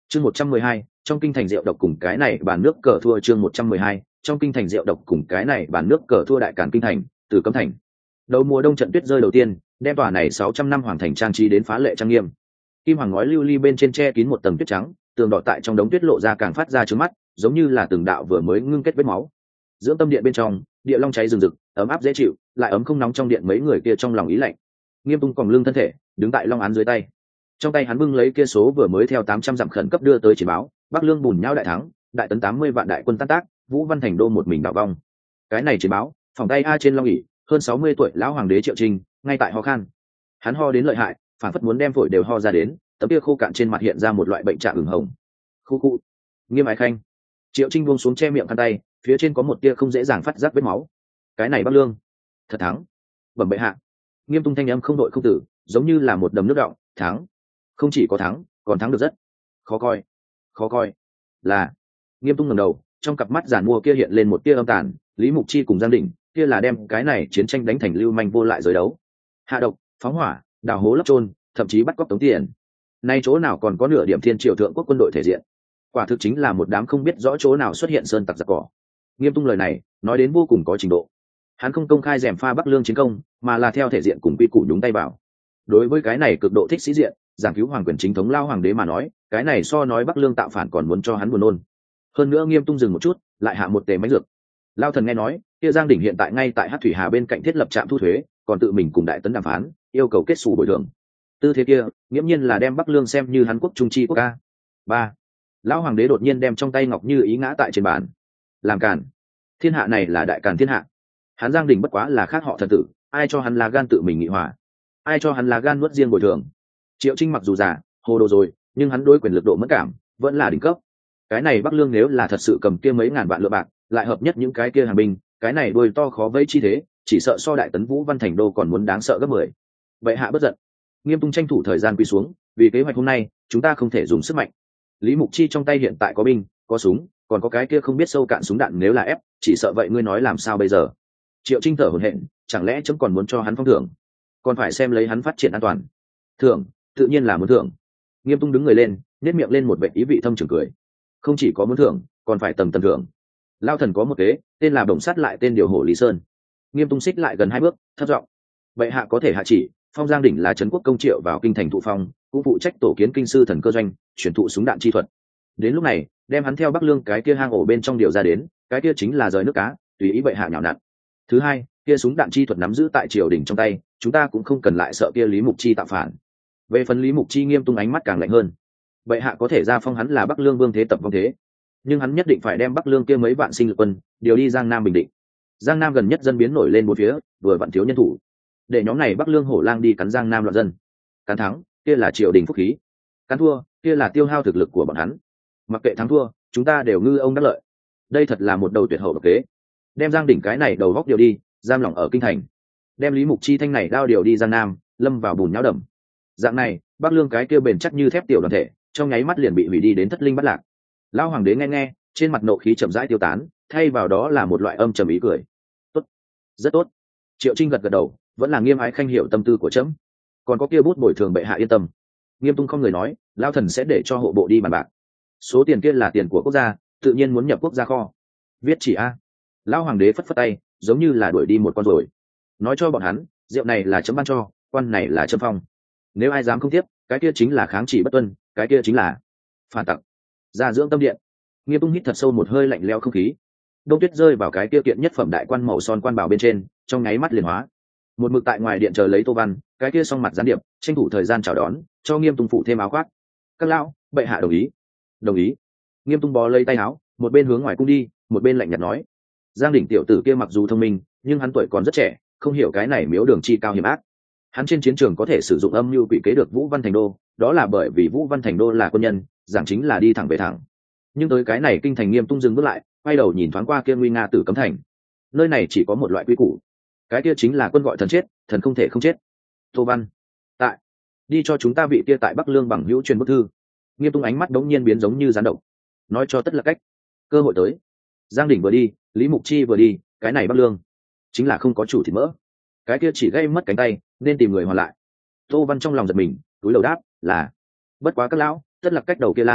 Chương 112, trong kinh thành rượu độc cùng cái này bàn nước cờ thua. Chương 112, trong kinh thành rượu độc cùng cái này bàn nước cờ thua. Đại Càn kinh thành, Từ Cấm thành. Đầu mùa đông trận tuyết rơi đầu tiên, đem tòa này 600 năm hoàng thành trang trí đến phá lệ trang nghiêm. Kim hoàng ngói lưu ly bên trên che kín một tầng tuyết trắng, tường đỏ tại trong đống tuyết lộ ra càng phát ra trước mắt, giống như là từng đạo vừa mới ngưng kết vết máu. Dưỡng tâm điện bên trong, địa long cháy rừng rực, ấm áp dễ chịu, lại ấm không nóng trong điện mấy người kia trong lòng ý lạnh. Nghiêm Tung còng lưng thân thể, đứng tại long án dưới tay. Trong tay hắn bưng lấy kia số vừa mới theo 800 dặm khẩn cấp đưa tới chỉ báo, Bắc Lương bùn nhão đại thắng, đại tấn 80 vạn đại quân tan tác, Vũ Văn Thành đô một mình đảo vong. Cái này chỉ báo, phòng tay a trên long ỷ, hơn 60 tuổi lão hoàng đế Triệu Trinh, ngay tại ho khan. Hắn ho đến lợi hại, phản phất muốn đem phổi đều ho ra đến, tấm kia khô cạn trên mặt hiện ra một loại bệnh trạng ửng hồng. Khu khu. Nghiêm Ái Khanh. Triệu Trinh buông xuống che miệng khăn tay, phía trên có một tia không dễ dàng phát giác vết máu. Cái này Bắc Lương, thật thắng. Bẩm bệ hạ. Nghiêm Tung thanh âm không đội không tử, giống như là một đầm nước đọng, thắng. Không chỉ có thắng, còn thắng được rất khó coi. Khó coi. Là. Nghiêm Tung ngẩng đầu, trong cặp mắt giàn mua kia hiện lên một tia âm tàn. Lý Mục Chi cùng Giang Định, kia là đem cái này chiến tranh đánh thành lưu manh vô lại giới đấu. Hạ độc, phóng hỏa, đào hố lấp chôn, thậm chí bắt cóc tống tiền. Nay chỗ nào còn có nửa điểm thiên triều thượng quốc quân đội thể diện. Quả thực chính là một đám không biết rõ chỗ nào xuất hiện sơn tặc giặc cỏ. Nghiêm Tung lời này nói đến vô cùng có trình độ. Hắn không công khai rèm pha Bắc Lương chiến công, mà là theo thể diện cùng quy củ nhúng tay vào. Đối với cái này cực độ thích sĩ diện, giảng cứu hoàng quyền chính thống lao hoàng đế mà nói, cái này so nói Bắc Lương tạo phản còn muốn cho hắn buồn nôn. Hơn nữa Nghiêm Tung dừng một chút, lại hạ một tề máy dược. Lao thần nghe nói, kia Giang Đỉnh hiện tại ngay tại Hắc Thủy Hà bên cạnh thiết lập trạm thu thuế, còn tự mình cùng đại tấn đàm phán, yêu cầu kết xù bồi thường. Tư thế kia, nghiễm nhiên là đem Bắc Lương xem như hắn quốc trung chi quốc ca. Ba. Lão hoàng đế đột nhiên đem trong tay ngọc như ý ngã tại trên bàn. Làm càn. Thiên hạ này là đại càn thiên hạ. Hắn Giang Đình bất quá là khác họ thần tử, ai cho hắn là gan tự mình nghị hòa, ai cho hắn là gan nuốt riêng bồi thường. Triệu Trinh mặc dù già hồ đồ rồi, nhưng hắn đối quyền lực độ mất cảm vẫn là đỉnh cấp. Cái này Bắc Lương nếu là thật sự cầm kia mấy ngàn vạn lượng bạc, lại hợp nhất những cái kia hàng binh, cái này đôi to khó vây chi thế, chỉ sợ so đại tấn Vũ Văn Thành đô còn muốn đáng sợ gấp 10. Vậy hạ bất giận. Nghiêm Tung tranh thủ thời gian quỳ xuống, vì kế hoạch hôm nay chúng ta không thể dùng sức mạnh. Lý Mục Chi trong tay hiện tại có binh có súng, còn có cái kia không biết sâu cạn súng đạn, nếu là ép chỉ sợ vậy ngươi nói làm sao bây giờ. Triệu Trinh thở hổn hển, chẳng lẽ chấm còn muốn cho hắn phong thưởng, còn phải xem lấy hắn phát triển an toàn. Thưởng tự nhiên là muốn thưởng. Nghiêm Tung đứng người lên, nét miệng lên một vẻ ý vị thâm trường cười. Không chỉ có muốn thưởng, còn phải tầm tầm thưởng. Lao thần có một kế, tên là Đồng Sát lại tên điều hổ Lý Sơn. Nghiêm Tung xích lại gần 2 bước, thấp giọng: bệ hạ có thể hạ chỉ, phong Giang Đỉnh là trấn quốc công triệu vào kinh thành thụ phong, cũng phụ trách tổ kiến kinh sư thần cơ doanh, chuyển thụ súng đạn chi thuật. Đến lúc này, đem hắn theo Bắc Lương cái kia hang ổ bên trong điều ra đến, cái kia chính là rời nước cá, tùy ý bệ hạ nhào nặn. Thứ hai, kia súng đạn chi thuật nắm giữ tại triều đình trong tay, chúng ta cũng không cần lại sợ kia Lý Mục Chi tạo phản. Về phần Lý Mục Chi, Nghiêm Tung ánh mắt càng lạnh hơn. Bệ hạ có thể ra phong hắn là Bắc Lương vương thế tập vong thế, nhưng hắn nhất định phải đem Bắc Lương kia mấy vạn sinh lực quân điều đi Giang Nam Bình Định. Giang Nam gần nhất dân biến nổi lên bốn phía, vừa vặn thiếu nhân thủ, để nhóm này Bắc Lương hổ lang đi cắn Giang Nam loạn dân. Cắn thắng, kia là triều đình phúc khí; cắn thua, kia là tiêu hao thực lực của bọn hắn. Mặc kệ thắng thua, chúng ta đều ngư ông đắc lợi. Đây thật là một đầu tuyệt hậu độc kế. Đem Giang Đỉnh cái này đầu góc điều đi, giam lỏng ở kinh thành. Đem Lý Mục Chi thanh này đao điều đi Giang Nam, lâm vào bùn nhão đầm. Dạng này, Bắc Lương cái kia bền chắc như thép tiểu đoàn thể, trong nháy mắt liền bị hủy đi đến thất linh bất lạc. Lão hoàng đế nghe, trên mặt nộ khí chậm rãi tiêu tán, thay vào đó là một loại âm trầm ý cười. Tốt, rất tốt. Triệu Trinh gật gật đầu, vẫn là Nghiêm Ái Khanh hiểu tâm tư của trẫm. Còn có kia bút bồi thường bệ hạ yên tâm. Nghiêm Tung không người nói, lão thần sẽ để cho hộ bộ đi bàn bạc. Số tiền kia là tiền của quốc gia, tự nhiên muốn nhập quốc gia kho. Viết chỉ a. Lão hoàng đế phất phất tay, giống như là đuổi đi một con rồi. Nói cho bọn hắn, rượu này là chấm ban cho, quan này là chấm phong. Nếu ai dám không tiếp, cái kia chính là kháng chỉ bất tuân, cái kia chính là phản tặc. Ra dưỡng tâm điện. Nghiêm Tung hít thật sâu một hơi lạnh lẽo không khí. Đông tuyết rơi vào cái kia kiện nhất phẩm đại quan màu son quan bảo bên trên, trong nháy mắt liền hóa. Một mực tại ngoài điện chờ lấy Tô Văn, cái kia song mặt gián điệp, tranh thủ thời gian chào đón, cho Nghiêm Tung phụ thêm áo khoác. Các lão, bệ hạ đồng ý. Đồng ý. Nghiêm Tung bó lấy tay áo, một bên hướng ngoài cung đi, một bên lạnh nhạt nói: Giang Đỉnh tiểu tử kia mặc dù thông minh, nhưng hắn tuổi còn rất trẻ, không hiểu cái này miếu đường chi cao hiểm ác. Hắn trên chiến trường có thể sử dụng âm mưu quỷ kế được Vũ Văn Thành đô, đó là bởi vì Vũ Văn Thành đô là quân nhân, giảng chính là đi thẳng về thẳng. Nhưng tới cái này kinh thành, Nghiêm Tung dừng bước lại, quay đầu nhìn thoáng qua kia nguy nga Tử Cấm thành. Nơi này chỉ có một loại quy củ, cái kia chính là quân gọi thần chết, thần không thể không chết. Tô Văn, tại, đi cho chúng ta vị kia tại Bắc Lương bằng hữu truyền bức thư. Nghiêm Tung ánh mắt đống nhiên biến giống như gián độc, nói cho tất là cách. Cơ hội tới. Giang Đỉnh vừa đi, Lý Mục Chi vừa đi, cái này Bắc Lương chính là không có chủ thịt mỡ, cái kia chỉ gây mất cánh tay, nên tìm người hoàn lại. Tô Văn trong lòng giật mình, túi đầu đáp là. Bất quá các lão, tất là cách đầu kia lang,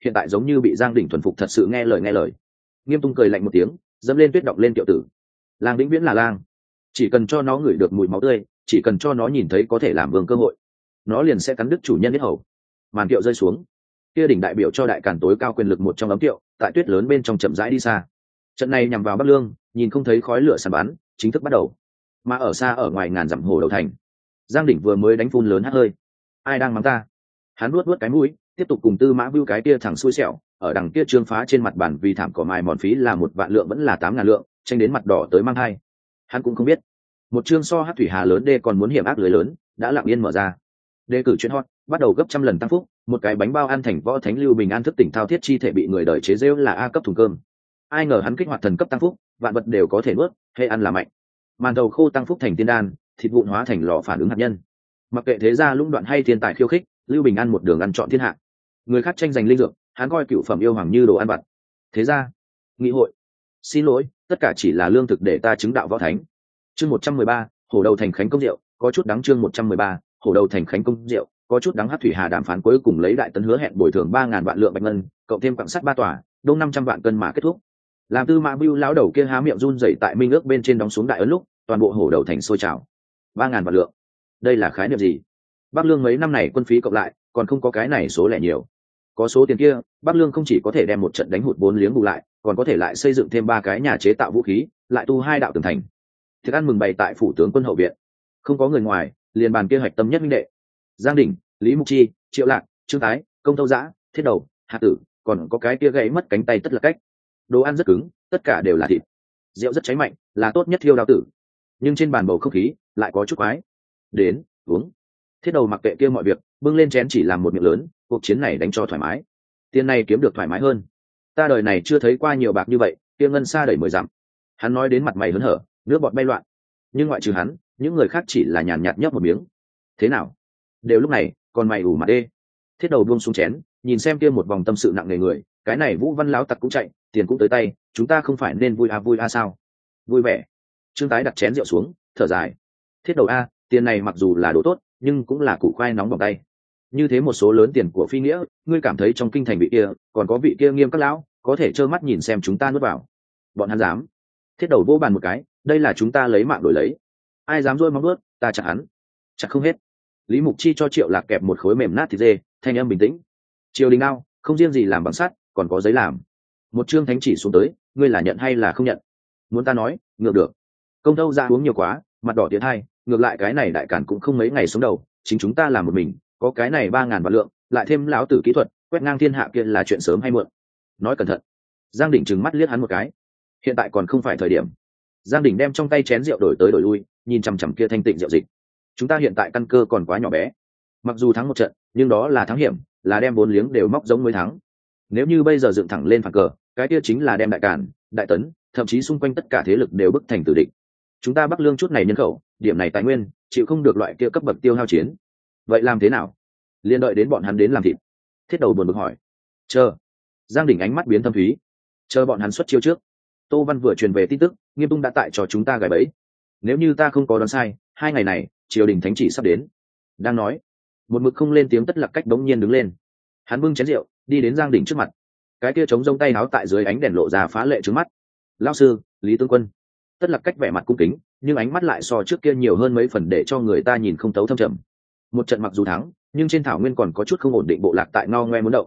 hiện tại giống như bị Giang Đỉnh thuần phục, thật sự nghe lời. Nghiêm Tung cười lạnh một tiếng, dẫm lên tuyết động lên kiệu tử. Lang vĩnh viễn là lang, chỉ cần cho nó ngửi được mùi máu tươi, chỉ cần cho nó nhìn thấy có thể làm vương cơ hội, nó liền sẽ cắn đứt chủ nhân biết hầu. Màn kiệu rơi xuống, kia đỉnh đại biểu cho đại càn tối cao quyền lực một trong ấm kiệu tại tuyết lớn bên trong chậm rãi đi xa. Trận này nhằm vào Bắc Lương, nhìn không thấy khói lửa sàn bắn, chính thức bắt đầu. Mà ở xa ở ngoài ngàn dặm hồ đầu thành, Giang Đỉnh vừa mới đánh phun lớn hắt hơi. Ai đang mắng ta? Hắn nuốt cái mũi, tiếp tục cùng Tư Mã Bưu cái kia thẳng xui xẻo, ở đằng kia trương phá trên mặt bàn vì thảm cỏ mài mòn phí là 1 vạn lượng vẫn là 8.000 lượng, tranh đến mặt đỏ tới mang hai. Hắn cũng không biết, một trương so hát thủy hà lớn đê còn muốn hiểm ác lưới lớn đã lặng yên mở ra. Đề cử chuyên hot bắt đầu gấp trăm lần tăng phúc, một cái bánh bao ăn thành võ thánh Lưu Bình An thức tỉnh thao thiết chi thể bị người đời chế giễu là A cấp thùng cơm. Ai ngờ hắn kích hoạt thần cấp tăng phúc, vạn vật đều có thể nuốt, hay ăn là mạnh. Màn đầu khô tăng phúc thành tiên đan, thịt vụn hóa thành lò phản ứng hạt nhân. Mặc kệ thế gia lũng đoạn hay thiên tài khiêu khích, Lưu Bình An một đường ăn trọn thiên hạ. Người khác tranh giành linh dược, hắn coi cựu phẩm yêu hoàng như đồ ăn vặt. Thế gia, nghị hội, xin lỗi, tất cả chỉ là lương thực để ta chứng đạo võ thánh. Chương 113, hổ đầu thành khánh công rượu, có chút đắng. Chương 113, hổ đầu thành khánh công rượu, có chút đắng. Hắc thủy hà đàm phán cuối cùng lấy đại tấn hứa hẹn bồi thường 3.000 vạn lượng bạch ngân, cộng thêm quặng sắt 3 tòa, đông 500 vạn cân mà kết thúc. Làm Tư Mã Bưu lão đầu kia há miệng run rẩy tại minh ước bên trên đóng xuống đại ấn lúc, toàn bộ hổ đầu thành sôi trào. 3.000 vạn lượng, đây là khái niệm gì? Bắc Lương mấy năm này quân phí cộng lại, còn không có cái này số lẻ nhiều. Có số tiền kia, Bắc Lương không chỉ có thể đem một trận đánh hụt 4 liếng bù lại, còn có thể lại xây dựng thêm 3 cái nhà chế tạo vũ khí, lại tu 2 đạo tường thành. Thiệt ăn mừng bày tại phủ tướng quân hậu viện, không có người ngoài, liền bàn kia hạch tâm nhất minh đệ. Giang Đỉnh, Lý Mục Chi, Triệu Lạc, Trương Tái, Công Tâu Dã, Thiết Đầu, Hạ Tử, còn có cái kia gãy mất cánh tay Tất Là Cách. Đồ ăn rất cứng, tất cả đều là thịt. Rượu rất cháy mạnh, là tốt nhất thiêu đao tử. Nhưng trên bàn bầu không khí lại có chút quái. Đến, uống. Thiết Đầu mặc kệ kia mọi việc, bưng lên chén chỉ làm một miệng lớn, cuộc chiến này đánh cho thoải mái. Tiền này kiếm được thoải mái hơn. Ta đời này chưa thấy qua nhiều bạc như vậy, kia ngân xa đẩy 10 dặm. Hắn nói đến mặt mày hớn hở, nước bọt bay loạn. Nhưng ngoại trừ hắn, những người khác chỉ là nhàn nhạt nhấp một miếng. Thế nào? Đều lúc này, còn mày ủ mặt đê. Thiết Đầu buông xuống chén, nhìn xem kia một vòng tâm sự nặng nề người, cái này Vũ Văn láo tặc cũng chạy, tiền cũng tới tay, chúng ta không phải nên vui à sao? Vui vẻ. Trương Tái đặt chén rượu xuống, thở dài. Thiết Đầu a, tiền này mặc dù là đồ tốt, nhưng cũng là củ khoai nóng bỏng tay. Như thế một số lớn tiền của phi nghĩa, ngươi cảm thấy trong kinh thành vị kia, còn có vị kia Nghiêm các lão, có thể trơ mắt nhìn xem chúng ta nuốt vào. Bọn hắn dám. Thiết Đầu vỗ bàn một cái, đây là chúng ta lấy mạng đổi lấy. Ai dám rôi móng nuốt, ta chặt hắn. Chặt không hết. Lý Mục Chi cho Triệu Lạc kẹp một khối mềm nát thịt dê, thanh âm bình tĩnh. Triều đình ao, không riêng gì làm bằng sắt, còn có giấy làm. Một chương thánh chỉ xuống tới, ngươi là nhận hay là không nhận? Muốn ta nói, ngược được. Công Tâu ra uống nhiều quá, mặt đỏ tiến hai, ngược lại cái này đại cản cũng không mấy ngày sống đầu, chính chúng ta làm một mình, có cái này 3.000 vạn lượng, lại thêm lão tử kỹ thuật, quét ngang thiên hạ kia là chuyện sớm hay muộn. Nói cẩn thận. Giang Đỉnh trừng mắt liếc hắn một cái. Hiện tại còn không phải thời điểm. Giang Đỉnh đem trong tay chén rượu đổi tới đổi lui, nhìn chằm chằm kia thanh tịnh rượu dịch. Chúng ta hiện tại căn cơ còn quá nhỏ bé. Mặc dù thắng một trận, nhưng đó là thắng hiểm, là đem 4 liếng đều móc giống mới thắng. Nếu như bây giờ dựng thẳng lên phản cờ, cái kia chính là đem đại cản, đại tấn, thậm chí xung quanh tất cả thế lực đều bức thành tử địch. Chúng ta Bắc Lương chút này nhân khẩu, điểm này tài nguyên, chịu không được loại kia cấp bậc tiêu hao chiến. Vậy làm thế nào? Liên đợi đến bọn hắn đến làm thịt. Thiết Đầu buồn bực hỏi. Chờ. Giang Đỉnh ánh mắt biến thâm thúy. Chờ bọn hắn xuất chiêu trước. Tô Văn vừa truyền về tin tức, Nghiêm Tung đã tại cho chúng ta gài bẫy. Nếu như ta không có đoán sai, 2 ngày này, triều đình thánh chỉ sắp đến. Đang nói, một mực không lên tiếng Tất Lạc Cách đống nhiên đứng lên. Hắn bưng chén rượu, đi đến Giang Đỉnh trước mặt. Cái kia chống rông tay áo tại dưới ánh đèn lộ ra phá lệ trướng mắt. Lão sư, Lý tướng quân. Tất Lạc Cách vẻ mặt cung kính, nhưng ánh mắt lại so trước kia nhiều hơn mấy phần để cho người ta nhìn không thấu thâm trầm. Một trận mặc dù thắng, nhưng trên thảo nguyên còn có chút không ổn định, bộ lạc tại ngao ngoe muốn động.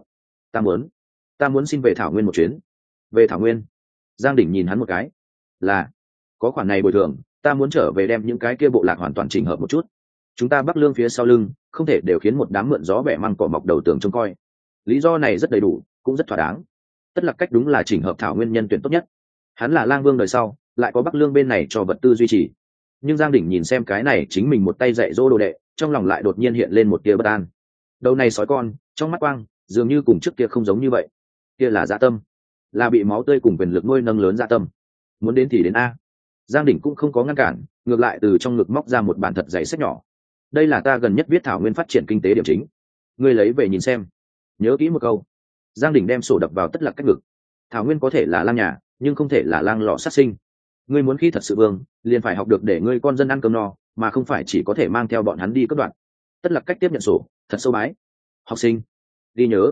Ta muốn xin về thảo nguyên một chuyến. Về thảo nguyên? Giang Đỉnh nhìn hắn một cái. Là, có khoản này bồi thường, ta muốn trở về đem những cái kia bộ lạc hoàn toàn chỉnh hợp một chút. Chúng ta Bắc Lương phía sau lưng, không thể đều khiến một đám mượn gió bẻ măng cỏ mọc đầu tường trông coi. Lý do này rất đầy đủ, cũng rất thỏa đáng. Tất Lạc Cách đúng là chỉnh hợp thảo nguyên nhân tuyển tốt nhất. Hắn là lang vương đời sau, lại có Bắc Lương bên này cho vật tư duy trì. Nhưng Giang Đỉnh nhìn xem cái này chính mình một tay dạy dỗ đồ đệ, trong lòng lại đột nhiên hiện lên một tia bất an. Đầu này sói con, trong mắt quang, dường như cùng trước kia không giống như vậy. Kia là dạ tâm, là bị máu tươi cùng quyền lực nuôi nâng lớn dạ tâm. Muốn đến thì đến a. Giang Đỉnh cũng không có ngăn cản, ngược lại từ trong ngực móc ra một bản thật dày sách nhỏ. Đây là ta gần nhất viết thảo nguyên phát triển kinh tế điểm chính, ngươi lấy về nhìn xem, nhớ kỹ một câu. Giang Đỉnh đem sổ đập vào Tất Lạc Cách ngực. Thảo nguyên có thể là lang nhà, nhưng không thể là lang lò sát sinh. Ngươi muốn khi thật sự vương, liền phải học được để ngươi con dân ăn cơm no, mà không phải chỉ có thể mang theo bọn hắn đi cất đoạn. Tất Lạc Cách tiếp nhận sổ, thật sâu bái. Học sinh, ghi nhớ.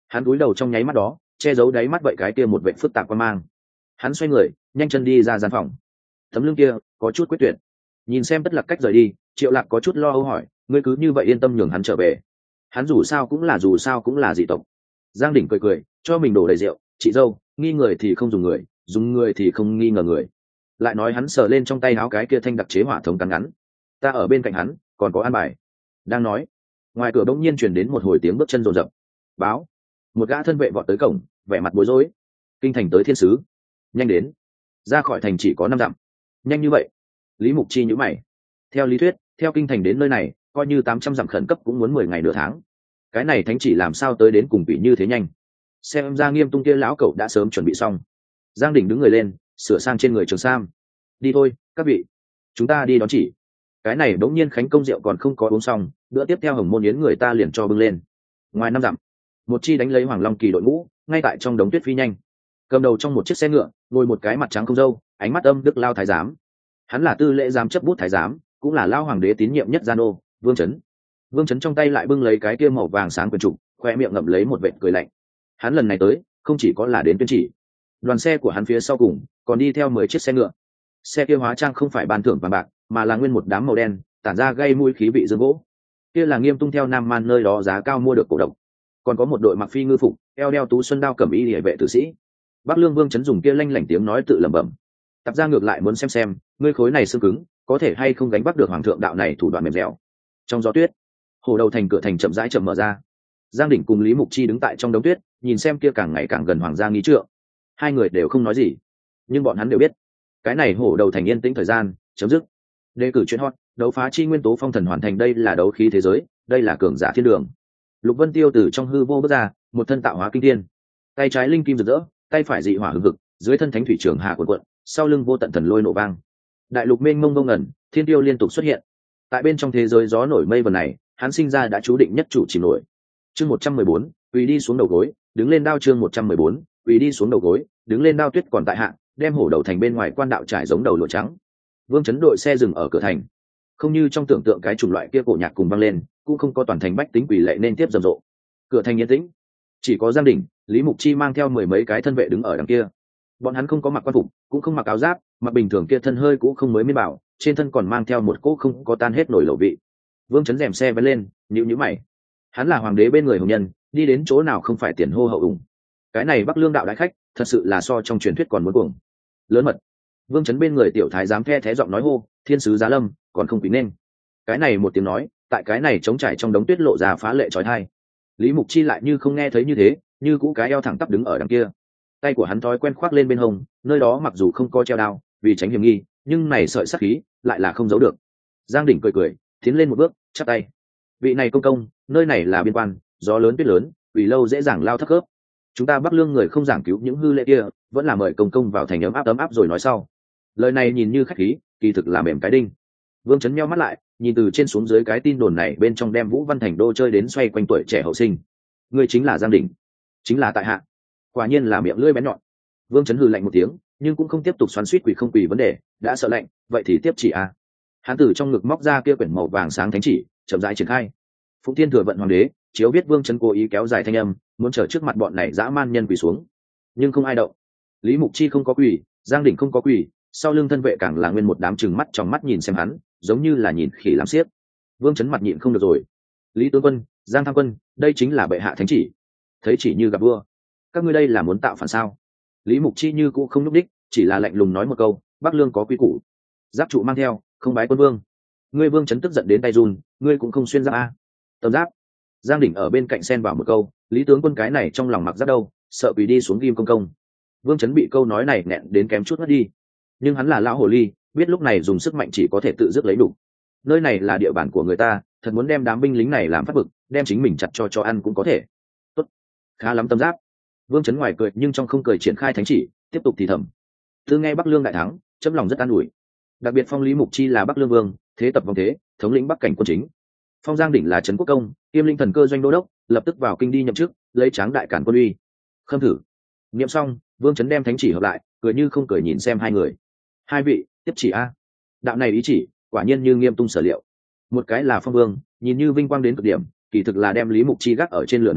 Hắn cúi đầu trong nháy mắt đó che giấu đáy mắt vậy cái kia một vệ phức tạp quan mang. Hắn xoay người nhanh chân đi ra gian phòng. Tấm lưng kia có chút quyết tuyệt. Nhìn xem Tất Lạc cách rời đi, Triệu Lạc có chút lo âu hỏi, ngươi cứ như vậy yên tâm nhường hắn trở về? Hắn dù sao cũng là dị tộc. Giang Đỉnh cười cười cho mình đổ đầy rượu, chị dâu, nghi người thì không dùng người, dùng người thì không nghi ngờ người. Lại nói hắn sờ lên trong tay áo cái kia thanh đặc chế hỏa thống cắn ngắn. Ta ở bên cạnh hắn còn có an bài. Đang nói, ngoài cửa bỗng nhiên truyền đến một hồi tiếng bước chân rồn rập. Báo. Một gã thân vệ vọt tới cổng, vẻ mặt bối rối. Kinh thành tới thiên sứ. Nhanh đến. Ra khỏi thành chỉ có 5 dặm. Nhanh như vậy? Lý Mục Chi nhíu mày. Theo lý thuyết, theo kinh thành đến nơi này coi như 800 dặm khẩn cấp cũng muốn 10 ngày nửa tháng. Cái này thánh chỉ làm sao tới đến cùng vị như thế nhanh? Xem ra Nghiêm Tung kia lão cẩu đã sớm chuẩn bị xong. Giang Đỉnh đứng người lên sửa sang trên người trường sam. Đi thôi các vị, chúng ta đi đón chỉ. Cái này bỗng nhiên khánh công rượu còn không có uống xong, bữa tiếp theo Hồng Môn Yến người ta liền cho bưng lên. Ngoài 5 dặm, một chi đánh lấy Hoàng Long Kỳ đội ngũ ngay tại trong đống tuyết phi nhanh. Cầm đầu trong một chiếc xe ngựa ngồi một cái mặt trắng không râu, ánh mắt âm đức lao thái giám. Hắn là tư lễ giám chấp bút thái giám, cũng là lao hoàng đế tín nhiệm nhất Gian Ô, Vương Chấn. Vương Chấn trong tay lại bưng lấy cái kia màu vàng sáng quyền trục, khoe miệng ngậm lấy một vệt cười lạnh. Hắn lần này tới không chỉ có là đến tuyên chỉ. Đoàn xe của hắn phía sau cùng còn đi theo 10 chiếc xe ngựa. Xe kia hóa trang không phải ban thưởng vàng bạc, mà là nguyên một đám màu đen, tản ra gây mùi khí vị dương gỗ. Kia là Nghiêm Tung theo Nam Man nơi đó giá cao mua được cổ độc. Còn có một đội mặc phi ngư phục, eo đeo tú xuân đao cầm y liễu vệ tử sĩ. Bắc Lương Vương Chấn dùng kia lanh lảnh tiếng nói tự lẩm bẩm. Tập ra ngược lại muốn xem ngươi khối này xương cứng có thể hay không gánh vác được hoàng thượng đạo này thủ đoạn mềm dẻo. Trong gió tuyết, hồ đầu thành cửa thành chậm rãi chậm mở ra. Giang Đỉnh cùng Lý Mục Chi đứng tại trong đống tuyết, nhìn xem kia càng ngày càng gần hoàng gia nghi trượng. Hai người đều không nói gì, nhưng bọn hắn đều biết cái này hổ đầu thành yên tĩnh thời gian chấm dứt. Đề cử chuyện hot, đấu phá chi nguyên tố phong thần hoàn thành, đây là đấu khí thế giới, đây là cường giả thiên đường. Lục Vân Tiêu từ trong hư vô bước ra, một thân tạo hóa kinh thiên, tay trái linh kim rực rỡ, tay phải dị hỏa hừng hực, dưới thân thánh thủy trường hạ cuộn cuộn, sau lưng vô tận thần lôi nổ vang. Đại lục mênh mông vô ngần, thiên tiêu liên tục xuất hiện. Tại bên trong thế giới gió nổi mây vần này, hắn sinh ra đã chú định nhất chủ chìm nổi. Chương 114, quỳ đi xuống đầu gối, đứng lên đao. Chương 114, quỳ đi xuống đầu gối, đứng lên đao. Tuyết còn tại hạ, đem hổ đầu thành bên ngoài quan đạo trải giống đầu lụa trắng. Vương Chấn đội xe dừng ở cửa thành, không như trong tưởng tượng cái chủng loại kia cổ nhạc cùng vang lên, cũng không có toàn thành bách tính quỳ lệ nên tiếp rầm rộ. Cửa thành yên tĩnh, chỉ có Giang Đỉnh, Lý Mục Chi mang theo 10 mấy cái thân vệ đứng ở đằng kia. Bọn hắn không có mặc quan phục, cũng không mặc áo giáp, mặc bình thường kia thân hơi cũng không mới miên bảo, trên thân còn mang theo một cỗ không có tan hết nổi lẩu vị. Vương Chấn rèm xe vén lên, nhíu mày. Hắn là hoàng đế bên người hồng nhân, đi đến chỗ nào không phải tiền hô hậu ủng. Cái này Bắc Lương đạo đại khách, thật sự là so trong truyền thuyết còn muốn cuồng. Lớn mật. Vương Chấn bên người tiểu thái giám phe thé giọng nói hô, thiên sứ giá lâm, còn không quý nên. Cái này một tiếng nói, tại cái này trống trải trong đống tuyết lộ ra phá lệ chói tai. Lý Mục Chi lại như không nghe thấy như thế, như cũ cái eo thẳng tắp đứng ở đằng kia. Tay của hắn thói quen khoác lên bên hông, nơi đó mặc dù không có treo đao, vì tránh hiểm nghi, nhưng này sợi sát khí lại là không giấu được. Giang Đỉnh cười cười, tiến lên một bước, chắp tay. Vị này công, nơi này là biên quan, gió lớn tuyết lớn, vì lâu dễ dàng lao thấp khớp. Chúng ta Bắc Lương người không giảng cứu những hư lễ kia, vẫn là mời công vào thành ấm áp rồi nói sau. Lời này nhìn như khách khí, kỳ thực là mềm cái đinh. Vương Chấn nheo mắt lại, nhìn từ trên xuống dưới cái tin đồn này bên trong đem Vũ Văn Thành đô chơi đến xoay quanh tuổi trẻ hậu sinh. Ngươi chính là Giang Đỉnh, chính là tại hạ. Quả nhiên là miệng lưỡi bén nhọn. Vương Chấn hừ lạnh một tiếng, nhưng cũng không tiếp tục xoắn xuýt quỷ không quỷ vấn đề, đã sợ lạnh, vậy thì tiếp chỉ a. Hắn từ trong ngực móc ra kia quyển màu vàng sáng thánh chỉ, chậm rãi triển khai. Phụng Thiên Thừa vận hoàng đế, chiếu viết Vương Chấn cố ý kéo dài thanh âm, muốn chờ trước mặt bọn này dã man nhân quỳ xuống, nhưng không ai động. Lý Mục Chi không có quỳ, Giang Đỉnh không có quỳ, sau lưng thân vệ càng là nguyên một đám trừng mắt trong mắt nhìn xem hắn, giống như là nhìn khỉ làm xiếc. Vương Chấn mặt nhịn không được rồi. Lý Tướng Quân, Giang Tham Quân, đây chính là bệ hạ thánh chỉ. Thấy chỉ như gặp vua, các ngươi đây là muốn tạo phản sao? Lý Mục Chi như cũ không nhúc đích, chỉ là lạnh lùng nói một câu, Bắc Lương có quy củ, giáp trụ mang theo, không bái quân vương. Ngươi Vương Chấn tức giận đến tay run, ngươi cũng không xuyên giáp a. Tầm giáp. Giang Đỉnh ở bên cạnh xen vào một câu, Lý Tướng Quân cái này trong lòng mặc giáp đâu, sợ quỳ đi xuống ghim công. Vương Chấn bị câu nói này nghẹn đến kém chút ngất đi, nhưng hắn là lão hồ ly, biết lúc này dùng sức mạnh chỉ có thể tự dứt lấy đủ. Nơi này là địa bàn của người ta, thật muốn đem đám binh lính này làm phát bực, đem chính mình chặt cho ăn cũng có thể. Tốt, khá lắm tâm giáp. Vương Chấn ngoài cười nhưng trong không cười triển khai thánh chỉ, tiếp tục thì thầm. Từ nghe Bắc Lương đại thắng, chấm lòng rất an ủi. Đặc biệt phong Lý Mục Chi là Bắc Lương vương, thế tập vòng thế, thống lĩnh Bắc cảnh quân chính. Phong Giang Đỉnh là trấn quốc công, kiêm linh thần cơ doanh đô đốc, lập tức vào kinh đi nhậm chức, lấy tráng đại cản quân uy. Khâm thử. Niệm xong, Vương Chấn đem thánh chỉ hợp lại, cười như không cười nhìn xem hai người. Hai vị, tiếp chỉ a. Đạo này ý chỉ, quả nhiên như Nghiêm Tung sở liệu. Một cái là Phong Vương, nhìn như vinh quang đến cực điểm, kỳ thực là đem Lý Mục Chi gác ở trên lửa nướng,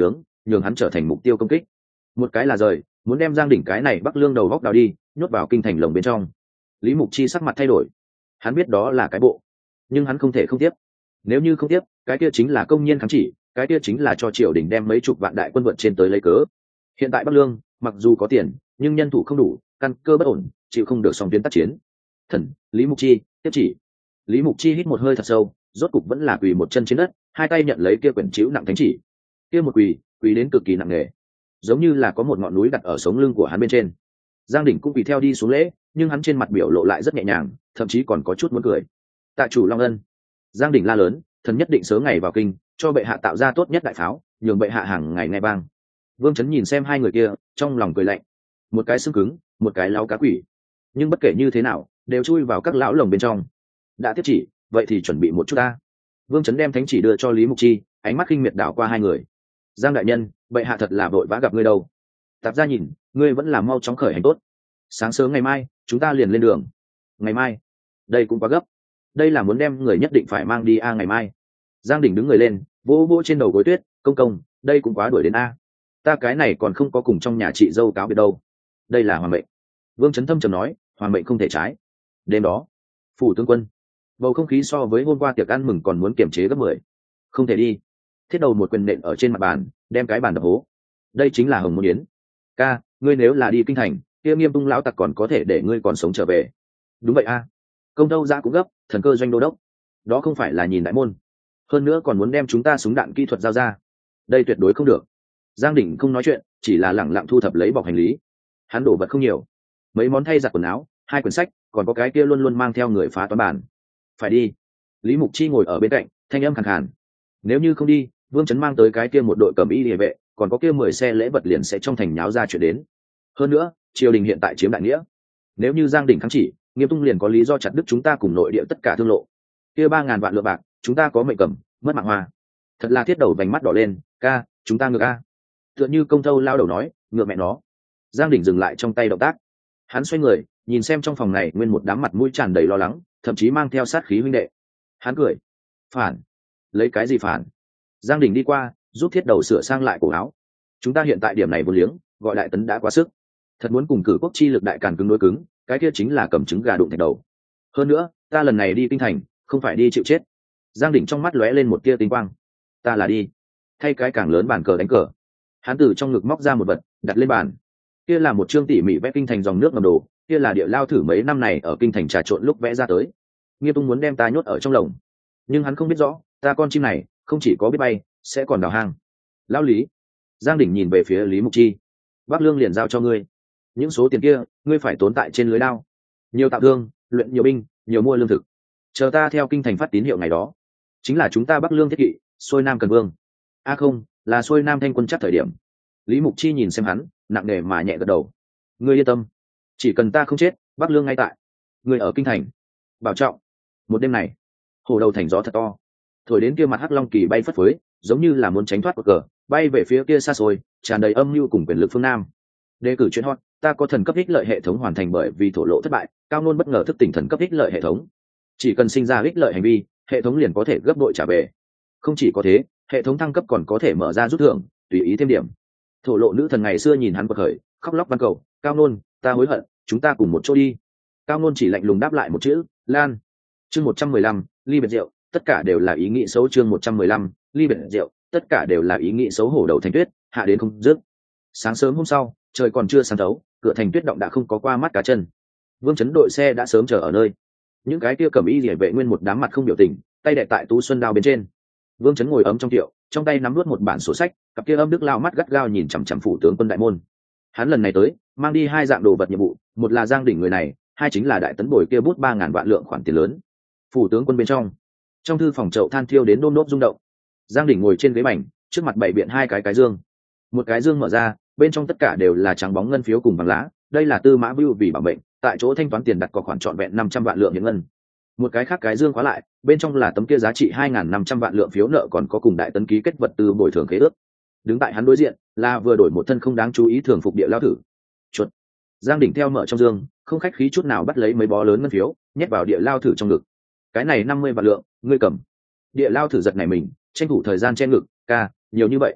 nhường hắn trở thành mục tiêu công kích. Một cái là rời, muốn đem Giang Đỉnh cái này Bắc Lương đầu góc đào đi, nhốt vào kinh thành lồng bên trong. Lý Mục Chi sắc mặt thay đổi, hắn biết đó là cái bộ, nhưng hắn không thể không tiếp. Nếu như không tiếp, cái kia chính là công nhiên kháng chỉ, cái kia chính là cho triều đình đem mấy chục vạn đại quân vượt trên tới lấy cớ. Hiện tại Bắc Lương mặc dù có tiền, nhưng nhân thủ không đủ, căn cơ bất ổn, chịu không được song tuyến tác chiến. Thần, Lý Mục Chi tiếp chỉ. Lý Mục Chi hít một hơi thật sâu, rốt cục vẫn là quỳ một chân trên đất, hai tay nhận lấy kia quyển chữ nặng thánh chỉ. Kia một quỳ đến cực kỳ nặng nề, giống như là có một ngọn núi đặt ở sống lưng của hắn bên trên. Giang Đỉnh cũng quỳ theo đi xuống lễ, nhưng hắn trên mặt biểu lộ lại rất nhẹ nhàng, thậm chí còn có chút muốn cười. Tạ chủ Long Ân. Giang Đỉnh la lớn, thần nhất định sớm ngày vào kinh, cho bệ hạ tạo ra tốt nhất đại pháo, nhường bệ hạ hàng ngày nghe vang. Vương Chấn nhìn xem hai người kia, trong lòng cười lạnh. Một cái xương cứng, một cái láo cá quỷ, nhưng bất kể như thế nào đều chui vào các lão lồng bên trong. Đã tiếp chỉ, vậy thì chuẩn bị một chút ta. Vương Chấn đem thánh chỉ đưa cho Lý Mục Chi, ánh mắt khinh miệt đảo qua hai người. Giang đại nhân, bệ hạ thật là vội vã gặp ngươi đâu. Tạp gia nhìn, ngươi vẫn là mau chóng khởi hành tốt. Sáng sớm ngày mai chúng ta liền lên đường. Ngày mai? Đây cũng quá gấp. Đây là muốn đem người nhất định phải mang đi ngày mai. Giang Đỉnh đứng người lên, vỗ vỗ trên đầu gối tuyết, công công, đây cũng quá đuổi đến ta cái này còn không có cùng trong nhà chị dâu cáo biệt đâu. Đây là hoàng mệnh. Vương Chấn thâm trầm nói, hoàng mệnh không thể trái. Đêm đó, phủ tướng quân, bầu không khí so với hôm qua tiệc ăn mừng còn muốn kiềm chế gấp 10. Không thể đi. Thiết đầu một quyền nện ở trên mặt bàn, đem cái bàn đập hố. Đây chính là Hồng Môn Yến. Ca, ngươi nếu là đi kinh thành, kia Nghiêm Tung lão tặc còn có thể để ngươi còn sống trở về. Đúng vậy công tâu ra cũng gấp, thần cơ doanh đô đốc. Đó không phải là nhìn đại môn. Hơn nữa còn muốn đem chúng ta súng đạn kỹ thuật giao ra. Đây tuyệt đối không được. Giang Đỉnh không nói chuyện, chỉ là lẳng lặng thu thập lấy bọc hành lý. Hắn đổ vật không nhiều, mấy món thay giặt quần áo, 2 quyển sách, còn có cái kia luôn luôn mang theo người phá toán bản. Phải đi. Lý Mục Chi ngồi ở bên cạnh, thanh âm khàn khàn. Nếu như không đi, Vương Chấn mang tới cái kia một đội cẩm y liề vệ, còn có kia 10 xe lễ vật liền sẽ trong thành nháo ra chuyện đến. Hơn nữa, triều đình hiện tại chiếm đại nghĩa. Nếu như Giang Đỉnh kháng chỉ, Nghiêm Tung liền có lý do chặt đứt chúng ta cùng nội địa tất cả thương lộ. Kia 3000 vạn lượng bạc, chúng ta có mệnh cầm, mất mạng hoa. Thật là thiết đầu vành mắt đỏ lên, ca, chúng ta ngược tựa như công thâu lao đầu nói, ngược mẹ nó. Giang Đỉnh dừng lại trong tay động tác, hắn xoay người nhìn xem trong phòng này nguyên một đám mặt mũi tràn đầy lo lắng, thậm chí mang theo sát khí huynh đệ. Hắn cười, phản? Lấy cái gì phản? Giang Đỉnh đi qua, giúp thiết đầu sửa sang lại cổ áo. Chúng ta hiện tại điểm này vô liếng, gọi đại tấn đã quá sức. Thật muốn cùng cử quốc chi lực đại càn cứng đối cứng, cái kia chính là cầm trứng gà đụng thạch đầu. Hơn nữa, ta lần này đi kinh thành, không phải đi chịu chết. Giang Đỉnh trong mắt lóe lên một tia tinh quang. Ta là đi thay cái càng lớn bàn cờ đánh cờ. Hắn từ trong ngực móc ra một vật, đặt lên bàn. Kia là một chương tỉ mỉ vẽ kinh thành dòng nước ngầm đồ, kia là địa lao thử mấy năm này ở kinh thành trà trộn lúc vẽ ra tới. Nghiêm Tung muốn đem ta nhốt ở trong lồng, nhưng hắn không biết rõ, ta con chim này không chỉ có biết bay, sẽ còn đào hang. Lão Lý. Giang Đỉnh nhìn về phía Lý Mục Chi. Bắc Lương liền giao cho ngươi, những số tiền kia ngươi phải tốn tại trên lưới lao, nhiều tạo thương, luyện nhiều binh, nhiều mua lương thực. Chờ ta theo kinh thành phát tín hiệu ngày đó, chính là chúng ta Bắc Lương thiết kỵ xuôi nam cần vương. Không, là xuôi nam thanh quân chắc thời điểm. Lý Mục Chi nhìn xem hắn, nặng nề mà nhẹ gật đầu. Ngươi yên tâm, chỉ cần ta không chết, Bắc Lương ngay tại. Ngươi ở kinh thành bảo trọng. Một đêm này, hồ đầu thành gió thật to, thổi đến kia mặt hắc long kỳ bay phất phới, giống như là muốn tránh thoát cuộc cờ, bay về phía kia xa xôi, tràn đầy âm mưu cùng quyền lực phương nam. Đề cử chuyện hot, ta có thần cấp ích lợi hệ thống hoàn thành bởi vì thổ lộ thất bại, cao nôn bất ngờ thức tỉnh thần cấp ích lợi hệ thống. Chỉ cần sinh ra ích lợi hành vi, hệ thống liền có thể gấp bội trả về. Không chỉ có thế, hệ thống thăng cấp còn có thể mở ra rút thưởng, tùy ý thêm điểm. Thổ lộ nữ thần ngày xưa nhìn hắn bật khởi, khóc lóc van cầu, cao nôn, ta hối hận, chúng ta cùng một chỗ đi. Cao nôn chỉ lạnh lùng đáp lại một chữ, lan. Chương 115, ly biệt rượu, tất cả đều là ý nghĩ xấu. Chương 115, ly biệt rượu, tất cả đều là ý nghĩ xấu. Hổ đầu thành tuyết hạ đến không dứt. Sáng sớm hôm sau, trời còn chưa sáng thấu, cửa thành tuyết động đã không có qua mắt cá chân. Vương Chấn đội xe đã sớm chờ ở nơi. Những cái kia cầm y liễu vệ nguyên một đám mặt không biểu tình, tay đè tại tú xuân đao bên trên. Vương Chấn ngồi ấm trong tiệu, trong tay nắm nuốt một bản sổ sách, cặp kia âm đức lao mắt gắt gao nhìn chằm chằm phủ tướng quân đại môn. Hắn lần này tới, mang đi 2 dạng đồ vật nhiệm vụ, một là Giang Đỉnh người này, 2 chính là đại tấn bồi kia bút 3000 vạn lượng khoản tiền lớn. Phủ tướng quân bên trong thư phòng chậu than thiêu đến đôm đốp rung động. Giang Đỉnh ngồi trên ghế bành, trước mặt bày biện 2 cái dương. Một cái dương mở ra, bên trong tất cả đều là trắng bóng ngân phiếu cùng bằng lá, đây là Tư Mã Bưu vì bảo mệnh, tại chỗ thanh toán tiền đặt cọc khoản trọn vẹn 500 vạn lượng hiện ngân. Một cái khác cái dương khóa lại, bên trong là tấm kia giá trị 2500 vạn lượng phiếu nợ còn có cùng đại tấn ký kết vật tư bồi thường khế ước. Đứng tại hắn đối diện là vừa đổi một thân không đáng chú ý thường phục địa lao thử. Chuột. Giang Đỉnh theo mở trong dương, không khách khí chút nào bắt lấy mấy bó lớn ngân phiếu, nhét vào địa lao thử trong ngực. Cái này 50 vạn lượng, ngươi cầm. Địa lao thử giật này mình, tranh thủ thời gian che ngực, ca, nhiều như vậy.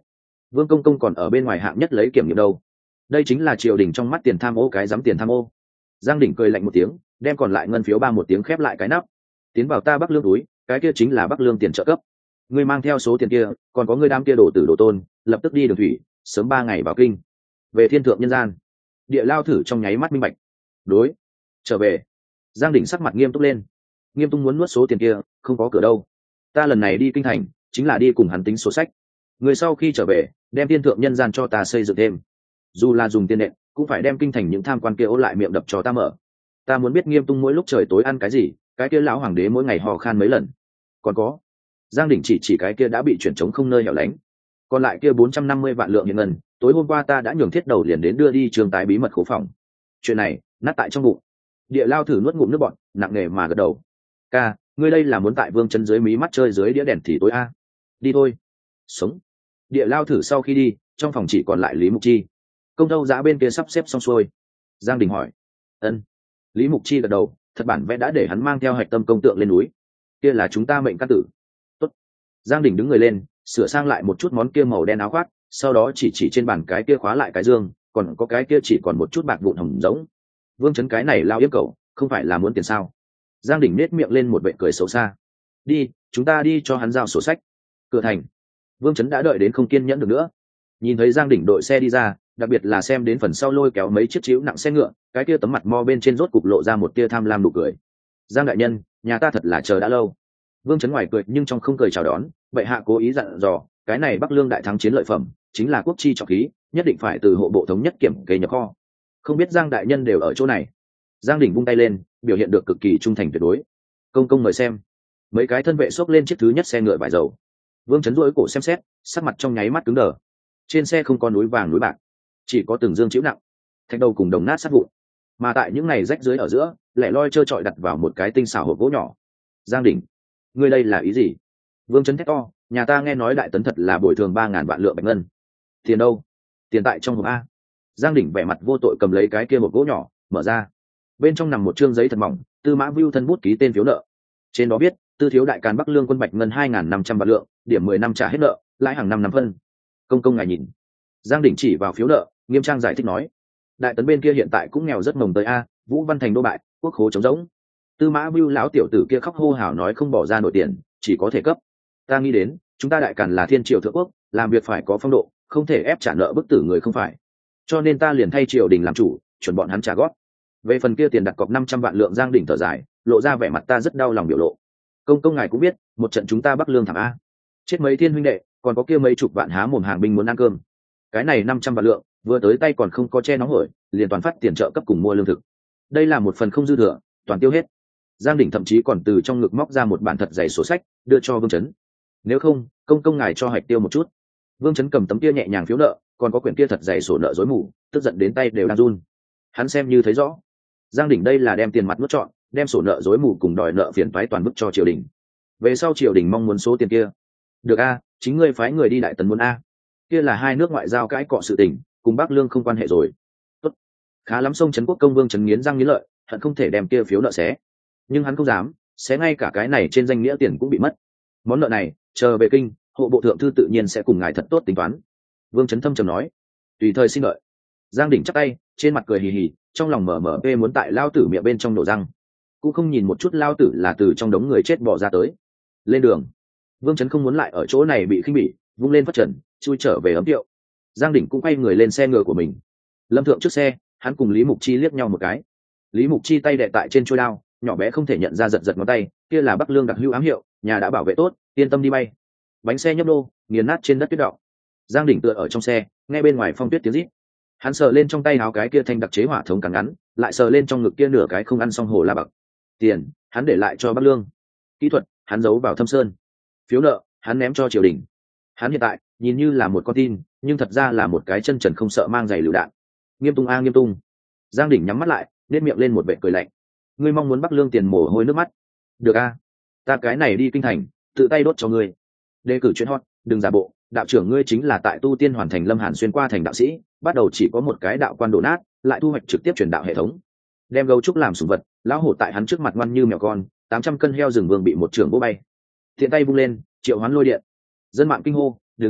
Vương công công còn ở bên ngoài hạng nhất lấy kiểm nghiệm đâu. Đây chính là triều đình trong mắt tiền tham ô cái dám tiền tham ô. Giang Đỉnh cười lạnh một tiếng, đem còn lại ngân phiếu ba một tiếng khép lại cái nắp. Tiến vào ta Bắc Lương túi, cái kia chính là Bắc Lương tiền trợ cấp. Ngươi mang theo số tiền kia, còn có ngươi đám kia đồ tử đồ tôn, lập tức đi đường thủy, sớm 3 ngày vào kinh. Về thiên thượng nhân gian. Địa Lao thử trong nháy mắt minh bạch. Đối, trở về. Giang Đỉnh sắc mặt nghiêm túc lên. Nghiêm Tung muốn nuốt số tiền kia, không có cửa đâu. Ta lần này đi kinh thành, chính là đi cùng hắn tính số sách. Người sau khi trở về, đem thiên thượng nhân gian cho ta xây dựng thêm. Dù là dùng tiền nện, cũng phải đem kinh thành những tham quan kia ố lại miệng đập cho ta mở. Ta muốn biết Nghiêm Tung mỗi lúc trời tối ăn cái gì, cái kia lão hoàng đế mỗi ngày hò khan mấy lần. Còn có, Giang Đỉnh chỉ cái kia đã bị chuyển trống không nơi hẻo lánh. Còn lại kia 450 vạn lượng hiện ngân, tối hôm qua ta đã nhường thiết đầu liền đến đưa đi trường tái bí mật khố phòng. Chuyện này, nát tại trong bụng. Địa Lao thử nuốt ngụm nước bọt, nặng nề mà gật đầu. Ca, ngươi đây là muốn tại Vương chân dưới mí mắt chơi dưới đĩa đèn thì tối a. Đi thôi. Sống. Địa Lao thử sau khi đi, trong phòng chỉ còn lại Lý Mục Chi. Công tâu giã bên kia sắp xếp xong xuôi. Giang Đình hỏi. Ân. Lý Mục Chi gật đầu, thật bản vẽ đã để hắn mang theo hạch tâm công tượng lên núi. Kia là chúng ta mệnh căn tử. Tốt. Giang Đình đứng người lên, sửa sang lại một chút món kia màu đen áo khoác, sau đó chỉ trên bàn cái kia khóa lại cái dương, còn có cái kia chỉ còn một chút bạc vụn hồng giống. Vương Chấn cái này lao yếm cậu, không phải là muốn tiền sao? Giang Đỉnh nết miệng lên một vệ cười xấu xa. Đi, chúng ta đi cho hắn giao sổ sách. Cửa thành. Vương Chấn đã đợi đến không kiên nhẫn được nữa. Nhìn thấy Giang Đỉnh đội xe đi ra, đặc biệt là xem đến phần sau lôi kéo mấy chiếc chiếu nặng xe ngựa, cái kia tấm mặt mo bên trên rốt cục lộ ra một tia tham lam nụ cười. Giang đại nhân, nhà ta thật là chờ đã lâu. Vương Chấn ngoài cười nhưng trong không cười chào đón, bệ hạ cố ý dặn dò, cái này Bắc Lương đại thắng chiến lợi phẩm, chính là quốc chi trọng khí, nhất định phải từ hộ bộ thống nhất kiểm kê nhập kho. Không biết Giang đại nhân đều ở chỗ này. Giang Đỉnh vung tay lên, biểu hiện được cực kỳ trung thành tuyệt đối. Công công mời xem. Mấy cái thân vệ xốc lên chiếc thứ nhất xe ngựa vải dầu. Vương Chấn rỗi cổ xem xét, sắc mặt trong nháy mắt cứng đờ. Trên xe không có núi vàng núi bạc, chỉ có từng dương chịu nặng, thạch đầu cùng đồng nát sát vụn. Mà tại những này rách dưới ở giữa, lẻ loi trơ trọi đặt vào một cái tinh xảo hộp gỗ nhỏ. Giang Đỉnh, ngươi đây là ý gì? Vương Chấn thét to, nhà ta nghe nói đại tấn thật là bồi thường 3.000 vạn lượng bạch ngân. Tiền đâu? Tiền tại trong hộp a. Giang Đỉnh vẻ mặt vô tội cầm lấy cái kia hộp gỗ nhỏ, mở ra. Bên trong nằm một trương giấy thật mỏng, Tư Mã Vưu thân bút ký tên phiếu nợ. Trên đó viết, Tư thiếu đại càn Bắc Lương quân bạch ngân 2.500 vạn lượng, điểm 10 năm trả hết nợ, lãi hàng năm phân. Công công ngài nhìn. Giang Đỉnh chỉ vào phiếu nợ, nghiêm trang giải thích nói, đại tấn bên kia hiện tại cũng nghèo rất mồng tới a, Vũ Văn Thành đô bại, quốc khố trống rỗng. Tư Mã Vưu lão tiểu tử kia khóc hô hào nói không bỏ ra nổi tiền, chỉ có thể cấp. Ta nghĩ đến, chúng ta đại càn là thiên triều thượng quốc, làm việc phải có phong độ, không thể ép trả nợ bức tử người không phải. Cho nên ta liền thay triều đình làm chủ, chuẩn bọn hắn trả góp. Về phần kia tiền đặt cọc 500 vạn lượng, Giang Đỉnh thở dài, lộ ra vẻ mặt ta rất đau lòng biểu lộ. Công công ngài cũng biết, một trận chúng ta Bắc Lương thảm a, chết mấy thiên huynh đệ, còn có kia mấy chục vạn há mồm hàng binh muốn ăn cơm. Cái này 500 vạn lượng, vừa tới tay còn không có che nóng hổi, liền toàn phát tiền trợ cấp cùng mua lương thực. Đây là một phần không dư thừa, toàn tiêu hết. Giang Đỉnh thậm chí còn từ trong ngực móc ra một bản thật dày sổ sách, đưa cho Vương Chấn. Nếu không, công công ngài cho hạch tiêu một chút. Vương Chấn cầm tấm kia nhẹ nhàng phiếu nợ, còn có quyển kia thật dày sổ nợ rối mù, tức giận đến tay đều đang run. Hắn xem như thấy rõ, Giang Đỉnh đây là đem tiền mặt nuốt trọn, đem sổ nợ rối mù cùng đòi nợ phiền toái toàn bức cho triều đình. Về sau triều đình mong muốn số tiền kia. Được a, chính ngươi phái người đi đại tấn muốn a. Kia là hai nước ngoại giao cãi cọ sự tình, cùng Bắc Lương không quan hệ rồi. Tốt. Khá lắm. Sông Trấn Quốc công Vương Trấn nghiến răng nghiến lợi, hận không thể đem kia phiếu nợ xé. Nhưng hắn không dám, xé ngay cả cái này trên danh nghĩa tiền cũng bị mất. Món nợ này, chờ về kinh, hộ bộ thượng thư tự nhiên sẽ cùng ngài thật tốt tính toán. Vương Chấn thâm trầm nói, tùy thời xin lợi. Giang Đỉnh chắp tay, trên mặt cười hì hì, trong lòng mở muốn tại lao tử miệng bên trong nổ răng, cũng không nhìn một chút lao tử là từ trong đống người chết bỏ ra tới. Lên đường. Vương Chấn không muốn lại ở chỗ này bị khinh bỉ, vung lên phát trần, chui trở về ấm tiệu. Giang Đỉnh cũng quay người lên xe ngựa của mình. Lâm thượng trước xe, hắn cùng Lý Mục Chi liếc nhau một cái. Lý Mục Chi tay đè tại trên chuôi đao, nhỏ bé không thể nhận ra, giật ngón tay, kia là Bắc Lương đặc hữu ám hiệu, nhà đã bảo vệ tốt, yên tâm đi bay. Bánh xe nhấp đô, nghiền nát trên đất tuyết động. Giang Đỉnh tựa ở trong xe, nghe bên ngoài phong tuyết tiếng rít. Hắn sờ lên trong tay áo cái kia thanh đặc chế hỏa thống càng ngắn, lại sờ lên trong ngực kia nửa cái không ăn xong hồ la bạc. Tiền, hắn để lại cho Bắc Lương. Kỹ thuật, hắn giấu vào thâm sơn. Phiếu nợ, hắn ném cho triều đình. Hắn hiện tại nhìn như là một con tin, nhưng thật ra là một cái chân trần không sợ mang giày lựu đạn. Nghiêm Tung a Nghiêm Tung. Giang Đỉnh nhắm mắt lại, nét miệng lên một vẻ cười lạnh. Ngươi mong muốn Bắc Lương tiền mồ hôi nước mắt. Được a, ta cái này đi kinh thành, tự tay đốt cho ngươi. Đề cử chuyện hot, đừng giả bộ, đạo trưởng ngươi chính là tại tu tiên hoàn thành Lâm Hàn xuyên qua thành đạo sĩ, bắt đầu chỉ có một cái đạo quan đổ nát, lại thu hoạch trực tiếp truyền đạo hệ thống. Đem gấu trúc làm sủng vật, lão hổ tại hắn trước mặt ngoan như mèo con, 800 cân heo rừng vương bị một trưởng vỗ bay. Thiện tay vung lên, triệu hoán lôi điện. Dân mạng kinh hô, đừng giả bộ,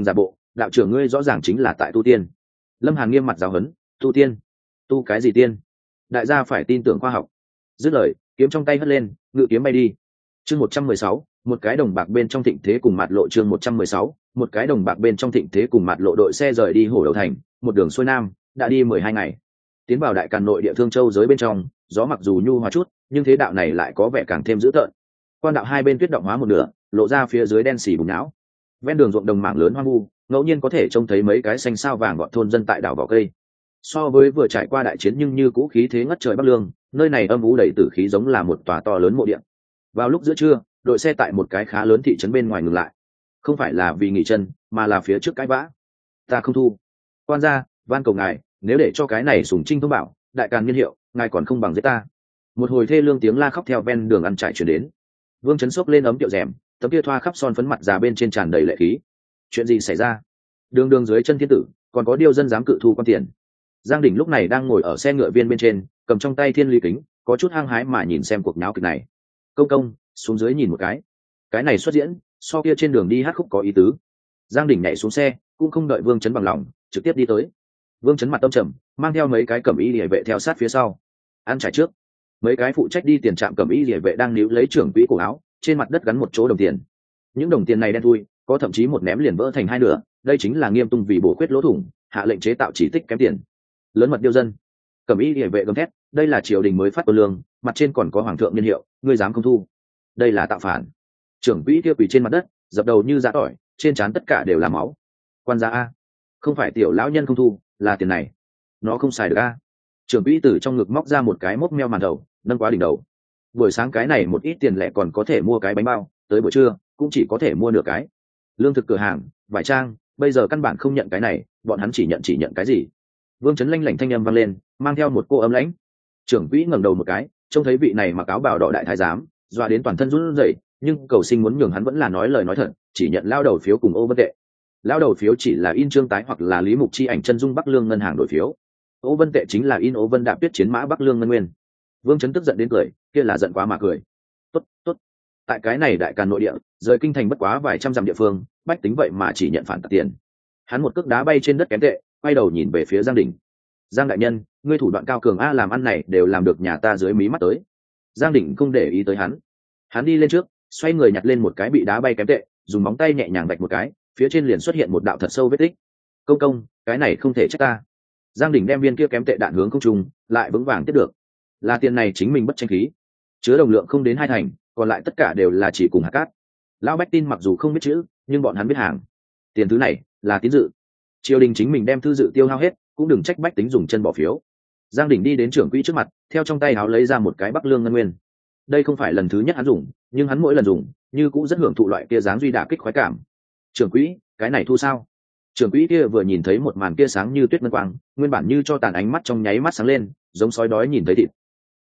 đạo trưởng ngươi rõ ràng chính là tại tu tiên. Lâm Hàn nghiêm mặt giáo huấn, tu tiên? Tu cái gì tiên? Đại gia phải tin tưởng khoa học. Dứt lời, kiếm trong tay hất lên, ngự kiếm bay đi. Chương 116, một cái đồng bạc bên trong thịnh thế cùng mặt lộ. Chương 116, một cái đồng bạc bên trong thịnh thế cùng mặt lộ. Đội xe rời đi Hổ Đầu Thành, một đường xuôi nam, đã đi 12 ngày. Tiến vào đại càn nội địa Thương Châu giới bên trong, gió mặc dù nhu hòa chút, nhưng thế đạo này lại có vẻ càng thêm dữ tợn. Quan đạo hai bên tuyết động hóa một nửa, lộ ra phía dưới đen xì bùng não. Ven đường ruộng đồng mảng lớn hoang vu, ngẫu nhiên có thể trông thấy mấy cái xanh sao vàng gọn thôn dân tại đảo vỏ cây. So với vừa trải qua đại chiến nhưng như cũ khí thế ngất trời Bắc Lương, nơi này âm u đầy tử khí giống là một tòa to lớn mộ điện. Vào lúc giữa trưa, đội xe tại một cái khá lớn thị trấn bên ngoài ngừng lại. Không phải là vì nghỉ chân, mà là phía trước cãi vã. Ta không thu. Quan gia, van cầu ngài, nếu để cho cái này sùng trinh thông bảo, đại càn niên hiệu, ngài còn không bằng giết ta. Một hồi thê lương tiếng la khóc theo ven đường ăn trải chuyển đến. Vương Chấn xốc lên ấm tiệu rèm, tấm kia thoa khắp son phấn mặt già bên trên tràn đầy lệ khí. Chuyện gì xảy ra? Đường đường dưới chân thiên tử, còn có điêu dân dám cự thu quan tiền. Giang Đỉnh lúc này đang ngồi ở xe ngựa viên bên trên, cầm trong tay thiên ly kính, có chút hăng hái mà nhìn xem cuộc náo kịch này. Công công, xuống dưới nhìn một cái này xuất diễn, so kia trên đường đi hát khúc có ý tứ. Giang Đỉnh nhảy xuống xe, cũng không đợi Vương Chấn bằng lòng, trực tiếp đi tới. Vương Chấn mặt tâm trầm, mang theo mấy cái cẩm y liề vệ theo sát phía sau. Ăn trải trước, mấy cái phụ trách đi tiền trạm cẩm y liề vệ đang níu lấy trưởng quỹ cổ áo, trên mặt đất gắn một chỗ đồng tiền. Những đồng tiền này đen thui, có thậm chí một ném liền vỡ thành hai nửa, đây chính là Nghiêm Tung vì bổ khuyết lỗ thủng, hạ lệnh chế tạo chỉ tích kém tiền. Lớn mật điêu dân. Cẩm y liề vệ gầm thét, đây là triều đình mới phát tôn lương, mặt trên còn có hoàng thượng niên hiệu, ngươi dám không thu? Đây là tạo phản. Trưởng quỹ kia quỳ trên mặt đất, dập đầu như giã tỏi, trên trán tất cả đều là máu. Quan gia a, không phải tiểu lão nhân không thu, là tiền này nó không xài được a. Trưởng quỹ từ trong ngực móc ra một cái mốc meo màn đầu, nâng quá đỉnh đầu. Buổi sáng cái này một ít tiền lẻ còn có thể mua cái bánh bao, tới buổi trưa cũng chỉ có thể mua nửa cái. Lương thực cửa hàng, vải trang, bây giờ căn bản không nhận cái này, bọn hắn chỉ nhận cái gì? Vương Chấn lanh lảnh thanh âm vang lên, mang theo một cô ấm lãnh. Trưởng quỹ ngẩng đầu một cái, trông thấy vị này mặc áo bào đỏ đại thái giám, doa đến toàn thân run rẩy, nhưng cầu sinh muốn nhường hắn vẫn là nói lời nói thật, chỉ nhận lao đầu phiếu cùng ô vân tệ. Lao đầu phiếu chỉ là in trương tái hoặc là lý mục chi ảnh chân dung Bắc Lương ngân hàng đổi phiếu, ô vân tệ chính là in ô vân đạp tuyết chiến mã Bắc Lương ngân nguyên. Vương Chấn tức giận đến cười, kia là giận quá mà cười. Tốt. Tại cái này đại càn nội địa, rời kinh thành bất quá vài trăm dặm địa phương, bách tính vậy mà chỉ nhận phản tạc tiền. Hắn một cước đá bay trên đất kém tệ, quay đầu nhìn về phía Giang Đình. Giang đại nhân, ngươi thủ đoạn cao cường a, làm ăn này đều làm được nhà ta dưới mí mắt tới. Giang Đình không để ý tới hắn đi lên trước, xoay người nhặt lên một cái bị đá bay kém tệ, dùng móng tay nhẹ nhàng vạch một cái, phía trên liền xuất hiện một đạo thật sâu vết tích. Công, cái này không thể trách ta. Giang Đình đem viên kia kém tệ đạn hướng không trung, lại vững vàng tiếp được. Là tiền này chính mình bất tranh khí, chứa đồng lượng không đến 2 thành, còn lại tất cả đều là chỉ cùng hạt cát. Lão bách tin mặc dù không biết chữ, nhưng bọn hắn biết hàng. Tiền thứ này là tín dự, triều đình chính mình đem thư dự tiêu hao hết, cũng đừng trách bách tính dùng chân bỏ phiếu. Giang Đình đi đến trưởng quỹ trước mặt, theo trong tay áo lấy ra một cái Bắc Lương ngân nguyên. Đây không phải lần thứ nhất hắn dùng, nhưng hắn mỗi lần dùng như cũng rất hưởng thụ loại kia dáng duy đả kích khoái cảm. Trưởng quỹ, cái này thu sao? Trưởng quỹ kia vừa nhìn thấy một màn kia sáng như tuyết ngân quang, nguyên bản như cho tàn ánh mắt trong nháy mắt sáng lên, giống sói đói nhìn thấy thịt.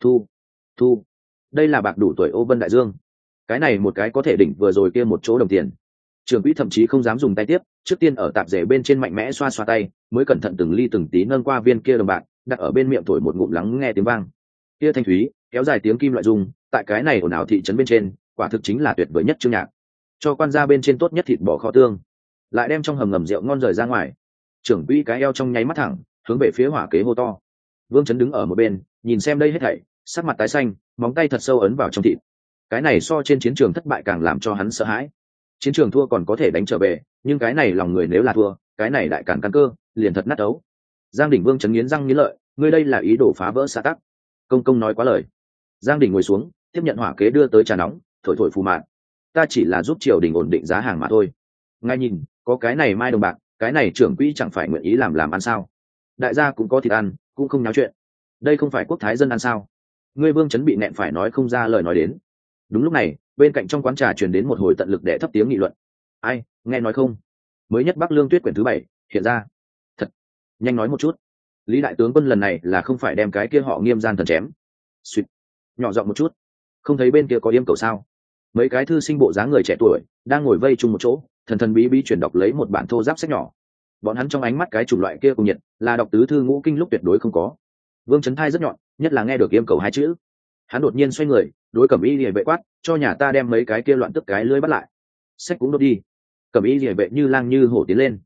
Thu, đây là bạc đủ tuổi ô vân đại dương. Cái này một cái có thể đỉnh vừa rồi kia một chỗ đồng tiền. Trưởng quỹ thậm chí không dám dùng tay tiếp, trước tiên ở tạp rể bên trên mạnh mẽ xoa xoa tay, mới cẩn thận từng ly từng tí nâng qua viên kia đồng bạc, đặt ở bên miệng thổi một ngụm lắng nghe tiếng vang. Kia thanh thúy, kéo dài tiếng kim loại rung, tại cái này ồn ào thị trấn bên trên, quả thực chính là tuyệt vời nhất chương nhạc. Cho quan gia bên trên tốt nhất thịt bò kho tương, lại đem trong hầm ngầm rượu ngon rời ra ngoài. Trưởng quỹ cái eo trong nháy mắt thẳng, hướng về phía hỏa kế hô to. Vương Chấn đứng ở một bên, nhìn xem đây hết thảy, sắc mặt tái xanh, móng tay thật sâu ấn vào trong thịt. Cái này so trên chiến trường thất bại càng làm cho hắn sợ hãi. Chiến trường thua còn có thể đánh trở về, nhưng cái này lòng người nếu là thua, cái này đại cản căn cơ liền thật nát ấu. Giang Đình Vương Chấn nghiến răng nghiến lợi, ngươi đây là ý đồ phá vỡ xã tắc. Công nói quá lời. Giang Đình ngồi xuống, tiếp nhận hỏa kế đưa tới trà nóng, thổi thổi phù mạn. Ta chỉ là giúp triều đình ổn định giá hàng mà thôi. Ngay nhìn, có cái này mai đồng bạc, cái này trưởng quỹ chẳng phải nguyện ý làm ăn sao? Đại gia cũng có thịt ăn, cũng không náo chuyện. Đây không phải quốc thái dân ăn sao? Ngươi Vương Chấn bị nẹn phải nói không ra lời nói đến. Đúng lúc này, bên cạnh trong quán trà truyền đến một hồi tận lực để thấp tiếng nghị luận. Ai, nghe nói không? Mới nhất Bắc Lương Tuyết quyển thứ 7 hiện ra. Thật, nhanh nói một chút. Lý đại tướng quân lần này là không phải đem cái kia họ Nghiêm gian thần chém? Xuyệt, nhỏ giọng một chút. Không thấy bên kia có yêm cầu sao? Mấy cái thư sinh bộ dáng người trẻ tuổi đang ngồi vây chung một chỗ, thần thần bí bí chuyển đọc lấy một bản thô giáp sách nhỏ. Bọn hắn trong ánh mắt cái chủng loại kia cùng nhiệt, là đọc tứ thư ngũ kinh lúc tuyệt đối không có. Vương Chấn thai rất nhọn, nhất là nghe được yêm cầu 2 chữ. Hắn đột nhiên xoay người, đối Cẩm Y Liề vệ quát, cho nhà ta đem mấy cái kia loạn tức cái lưới bắt lại. Sách cũng đốt đi. Cẩm Y Liề vệ như lang như hổ tiến lên.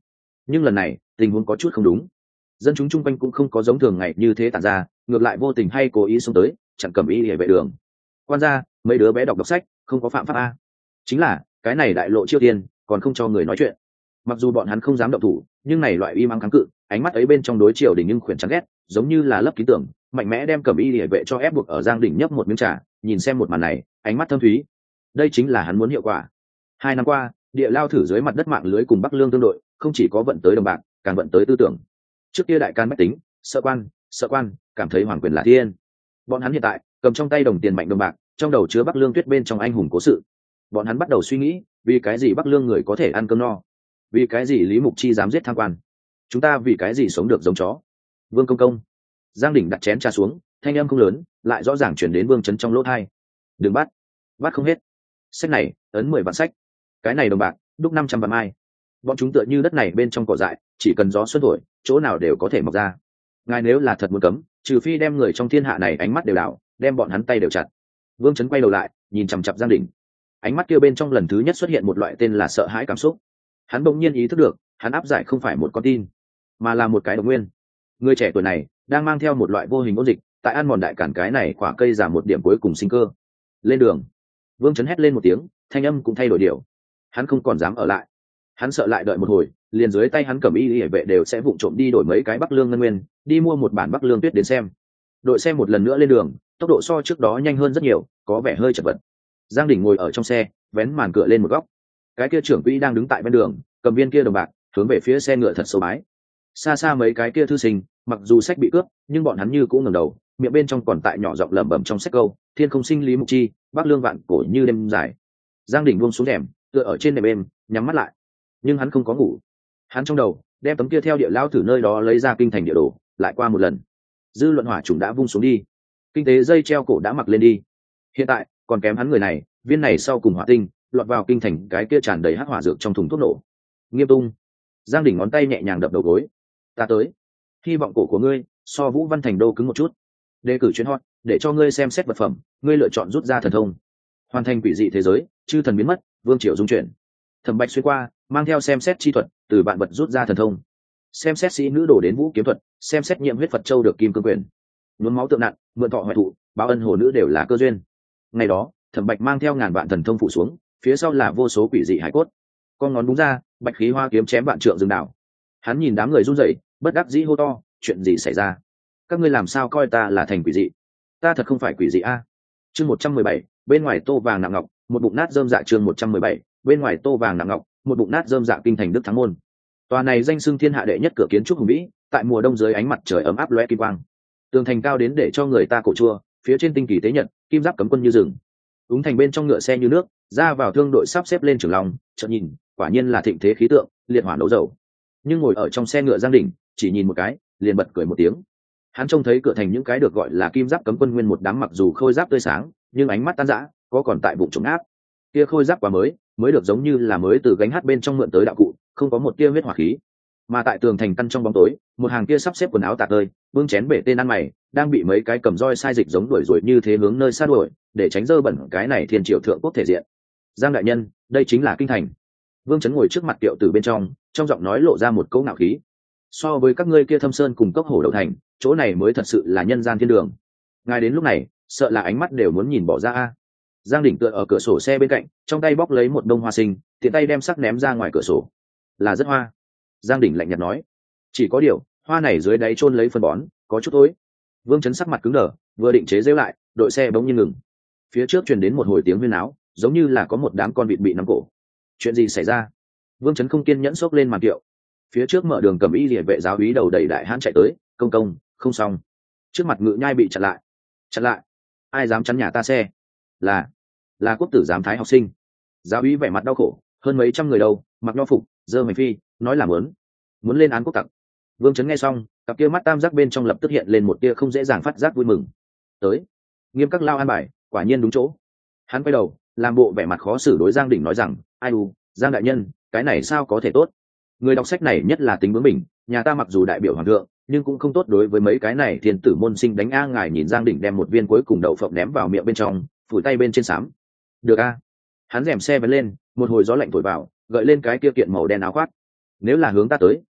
nhưng lần này tình huống có chút không đúng. Dân chúng chung quanh cũng không có giống thường ngày như thế tản ra, ngược lại vô tình hay cố ý xông tới chặn Cẩm Y Liễu vệ đường. Quan gia, mấy đứa bé đọc sách không có phạm pháp a? Chính là cái này đại lộ chiêu tiên còn không cho người nói chuyện. Mặc dù bọn hắn không dám động thủ, nhưng này loại im ắng kháng cự, ánh mắt ấy bên trong đối triều đình nhưng khuyển chán ghét, giống như là lấp ký tưởng, mạnh mẽ đem Cẩm Y Liễu vệ cho ép buộc ở Giang Đỉnh nhấp một miếng trà, nhìn xem một màn này, ánh mắt thâm thúy. Đây chính là hắn muốn hiệu quả. 2 năm qua, địa lao thử dưới mặt đất mạng lưới cùng Bắc Lương tương đội, không chỉ có vận tới đồng bạc, càng vận tới tư tưởng. Trước kia đại can bách tính, sợ quan, cảm thấy hoàng quyền là thiên. Bọn hắn hiện tại cầm trong tay đồng tiền mạnh đồng bạc, trong đầu chứa Bắc Lương Tuyết bên trong anh hùng cố sự. Bọn hắn bắt đầu suy nghĩ, vì cái gì Bắc Lương người có thể ăn cơm no, vì cái gì Lý Mục Chi dám giết tham quan, chúng ta vì cái gì sống được giống chó. Vương công công. Giang Đỉnh đặt chén trà xuống, thanh âm không lớn, lại rõ ràng chuyển đến Vương Chấn trong lỗ tai. Đừng bắt không hết. Sách này ấn 10 vạn sách, cái này đồng bạc đúc 500 vạn mai. Bọn chúng tựa như đất này bên trong cỏ dại, chỉ cần gió xuân thổi, chỗ nào đều có thể mọc ra. Ngài nếu là thật muốn cấm, trừ phi đem người trong thiên hạ này ánh mắt đều đảo, đem bọn hắn tay đều chặt. Vương Chấn quay đầu lại, nhìn chằm chằm Giang Đỉnh. Ánh mắt kia bên trong lần thứ nhất xuất hiện một loại tên là sợ hãi cảm xúc. Hắn bỗng nhiên ý thức được, hắn áp giải không phải một con tin, mà là một cái độc nguyên. Người trẻ tuổi này đang mang theo một loại vô hình ôn dịch, tại ăn mòn đại cản cái này quả cây giảm một điểm cuối cùng sinh cơ. Lên đường. Vương Chấn hét lên một tiếng, thanh âm cũng thay đổi điều. Hắn không còn dám ở lại. Hắn sợ lại đợi một hồi, liền dưới tay hắn Cẩm Y Liễu vệ đều sẽ vụng trộm đi đổi mấy cái Bắc Lương ngân nguyên, đi mua một bản Bắc Lương Tuyết đến xem. Đội xe một lần nữa lên đường, tốc độ so trước đó nhanh hơn rất nhiều, có vẻ hơi chật vật. Giang Đỉnh ngồi ở trong xe, vén màn cửa lên một góc. Cái kia trưởng quỹ đang đứng tại bên đường, cầm viên kia đồng bạc, hướng về phía xe ngựa thật sâu bái. Xa xa mấy cái kia thư sinh, mặc dù sách bị cướp, nhưng bọn hắn như cũng ngẩng đầu, miệng bên trong còn tại nhỏ giọng lẩm bẩm trong sách câu: Thiên không sinh Lý Mục Chi, Bắc Lương vạn cổ như đêm dài. Giang Đỉnh buông xuống rèm, tựa ở trên nệm êm, nhắm mắt lại. Nhưng hắn không có ngủ. Hắn trong đầu đem tấm kia theo địa lao thử nơi đó lấy ra kinh thành địa đồ, lại qua một lần. Dư luận hỏa trùng đã vung xuống đi, kinh tế dây treo cổ đã mặc lên đi. Hiện tại còn kém hắn người này, viên này sau cùng hỏa tinh, lọt vào kinh thành cái kia tràn đầy hắc hỏa dược trong thùng thuốc nổ. Nghiêm Tung. Giang Đỉnh ngón tay nhẹ nhàng đập đầu gối. Ta tới. Hy vọng cổ của ngươi so Vũ Văn Thành đô cứng một chút. Đề cử chuyến hot, để cho ngươi xem xét vật phẩm, ngươi lựa chọn rút ra thần thông. Hoàn thành quỷ dị thế giới, chư thần biến mất, vương triều dung chuyển. Thẩm Bạch xuyên qua, mang theo xem xét chi thuật, từ bạn vật rút ra thần thông. Xem xét sĩ nữ đổ đến vũ kiếm thuật, xem xét nhiệm huyết Phật châu được kim cương quyền. Nhuốm máu tượng nặng, mượn thọ hoại thụ, báo ân hồ nữ đều là cơ duyên. Ngày đó, Thẩm Bạch mang theo ngàn vạn thần thông phụ xuống, phía sau là vô số quỷ dị hải cốt. Con ngón búng ra, bạch khí hoa kiếm chém vạn trượng rừng đảo. Hắn nhìn đám người run rẩy, bất đắc dĩ hô to: chuyện gì xảy ra? Các ngươi làm sao coi ta là thành quỷ dị? Ta thật không phải quỷ dị a. Chương 117, bên ngoài tô vàng nặng ngọc, một bụng nát rơm dạ. Chương 117, bên ngoài tô vàng nặng ngọc, một bụng nát rơm dạ. Kinh thành Đức Thắng môn. Tòa này danh xưng thiên hạ đệ nhất cửa kiến trúc hùng vĩ, tại mùa đông dưới ánh mặt trời ấm áp lóe kim quang. Tường thành cao đến để cho người ta cổ chua, phía trên tinh kỳ tế nhật, kim giáp cấm quân như rừng. Úng thành bên trong ngựa xe như nước, ra vào thương đội sắp xếp lên trường lòng, chợt nhìn, quả nhiên là thịnh thế khí tượng, liệt hỏa nấu dầu. Nhưng ngồi ở trong xe ngựa Giang Đỉnh, chỉ nhìn một cái, liền bật cười một tiếng. Hắn trông thấy cửa thành những cái được gọi là kim giáp cấm quân nguyên một đám, mặc dù khôi giáp tươi sáng, nhưng ánh mắt tan rã, có còn tại bụng trống áp. Kia khôi giáp quá mới được giống như là mới từ gánh hát bên trong mượn tới đạo cụ, không có một tia huyết hỏa khí. Mà tại tường thành căn trong bóng tối, một hàng kia sắp xếp quần áo tạc tơi, vương chén bể tên ăn mày, đang bị mấy cái cầm roi sai dịch giống đuổi ruồi như thế hướng nơi xa đuổi, để tránh dơ bẩn cái này thiên triều thượng quốc thể diện. Giang đại nhân, đây chính là kinh thành. Vương Chấn ngồi trước mặt Tiệu Tử bên trong giọng nói lộ ra một cỗ ngạo khí. So với các ngươi kia Thâm Sơn cùng Cốc Hổ đầu thành, chỗ này mới thật sự là nhân gian thiên đường. Ngài đến lúc này, sợ là ánh mắt đều muốn nhìn bỏ ra a. Giang Đỉnh tựa ở cửa sổ xe bên cạnh, trong tay bóc lấy một bông hoa sinh, tiện tay đem sắc ném ra ngoài cửa sổ. Là rất hoa. Giang Đỉnh lạnh nhạt nói. Chỉ có điều, hoa này dưới đáy chôn lấy phân bón, có chút tối. Vương Chấn sắc mặt cứng đờ, vừa định chế giễu lại, đội xe bỗng nhiên ngừng. Phía trước truyền đến một hồi tiếng huyên náo, giống như là có một đám con vịt bị nắm cổ. Chuyện gì xảy ra? Vương Chấn không kiên nhẫn xốc lên màn kiệu. Phía trước mở đường Cẩm Y Liễu vệ giáo úy đầu đầy đại hãn chạy tới, công công, không xong. Trước mặt Ngự Nhai bị chặn lại. Chặn lại? Ai dám chắn nhà ta xe? Là quốc tử giám thái học sinh. Giáo úy vẻ mặt đau khổ, hơn mấy trăm người đâu, mặc nho phục, dơ mảnh phi, nói là muốn lên án quốc tặc. Vương Chấn nghe xong, cặp kia mắt tam giác bên trong lập tức hiện lên một tia không dễ dàng phát giác vui mừng. Tới, nghiêm các lao an bài, quả nhiên đúng chỗ. Hắn quay đầu, làm bộ vẻ mặt khó xử đối Giang Đỉnh nói rằng: ai u, Giang đại nhân, cái này sao có thể tốt? Người đọc sách này nhất là tính bướng bỉnh, nhà ta mặc dù đại biểu hoàng thượng, nhưng cũng không tốt đối với mấy cái này thiên tử môn sinh đánh a. Ngài nhìn Giang Đỉnh đem một viên cuối cùng đậu phộng ném vào miệng bên trong, phủi tay bên trên xám. Được a. Hắn rèm xe vén lên, một hồi gió lạnh thổi vào, gợi lên cái kia kiện màu đen áo khoác. Nếu là hướng ta tới,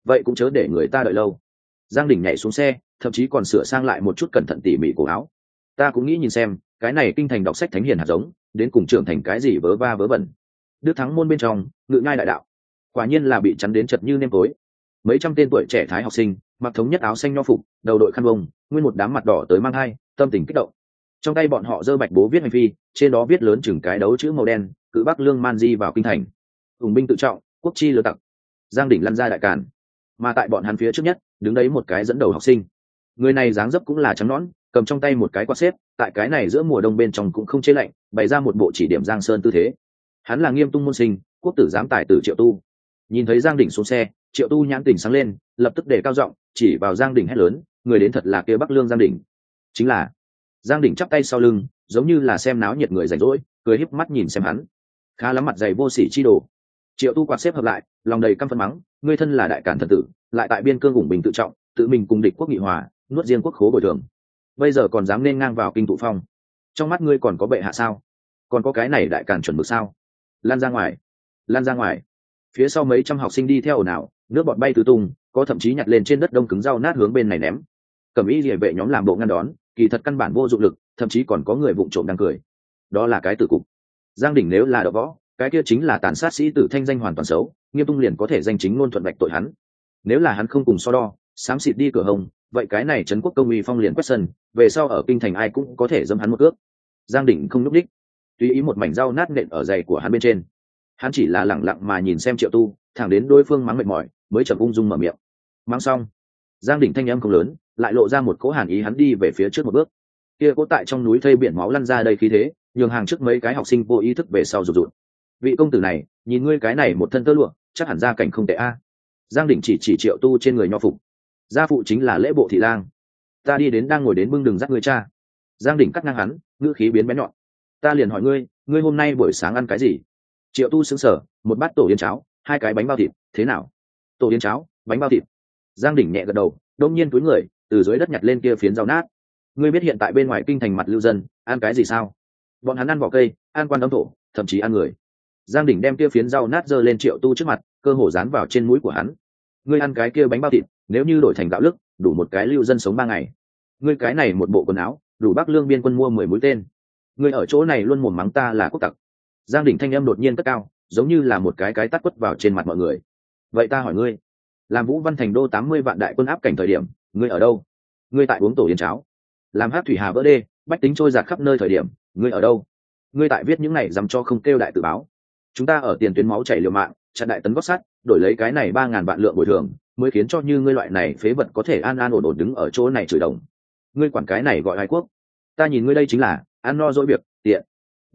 vậy cũng chớ để người ta đợi lâu. Giang Đình nhảy xuống xe, thậm chí còn sửa sang lại một chút cẩn thận tỉ mỉ cổ áo. Ta cũng nghĩ nhìn xem cái này kinh thành đọc sách thánh hiền hạt giống đến cùng trưởng thành cái gì vớ va vớ vẩn. Đức thắng môn bên trong ngự ngai đại đạo, quả nhiên là bị chắn đến chật như nêm tối. Mấy trăm tên tuổi trẻ thái học sinh mặc thống nhất áo xanh nho phục, đầu đội khăn bông, nguyên một đám mặt đỏ tới mang hai, tâm tình kích động. Trong tay bọn họ giơ bạch bố viết hành phi, trên đó viết lớn chừng cái đấu chữ màu đen, cự Bắc Lương man di vào kinh thành, ủng binh tự trọng, quốc chi lừa tặc. Giang Đình lăn ra đại càn, mà tại bọn hắn phía trước nhất đứng đấy một cái dẫn đầu học sinh. Người này dáng dấp cũng là trắng nõn, cầm trong tay một cái quạt xếp, tại cái này giữa mùa đông bên trong cũng không chế lạnh, bày ra một bộ chỉ điểm giang sơn tư thế. Hắn là Nghiêm Tung môn sinh, quốc tử giám tài tử Triệu Tu. Nhìn thấy Giang Đình xuống xe, Triệu Tu nhãn tình sáng lên, lập tức để cao giọng chỉ vào Giang Đình hét lớn, người đến thật là kia Bắc Lương Giang Đình. Chính là. Giang Đình chắp tay sau lưng, giống như là xem náo nhiệt người rảnh rỗi, cười híp mắt nhìn xem hắn. Khá lắm, mặt dày vô sỉ chi đồ. Triệu Tu quạt xếp hợp lại, lòng đầy căm phẫn mắng, ngươi thân là đại càn thần tử, lại tại biên cương ủng bình tự trọng, tự mình cùng địch quốc nghị hòa, nuốt riêng quốc khố bồi thường, bây giờ còn dám nên ngang vào kinh tụ phong, trong mắt ngươi còn có bệ hạ sao? Còn có cái này đại càn chuẩn mực sao? Lan ra ngoài, lan ra ngoài. Phía sau mấy trăm học sinh đi theo ồn ào, nước bọt bay tứ tung, có thậm chí nhặt lên trên đất đông cứng rau nát hướng bên này ném. Cẩm y liề vệ nhóm làm bộ ngăn đón, kỳ thật căn bản vô dụng lực, thậm chí còn có người vụng trộm đang cười. Đó là cái tử cục. Giang Đình nếu là đọ võ, cái kia chính là tàn sát sĩ tử, thanh danh hoàn toàn xấu, Nghiêm Tung liền có thể danh chính ngôn thuận vạch tội hắn. Nếu là hắn không cùng so đo, xám xịt đi cửa hồng, vậy cái này trấn quốc công uy phong liền quét sân, về sau ở kinh thành ai cũng có thể dâm hắn một cước. Giang Đình không lúc đích, tùy ý một mảnh rau nát nện ở giày của hắn bên trên. Hắn chỉ là lẳng lặng mà nhìn xem Triệu Tu, thẳng đến đối phương mắng mệt mỏi, mới chậm ung dung mở miệng. Mắng xong, Giang Đình thanh âm không lớn, lại lộ ra một cỗ hàn ý, hắn đi về phía trước một bước. Kia cỗ tại trong núi thây biển máu lăn ra đây khí thế, nhường hàng trước mấy cái học sinh vô ý thức về sau rụt rụt. Vị công tử này, nhìn ngươi cái này một thân tơ lụa, chắc hẳn gia cảnh không tệ a. Giang Đình chỉ Triệu Tu trên người nho phục. Gia phụ chính là lễ bộ thị lang. Ta đi đến đang ngồi đến bưng đừng dắt ngươi cha. Giang Đình cắt ngang hắn, ngữ khí biến bén nhọn. Ta liền hỏi ngươi, ngươi hôm nay buổi sáng ăn cái gì? Triệu Tu sững sờ, một bát tổ yến cháo, hai cái bánh bao thịt, thế nào? Tổ yến cháo, bánh bao thịt. Giang Đình nhẹ gật đầu, đột nhiên túi người, từ dưới đất nhặt lên kia phiến rau nát. Ngươi biết hiện tại bên ngoài kinh thành mặt lưu dân ăn cái gì sao? Bọn hắn ăn vỏ cây, ăn quan đống thổ, thậm chí ăn người. Giang Đình đem kia phiến rau nát giơ lên Triệu Tu trước mặt, cơ hồ dán vào trên mũi của hắn. Ngươi ăn cái kia bánh bao thịt, nếu như đổi thành gạo lức, đủ một cái lưu dân sống 3 ngày. Ngươi cái này một bộ quần áo, đủ Bắc Lương biên quân mua 10 mũi tên. Ngươi ở chỗ này luôn mồm mắng ta là quốc tặc. Giang Đình thanh âm đột nhiên cất cao, giống như là một cái tát quất vào trên mặt mọi người. Vậy ta hỏi ngươi, làm Vũ Văn thành đô 80 vạn đại quân áp cảnh thời điểm, ngươi ở đâu? Ngươi tại uống tổ yến cháo. Làm hát thủy hà vỡ đê, bách tính trôi dạt khắp nơi thời điểm, ngươi ở đâu? Ngươi tại viết những này dám cho không kêu đại tự báo. Chúng ta ở tiền tuyến máu chảy liều mạng, chặn đại tấn gót sắt, đổi lấy cái này 3.000 vạn lượng bồi thường, mới khiến cho như ngươi loại này phế vật có thể an an ổn ổn đứng ở chỗ này chửi đồng. Ngươi quản cái này gọi ai quốc? Ta nhìn ngươi đây chính là ăn no dỗi việc, tiện.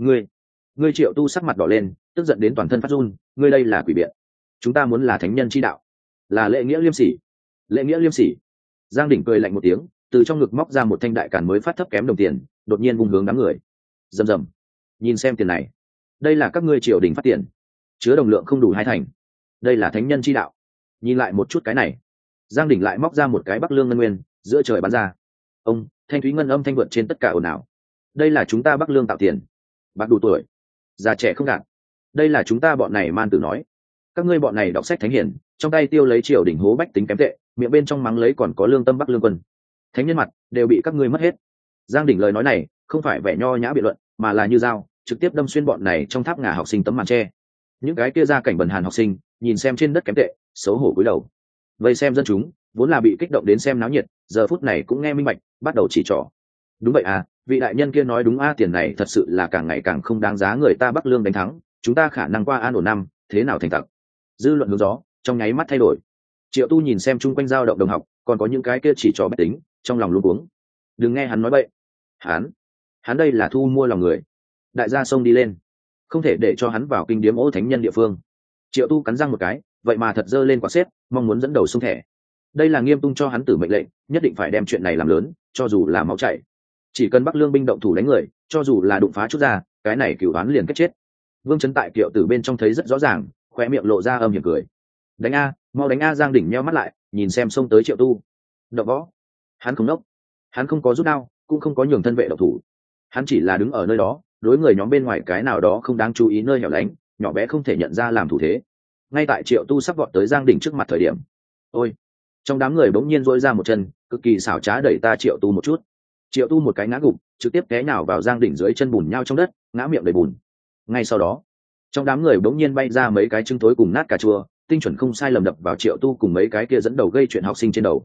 Ngươi Triệu Tu sắc mặt đỏ lên, tức giận đến toàn thân phát run. Ngươi đây là quỷ biện. Chúng ta muốn là thánh nhân chi đạo, là lễ nghĩa liêm sỉ. Lễ nghĩa liêm sỉ. Giang Đình cười lạnh một tiếng, từ trong ngực móc ra một thanh đại càn mới phát thấp kém đồng tiền, đột nhiên vung hướng đám người. Rầm rầm. Nhìn xem tiền này, đây là các ngươi triều đình phát tiền, chứa đồng lượng không đủ 2 thành. Đây là thánh nhân chi đạo. Nhìn lại một chút cái này. Giang Đình lại móc ra một cái Bắc Lương ngân nguyên, giữa trời bắn ra. Ông, thanh thúy ngân âm thanh vượt trên tất cả ồn ào. Đây là chúng ta Bắc Lương tạo tiền. Bạc đủ tuổi, già trẻ không gạt. Đây là chúng ta bọn này man tử nói. Các ngươi bọn này đọc sách thánh hiển, trong tay tiêu lấy triều đình hố bách tính kém tệ, miệng bên trong mắng lấy còn có lương tâm Bắc Lương quân. Thánh nhân mặt đều bị các ngươi mất hết. Giang Đình lời nói này không phải vẻ nho nhã biện luận, mà là như dao, trực tiếp đâm xuyên bọn này trong tháp ngà học sinh tấm màn tre. Những cái kia ra cảnh bần hàn học sinh nhìn xem trên đất kém tệ, xấu hổ cúi đầu. Vây xem dân chúng vốn là bị kích động đến xem náo nhiệt, giờ phút này cũng nghe minh bạch, bắt đầu chỉ trỏ. Đúng vậy à, vị đại nhân kia nói đúng a, tiền này thật sự là càng ngày càng không đáng giá người ta Bắc Lương đánh thắng, chúng ta khả năng qua an ổn năm, thế nào thành tặc. Dư luận hướng gió trong nháy mắt thay đổi. Triệu Tu nhìn xem chung quanh dao động đồng học, còn có những cái kia chỉ trỏ bách tính, trong lòng luống cuống. Đừng nghe hắn nói bậy. Hắn đây là thu mua lòng người. Đại gia xông đi lên, không thể để cho hắn vào kinh điếm ô thánh nhân địa phương. Triệu Tu cắn răng một cái, vậy mà thật dơ lên quả xếp, mong muốn dẫn đầu xung thẻ. Đây là Nghiêm Tung cho hắn tử mệnh lệnh, nhất định phải đem chuyện này làm lớn, cho dù là máu chảy. Chỉ cần Bắc Lương binh động thủ đánh người, cho dù là đụng phá chút ra, cái này cửu đoán liền kết chết. Vương Chấn tại kiệu tử bên trong thấy rất rõ ràng, khóe miệng lộ ra âm hiểm cười. Đánh a, mau đánh a! Giang Đình nheo mắt lại, nhìn xem xông tới Triệu Tu. Động võ. Hắn không nốc, hắn không có rút đao, cũng không có nhường thân vệ động thủ. Hắn chỉ là đứng ở nơi đó, đối người nhóm bên ngoài cái nào đó không đáng chú ý nơi hẻo lánh, nhỏ bé không thể nhận ra làm thủ thế. Ngay tại Triệu Tu sắp vọt tới Giang Đình trước mặt thời điểm, Ôi, trong đám người bỗng nhiên dỗi ra một chân, cực kỳ xảo trá đẩy ta Triệu Tu một chút. Triệu Tu một cái ngã gục, trực tiếp té nhào vào Giang Đỉnh dưới chân bùn nhau trong đất, ngã miệng đầy bùn. Ngay sau đó, trong đám người bỗng nhiên bay ra mấy cái trứng tối cùng nát cà chua, tinh chuẩn không sai lầm đập vào Triệu Tu cùng mấy cái kia dẫn đầu gây chuyện học sinh trên đầu.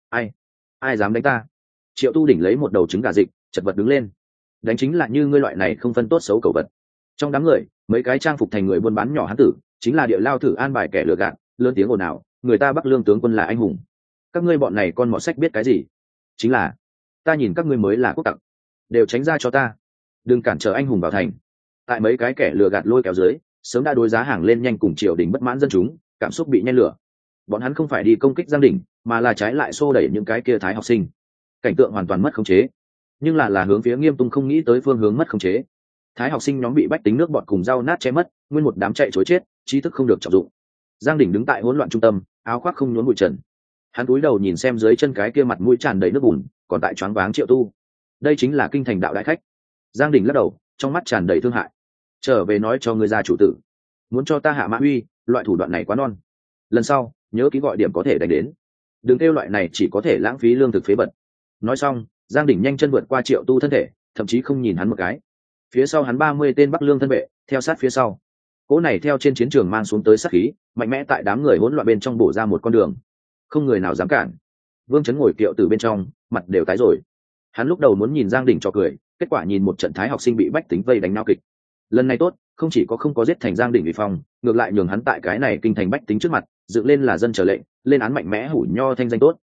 Ai dám đánh ta? Triệu Tu đỉnh lấy một đầu trứng gà dịch, chật vật đứng lên. Đánh chính là như ngươi loại này không phân tốt xấu cầu vật. Trong đám người, mấy cái trang phục thành người buôn bán nhỏ hán tử, chính là địa lao thử an bài kẻ lừa gạt, lớn tiếng ồn ào, người ta Bắc Lương tướng quân là anh hùng. Các ngươi bọn này con mọt sách biết cái gì? Chính là, ta nhìn các ngươi mới là quốc tặc, đều tránh ra cho ta, đừng cản trở anh hùng vào thành. Tại mấy cái kẻ lừa gạt lôi kéo dưới, sớm đã đối giá hàng lên nhanh cùng triều đình bất mãn dân chúng, cảm xúc bị nhen lửa. Bọn hắn không phải đi công kích Giang Đình, mà là trái lại xô đẩy những cái kia thái học sinh. Cảnh tượng hoàn toàn mất khống chế, nhưng là hướng phía Nghiêm Tung không nghĩ tới phương hướng mất khống chế. Thái học sinh nhóm bị bách tính nước bọt cùng rau nát che mất, nguyên một đám chạy chối chết, trí thức không được trọng dụng. Giang Đình đứng tại hỗn loạn trung tâm, áo khoác không nhốn bụi trần. Hắn cúi đầu nhìn xem dưới chân cái kia mặt mũi tràn đầy nước bùn, còn tại choáng váng Triệu Tu. Đây chính là kinh thành đạo đại khách. Giang Đình lắc đầu, trong mắt tràn đầy thương hại. Trở về nói cho người gia chủ tử, muốn cho ta hạ mã uy, loại thủ đoạn này quá non. Lần sau nhớ ký gọi điểm có thể đánh đến, đừng kêu loại này chỉ có thể lãng phí lương thực phế bật. Nói xong, Giang Đình nhanh chân vượt qua Triệu Tu thân thể, thậm chí không nhìn hắn một cái. Phía sau hắn 30 tên Bắc Lương thân vệ theo sát phía sau. Cỗ này theo trên chiến trường mang xuống tới sát khí, mạnh mẽ tại đám người hỗn loạn bên trong bổ ra một con đường, không người nào dám cản. Vương Chấn ngồi kiệu từ bên trong, mặt đều tái rồi. Hắn lúc đầu muốn nhìn Giang Đình cho cười, kết quả nhìn một trận thái học sinh bị bách tính vây đánh nao kịch. Lần này tốt, không chỉ có không có giết thành Giang Đình bị phong, ngược lại nhường hắn tại cái này kinh thành bách tính trước mặt dựng lên là dân trở lệnh, lên án mạnh mẽ hủ nho thanh danh tốt.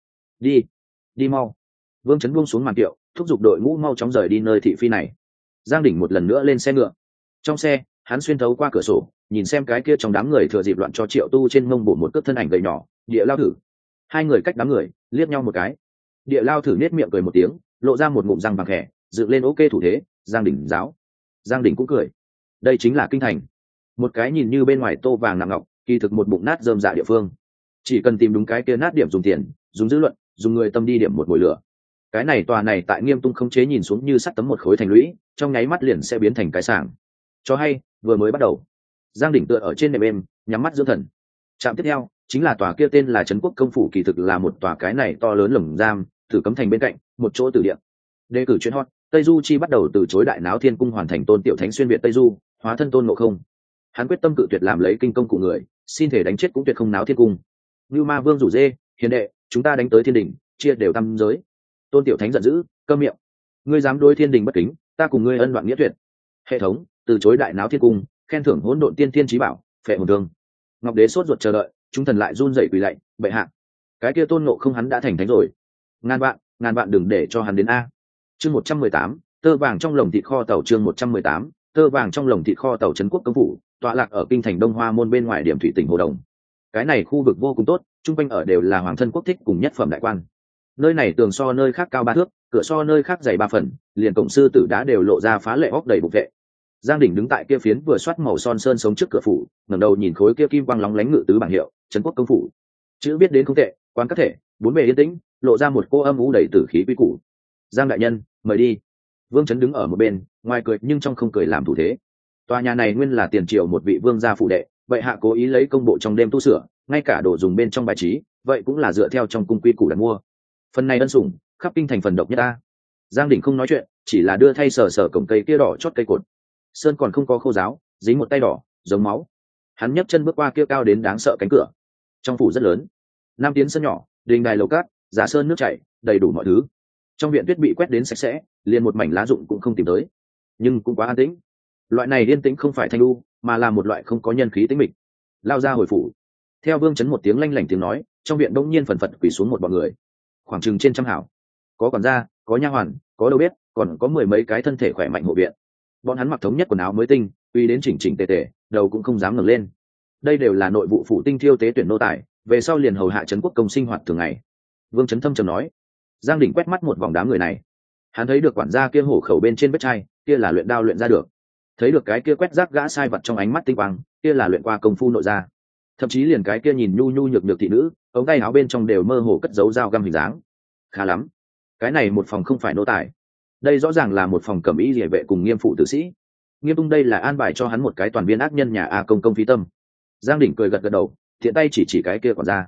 Đi mau. Vương Chấn buông xuống màn kiệu, thúc giục đội ngũ mau chóng rời đi nơi thị phi này. Giang Đình một lần nữa lên xe ngựa. Trong xe, hắn xuyên thấu qua cửa sổ, nhìn xem cái kia trong đám người thừa dịp loạn cho Triệu Tu trên mông bổ một cước thân ảnh gầy nhỏ, Địa Lao Thử. Hai người cách đám người liếc nhau một cái. Địa Lao Thử nết miệng cười một tiếng, lộ ra một ngụm răng vàng khẽ, dựng lên ok thủ thế. Giang Đình giáo. Giang Đình cũng cười. Đây chính là kinh thành, một cái nhìn như bên ngoài tô vàng nặng ngọc, kỳ thực một bụng nát rơm dạ địa phương. Chỉ cần tìm đúng cái kia nát điểm dùng tiền, dùng dư luận, dùng người tâm đi điểm một mồi lửa. Cái này tòa này tại Nghiêm Tung không chế nhìn xuống như sắt tấm một khối thành lũy, trong nháy mắt liền sẽ biến thành cái sảng. Cho hay, vừa mới bắt đầu. Giang Đình tựa ở trên nệm êm, nhắm mắt dưỡng thần. Trạm tiếp theo chính là tòa kia tên là Trấn Quốc Công phủ, kỳ thực là một tòa cái này to lớn lồng giam, Tử Cấm Thành bên cạnh, một chỗ tử địa. Đề cử chuyên hot, Tây Du Chi bắt đầu từ chối đại náo Thiên Cung hoàn thành Tôn Tiểu Thánh xuyên việt Tây Du, hóa thân Tôn Ngộ Không. Hắn quyết tâm cự tuyệt làm lấy kinh công của người, xin thể đánh chết cũng tuyệt không náo Thiên Cung. Như Ma Vương rủ dê, hiền đệ, chúng ta đánh tới thiên đình, chia đều tam giới. Tôn Tiểu Thánh giận dữ, câm miệng. Ngươi dám đối thiên đình bất kính, ta cùng ngươi ân đoạn nghĩa tuyệt. Hệ thống từ chối đại náo Thiên Cung, khen thưởng hỗn độn tiên thiên chí bảo, phệ hồn thương. Ngọc Đế sốt ruột chờ đợi, chúng thần lại run rẩy quỳ lạy, bệ hạ. Cái kia Tôn Ngộ Không hắn đã thành thánh rồi, ngàn vạn đừng để cho hắn đến a. Chương 118, tơ vàng trong lồng thịt kho tàu. Chương 118, tơ vàng trong lồng thịt kho tàu. Trấn Quốc Công phủ tọa lạc ở kinh thành Đông Hoa môn bên ngoài điểm thủy tỉnh Hồ Đồng. Cái này khu vực vô cùng tốt, trung quanh ở đều là hoàng thân quốc thích cùng nhất phẩm đại quan. Nơi này tường so nơi khác cao 3 thước, cửa so nơi khác dày 3 phần, liền cổng sư tử đá đều lộ ra phá lệ óc đầy bục vệ. Giang Đình đứng tại kia phiến vừa soát màu son sơn sống trước cửa phủ, ngẩng đầu nhìn khối kia kim quang lóng lánh ngự tứ bảng hiệu, Trấn Quốc Công phủ. Chữ biết đến không tệ, quán các thể, bốn bề yên tĩnh, lộ ra một cô âm u đầy tử khí quý củ. Giang đại nhân, mời đi. Vương Chấn đứng ở một bên, ngoài cười nhưng trong không cười làm thủ thế. Tòa nhà này nguyên là tiền triệu một vị vương gia phụ đệ, vậy hạ cố ý lấy công bộ trong đêm tu sửa, ngay cả đồ dùng bên trong bài trí, vậy cũng là dựa theo trong cung quy củ đặt mua. Phần này ân sủng, khắp kinh thành phần độc nhất ta. Giang Đình không nói chuyện, chỉ là đưa thay sờ sờ cổng cây kia đỏ chót cây cột. Sơn còn không có khô ráo, dính một tay đỏ, giống máu. Hắn nhấc chân bước qua kia cao đến đáng sợ cánh cửa. Trong phủ rất lớn, nam tiến sân nhỏ, đình đài lầu cát, giả sơn nước chảy, đầy đủ mọi thứ. Trong viện tuyết bị quét đến sạch sẽ, liền một mảnh lá rụng cũng không tìm tới, nhưng cũng quá an tĩnh. Loại này yên tĩnh không phải thanh lưu, mà là một loại không có nhân khí tĩnh mịch. Lao ra hồi phủ. Theo Vương Chấn một tiếng lanh lảnh tiếng nói, trong viện đông nhiên phần phật quỳ xuống một bọn người, khoảng chừng trên trăm hảo. Có quản gia, có nha hoàn, có đầu bếp, còn có mười mấy cái thân thể khỏe mạnh hộ viện. Bọn hắn mặc thống nhất quần áo mới tinh, uy đến chỉnh chỉnh tề tề, đầu cũng không dám ngẩng lên. Đây đều là nội vụ phủ tinh thiêu tế tuyển nô tài, về sau liền hầu hạ Trấn Quốc Công sinh hoạt thường ngày. Vương Chấn thâm trầm nói. Giang Đình quét mắt một vòng đám người này, hắn thấy được quản gia kia hổ khẩu bên trên vết chai, kia là luyện đao luyện ra được. Thấy được cái kia quét rác gã sai vật trong ánh mắt tinh quang, kia là luyện qua công phu nội ra. Thậm chí liền cái kia nhìn nhu nhu nhược nhược thị nữ, ống tay áo bên trong đều mơ hồ cất giấu dao găm hình dáng. Khá lắm, cái này một phòng không phải nô tài, đây rõ ràng là một phòng cẩm y liề vệ cùng nghiêm phụ tử sĩ. Nghiêm Tung đây là an bài cho hắn một cái toàn viên ác nhân nhà a công công phí tâm. Giang Đình cười gật gật đầu, thiện tay chỉ cái kia quản gia.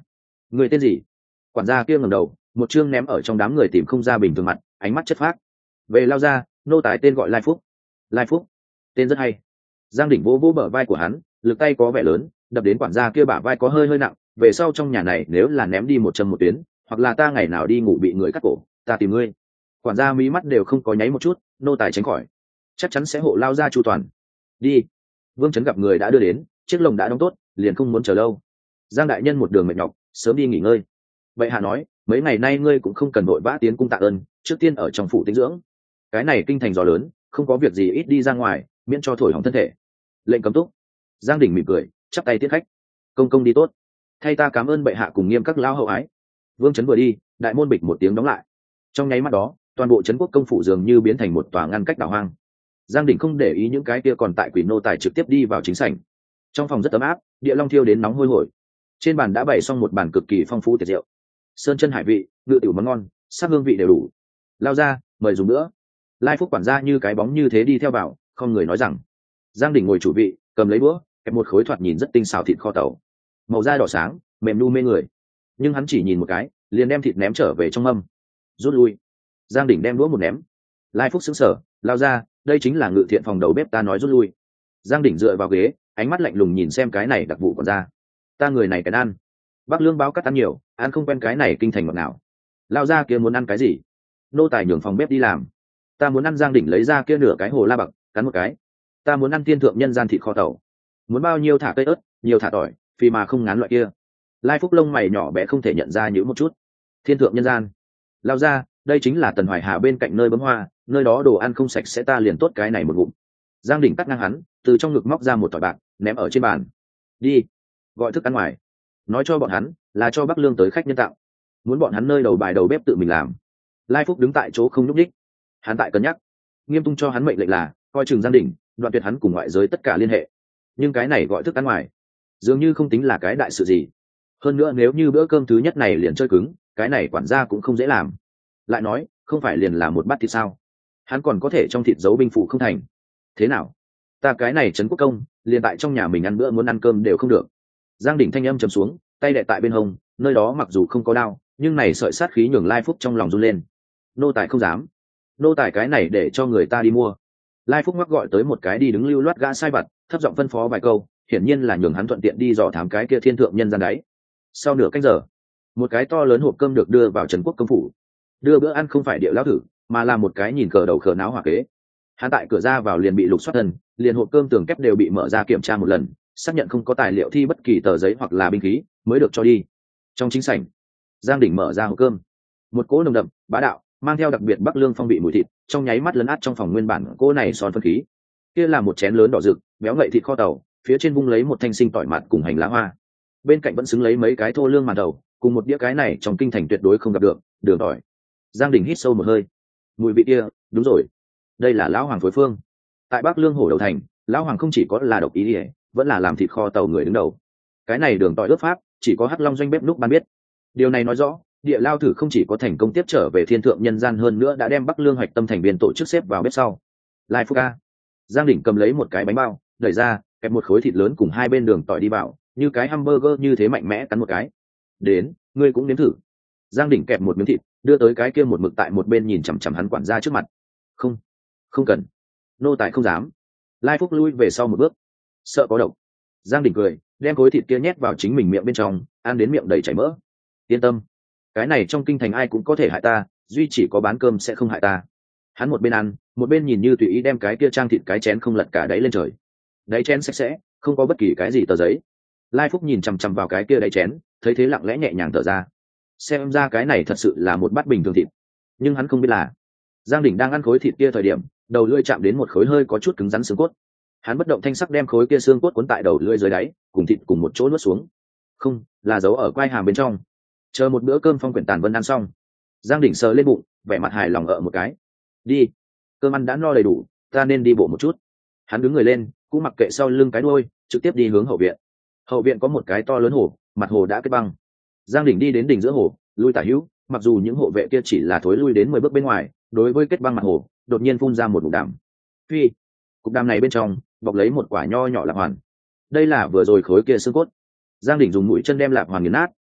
Người tên gì? Quản gia kia ngẩng đầu, một chương ném ở trong đám người tìm không ra bình thường mặt, ánh mắt chất phác. Về lao ra, nô tài tên gọi Lai Phúc. Lai Phúc, tên rất hay. Giang Đỉnh vỗ vỗ bờ vai của hắn, lực tay có vẻ lớn, đập đến quản gia kia bả vai có hơi hơi nặng. Về sau trong nhà này nếu là ném đi một châm một tuyến, hoặc là ta ngày nào đi ngủ bị người cắt cổ, ta tìm ngươi. Quản gia mí mắt đều không có nháy một chút, nô tài tránh khỏi, chắc chắn sẽ hộ lao ra chu toàn. Đi. Vương Chấn gặp người đã đưa đến, chiếc lồng đã đóng tốt, liền không muốn chờ lâu. Giang đại nhân một đường mệt nhọc, sớm đi nghỉ ngơi. Bệ hạ nói, mấy ngày nay ngươi cũng không cần vội vã tiến cung tạ ơn, trước tiên ở trong phủ tĩnh dưỡng. Cái này kinh thành gió lớn, không có việc gì ít đi ra ngoài, miễn cho thổi hỏng thân thể. Lệnh cấm túc. Giang Đỉnh mỉm cười, chắp tay tiết khách. Công công đi tốt. Thay ta cảm ơn bệ hạ cùng nghiêm các lao hậu ái. Vương Chấn vừa đi, đại môn bịch một tiếng đóng lại. Trong nháy mắt đó, toàn bộ trấn quốc công phủ dường như biến thành một tòa ngăn cách đảo hoang. Giang Đỉnh không để ý những cái kia còn tại quỷ nô tài trực tiếp đi vào chính sảnh. Trong phòng rất ấm áp, địa long thiêu đến nóng hôi hổi. Trên bàn đã bày xong một bàn cực kỳ phong phú tiệc rượu, sơn chân hải vị, ngự tiểu món ngon, sắc hương vị đều đủ. Lao ra, mời dùng nữa. Lai Phúc quản gia như cái bóng như thế đi theo vào, không người nói rằng. Giang Đỉnh ngồi chủ vị, cầm lấy búa, kẹp một khối thoạt nhìn rất tinh xào thịt kho tàu, màu da đỏ sáng, mềm nu mê người. Nhưng hắn chỉ nhìn một cái, liền đem thịt ném trở về trong mâm. Rút lui. Giang Đỉnh đem đũa một ném. Lai Phúc sững sờ, lao ra, đây chính là ngự thiện phòng đầu bếp ta nói rút lui. Giang Đỉnh dựa vào ghế, ánh mắt lạnh lùng nhìn xem cái này đặc vụ còn ra. Ta người này cái ăn. Bác lương báo cắt ăn nhiều, ăn không quen cái này kinh thành ngọt nào. Lao ra kia muốn ăn cái gì? Nô tài nhường phòng bếp đi làm. Ta muốn ăn. Giang Đỉnh lấy ra kia nửa cái hồ la bậc, cắn một cái. Ta muốn ăn thiên thượng nhân gian thịt kho tàu. Muốn bao nhiêu thả cây ớt, nhiều thả tỏi, vì mà không ngán loại kia. Lai Phúc lông mày nhỏ bé không thể nhận ra nhữ một chút. Thiên thượng nhân gian. Lao ra, đây chính là Tần Hoài Hà bên cạnh nơi bấm hoa, nơi đó đồ ăn không sạch sẽ ta liền tốt cái này một ngụm. Giang Đỉnh cắt ngang hắn, từ trong ngực móc ra một tỏi bạc, ném ở trên bàn. Đi, gọi thức ăn ngoài. Nói cho bọn hắn là cho Bắc Lương tới khách nhân tạo, muốn bọn hắn nơi đầu bài đầu bếp tự mình làm. Lai Phúc đứng tại chỗ không nhúc nhích, hắn tại cân nhắc. Nghiêm Tung cho hắn mệnh lệnh là coi chừng Giang Đỉnh, đoạn tuyệt hắn cùng ngoại giới tất cả liên hệ. Nhưng cái này gọi thức ăn ngoài, dường như không tính là cái đại sự gì. Hơn nữa nếu như bữa cơm thứ nhất này liền chơi cứng, cái này quản gia cũng không dễ làm. Lại nói, không phải liền là một bát thịt sao? Hắn còn có thể trong thịt giấu binh phụ không thành. Thế nào? Ta cái này trấn quốc công, liền tại trong nhà mình ăn bữa muốn ăn cơm đều không được. Giang Đỉnh thanh âm trầm xuống, tay đè tại bên hông, nơi đó mặc dù không có đao, nhưng này sợi sát khí nhường Lai Phúc trong lòng run lên. Nô tài không dám. Nô tài cái này để cho người ta đi mua. Lai Phúc ngoắc gọi tới một cái đi đứng lưu loát gã sai vặt, thấp giọng phân phó vài câu, hiển nhiên là nhường hắn thuận tiện đi dò thám cái kia thiên thượng nhân gian đấy. Sau nửa canh giờ, một cái to lớn hộp cơm được đưa vào trấn quốc công phủ. Đưa bữa ăn không phải địa lão thử, mà là một cái nhìn cờ đầu khờ náo hỏa kế. Hắn tại cửa ra vào liền bị lục soát thân, liền hộp cơm tường kép đều bị mở ra kiểm tra một lần, xác nhận không có tài liệu thi bất kỳ tờ giấy hoặc là binh khí mới được cho đi. Trong chính sảnh, Giang Đỉnh mở ra hộp cơm, một cỗ nồng đậm bá đạo mang theo đặc biệt Bắc Lương phong vị mùi thịt trong nháy mắt lấn át trong phòng nguyên bản cỗ này son phân khí. Kia là một chén lớn đỏ rực béo ngậy thịt kho tàu, phía trên vung lấy một thanh sinh tỏi mạt cùng hành lá hoa, bên cạnh vẫn xứng lấy mấy cái thô lương màn đầu cùng một đĩa cái này trong kinh thành tuyệt đối không gặp được đường tỏi. Giang Đỉnh hít sâu một hơi, mùi vị kia, đúng rồi, đây là lão hoàng phối phương. Tại Bắc Lương Hổ Đầu Thành, lão hoàng không chỉ có là độc ý ỉa, vẫn là làm thịt kho tàu người đứng đầu. Cái này đường tỏi ướp pháp chỉ có Hắc Long doanh bếp núc ban biết. Điều này nói rõ địa lao thử không chỉ có thành công tiếp trở về thiên thượng nhân gian, hơn nữa đã đem Bắc Lương hoạch tâm thành viên tổ chức xếp vào bếp sau. Lai Phúc ca. Giang Đỉnh cầm lấy một cái bánh bao, đẩy ra, kẹp một khối thịt lớn cùng hai bên đường tỏi đi vào, như cái hamburger như thế mạnh mẽ cắn một cái. Đến, ngươi cũng nếm thử. Giang Đỉnh kẹp một miếng thịt, đưa tới cái kia một mực tại một bên nhìn chằm chằm hắn quản gia trước mặt. Không, không cần. Nô tài không dám. Lai Phúc lui về sau một bước, sợ có độc. Giang Đỉnh cười, đem khối thịt kia nhét vào chính mình miệng bên trong, ăn đến miệng đầy chảy mỡ. Yên tâm, cái này trong kinh thành ai cũng có thể hại ta, duy chỉ có bán cơm sẽ không hại ta. Hắn một bên ăn, một bên nhìn như tùy ý đem cái kia trang thịt cái chén không lật cả đáy lên trời. Đáy chén sạch sẽ, không có bất kỳ cái gì tờ giấy. Lai Phúc nhìn chằm chằm vào cái kia đáy chén, thấy thế lặng lẽ nhẹ nhàng thở ra. Xem ra cái này thật sự là một bát bình thường thịt. Nhưng hắn không biết là, Giang Đỉnh đang ăn khối thịt kia thời điểm, đầu lưỡi chạm đến một khối hơi có chút cứng rắn xương cốt. Hắn bất động thanh sắc đem khối kia xương cốt cuốn tại đầu lưỡi dưới đáy, cùng thịt cùng một chỗ nuốt xuống. Không, là giấu ở quai hàm bên trong. Chờ một bữa cơm phong quyển tàn vân ăn xong, Giang Đỉnh sờ lên bụng, vẻ mặt hài lòng ở một cái. Đi, cơm ăn đã no đầy đủ, ta nên đi bộ một chút. Hắn đứng người lên, cũng mặc kệ sau lưng cái đuôi, trực tiếp đi hướng hậu viện. Hậu viện có một cái to lớn hồ, mặt hồ đã kết băng. Giang Đỉnh đi đến đỉnh giữa hồ, lui tả hữu, mặc dù những hộ vệ kia chỉ là thối lui đến 10 bước bên ngoài, đối với kết băng mặt hồ, đột nhiên phun ra một ngụm đàm. Phi, cục đàm này bên trong bọc lấy một quả nho nhỏ lạp hoàn. Đây là vừa rồi khối kia xương cốt. Giang Đỉnh dùng mũi chân đem lạp hoàn nghiền nát,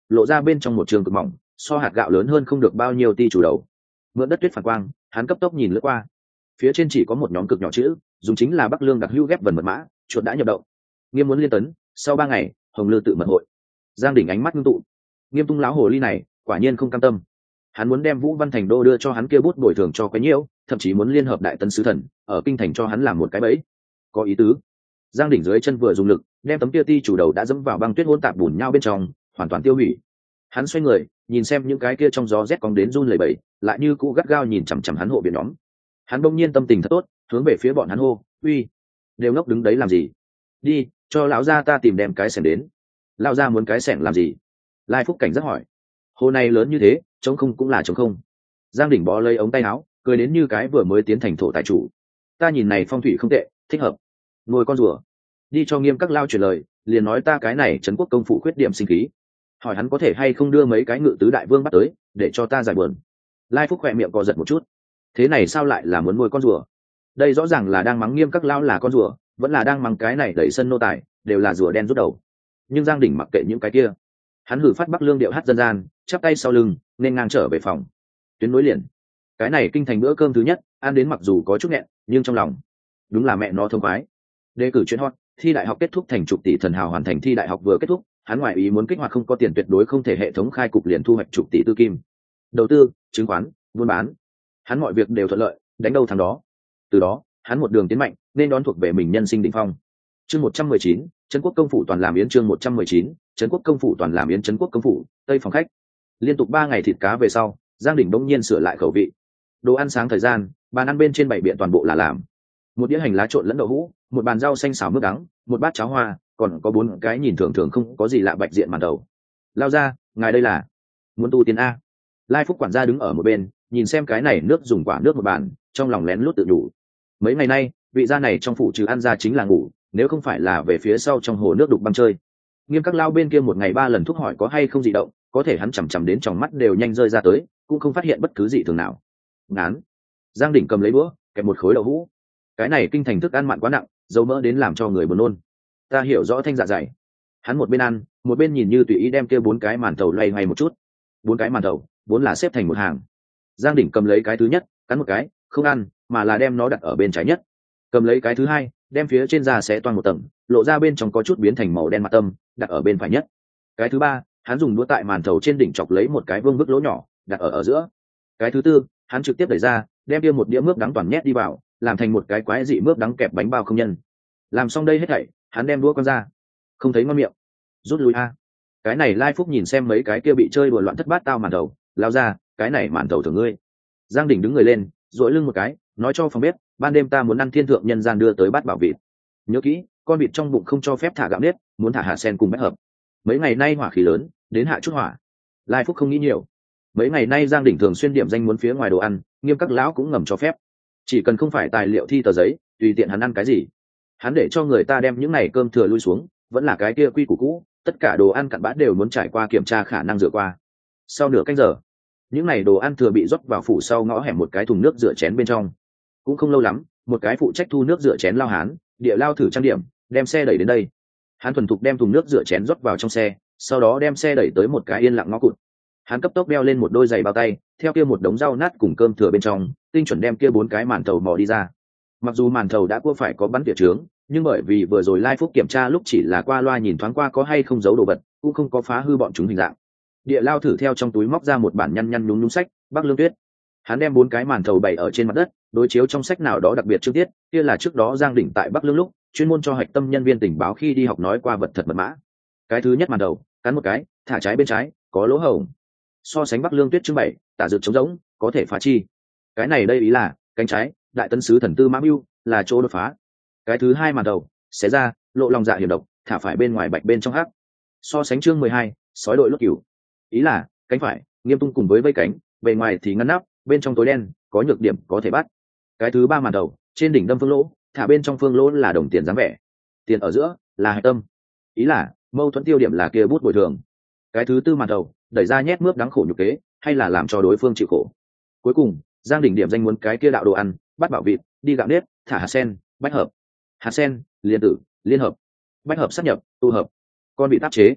lộ ra bên trong một trường cực mỏng so hạt gạo lớn hơn không được bao nhiêu ti chủ đầu. Mượn đất tuyết phản quang, hắn cấp tốc nhìn lướt qua, phía trên chỉ có một nhóm cực nhỏ chữ, dùng chính là Bắc Lương đặc hữu ghép vần mật mã, chuột đã nhập động. Nghiêm muốn liên tấn, sau 3 ngày, Hồng Lư tự mật hội. Giang Đỉnh ánh mắt ngưng tụ, Nghiêm tung lão hồ ly này quả nhiên không cam tâm, hắn muốn đem Vũ Văn Thành Đô đưa cho hắn kia bút bồi thường cho cái nhiễu, thậm chí muốn liên hợp Đại Tấn sứ thần ở kinh thành cho hắn làm một cái bẫy. Có ý tứ. Giang Đỉnh dưới chân vừa dùng lực, đem tấm kia ti chủ đầu đã dẫm vào băng tuyết hỗn tạp bùn nhau bên trong, hoàn toàn tiêu hủy. Hắn xoay người, nhìn xem những cái kia trong gió rét cóng đến run lẩy bẩy, lại như cũ gắt gao nhìn chằm chằm hắn hộ viện nhóm. Hắn bỗng nhiên tâm tình thật tốt, hướng về phía bọn hắn hô, "Uy, đều ngốc đứng đấy làm gì? Đi, cho lão gia ta tìm đem cái xẻng đến." Lão gia muốn cái xẻng làm gì? Lai Phúc cảnh rất hỏi. Hồ này lớn như thế, trống không cũng là trống không. Giang Đỉnh bó lấy ống tay áo, cười đến như cái vừa mới tiến thành thổ tài chủ. Ta nhìn này phong thủy không tệ, thích hợp. Ngồi con rùa, đi cho Nghiêm các lao truyền lời, liền nói ta cái này trấn quốc công phụ khuyết điểm sinh khí. Hỏi hắn có thể hay không đưa mấy cái ngự tứ đại vương bắt tới, để cho ta giải buồn. Lai Phúc khỏe miệng co giật một chút. Thế này sao lại là muốn nuôi con rùa? Đây rõ ràng là đang mắng Nghiêm các lao là con rùa, vẫn là đang mắng cái này đẩy sân nô tài, đều là rùa đen rút đầu. Nhưng Giang Đỉnh mặc kệ những cái kia, hắn hử phát Bắc Lương điệu hát dân gian, chắp tay sau lưng, nên ngang trở về phòng. Tuyến nối liền, cái này kinh thành bữa cơm thứ nhất, ăn đến mặc dù có chút nghẹn, nhưng trong lòng đúng là mẹ nó thông khoái. Đề cử chuyên hot, thi đại học kết thúc thành chục tỷ thần hào hoàn thành thi đại học vừa kết thúc, hắn ngoại ý muốn kích hoạt không có tiền tuyệt đối không thể hệ thống khai cục liền thu hoạch chục tỷ tư kim. Đầu tư, chứng khoán, buôn bán, hắn mọi việc đều thuận lợi, đánh đâu thắng đó. Từ đó, hắn một đường tiến mạnh, nên đón thuộc về mình nhân sinh đỉnh phong. Chương 119, Trấn Quốc công phủ toàn làm yến. Chương 119, Trấn Quốc công phủ toàn làm yến. Trấn Quốc công phủ, Tây phòng khách. Liên tục 3 ngày thịt cá về sau, Giang Đỉnh bỗng nhiên sửa lại khẩu vị. Đồ ăn sáng thời gian, bàn ăn bên trên bảy biện toàn bộ là làm. Một đĩa hành lá trộn lẫn đậu hũ, một bàn rau xanh xào mướp đắng, một bát cháo hoa, còn có 4 cái nhìn thường thường không có gì lạ bạch diện màn đầu. Lao ra, ngài đây là muốn tu tiên a? Lai Phúc quản gia đứng ở một bên, nhìn xem cái này nước dùng quả nước một bàn, trong lòng lén lút tự đủ. Mấy ngày nay, vị gia này trong phủ trừ ăn ra chính là ngủ, nếu không phải là về phía sau trong hồ nước đục băng chơi. Nghiêm các lao bên kia một ngày 3 lần thúc hỏi có hay không dị động, có thể hắn chằm chằm đến trong mắt đều nhanh rơi ra tới, cũng không phát hiện bất cứ dị thường nào. Ngán. Giang Đỉnh cầm lấy đũa, kẹp một khối đậu hũ. Cái này kinh thành thức ăn mặn quá nặng, dầu mỡ đến làm cho người buồn nôn. Ta hiểu rõ thanh dạ dày. Hắn một bên ăn, một bên nhìn như tùy ý đem kia 4 cái màn thầu loay hoay một chút. 4 cái màn thầu, vốn là xếp thành một hàng. Giang Đỉnh cầm lấy cái thứ nhất, cắn một cái, không ăn, mà là đem nó đặt ở bên trái nhất. Cầm lấy cái thứ hai, đem phía trên da xé toang một tầng, lộ ra bên trong có chút biến thành màu đen mặt tâm, đặt ở bên phải nhất. Cái thứ ba, hắn dùng đũa tại màn thầu trên đỉnh chọc lấy một cái vương vức lỗ nhỏ, đặt ở giữa. Cái thứ tư, hắn trực tiếp đẩy ra, đem kia một đĩa mướp đắng toàn nhét đi vào, làm thành một cái quái dị mướp đắng kẹp bánh bao không nhân. Làm xong đây hết thảy, hắn đem đũa quăng ra, không thấy ngon miệng, rút lui a. Cái này Lai Phúc nhìn xem mấy cái kia bị chơi đùa loạn thất bát tao màn thầu, lao ra, cái này màn thầu thưởng ngươi. Giang Đỉnh đứng người lên, duỗi lưng một cái, nói cho phòng bếp, ban đêm ta muốn ăn thiên thượng nhân gian đưa tới bát bảo vịt. Nhớ kỹ, con vịt trong bụng không cho phép thả gạo nếp, muốn thả hạt sen cùng bách hợp. Mấy ngày nay hỏa khí lớn, đến hạ chút hỏa. Lai Phúc không nghĩ nhiều. Mấy ngày nay Giang Đỉnh thường xuyên điểm danh muốn phía ngoài đồ ăn, Nghiêm các lão cũng ngầm cho phép. Chỉ cần không phải tài liệu thi tờ giấy, tùy tiện hắn ăn cái gì. Hắn để cho người ta đem những này cơm thừa lui xuống, vẫn là cái kia quy củ cũ, tất cả đồ ăn cặn bã đều muốn trải qua kiểm tra khả năng rửa qua. Sau nửa canh giờ, những này đồ ăn thừa bị rót vào phủ sau ngõ hẻm một cái thùng nước rửa chén bên trong. Cũng không lâu lắm, một cái phụ trách thu nước rửa chén lao hán, địa lao thử trang điểm, đem xe đẩy đến đây. Hắn thuần thục đem thùng nước rửa chén rót vào trong xe, sau đó đem xe đẩy tới một cái yên lặng ngõ cụt. Hắn cấp tốc đeo lên một đôi giày bao tay, theo kia một đống rau nát cùng cơm thừa bên trong, tinh chuẩn đem kia 4 cái màn thầu mò đi ra. Mặc dù màn thầu đã cua phải có bắn tỉa trướng, nhưng bởi vì vừa rồi Lai Phúc kiểm tra lúc chỉ là qua loa nhìn thoáng qua có hay không giấu đồ vật, cũng không có phá hư bọn chúng hình dạng. Địa lao thử theo trong túi móc ra một bản nhăn nhăn nhúng nhúng sách, Bắc Lương Tuyết. Hắn đem 4 cái màn thầu bày ở trên mặt đất, đối chiếu trong sách nào đó đặc biệt trước tiết, kia là trước đó Giang Đỉnh tại Bắc Lương lúc chuyên môn cho hạch tâm nhân viên tình báo khi đi học nói qua vật thật mật mã. Cái thứ nhất màn đầu, cắn một cái, thả trái bên trái, có lỗ hổng. So sánh Bắc Lương Tuyết chương 7, tả dược chống rỗng, có thể phá chi. Cái này đây ý là, cánh trái, đại tân sứ thần tư mã bưu, là chỗ đột phá. Cái thứ hai màn đầu, xé ra, lộ lòng dạ hiểm độc, thả phải bên ngoài bạch bên trong hắc. So sánh chương 12, sói đội lốt cửu. Ý là, cánh phải, Nghiêm tung cùng với vây cánh, bề ngoài thì ngăn nắp, bên trong tối đen, có nhược điểm có thể bắt. Cái thứ ba màn đầu, trên đỉnh đâm phương lỗ, thả bên trong phương lỗ là đồng tiền dáng vẻ, tiền ở giữa là hạch tâm. Ý là, mâu thuẫn tiêu điểm là kia bút bồi thường. Cái thứ tư màn đầu, đẩy ra nhét mướp đắng khổ nhục kế, hay là làm cho đối phương chịu khổ. Cuối cùng, Giang Đỉnh điểm danh muốn cái kia đạo đồ ăn, bắt bảo vịt, đi gạo nếp, thả hạt sen, bách hợp. Hạt sen, liên tử, liên hợp. Bách hợp sát nhập, tụ hợp. Con bị tác chế.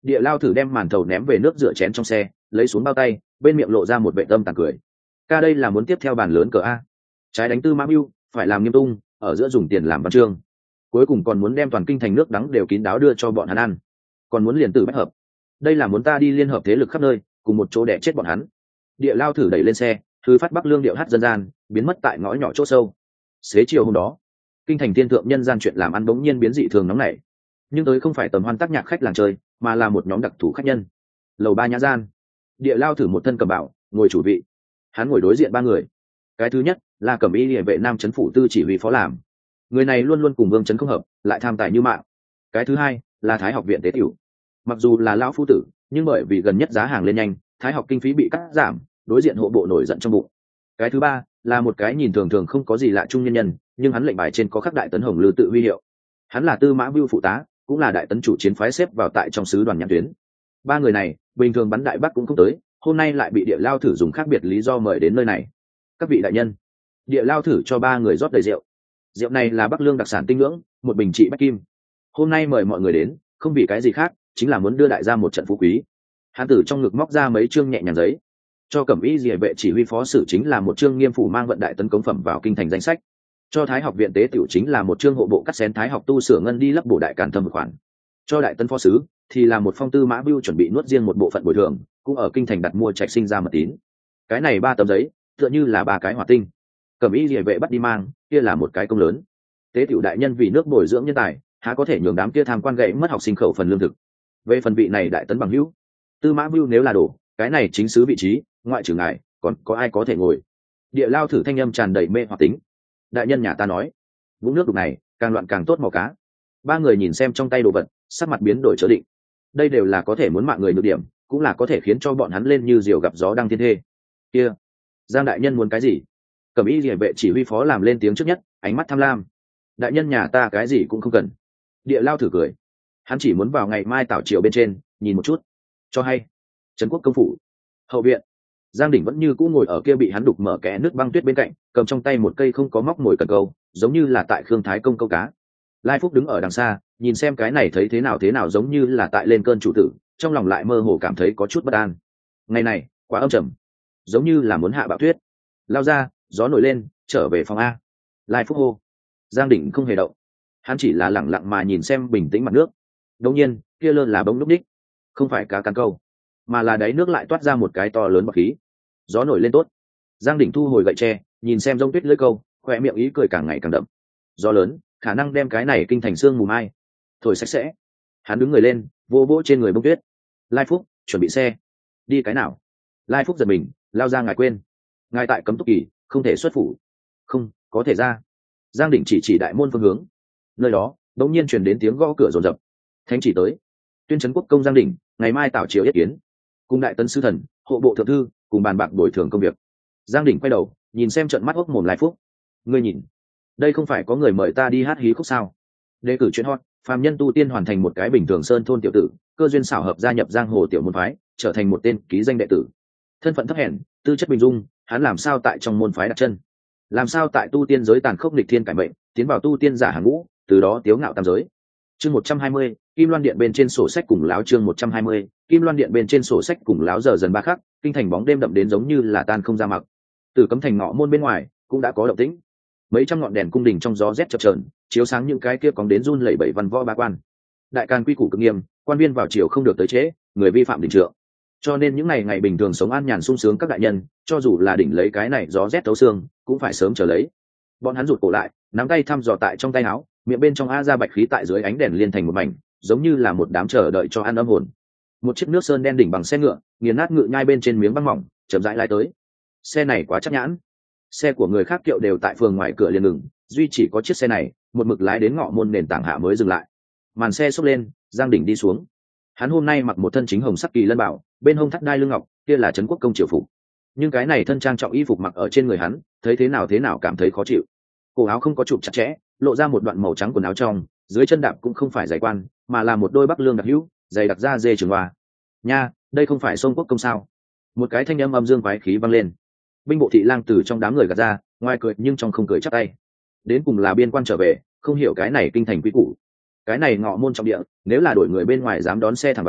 Địa lao thử đem màn thầu ném về nước rửa chén trong xe, lấy xuống bao tay, bên miệng lộ ra một vệ tâm tàn cười. Ca đây là muốn tiếp theo bàn lớn cờ a. Trái đánh Tư Mã Bưu, phải làm nghiêm tung, ở giữa dùng tiền làm văn chương. Cuối cùng còn muốn đem toàn kinh thành nước đắng đều kín đáo đưa cho bọn hắn ăn. Còn muốn liền tử bách hợp. Đây là muốn ta đi liên hợp thế lực khắp nơi, cùng một chỗ đẻ chết bọn hắn. Địa lao thử đẩy lên xe, thư phát bắc lương điệu hát dân gian, biến mất tại ngõ nhỏ chỗ sâu. Xế chiều hôm đó, kinh thành tiên thượng nhân gian chuyện làm ăn bỗng nhiên biến dị thường nóng nảy. Nhưng tới không phải tầm hoan tác nhạc khách làng chơi, mà là một nhóm đặc thù khách nhân. Lầu ba nhã gian, Địa lao thử một thân cầm bảo, ngồi chủ vị. Hắn ngồi đối diện ba người. Cái thứ nhất là Cẩm Y Liễu vệ nam trấn phủ tư chỉ huy phó làm. Người này luôn luôn cùng Vương Trấn không hợp, lại tham tài như mạng. Cái thứ hai là Thái học viện tế tiểu. Mặc dù là lão phu tử, nhưng bởi vì gần nhất giá hàng lên nhanh, Thái học kinh phí bị cắt giảm, đối diện hộ bộ nổi giận trong bụng. Cái thứ ba là một cái nhìn thường thường không có gì lạ trung nhân nhân, nhưng hắn lệnh bài trên có khắc đại tấn hồng lư tự huy hiệu. Hắn là Tư Mã Bưu phụ tá, cũng là đại tấn chủ chiến phái xếp vào tại trong sứ đoàn nhãn tuyến. Ba người này bình thường bắn đại bắc cũng không tới, hôm nay lại bị Địa lao thử dùng khác biệt lý do mời đến nơi này. Các vị đại nhân. Địa lao thử cho ba người rót đầy rượu. Rượu này là Bắc Lương đặc sản tinh ngưỡng, một bình trị bách kim. Hôm nay mời mọi người đến, không vì cái gì khác, chính là muốn đưa đại gia một trận phú quý. Hán tử trong ngực móc ra mấy chương nhẹ nhàng giấy, cho Cẩm Y Liễu vệ chỉ huy phó sử chính là một chương nghiêm phủ mang vận đại tấn cống phẩm vào kinh thành danh sách, cho Thái học viện tế tiểu chính là một chương hộ bộ cắt xén Thái học tu sửa ngân đi lấp bổ đại càn thâm khoản, cho đại tấn phó sứ thì là một phong Tư Mã Bưu chuẩn bị nuốt riêng một bộ phận bồi thường, cũng ở kinh thành đặt mua trạch sinh ra mật tín. Cái này ba tấm giấy tựa như là ba cái hỏa tinh. Cẩm Y Liễu vệ bắt đi mang, kia là một cái công lớn. Tế tiểu đại nhân vì nước bồi dưỡng nhân tài, há có thể nhường đám kia tham quan gãy mất học sinh khẩu phần lương thực. Về phần vị này đại tấn bằng hữu Tư Mã Bưu nếu là đổ, cái này chính sứ vị trí, ngoại trừ ngài còn có ai có thể ngồi. Địa lao thử thanh âm tràn đầy mê hoặc tính. Đại nhân nhà ta nói, vũng nước đục này càng loạn càng tốt màu cá. Ba người nhìn xem trong tay đồ vật, sắc mặt biến đổi trở định. Đây đều là có thể muốn mạng người nhược điểm, cũng là có thể khiến cho bọn hắn lên như diều gặp gió đang thiên thê. Kia, Giang đại nhân muốn cái gì? Cẩm Y Liễu vệ chỉ huy phó làm lên tiếng trước nhất, ánh mắt tham lam. Đại nhân nhà ta cái gì cũng không cần. Địa lao thử cười. Hắn chỉ muốn vào ngày mai tảo triều bên trên nhìn một chút. Cho hay, Trấn quốc công phủ hậu viện, Giang Đỉnh vẫn như cũ ngồi ở kia bị hắn đục mở kẽ nước băng tuyết bên cạnh, cầm trong tay một cây không có móc mồi cần câu, giống như là tại Khương Thái công câu cá. Lai Phúc đứng ở đằng xa, nhìn xem cái này thấy thế nào giống như là tại lên cơn chủ tử, trong lòng lại mơ hồ cảm thấy có chút bất an. Ngày này quá âm trầm, giống như là muốn hạ bão tuyết. Lao ra, gió nổi lên, trở về phòng a. Lai Phúc hô. Giang Đỉnh không hề động, hắn chỉ là lẳng lặng mà nhìn xem bình tĩnh mặt nước. Đột nhiên kia lơ là bông lúc ních, không phải cá cắn câu, mà là đáy nước lại toát ra một cái to lớn bọt khí. Gió nổi lên tốt. Giang Đỉnh thu hồi gậy tre, nhìn xem rông tuyết lưỡi câu, khoe miệng ý cười càng ngày càng đậm. Gió lớn khả năng đem cái này kinh thành sương mù mai thổi sạch sẽ. Hắn đứng người lên, vô vỗ trên người bông tuyết. Lai Phúc, chuẩn bị xe. Đi cái nào? Lai Phúc giật mình, lao ra ngài quên, ngài tại cấm túc kỳ, không thể xuất phủ. Không có thể ra. Giang Đỉnh chỉ đại môn phương hướng. Nơi đó đột nhiên truyền đến tiếng gõ cửa rồn rập. Thánh chỉ tới. Tuyên trấn quốc công Giang Đỉnh ngày mai tảo triều yết kiến, cùng đại tấn sư thần, hộ bộ thượng thư cùng bàn bạc bồi thường công việc. Giang Đỉnh quay đầu nhìn xem trận mắt hốc mồm Lai Phúc. Ngươi nhìn, đây không phải có người mời ta đi hát hí khúc sao? Đề cử chuyện hot, phàm nhân tu tiên hoàn thành một cái bình thường sơn thôn tiểu tử, cơ duyên xảo hợp gia nhập giang hồ tiểu môn phái, trở thành một tên ký danh đệ tử. Thân phận thấp hèn, tư chất bình dung, hắn làm sao tại trong môn phái đặt chân? Làm sao tại tu tiên giới tàn khốc nghịch thiên cải mệnh, tiến vào tu tiên giả hàng ngũ, từ đó tiếu ngạo tam giới. Chương 120, Kim Loan Điện bên trên sổ sách cùng láo. Chương 120, Kim Loan Điện bên trên sổ sách cùng láo. Giờ dần ba khắc, kinh thành bóng đêm đậm đến giống như là tan không ra mặc. Từ cấm thành ngõ môn bên ngoài cũng đã có động tĩnh. Mấy trăm ngọn đèn cung đình trong gió rét chập chờn, chiếu sáng những cái kia cóng đến run lẩy bẩy văn võ ba quan. Đại càn quy củ cực nghiêm, quan viên vào triều không được tới trễ, người vi phạm đình trượng. Cho nên những ngày bình thường sống an nhàn sung sướng các đại nhân, cho dù là đỉnh lấy cái này gió rét thấu xương, cũng phải sớm trở lấy. Bọn hắn rụt cổ lại, nắm tay thăm dò tại trong tay áo, miệng bên trong a ra bạch khí tại dưới ánh đèn liên thành một mảnh, giống như là một đám chờ đợi cho ăn âm hồn. Một chiếc nước sơn đen đỉnh bằng xe ngựa, nghiền nát ngựa nhai bên trên miếng băng mỏng, chậm rãi lái tới. Xe này quá chắc nhãn. Xe của người khác kiệu đều tại phường ngoài cửa liền ngừng, duy chỉ có chiếc xe này một mực lái đến ngõ môn nền tảng hạ mới dừng lại. Màn xe xốc lên, Giang Đỉnh đi xuống. Hắn hôm nay mặc một thân chính hồng sắc kỳ lân bảo, bên hông thắt đai lưng ngọc, kia là trấn quốc công triều phục. Nhưng cái này thân trang trọng y phục mặc ở trên người hắn, thấy thế nào cảm thấy khó chịu. Cổ áo không có chụp chặt chẽ, lộ ra một đoạn màu trắng quần áo trong, dưới chân đạp cũng không phải giày quan, mà là một đôi bắc lương đặc hữu, giày đặc da dê trường hoa. Nha, đây không phải Sông quốc công sao? Một cái thanh âm âm dương quái khí vang lên. Binh bộ thị lang từ trong đám người gạt ra, ngoài cười nhưng trong không cười chắp tay. Đến cùng là biên quan trở về, không hiểu cái này kinh thành quý củ. Cái này ngọ môn trọng địa, nếu là đổi người bên ngoài dám đón xe thẳng vào,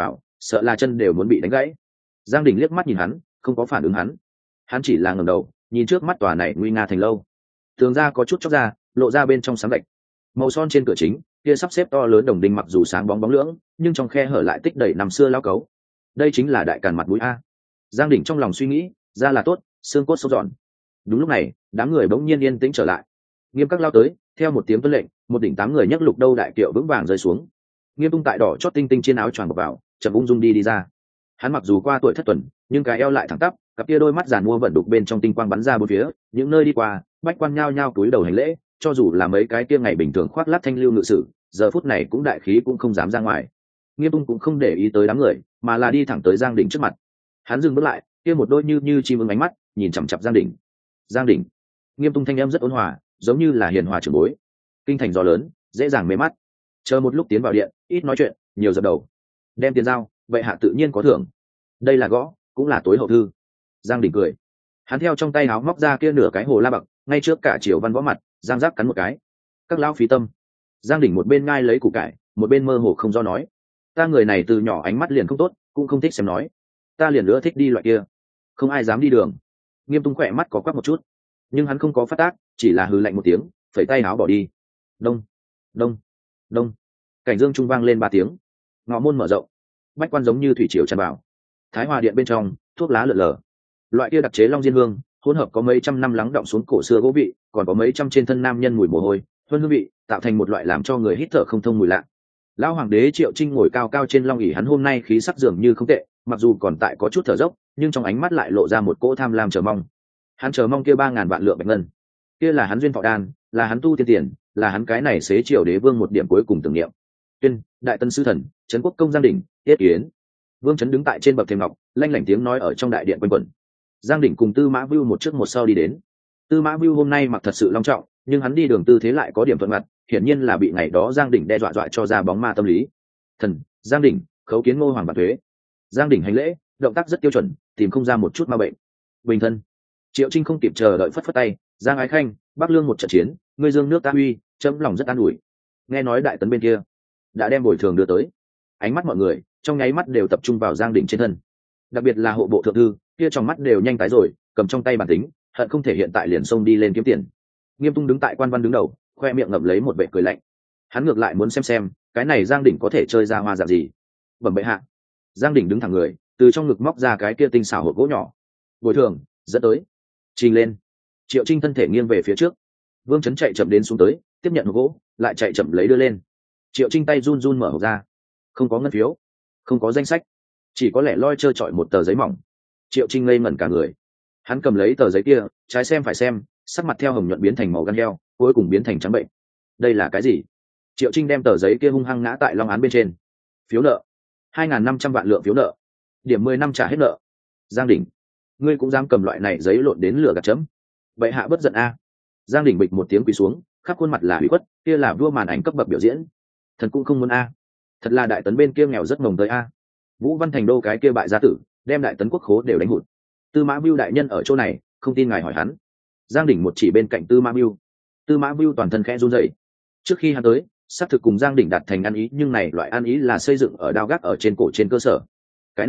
sợ là chân đều muốn bị đánh gãy. Giang Đình liếc mắt nhìn hắn, không có phản ứng hắn chỉ là ngẩng đầu nhìn trước mắt tòa này nguy nga thành lâu. Tường ra có chút chóc ra, lộ ra bên trong sáng gạch. Màu son trên cửa chính kia sắp xếp to lớn đồng đinh, mặc dù sáng bóng bóng lưỡng nhưng trong khe hở lại tích đầy năm xưa lao cấu. Đây chính là đại càn mặt mũi a. Giang Đình trong lòng suy nghĩ, ra là tốt, xương cốt sâu dọn. Đúng lúc này, đám người bỗng nhiên yên tĩnh trở lại. Nghiêm Các lao tới, theo một tiếng tuân lệnh, một đỉnh 8 người nhấc lục đâu đại kiệu vững vàng rơi xuống. Nghiêm Tung tại đỏ chót tinh tinh trên áo choàng bọc vào, chậm ung dung đi ra. Hắn mặc dù qua tuổi thất tuần, nhưng cái eo lại thẳng tắp, cặp kia đôi mắt giàn mua vận đục bên trong tinh quang bắn ra bốn phía, những nơi đi qua, bách quan nhao nhao cúi đầu hành lễ, cho dù là mấy cái kia ngày bình thường khoác lác thanh lưu ngự sử, giờ phút này cũng đại khí cũng không dám ra ngoài. Nghiêm Tung cũng không để ý tới đám người, mà là đi thẳng tới Giang Đình trước mặt. Hắn dừng bước lại, kia một đôi như chim ưng ánh mắt nhìn chằm chằm Giang Đình. Giang Đình. Nghiêm Tung thanh âm rất ôn hòa, giống như là hiền hòa trưởng bối. Kinh thành gió lớn, dễ dàng mê mắt. Chờ một lúc tiến vào điện, ít nói chuyện, nhiều dập đầu. Đem tiền giao, vậy hạ tự nhiên có thưởng. Đây là gõ, cũng là tối hậu thư. Giang Đình cười. Hắn theo trong tay áo móc ra kia nửa cái hồ la bậc, ngay trước cả triều văn võ mặt, Giang Giác cắn một cái. Các lão phí tâm. Giang Đình một bên ngai lấy củ cải, một bên mơ hồ không do nói: ta người này từ nhỏ ánh mắt liền không tốt, cũng không thích xem nói. Ta liền nữa thích đi loại kia, không ai dám đi đường. Nghiêm Tung khỏe mắt có quắc một chút, nhưng hắn không có phát tác, chỉ là hừ lạnh một tiếng, phẩy tay áo bỏ đi. Đông, đông, đông. Cảnh dương trung vang lên 3 tiếng. Ngọ môn mở rộng, bách quan giống như thủy triều tràn vào. Thái Hòa điện bên trong, thuốc lá lượn lờ. Loại kia đặc chế long diên hương, hỗn hợp có mấy trăm năm lắng đọng xuống cổ xưa gỗ vị, còn có mấy trăm trên thân nam nhân mùi mồ hôi, huân hương vị, tạo thành một loại làm cho người hít thở không thông mùi lạ. Lão hoàng đế Triệu Trinh ngồi cao cao trên long ỷ, hắn hôm nay khí sắc dường như không tệ, mặc dù còn tại có chút thở dốc, nhưng trong ánh mắt lại lộ ra một cỗ tham lam chờ mong. Hắn chờ mong kia 3.000 vạn lượng bạch ngân, kia là hắn duyên thọ đan, là hắn tu tiên tiền, là hắn cái này xế triều đế vương một điểm cuối cùng tưởng niệm. Tuyên, đại tân sư thần, trấn quốc công Giang Đình, yết yến. Vương Trấn đứng tại trên bậc thềm ngọc, lanh lảnh tiếng nói ở trong đại điện quanh quẩn. Giang Đình cùng Tư Mã Vưu một trước một sau đi đến. Tư Mã Vưu hôm nay mặc thật sự long trọng, nhưng hắn đi đường tư thế lại có điểm thuận mặt, hiển nhiên là bị ngày đó Giang Đình đe dọa cho ra bóng ma tâm lý. Thần, Giang Đình, khấu kiến Ngô Hoàng Vạn Tuế. Giang Đình hành lễ, động tác rất tiêu chuẩn, tìm không ra một chút ma bệnh. Bình thân. Triệu Trinh không kịp chờ đợi phất phất tay, Giang Ái Khanh, Bắc Lương một trận chiến, ngươi dương nước ta uy, chấm lòng rất an ủi. Nghe nói đại tấn bên kia đã đem bồi thường đưa tới. Ánh mắt mọi người trong nháy mắt đều tập trung vào Giang Đình trên thân, đặc biệt là hộ bộ thượng thư, kia trong mắt đều nhanh tái rồi, cầm trong tay bản tính, hận không thể hiện tại liền xông đi lên kiếm tiền. Nghiêm Tung đứng tại quan văn đứng đầu, khoe miệng ngậm lấy một vẻ cười lạnh. Hắn ngược lại muốn xem cái này Giang Đình có thể chơi ra hoa dạng gì. Bẩm bệ hạ. Giang Đình đứng thẳng người, từ trong ngực móc ra cái kia tinh xảo hộp gỗ nhỏ. Bồi thường dẫn tới, trình lên. Triệu Trinh thân thể nghiêng về phía trước, Vương Trấn chạy chậm đến xuống tới, tiếp nhận hộp gỗ, lại chạy chậm lấy đưa lên. Triệu Trinh tay run run mở hộp ra, không có ngân phiếu, không có danh sách, chỉ có lẻ loi trơ trọi một tờ giấy mỏng. Triệu Trinh ngây ngẩn cả người. Hắn cầm lấy tờ giấy kia, trái xem phải xem, sắc mặt theo hồng nhuận biến thành màu gan heo, cuối cùng biến thành trắng bệnh. Đây là cái gì? Triệu Trinh đem tờ giấy kia hung hăng ngã tại long án bên trên. Phiếu nợ, 2.500 vạn lượng phiếu nợ, điểm 10 năm trả hết nợ. Giang Đình, ngươi cũng dám cầm loại này giấy lộn đến lửa gạt chấm? Bệ hạ bất giận a. Giang Đình bịch một tiếng quỳ xuống, khắp khuôn mặt là ủy khuất, kia là vua màn ảnh cấp bậc biểu diễn. Thần cũng không muốn a. Thật là đại tấn bên kia nghèo rất mồng tới a. Vũ Văn Thành đô cái kia bại gia tử, đem đại tấn quốc khố đều đánh hụt. Tư Mã Bưu đại nhân ở chỗ này, không tin ngài hỏi hắn. Giang Đình một chỉ bên cạnh Tư Mã Bưu. Tư Mã Bưu toàn thân khẽ run rẩy. Trước khi hắn tới, xác thực cùng Giang Đình đạt thành ăn ý, nhưng này loại ăn ý là xây dựng ở đao gác ở trên cổ trên cơ sở. Cái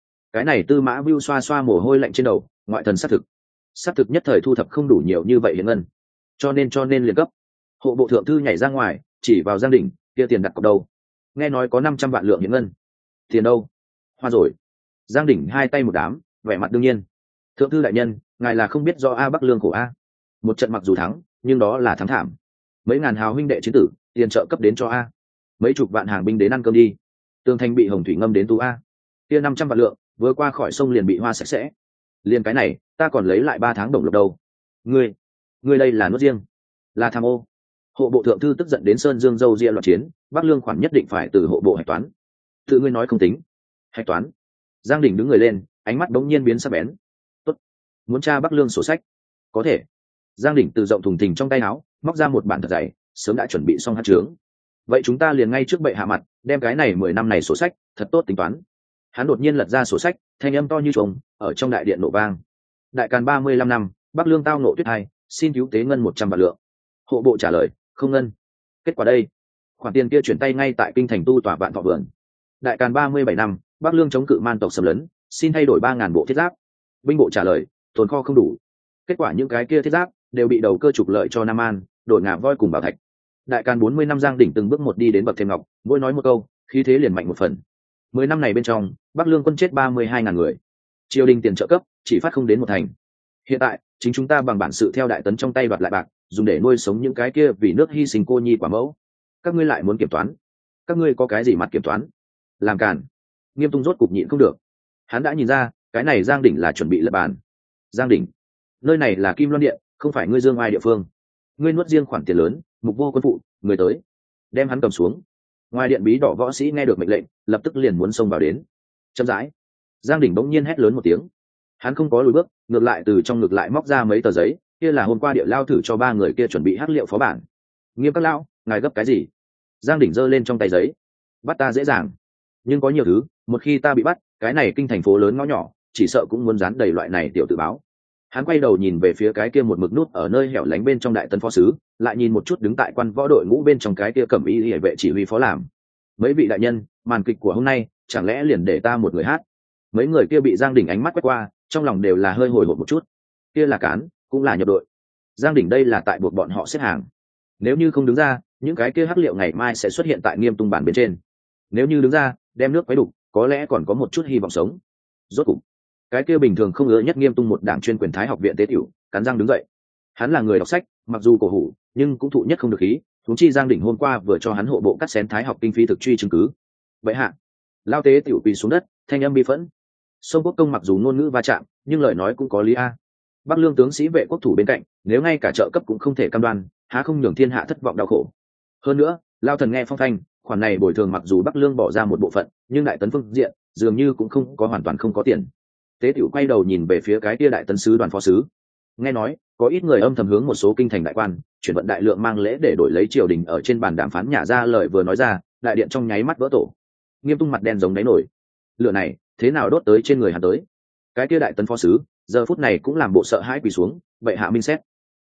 này Tư Mã Bưu xoa xoa mồ hôi lạnh trên đầu, ngoại thần xác thực nhất thời thu thập không đủ nhiều như vậy hiện ngân, cho nên liền cấp. Hộ bộ thượng thư nhảy ra ngoài, chỉ vào Giang Đình, kia tiền đặt cọc đâu? Nghe nói có 500 vạn lượng hiện ngân. Tiền đâu? Hoa rồi. Giang Đình hai tay một đám, vẻ mặt đương nhiên. Thượng thư đại nhân, ngài là không biết do Bắc Lương khổ a. Một trận mặc dù thắng, nhưng đó là thắng thảm. Mấy ngàn hào huynh đệ chiến tử, tiền trợ cấp đến cho a. Mấy chục vạn hàng binh đến ăn cơm đi. Tường thành bị hồng thủy ngâm đến tú a. Kia 500 vạn lượng, vừa qua khỏi sông liền bị hoa sạch sẽ. Liền cái này, ta còn lấy lại 3 tháng đồng lộc đâu. Ngươi đây là nuốt riêng, là tham ô. Hộ bộ thượng thư tức giận đến sơn dương dâu ria loạn chiến, Bắc Lương khoản nhất định phải từ hộ bộ hạch toán. Tự ngươi nói không tính, hạch toán. Giang Đình đứng người lên, ánh mắt bỗng nhiên biến sắc bén. Tốt, muốn tra Bắc Lương sổ sách, có thể. Giang Đình từ rộng thùng thình trong tay áo móc ra một bản thật dày, sớm đã chuẩn bị xong hát trướng. Vậy chúng ta liền ngay trước bệ hạ mặt, đem cái này 10 năm này sổ sách thật tốt tính toán. Hắn đột nhiên lật ra sổ sách, thanh âm to như trống ở trong đại điện nổ vang. Đại Càn 35 năm, Bắc Lương tao nộ tuyết hai, xin cứu tế ngân 100 vạn lượng. Hộ bộ trả lời, không ngân. Kết quả đây, khoản tiền kia chuyển tay ngay tại kinh thành tu tòa Vạn Thọ vườn. Đại Càn 37 năm, Bắc Lương chống cự man tộc xâm lấn, xin thay đổi 3.000 bộ thiết giáp. Binh bộ trả lời, tồn kho không đủ. Kết quả những cái kia thiết giáp đều bị đầu cơ trục lợi cho Nam An, đổi ngà voi cùng bảo thạch. Đại Càn 40 năm Giang Đỉnh từng bước một đi đến bậc thềm ngọc, mỗi nói một câu, khí thế liền mạnh một phần. 10 năm này bên trong, Bắc Lương quân chết 32.000 người. Triều đình tiền trợ cấp chỉ phát không đến một thành. Hiện tại, chính chúng ta bằng bản sự theo Đại Tấn trong tay đoạt lại bạc, dùng để nuôi sống những cái kia vì nước hy sinh cô nhi quả mẫu. Các ngươi lại muốn kiểm toán? Các ngươi có cái gì mặt kiểm toán? Làm càn. Nghiêm Tung rốt cục nhịn không được. Hắn đã nhìn ra, cái này Giang Đỉnh là chuẩn bị lập bàn. Giang Đỉnh, nơi này là Kim Loan Điện, không phải ngươi Dương Ai địa phương. Ngươi nuốt riêng khoản tiền lớn, mục vô quân phụ, người tới, đem hắn cầm xuống. Ngoài điện bí đỏ võ sĩ nghe được mệnh lệnh, lập tức liền muốn xông vào đến. Chậm rãi, Giang Đỉnh bỗng nhiên hét lớn một tiếng. Hắn không có lùi bước, ngược lại từ trong ngực lại móc ra mấy tờ giấy, kia là hôm qua địa lao thử cho 3 người kia chuẩn bị hắc liệu phó bản. Nghiêm các lão, ngài gấp cái gì? Giang Đỉnh giơ lên trong tay giấy. Bắt ta dễ dàng, nhưng có nhiều thứ, một khi ta bị bắt, cái này kinh thành phố lớn ngõ nhỏ, chỉ sợ cũng muốn dán đầy loại này tiểu tự báo. Hắn quay đầu nhìn về phía cái kia một mực nút ở nơi hẻo lánh bên trong Đại Tấn phó sứ, lại nhìn một chút đứng tại quan võ đội ngũ bên trong cái kia cẩm y hệ vệ chỉ huy phó làm. Mấy vị đại nhân, màn kịch của hôm nay chẳng lẽ liền để ta một người hát? Mấy người kia bị Giang Đỉnh ánh mắt quét qua, trong lòng đều là hơi hồi hộp một chút. Kia là cán, cũng là nhập đội. Giang Đỉnh đây là tại buộc bọn họ xếp hàng. Nếu như không đứng ra, những cái kia hắc liệu ngày mai sẽ xuất hiện tại Nghiêm Tung bản bên trên. Nếu như đứng ra, đem nước quấy đục, có lẽ còn có một chút hy vọng sống. Rốt cục, cái kia bình thường không ngứa nhất Nghiêm Tung một đảng chuyên quyền Thái học viện tế tiểu, cắn răng đứng dậy. Hắn là người đọc sách, mặc dù cổ hủ, nhưng cũng thụ nhất không được khí. Huống chi Giang Đỉnh hôm qua vừa cho hắn hộ bộ cắt xén Thái học kinh phí thực truy chứng cứ. Vậy hạ, lao tế tiểu quỳ xuống đất, thanh âm bi phẫn. Sông Quốc công mặc dù ngôn ngữ va chạm, nhưng lời nói cũng có lý a. Bắc Lương tướng sĩ vệ quốc thủ bên cạnh, nếu ngay cả trợ cấp cũng không thể cam đoan, há không nhường thiên hạ thất vọng đau khổ. Hơn nữa, lao thần nghe phong thanh, khoản này bồi thường mặc dù Bắc Lương bỏ ra một bộ phận, nhưng Đại Tấn phương diện dường như cũng không có hoàn toàn không có tiền. Tế tiểu quay đầu nhìn về phía cái kia Đại Tấn sứ đoàn phó sứ. Nghe nói, có ít người âm thầm hướng một số kinh thành đại quan, chuyển vận đại lượng mang lễ để đổi lấy triều đình ở trên bàn đàm phán nhả ra lời vừa nói ra, đại điện trong nháy mắt vỡ tổ. Nghiêm Tung mặt đen giống đáy nổi. Lửa này, thế nào đốt tới trên người hắn tới? Cái kia Đại Tấn phó sứ, giờ phút này cũng làm bộ sợ hãi quỳ xuống, vậy hạ minh xét.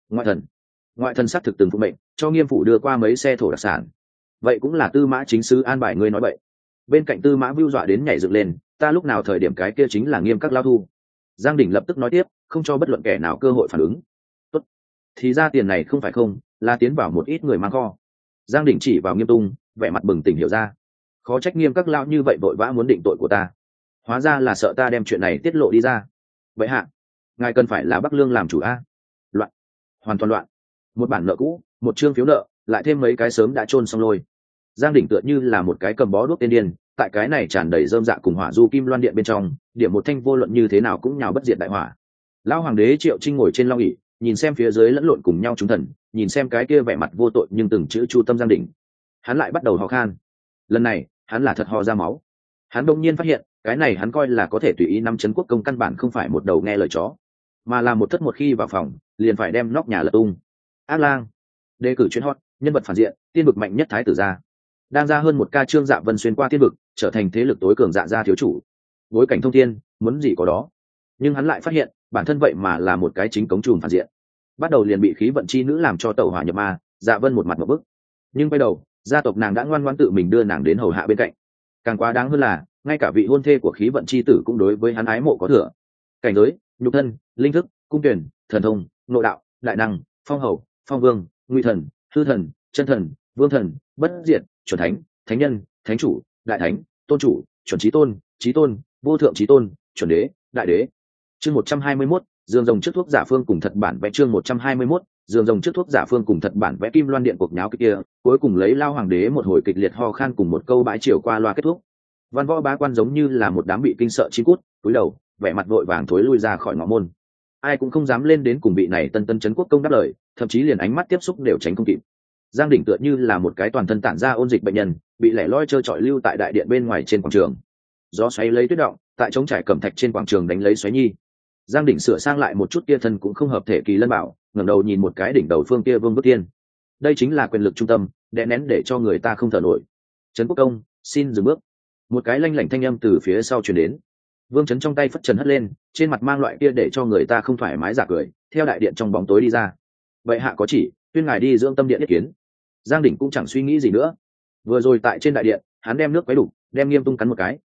Ngoại thần xác thực từng phụ mệnh, cho Nghiêm phủ đưa qua mấy xe thổ đặc sản. Vậy cũng là Tư Mã chính sứ an bài ngươi nói vậy. Bên cạnh Tư Mã Vưu dọa đến nhảy dựng lên, ta lúc nào thời điểm cái kia chính là Nghiêm các lao thu. Giang Đỉnh lập tức nói tiếp, không cho bất luận kẻ nào cơ hội phản ứng. Tốt, thì ra tiền này không phải không, là tiến vào một ít người mang kho. Giang Đỉnh chỉ vào Nghiêm Tung, vẻ mặt bừng tỉnh hiểu ra. Khó trách Nghiêm các lao như vậy vội vã muốn định tội của ta, hóa ra là sợ ta đem chuyện này tiết lộ đi ra. Vậy hạ, ngài cần phải là Bắc Lương làm chủ a? Loạn, hoàn toàn loạn. Một bản nợ cũ, một chương phiếu nợ, lại thêm mấy cái sớm đã chôn xong lôi. Giang Đỉnh tựa như là một cái cầm bó đuốc tên điên, tại cái này tràn đầy rơm dạ cùng hỏa du Kim Loan điện bên trong, điểm một thanh vô luận như thế nào cũng nhào bất diệt đại hỏa. Lão hoàng đế Triệu Trinh ngồi trên long ỷ, nhìn xem phía dưới lẫn lộn cùng nhau chúng thần, nhìn xem cái kia vẻ mặt vô tội nhưng từng chữ chu tâm Giang Đỉnh, hắn lại bắt đầu ho khan. Lần này, hắn là thật ho ra máu. Hắn đột nhiên phát hiện, cái này hắn coi là có thể tùy ý nắm trấn quốc công căn bản không phải một đầu nghe lời chó, mà là một thất một khi vào phòng, liền phải đem nóc nhà lật tung. Ác lang, đề cử chuyên hot, nhân vật phản diện, tiên vực mạnh nhất thái tử gia. Đang ra hơn một ca Trương Dạ Vân xuyên qua tiên vực, trở thành thế lực tối cường dạ gia thiếu chủ. Bối cảnh thông thiên, muốn gì có đó. Nhưng hắn lại phát hiện, bản thân vậy mà là một cái chính cống trùm phản diện. Bắt đầu liền bị khí vận chi nữ làm cho tẩu hỏa nhập ma, Dạ Vân một mặt một bức. Nhưng quay đầu, gia tộc nàng đã ngoan ngoãn tự mình đưa nàng đến hầu hạ bên cạnh. Càng quá đáng hơn là, ngay cả vị hôn thê của khí vận chi tử cũng đối với hắn ái mộ có thừa. Cảnh giới, nhục thân, linh thức, cung tuyển, thần thông, nội đạo, đại năng, phong hầu, phong vương, nguy thần, hư thần, chân thần, vương thần, bất diệt, chuẩn thánh, thánh nhân, thánh chủ, đại thánh, tôn chủ, chuẩn chí tôn, vô thượng chí tôn, chuẩn đế, đại đế. Chương 121, giường rồng trước thuốc giả phương cùng thật bản vẽ. Chương 121, giường rồng trước thuốc giả phương cùng thật bản vẽ. Kim Loan điện cuộc nháo kia, cuối cùng lấy lao hoàng đế một hồi kịch liệt ho khan cùng một câu bãi chiều qua loa kết thúc. Văn võ bá quan giống như là một đám bị kinh sợ chim cút, cúi đầu, vẻ mặt vội vàng thối lui ra khỏi ngõ môn. Ai cũng không dám lên đến cùng vị này tân trấn quốc công đáp lời, thậm chí liền ánh mắt tiếp xúc đều tránh không kịp. Giang Đỉnh tựa như là một cái toàn thân tản ra ôn dịch bệnh nhân, bị lẻ loi trơ trọi lưu tại đại điện bên ngoài trên quảng trường. Gió xoáy lấy tuyết động, tại trống trải cẩm thạch trên quảng trường đánh lấy xoáy nhi. Giang Đỉnh sửa sang lại một chút kia thân cũng không hợp thể kỳ lân bảo, ngẩng đầu nhìn một cái đỉnh đầu phương kia Vương Bước Tiên. Đây chính là quyền lực trung tâm, đè nén để cho người ta không thở nổi. Trấn quốc công, xin dừng bước. Một cái lanh lảnh thanh âm từ phía sau truyền đến. Vương Trấn trong tay phất trần hất lên, trên mặt mang loại kia để cho người ta không thoải mái giả cười, theo đại điện trong bóng tối đi ra. Vậy hạ có chỉ, tuyên ngài đi dưỡng tâm điện ý kiến. Giang Đỉnh cũng chẳng suy nghĩ gì nữa. Vừa rồi tại trên đại điện, hắn đem nước quấy đủ, đem Nghiêm Tung cắn một cái,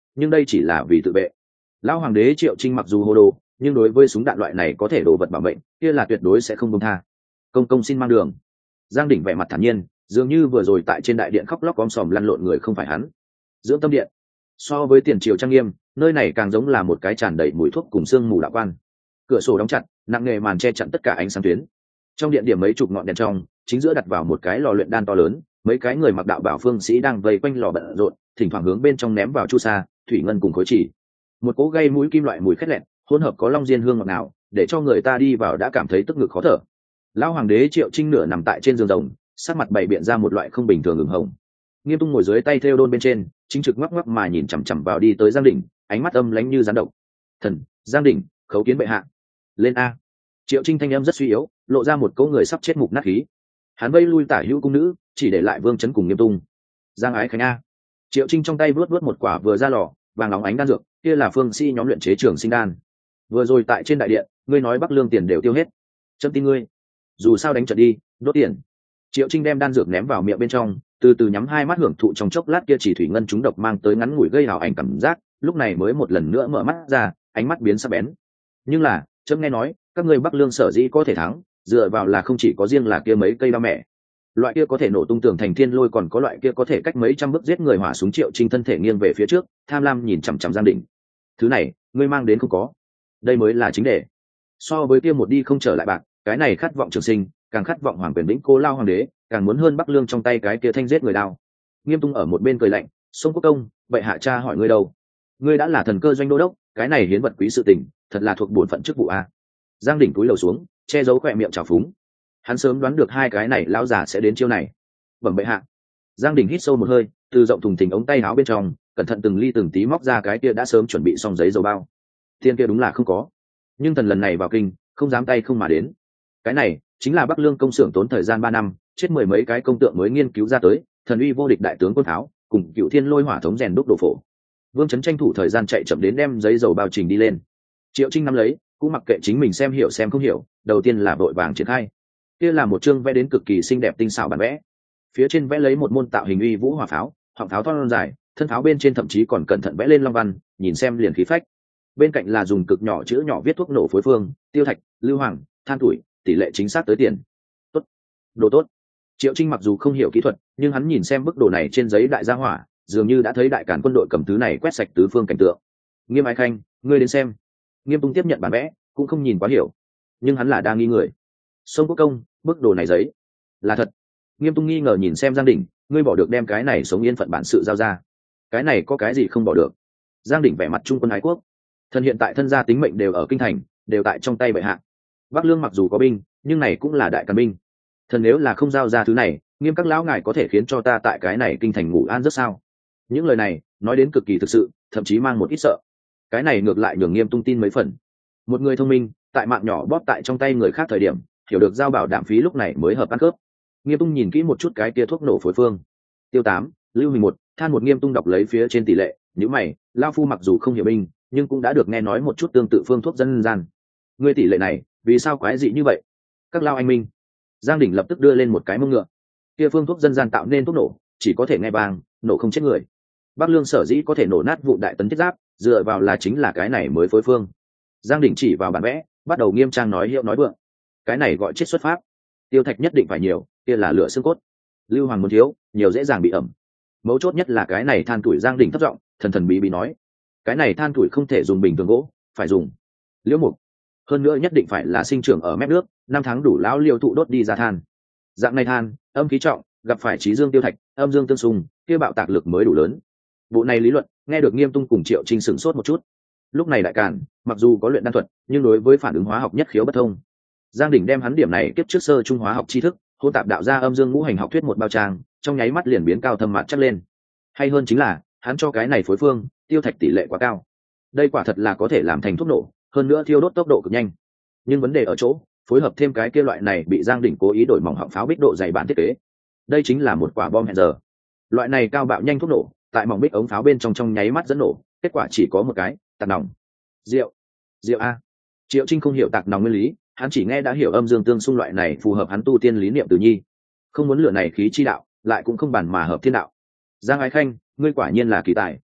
nhưng đây chỉ là vì tự vệ. Lão hoàng đế Triệu Trinh mặc dù hô đồ, nhưng đối với súng đạn loại này có thể đổ vật bảo mệnh kia là tuyệt đối sẽ không buông tha. Công công xin mang đường. Giang Đỉnh vẻ mặt thản nhiên, dường như vừa rồi tại trên đại điện khóc lóc om sòm lăn lộn người không phải hắn. Dưỡng tâm điện, so với tiền triều trang nghiêm, nơi này càng giống là một cái tràn đầy mùi thuốc cùng sương mù đạo quan. Cửa sổ đóng chặt, nặng nề màn che chắn tất cả ánh sáng tuyến. Trong điện điểm mấy chục ngọn đèn trong, chính giữa đặt vào một cái lò luyện đan to lớn, mấy cái người mặc đạo bảo phương sĩ đang vây quanh lò bận rộn, thỉnh thoảng hướng bên trong ném vào chu sa, thủy ngân cùng khối chỉ. Một cỗ gây mũi kim loại mùi khét lẹt, hỗn hợp có long diên hương ngọt ngào, để cho người ta đi vào đã cảm thấy tức ngực khó thở. Lão hoàng đế Triệu Trinh nửa nằm tại trên giường rồng, sắc mặt bày biện ra một loại không bình thường ửng hồng. Nghiêm Tung ngồi dưới tay thêu đôn bên trên, chính trực ngoắc ngoắc mà nhìn chằm chằm vào đi tới Giang Đỉnh, ánh mắt âm lãnh như rắn độc. Thần, Giang Đỉnh, khấu kiến bệ hạ. Lên a. Triệu Trinh thanh âm rất suy yếu, lộ ra một cỗ người sắp chết mục nát khí. Hắn vây lui tả hữu cung nữ, chỉ để lại Vương Chấn cùng Nghiêm Tung. Giang Ái Khánh a. Triệu Trinh trong tay vớt một quả vừa ra lò, vàng óng ánh đan dược, kia là phương sĩ nhóm luyện chế trường sinh đan. Vừa rồi tại trên đại điện, ngươi nói Bắc Lương tiền đều tiêu hết. Chấm tin ngươi. Dù sao đánh trận đi, đốt tiền. Triệu Trinh đem đan dược ném vào miệng bên trong, từ từ nhắm hai mắt hưởng thụ trong chốc lát kia chỉ thủy ngân trúng độc mang tới ngắn ngủi gây hào ảnh cảm giác, lúc này mới một lần nữa mở mắt ra, ánh mắt biến sắc bén. Nhưng là, chấm nghe nói, các ngươi Bắc Lương sở dĩ có thể thắng, dựa vào là không chỉ có riêng là kia mấy cây đao mẹ. Loại kia có thể nổ tung tường thành thiên lôi, còn có loại kia có thể cách mấy trăm bước giết người hỏa súng. Triệu Trinh thân thể nghiêng về phía trước, tham lam nhìn chằm chằm Giang Đỉnh. Thứ này, ngươi mang đến không có. Đây mới là chính đề. So với kia một đi không trở lại bạc, cái này khát vọng trường sinh, càng khát vọng hoàng quyền vĩnh cố lao hoàng đế, càng muốn hơn Bắc Lương trong tay cái kia thanh giết người đao. Nghiêm Tung ở một bên cười lạnh, Sông Quốc Công, vậy hạ cha hỏi ngươi đâu? Ngươi đã là thần cơ doanh đô đốc, cái này hiến vật quý sự tình, thật là thuộc bổn phận chức vụ a. Giang Đỉnh cúi đầu xuống, che giấu khỏe miệng trào phúng. Hắn sớm đoán được hai cái này lão già sẽ đến chiêu này. Bẩm bệ hạ. Giang Đỉnh hít sâu một hơi, từ rộng thùng thình ống tay áo bên trong, cẩn thận từng ly từng tí móc ra cái kia đã sớm chuẩn bị xong giấy dầu bao. Tiền kia đúng là không có, nhưng thần lần này vào kinh, không dám tay không mà đến. Cái này chính là Bắc Lương công xưởng tốn thời gian 3 năm, chết mười mấy cái công tượng mới nghiên cứu ra tới, thần uy vô địch đại tướng quân tháo, cùng Cựu Thiên Lôi hỏa thống rèn đúc đồ phổ. Vương Chấn tranh thủ thời gian chạy chậm đến đem giấy dầu bao trình đi lên. Triệu Trinh nắm lấy, cũng mặc kệ chính mình xem hiểu xem không hiểu, đầu tiên là vội vàng triển khai. Kia là một chương vẽ đến cực kỳ xinh đẹp tinh xảo bản vẽ. Phía trên vẽ lấy một môn tạo hình uy vũ hỏa pháo, họng pháo thon dài, thân pháo bên trên thậm chí còn cẩn thận vẽ lên long văn, nhìn xem liền khí phách. Bên cạnh là dùng cực nhỏ chữ nhỏ viết thuốc nổ phối phương, tiêu thạch, lưu hoàng, than tuổi, tỷ lệ chính xác tới tiền. Tốt, đồ tốt. Triệu Trinh mặc dù không hiểu kỹ thuật, nhưng hắn nhìn xem bức đồ này trên giấy đại gia hỏa, dường như đã thấy đại cản quân đội cầm thứ này quét sạch tứ phương cảnh tượng. Nghiêm Ái Khanh, ngươi đến xem. Nghiêm Tung tiếp nhận bản vẽ, cũng không nhìn quá hiểu, nhưng hắn là đang nghi người. Sông Quốc Công, bức đồ này giấy là thật. Nghiêm Tung nghi ngờ nhìn xem Giang Đỉnh, ngươi bỏ được đem cái này sống yên phận bản sự giao ra? Cái này có cái gì không bỏ được? Giang Đỉnh vẻ mặt trung quân ái quốc. Thần hiện tại thân gia tính mệnh đều ở kinh thành, đều tại trong tay bệ hạ. Bắc Lương mặc dù có binh, nhưng này cũng là đại càn binh. Thần nếu là không giao ra thứ này, Nghiêm các lão ngài có thể khiến cho ta tại cái này kinh thành ngủ an rất sao? Những lời này nói đến cực kỳ thực sự, thậm chí mang một ít sợ. Cái này ngược lại nhường Nghiêm Tung tin mấy phần. Một người thông minh, tại mạng nhỏ bóp tại trong tay người khác thời điểm, hiểu được giao bảo đảm phí lúc này mới hợp ăn cướp. Nghiêm Tung nhìn kỹ một chút cái kia thuốc nổ phối phương. Tiêu 8, lưu hình 1, than 1. Nghiêm Tung đọc lấy phía trên tỷ lệ, nhíu mày, lão phu mặc dù không hiểu binh, nhưng cũng đã được nghe nói một chút tương tự phương thuốc dân gian. Ngươi tỷ lệ này, vì sao quái dị như vậy? Các lao anh minh. Giang Đỉnh lập tức đưa lên một cái mông ngựa. Kia phương thuốc dân gian tạo nên thuốc nổ, chỉ có thể nghe vang, nổ không chết người. Bắc Lương sở dĩ có thể nổ nát vụ đại tấn thiết giáp, dựa vào là chính là cái này mới phối phương. Giang Đỉnh chỉ vào bản vẽ, bắt đầu nghiêm trang nói hiệu nói vượng. Cái này gọi chết xuất pháp. Tiêu thạch nhất định phải nhiều, kia là lửa xương cốt. Lưu hoàng muốn thiếu, nhiều dễ dàng bị ẩm. Mấu chốt nhất là cái này than tuổi. Giang Đỉnh thấp giọng, thần thần bí bí nói, cái này than tuổi không thể dùng bình thường gỗ, phải dùng liễu mục. Hơn nữa nhất định phải là sinh trưởng ở mép nước, 5 tháng đủ lão liêu thụ đốt đi ra than. Dạng này than, âm khí trọng, gặp phải trí dương tiêu thạch, âm dương tương xung, kia bạo tạc lực mới đủ lớn. Bộ này lý luận, nghe được Nghiêm Tung cùng Triệu Trinh sửng sốt một chút. Lúc này đại càn, mặc dù có luyện đan thuật, nhưng đối với phản ứng hóa học nhất khiếu bất thông. Giang Đỉnh đem hắn điểm này kiếp trước sơ trung hóa học tri thức, hỗn tạp đạo ra âm dương ngũ hành học thuyết một bao trang, trong nháy mắt liền biến cao thâm mặt chắc lên. Hay hơn chính là, hắn cho cái này phối phương, tiêu thạch tỷ lệ quá cao. Đây quả thật là có thể làm thành thuốc nổ, hơn nữa thiêu đốt tốc độ cực nhanh. Nhưng vấn đề ở chỗ, phối hợp thêm cái kia loại này bị Giang Đỉnh cố ý đổi mỏng họng pháo bích độ dày bản thiết kế. Đây chính là một quả bom hẹn giờ. Loại này cao bạo nhanh thuốc nổ, tại mỏng bích ống pháo bên trong nháy mắt dẫn nổ, kết quả chỉ có một cái, tạt nòng. Rượu a. Triệu Trinh không hiểu tạc nòng nguyên lý, hắn chỉ nghe đã hiểu âm dương tương xung loại này phù hợp hắn tu tiên lý niệm tự nhi. Không muốn lửa này khí chi đạo, lại cũng không bàn mà hợp thiên đạo. Giang Ái Khanh, ngươi quả nhiên là kỳ tài.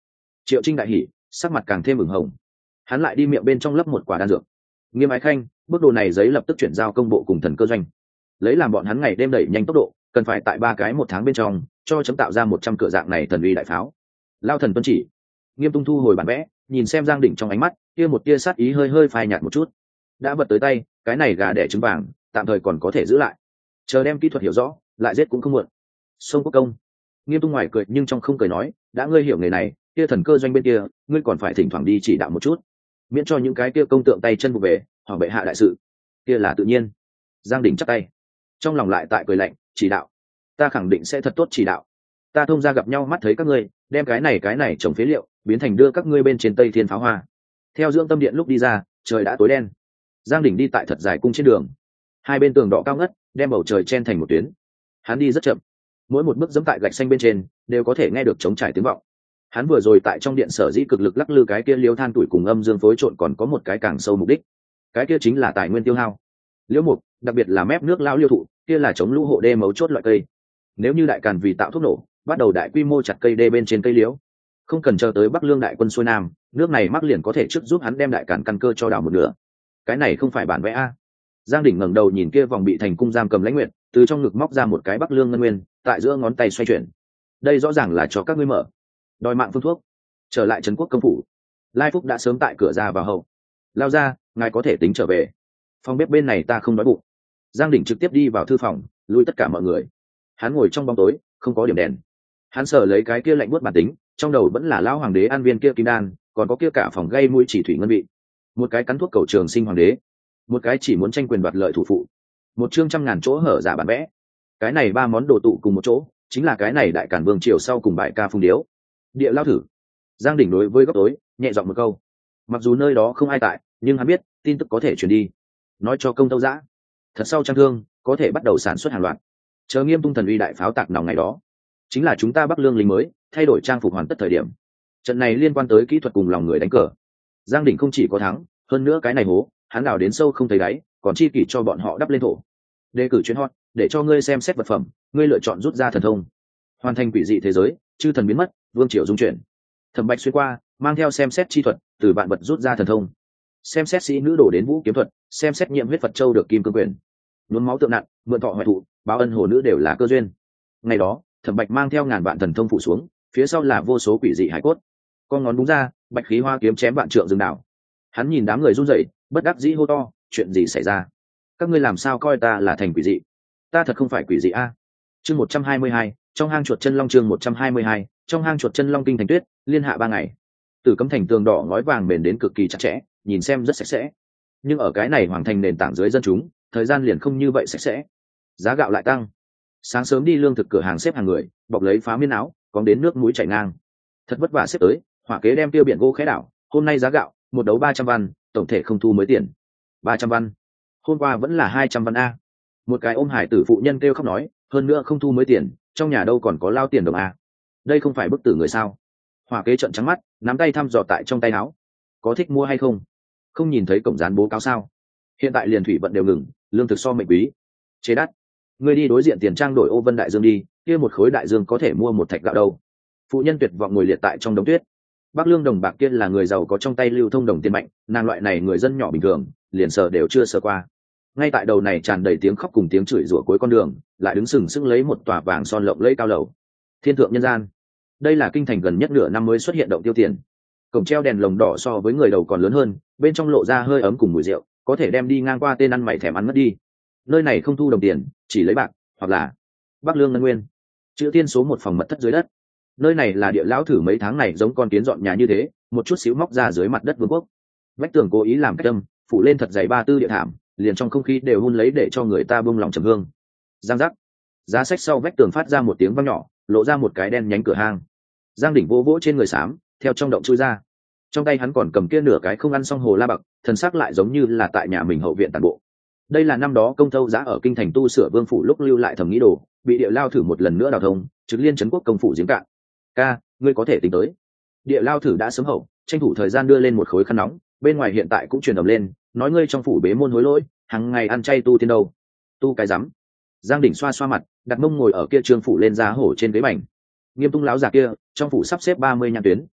Triệu Trinh đại hỉ, sắc mặt càng thêm ửng hồng. Hắn lại đi miệng bên trong lấp một quả đan dược. Nghiêm Ái Khanh, bức đồ này giấy lập tức chuyển giao công bộ cùng thần cơ doanh, lấy làm bọn hắn ngày đêm đẩy nhanh tốc độ, cần phải tại 3 cái 1 tháng bên trong cho chấm tạo ra 100 cửa dạng này thần uy đại pháo. Lao thần tuân chỉ. Nghiêm Tung thu hồi bản vẽ, nhìn xem Giang Đỉnh trong ánh mắt kia một tia sát ý hơi hơi phai nhạt một chút. Đã vật tới tay, cái này gà đẻ trứng vàng tạm thời còn có thể giữ lại, chờ đem kỹ thuật hiểu rõ lại giết cũng không muộn. Sông Quốc Công. Nghiêm Tung ngoài cười nhưng trong không cười nói, đã ngươi hiểu nghề này, kia thần cơ doanh bên kia ngươi còn phải thỉnh thoảng đi chỉ đạo một chút, miễn cho những cái kia công tượng tay chân vụ về hỏi bệ hạ đại sự. Kia là tự nhiên. Giang Đỉnh chắp tay, trong lòng lại tại cười lạnh, chỉ đạo, ta khẳng định sẽ thật tốt chỉ đạo. Ta thông ra gặp nhau mắt thấy các ngươi đem cái này trồng phế liệu biến thành đưa các ngươi bên trên Tây Thiên pháo hoa. Theo dưỡng tâm điện lúc đi ra, trời đã tối đen. Giang Đỉnh đi tại thật dài cung trên đường, hai bên tường đỏ cao ngất đem bầu trời chen thành một tuyến. Hắn đi rất chậm, mỗi một bước dẫm tại gạch xanh bên trên đều có thể nghe được trống trải tiếng vọng. Hắn vừa rồi tại trong điện sở dĩ cực lực lắc lư cái kia liêu than tuổi cùng âm dương phối trộn còn có một cái càng sâu mục đích, cái kia chính là tài nguyên tiêu hao. Liễu mục, đặc biệt là mép nước lao liêu thụ, kia là chống lũ hộ đê mấu chốt loại cây. Nếu như đại càn vì tạo thuốc nổ bắt đầu đại quy mô chặt cây đê bên trên cây liễu, không cần chờ tới Bắc Lương đại quân xuôi nam, nước này mắc liền có thể trước giúp hắn đem đại càn căn cơ cho đào một nửa. Cái này không phải bản vẽ a. Giang Đỉnh ngẩng đầu nhìn kia vòng bị thành cung giam cầm Lãnh Nguyệt, từ trong ngực móc ra một cái Bắc Lương ngân nguyên, tại giữa ngón tay xoay chuyển. Đây rõ ràng là cho các ngươi mở, đòi mạng phương thuốc. Trở lại trấn quốc công phủ, Lai Phúc đã sớm tại cửa ra vào hậu. Lao ra, ngài có thể tính trở về. Phòng bếp bên này ta không đói bụng. Giang Đỉnh trực tiếp đi vào thư phòng, lui tất cả mọi người. Hắn ngồi trong bóng tối, không có điểm đèn. Hắn sờ lấy cái kia lạnh buốt bản tính, trong đầu vẫn là lão hoàng đế an viên kia kim đan, còn có kia cả phòng gây mũi chỉ thủy ngân vị. Một cái cắn thuốc cầu trường sinh hoàng đế, một cái chỉ muốn tranh quyền đoạt lợi thủ phụ, một chương trăm ngàn chỗ hở giả bản vẽ. Cái này 3 món đồ tụ cùng một chỗ, chính là cái này đại cản vương triều sau cùng bại ca phung điếu. Địa lao thử. Giang Đỉnh đối với góc tối nhẹ giọng một câu. Mặc dù nơi đó không ai tại, nhưng hắn biết tin tức có thể truyền đi, nói cho công tâu giã, thật sau trang thương có thể bắt đầu sản xuất hàng loạt. Chờ Nghiêm Tung thần uy đại pháo tạc nòng ngày đó, chính là chúng ta Bắc Lương lính mới thay đổi trang phục hoàn tất thời điểm. Trận này liên quan tới kỹ thuật cùng lòng người đánh cờ. Giang Đỉnh không chỉ có thắng, hơn nữa cái này hố hắn đào đến sâu không thấy đáy, còn chi kỷ cho bọn họ đắp lên thổ. Đề cử chuyến hot để cho ngươi xem xét vật phẩm, ngươi lựa chọn rút ra thần thông, hoàn thành quỷ dị thế giới, chư thần biến mất, vương triều dung chuyển. Thẩm Bạch xuyên qua, mang theo xem xét chi thuật, từ vạn vật rút ra thần thông. Xem xét sĩ nữ đổ đến vũ kiếm thuật, xem xét nhiệm huyết Phật châu được kim cương quyền. Nhuốm máu tượng nặng, mượn thọ hoại thụ, báo ân hồ nữ đều là cơ duyên. Ngày đó, Thẩm Bạch mang theo ngàn vạn thần thông phụ xuống, phía sau là vô số quỷ dị hải cốt. Con ngón đúng ra, bạch khí hoa kiếm chém vạn trượng rừng đảo. Hắn nhìn đám người run rẩy, bất đắc dĩ hô to, chuyện gì xảy ra? Các ngươi làm sao coi ta là thành quỷ dị? Ta thật không phải quỷ dị a. Chương 122, trong hang chuột chân long. Chương 122, trong hang chuột chân long. Kinh thành tuyết, liên hạ 3 ngày. Tử Cấm thành tường đỏ ngói vàng bền đến cực kỳ chặt chẽ, nhìn xem rất sạch sẽ. Nhưng ở cái này hoàng thành nền tảng dưới dân chúng, thời gian liền không như vậy sạch sẽ. Giá gạo lại tăng. Sáng sớm đi lương thực cửa hàng xếp hàng người, bọc lấy phá miên áo, cóng đến nước mũi chảy ngang. Thật vất vả xếp tới, hỏa kế đem tiêu biển gỗ khẽ đảo, hôm nay giá gạo, một đấu 300 văn, tổng thể không thu mới tiền. 300 văn. Hôm qua vẫn là 200 văn a. Một cái ôm hải tử phụ nhân kêu khóc nói, hơn nữa không thu mới tiền, trong nhà đâu còn có lao tiền đồng a. Đây không phải bức tử người sao? Hỏa kế trợn trắng mắt, nắm tay thăm dò tại trong tay áo. Có thích mua hay không? Không nhìn thấy cổng dán bố cáo sao? Hiện tại liền thủy vận đều ngừng, lương thực so mệnh quý, chế đắt. Ngươi đi đối diện tiền trang đổi ô vân đại dương đi, kia một khối đại dương có thể mua một thạch gạo đâu. Phụ nhân tuyệt vọng ngồi liệt tại trong đống tuyết. Bắc Lương đồng bạc kia là người giàu có trong tay lưu thông đồng tiền mạnh, nàng loại này người dân nhỏ bình thường, liền sờ đều chưa sờ qua. Ngay tại đầu này tràn đầy tiếng khóc cùng tiếng chửi rủa cuối con đường, lại đứng sừng sững lấy một tòa vàng son lộng lẫy cao lầu. Thiên thượng nhân gian. Đây là kinh thành gần nhất nửa năm mới xuất hiện động tiêu tiền. Cổng treo đèn lồng đỏ so với người đầu còn lớn hơn, bên trong lộ ra hơi ấm cùng mùi rượu, có thể đem đi ngang qua tên ăn mày thèm ăn mất đi. Nơi này không thu đồng tiền, chỉ lấy bạc, hoặc là Bắc Lương ngân nguyên. Chữ tiên số 1 phòng mật thất dưới đất. Nơi này là địa lão thử mấy tháng này giống con kiến dọn nhà như thế, một chút xíu móc ra dưới mặt đất vương quốc. Vách tường cố ý làm cách âm, phủ lên thật dày 3 tư địa thảm, liền trong không khí đều hun lấy để cho người ta buông lòng trầm hương. Giang giác. Giá sách sau vách tường phát ra một tiếng vang nhỏ, lộ ra một cái đen nhánh cửa hang. Giang Đỉnh vô vỗ trên người xám, theo trong động chui ra. Trong tay hắn còn cầm kia nửa cái không ăn xong hồ la bạc, thần sắc lại giống như là tại nhà mình hậu viện tàn bộ. Đây là năm đó công thâu giá ở kinh thành tu sửa vương phủ lúc lưu lại thẩm nghĩ đồ, bị địa lao thử một lần nữa đào thông, trực liên trấn quốc công phủ giếng cạn. Ca, ngươi có thể tính tới. Địa lao thử đã sớm hậu, tranh thủ thời gian đưa lên một khối khăn nóng, bên ngoài hiện tại cũng truyền ầm lên, nói ngươi trong phủ bế môn hối lỗi, hàng ngày ăn chay tu tiên đâu. Tu cái rắm. Giang Đỉnh xoa xoa mặt, đặt mông ngồi ở kia trương phủ lên giá hổ trên ghế bành. Nghiêm Tung lão già kia, trong phủ sắp xếp 30 nhãn tuyến,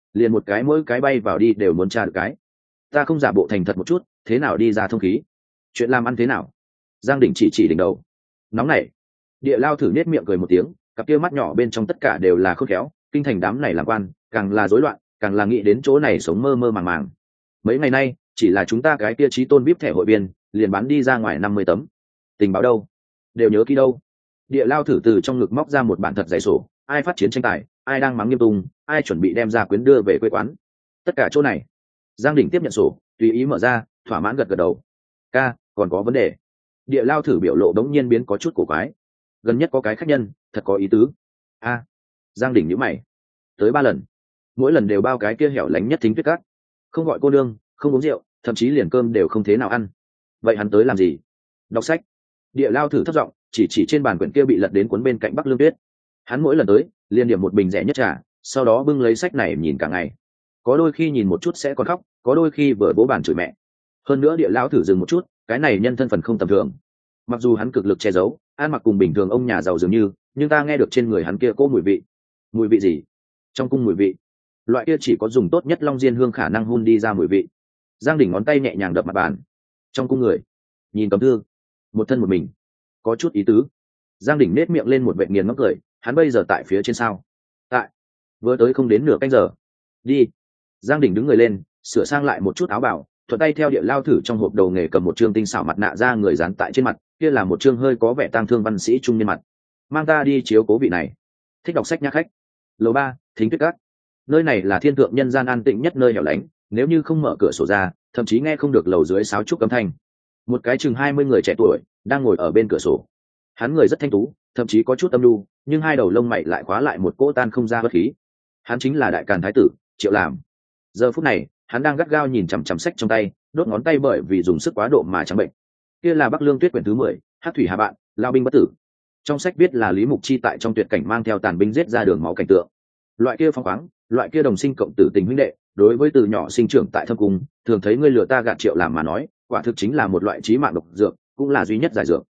liền một cái mỗi cái bay vào đi đều muốn tra được cái. Ta không giả bộ thành thật một chút, thế nào đi ra thông khí? Chuyện làm ăn thế nào? Giang Đỉnh chỉ đỉnh đầu. Nóng nảy. Địa Lao thử nết miệng cười một tiếng, cặp kia mắt nhỏ bên trong tất cả đều là khôn khéo, kinh thành đám này làm quan, càng là rối loạn, càng là nghĩ đến chỗ này sống mơ mơ màng màng. Mấy ngày nay, chỉ là chúng ta cái kia trí tôn VIP thẻ hội viên, liền bán đi ra ngoài 50 tấm. Tình báo đâu? Đều nhớ kỹ đâu? Địa Lao thử từ trong ngực móc ra một bản thật dày sổ, ai phát chiến tranh tài, ai đang mắng Nghiêm Tùng, ai chuẩn bị đem ra quyến đưa về quê quán. Tất cả chỗ này. Giang Đỉnh tiếp nhận sổ, tùy ý mở ra, thỏa mãn gật đầu. Ca, còn có vấn đề. Địa Lao thử biểu lộ đống nhiên biến có chút cổ quái. Gần nhất có cái khách nhân, thật có ý tứ. A. Giang Đỉnh nhíu mày. Tới 3 lần, mỗi lần đều bao cái kia hẻo lánh nhất Thính Tuyết Các, không gọi cô nương, không uống rượu, thậm chí liền cơm đều không thế nào ăn. Vậy hắn tới làm gì? Đọc sách. Địa Lao thử thấp giọng, chỉ trên bàn quyển kia bị lật đến cuốn bên cạnh Bắc Lương Tuyết. Hắn mỗi lần tới, liền điểm một bình rẻ nhất trà, sau đó bưng lấy sách này nhìn cả ngày. Có đôi khi nhìn một chút sẽ còn khóc, có đôi khi vừa bố bàn chửi mẹ. Hơn nữa Địa Lao thử dừng một chút, cái này nhân thân phận không tầm thường. Mặc dù hắn cực lực che giấu, ăn mặc cùng bình thường ông nhà giàu dường như, nhưng ta nghe được trên người hắn kia có mùi vị. Mùi vị gì? Trong cung mùi vị. Loại kia chỉ có dùng tốt nhất long diên hương khả năng hun đi ra mùi vị. Giang Đỉnh ngón tay nhẹ nhàng đập mặt bàn. Trong cung người, nhìn Cấm Thư, một thân một mình, có chút ý tứ. Giang Đỉnh nết miệng lên một vệt nghiền ngốc cười, hắn bây giờ tại phía trên sao? Tại. Vừa tới không đến nửa canh giờ. Đi. Giang Đỉnh đứng người lên, sửa sang lại một chút áo bào, thuận tay theo Địa Lao thử trong hộp đầu nghề cầm một trương tinh xảo mặt nạ ra người dán tại trên mặt, kia là một trương hơi có vẻ tang thương văn sĩ trung niên mặt. Mang ta đi chiếu cố vị này. Thích đọc sách nhã khách. Lầu 3, Thính Tuyết Các. Nơi này là thiên thượng nhân gian an tĩnh nhất nơi hẻo lánh, nếu như không mở cửa sổ ra, thậm chí nghe không được lầu dưới sáo trúc âm thanh. Một cái chừng 20 người trẻ tuổi đang ngồi ở bên cửa sổ. Hắn người rất thanh tú, thậm chí có chút âm nhu, nhưng hai đầu lông mày lại khóa lại một cỗ tan không ra bất khí. Hắn chính là đại càn thái tử Triệu Làm. Giờ phút này, hắn đang gắt gao nhìn chằm chằm sách trong tay, đốt ngón tay bởi vì dùng sức quá độ mà trắng bệnh. Kia là Bắc Lương Tuyết quyển thứ 10, Hắc thủy hà bạn, lao binh bất tử. Trong sách viết là Lý Mục Chi tại trong tuyệt cảnh mang theo tàn binh giết ra đường máu cảnh tượng. Loại kia phong khoáng, loại kia đồng sinh cộng tử tình huynh đệ, đối với từ nhỏ sinh trưởng tại thâm cung, thường thấy ngươi lừa ta gạt Triệu Làm mà nói, quả thực chính là một loại chí mạng độc dược, cũng là duy nhất giải dược.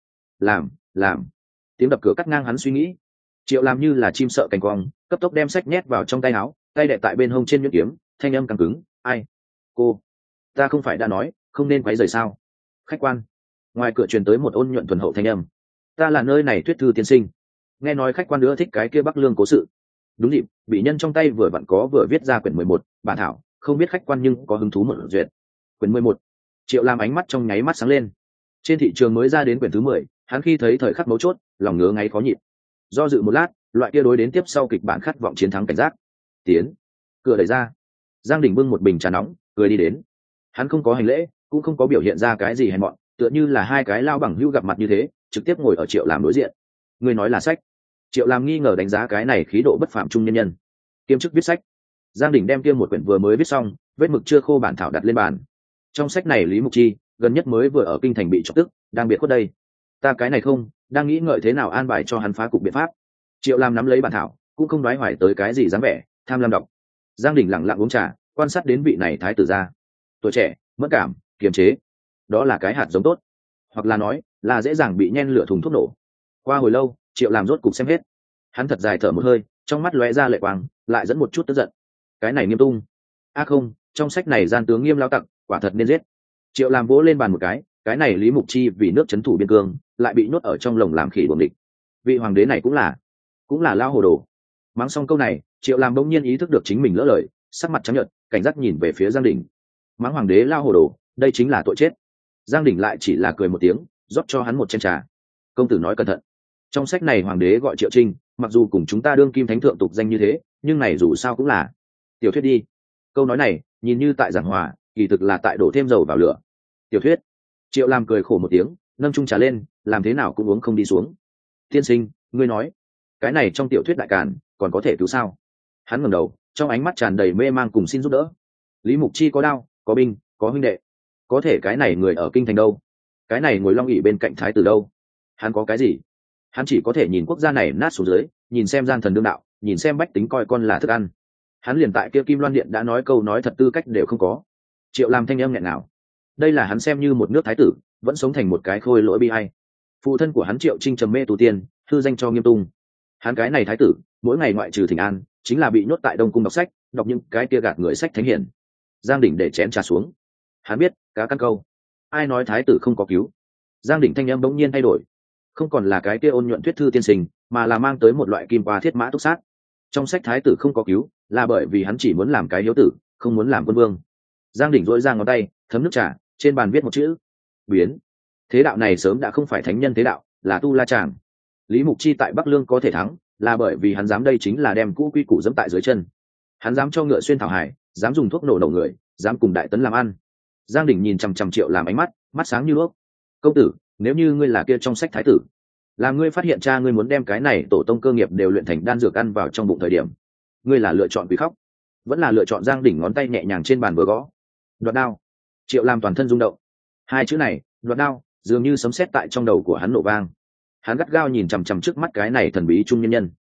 Làm. Tiếng đập cửa cắt ngang hắn suy nghĩ. Triệu Làm như là chim sợ cành cong, cấp tốc đem sách nhét vào trong tay áo, tay đè tại bên hông trên nhuyễn kiếm, thanh âm căng cứng, "Ai? Cô, ta không phải đã nói, không nên quấy rầy sao?" Khách quan. Ngoài cửa truyền tới một ôn nhuận thuần hậu thanh âm. "Ta là nơi này Tuyết thư tiên sinh. Nghe nói khách quan nữa thích cái kia Bắc Lương cố sự." Đúng dịp, bị nhân trong tay vừa vặn có vừa viết ra quyển 11, bản thảo, không biết khách quan nhưng có hứng thú một duyệt. Quyển 11. Triệu Làm ánh mắt trong nháy mắt sáng lên. Trên thị trường mới ra đến quyển thứ 10, hắn khi thấy thời khắc mấu chốt, lòng ngứa ngáy khó nhịn. Do dự một lát, loại kia đối đến tiếp sau kịch bản khát vọng chiến thắng cảnh giác. Tiến. Cửa đẩy ra. Giang Đỉnh bưng một bình trà nóng, cười đi đến. Hắn không có hành lễ, cũng không có biểu hiện ra cái gì hèn mọn, tựa như là hai cái lao bằng hữu gặp mặt như thế, trực tiếp ngồi ở Triệu Làm đối diện. Người nói là sách. Triệu Làm nghi ngờ đánh giá cái này khí độ bất phạm trung nhân nhân. Kiêm chức viết sách. Giang Đỉnh đem kia một quyển vừa mới viết xong, vết mực chưa khô bản thảo đặt lên bàn. Trong sách này Lý Mục Chi gần nhất mới vừa ở kinh thành bị chọc tức, đang biệt khuất đây. Ta cái này không, đang nghĩ ngợi thế nào an bài cho hắn phá cục biện pháp. Triệu Làm nắm lấy bản thảo, cũng không đoái hoài tới cái gì dáng vẻ, tham lam đọc. Giang Đỉnh lặng lặng uống trà, quan sát đến vị này thái tử gia. Tuổi trẻ, mẫn cảm, kiềm chế, đó là cái hạt giống tốt, hoặc là nói là dễ dàng bị nhen lửa thùng thuốc nổ. Qua hồi lâu, Triệu Làm rốt cục xem hết. Hắn thật dài thở một hơi, trong mắt lóe ra lệ quang, lại dẫn một chút tức giận. Cái này Nghiêm Tung, không, trong sách này gian tướng Nghiêm lao tặc, quả thật nên giết. Triệu Làm vỗ lên bàn một cái này Lý Mục Chi vì nước trấn thủ biên cương, lại bị nhốt ở trong lồng làm khỉ buồng địch. Vị hoàng đế này cũng là lao hồ đồ. Mắng xong câu này, Triệu Làm bỗng nhiên ý thức được chính mình lỡ lời, sắc mặt trắng nhợt, cảnh giác nhìn về phía Giang Đỉnh. Mắng hoàng đế lao hồ đồ, đây chính là tội chết. Giang Đỉnh lại chỉ là cười một tiếng, rót cho hắn một chén trà. Công tử nói cẩn thận. Trong sách này hoàng đế gọi Triệu Trinh, mặc dù cùng chúng ta đương kim thánh thượng tục danh như thế, nhưng này dù sao cũng là tiểu thuyết đi. Câu nói này, nhìn như tại giảng hòa, kỳ thực là tại đổ thêm dầu vào lửa. Tiểu thuyết. Triệu Làm cười khổ một tiếng, nâng chung trà lên, làm thế nào cũng uống không đi xuống. Tiên sinh, ngươi nói, cái này trong tiểu thuyết đại càn, còn có thể cứu sao? Hắn ngẩng đầu, trong ánh mắt tràn đầy mê mang cùng xin giúp đỡ. Lý Mục Chi có đao, có binh, có huynh đệ, có thể cái này người ở kinh thành đâu? Cái này ngồi long ỷ bên cạnh thái tử đâu? Hắn có cái gì? Hắn chỉ có thể nhìn quốc gia này nát xuống dưới, nhìn xem gian thần đương đạo, nhìn xem bách tính coi con là thức ăn. Hắn liền tại kia Kim Loan Điện đã nói câu nói thật tư cách đều không có. Triệu Làm thanh âm nghẹn ngào. Đây là hắn xem như một nước thái tử, vẫn sống thành một cái khôi lỗi bi ai. Phụ thân của hắn Triệu Trinh trầm mê tu tiên, hư danh cho Nghiêm Tung. Hắn cái này thái tử, mỗi ngày ngoại trừ thỉnh an, chính là bị nhốt tại Đông cung đọc sách, đọc những cái kia gạt người sách thánh hiển. Giang Đỉnh để chén trà xuống. Hắn biết cá căn câu, ai nói thái tử không có cứu. Giang Đỉnh thanh âm bỗng nhiên thay đổi, không còn là cái kia ôn nhuận thuyết thư tiên sinh, mà là mang tới một loại kim qua thiết mã túc sát. Trong sách thái tử không có cứu là bởi vì hắn chỉ muốn làm cái hiếu tử, không muốn làm quân vương. Giang Đỉnh dỗi ra ngón tay thấm nước trà, trên bàn viết một chữ: biến. Thế đạo này sớm đã không phải thánh nhân thế đạo, là tu la tràng. Lý Mục Chi tại Bắc Lương có thể thắng là bởi vì hắn dám, đây chính là đem cũ quy củ dẫm tại dưới chân. Hắn dám cho ngựa xuyên thảo hải, dám dùng thuốc nổ đầu người, dám cùng đại tấn làm ăn. Giang Đỉnh nhìn chằm chằm Triệu làm ánh mắt, mắt sáng như đuốc. Công tử, nếu như ngươi là kia trong sách thái tử, là ngươi phát hiện cha ngươi muốn đem cái này tổ tông cơ nghiệp đều luyện thành đan dược ăn vào trong bụng thời điểm, ngươi là lựa chọn quỷ khóc, vẫn là lựa chọn? Giang Đỉnh ngón tay nhẹ nhàng trên bàn vừa gõ. Đoạt đao. Triệu làm toàn thân rung động. Hai chữ này, đoạt đao, dường như sấm sét tại trong đầu của hắn nổ vang. Hắn gắt gao nhìn chằm chằm trước mắt cái này thần bí trung nhân nhân.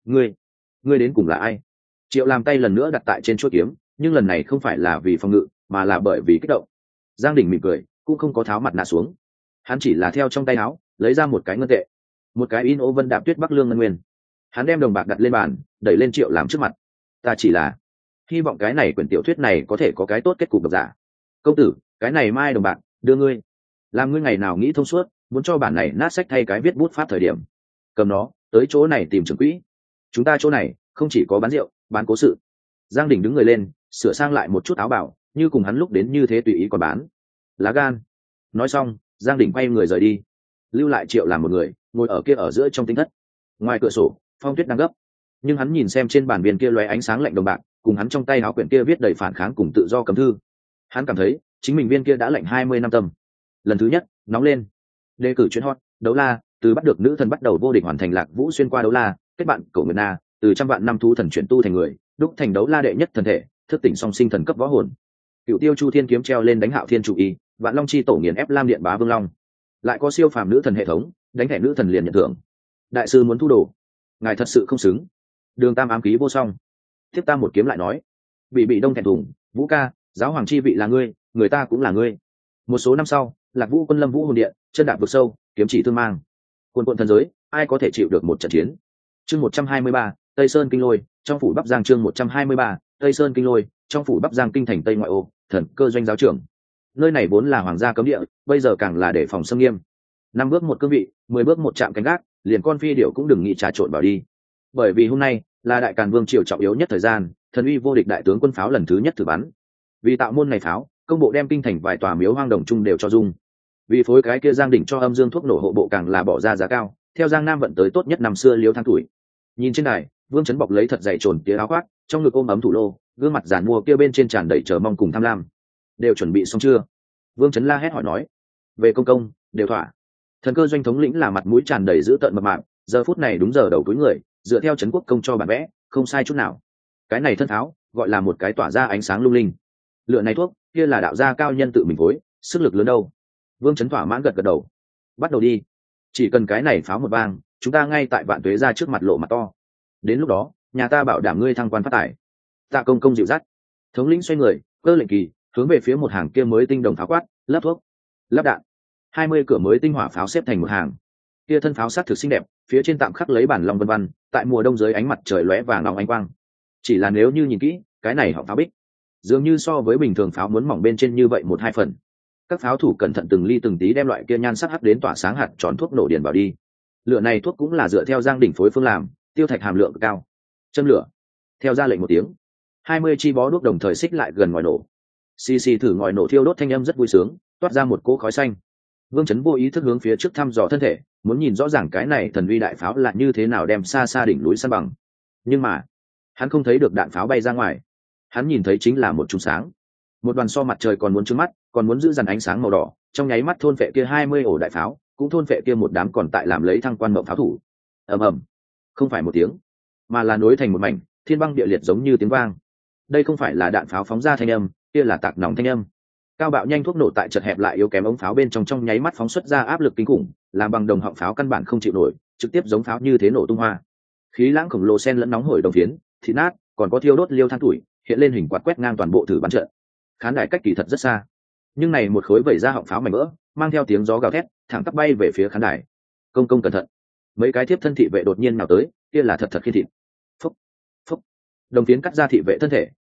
Ngươi đến cùng là ai? Triệu làm tay lần nữa đặt tại trên chuôi kiếm, nhưng lần này không phải là vì phòng ngự, mà là bởi vì kích động. Giang Đỉnh mỉm cười, cũng không có tháo mặt nạ xuống. Hắn chỉ là theo trong tay áo lấy ra một cái ngân tệ, một cái in ô vân đạp tuyết Bắc Lương ngân nguyên. Hắn đem đồng bạc đặt lên bàn, đẩy lên Triệu làm trước mặt. Ta chỉ là hy vọng cái này quyển tiểu thuyết này có thể có cái tốt kết cục độc giả. Công tử, cái này mai đồng bạc đưa ngươi, làm ngươi ngày nào nghĩ thông suốt, muốn cho bản này nát sách thay cái viết bút pháp thời điểm, cầm nó tới chỗ này tìm trưởng quỹ. Chúng ta chỗ này không chỉ có bán rượu, bán cố sự. Giang Đỉnh đứng người lên, sửa sang lại một chút áo bảo, như cùng hắn lúc đến như thế tùy ý còn bán. Lá gan. Nói xong, Giang Đỉnh quay người rời đi, lưu lại Triệu làm một người ngồi ở kia ở giữa trong tinh thất. Ngoài cửa sổ, phong tuyết đang gấp, nhưng hắn nhìn xem trên bàn viên kia lóe ánh sáng lạnh đồng bạc, cùng hắn trong tay áo quyển kia viết đầy phản kháng cùng tự do cấm thư, hắn cảm thấy chính mình viên kia đã lạnh 20 năm tâm. Lần thứ nhất nóng lên. Đề cử chuyên hot đấu la, từ bắt được nữ thần bắt đầu vô địch hoàn thành Lạc Vũ xuyên qua đấu la, kết bạn Cổ Nguyệt Na, từ trăm vạn năm thú thần chuyển tu thành người, đúc thành đấu la đệ nhất thần thể, thức tỉnh song sinh thần cấp võ hồn. Cựu tiêu Chu Thiên kiếm treo lên đánh Hạo Thiên chủ y, Vạn Long chi tổ nghiền ép Lam Điện bá Vương Long. Lại có siêu phàm nữ thần hệ thống, đánh thẻ nữ thần liền nhận thưởng. Đại sư muốn thu đồ, ngài thật sự không xứng. Đường Tam ám khí vô song. Tiếp ta một kiếm lại nói. Bị đông thẹn thùng, Vũ ca, giáo hoàng chi vị là ngươi, người ta cũng là ngươi. Một số năm sau, Lạc Vũ quân lâm Vũ hồn điện, chân đạp vực sâu, kiếm chỉ thương mang. Quần thần giới, ai có thể chịu được một trận chiến. Chương 123, Tây Sơn kinh lôi, trong phủ Bắc Giang. Chương 123, Tây Sơn kinh lôi, trong phủ Bắc Giang kinh thành Tây ngoại ô, thần cơ doanh giáo trưởng. Nơi này vốn là hoàng gia cấm địa, bây giờ càng là để phòng xâm nghiêm. 5 bước một cương vị, 10 bước một chạm canh gác, liền con phi điểu cũng đừng nghĩ trà trộn vào đi. Bởi vì hôm nay là Đại Càn Vương triều trọng yếu nhất thời gian, thần uy vô địch đại tướng quân pháo lần thứ nhất thử bắn. Vì tạo môn này pháo, công bộ đem kinh thành vài tòa miếu hoang đồng chung đều cho dung. Vì phối cái kia Giang Đỉnh cho âm dương thuốc nổ hộ bộ càng là bỏ ra giá cao, theo Giang Nam vận tới tốt nhất năm xưa liếu thang tuổi. Nhìn trên đài, Vương Chấn bọc lấy thật dày trồn tía áo khoác, trong ngực ôm ấm thủ lô, gương mặt giàn mua kia bên trên tràn đầy chờ mong cùng tham lam. Đều chuẩn bị xong chưa? Vương Chấn la hét hỏi nói. Về công đều thỏa. Thần cơ doanh thống lĩnh là mặt mũi tràn đầy dữ tợn mập mạp, giờ phút này đúng giờ đầu túi người, dựa theo Trấn Quốc công cho bản vẽ, không sai chút nào. Cái này thân tháo, gọi là một cái tỏa ra ánh sáng lung linh. Lựa này thuốc, kia là đạo gia cao nhân tự mình phối, sức lực lớn đâu. Vương Chấn thỏa mãn gật gật đầu. Bắt đầu đi. Chỉ cần cái này pháo một vang, chúng ta ngay tại Vạn Tuế ra trước mặt lộ mặt to. Đến lúc đó, nhà ta bảo đảm ngươi thăng quan phát tài. Tạ công dịu dắt. Thống lĩnh xoay người, cơ lệnh kỳ, hướng về phía một hàng kia mới tinh đồng pháo quát, lắp thuốc, lắp đạn. 20 cửa mới tinh hỏa pháo xếp thành một hàng. Kia thân pháo sắc thực xinh đẹp, phía trên tạm khắc lấy bản long vân vân, tại mùa đông dưới ánh mặt trời lóe vàng óng ánh quang. Chỉ là nếu như nhìn kỹ, cái này họ pháo bích, dường như so với bình thường pháo muốn mỏng bên trên như vậy 1-2 phần. Các pháo thủ cẩn thận từng ly từng tí đem loại kia nhan sắc hắc đến tỏa sáng hạt tròn thuốc nổ điền vào đi. Lửa này thuốc cũng là dựa theo Giang Đỉnh phối phương làm, tiêu thạch hàm lượng cao. Châm lửa. Theo ra lệnh một tiếng, 20 chi bó đuốc đồng thời xích lại gần ngòi nổ. Xì xì thử ngòi nổ thiêu đốt thanh âm rất vui sướng, toát ra một cỗ khói xanh. Vương Chấn vô ý thức hướng phía trước thăm dò thân thể, muốn nhìn rõ ràng cái này thần uy đại pháo là như thế nào đem xa xa đỉnh núi san bằng. Nhưng mà, hắn không thấy được đạn pháo bay ra ngoài. Hắn nhìn thấy chính là một chùm sáng, một đoàn so mặt trời còn muốn trứng mắt, còn muốn giữ dằn ánh sáng màu đỏ, trong nháy mắt thôn vệ kia 20 ổ đại pháo, cũng thôn vệ kia một đám còn tại làm lấy thăng quan mộng pháo thủ. Ầm ầm, không phải một tiếng, mà là nối thành một mảnh, thiên băng địa liệt giống như tiếng vang. Đây không phải là đạn pháo phóng ra thanh âm, kia là tạc nòng thanh âm. Cao bạo nhanh thuốc nổ tại chật hẹp lại yếu kém ống pháo bên trong nháy mắt phóng xuất ra áp lực kinh khủng, làm bằng đồng họng pháo căn bản không chịu nổi, trực tiếp giống pháo như thế nổ tung hoa. Khí lãng khổng lồ xen lẫn nóng hổi đồng phiến, thịt nát, còn có thiêu đốt liêu than tuổi, hiện lên hình quạt quét ngang toàn bộ thử bắn trận. Khán đài cách kỳ thật rất xa, nhưng này một khối vẩy ra họng pháo mảnh vỡ, mang theo tiếng gió gào thét, thẳng tắp bay về phía khán đài. Công cẩn thận. Mấy cái thiếp thân thị vệ đột nhiên nào tới, kia là thật khi thịt. Phúc, phúc. Đồng phiến cắt ra thị vệ thân thể,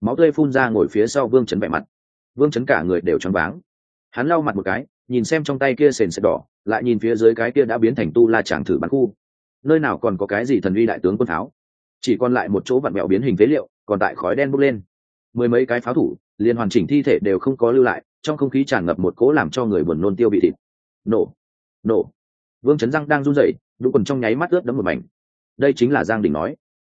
máu tươi phun ra ngồi phía sau Vương Chấn vẻ mặt. Vương Chấn cả người đều choáng váng. Hắn lau mặt một cái, nhìn xem trong tay kia sền sệt đỏ, lại nhìn phía dưới cái kia đã biến thành tu la tràng thử bắn khu. Nơi nào còn có cái gì thần uy đại tướng quân pháo, chỉ còn lại một chỗ vặn mẹo biến hình phế liệu, còn tại khói đen bốc lên. Mười mấy cái pháo thủ, liền hoàn chỉnh thi thể đều không có lưu lại, trong không khí tràn ngập một cỗ làm cho người buồn nôn tiêu bị thịt. Nổ, nổ. Vương Chấn răng đang run rẩy, đũng quần trong nháy mắt ướt đẫm một mảnh. Đây chính là Giang Đình nói,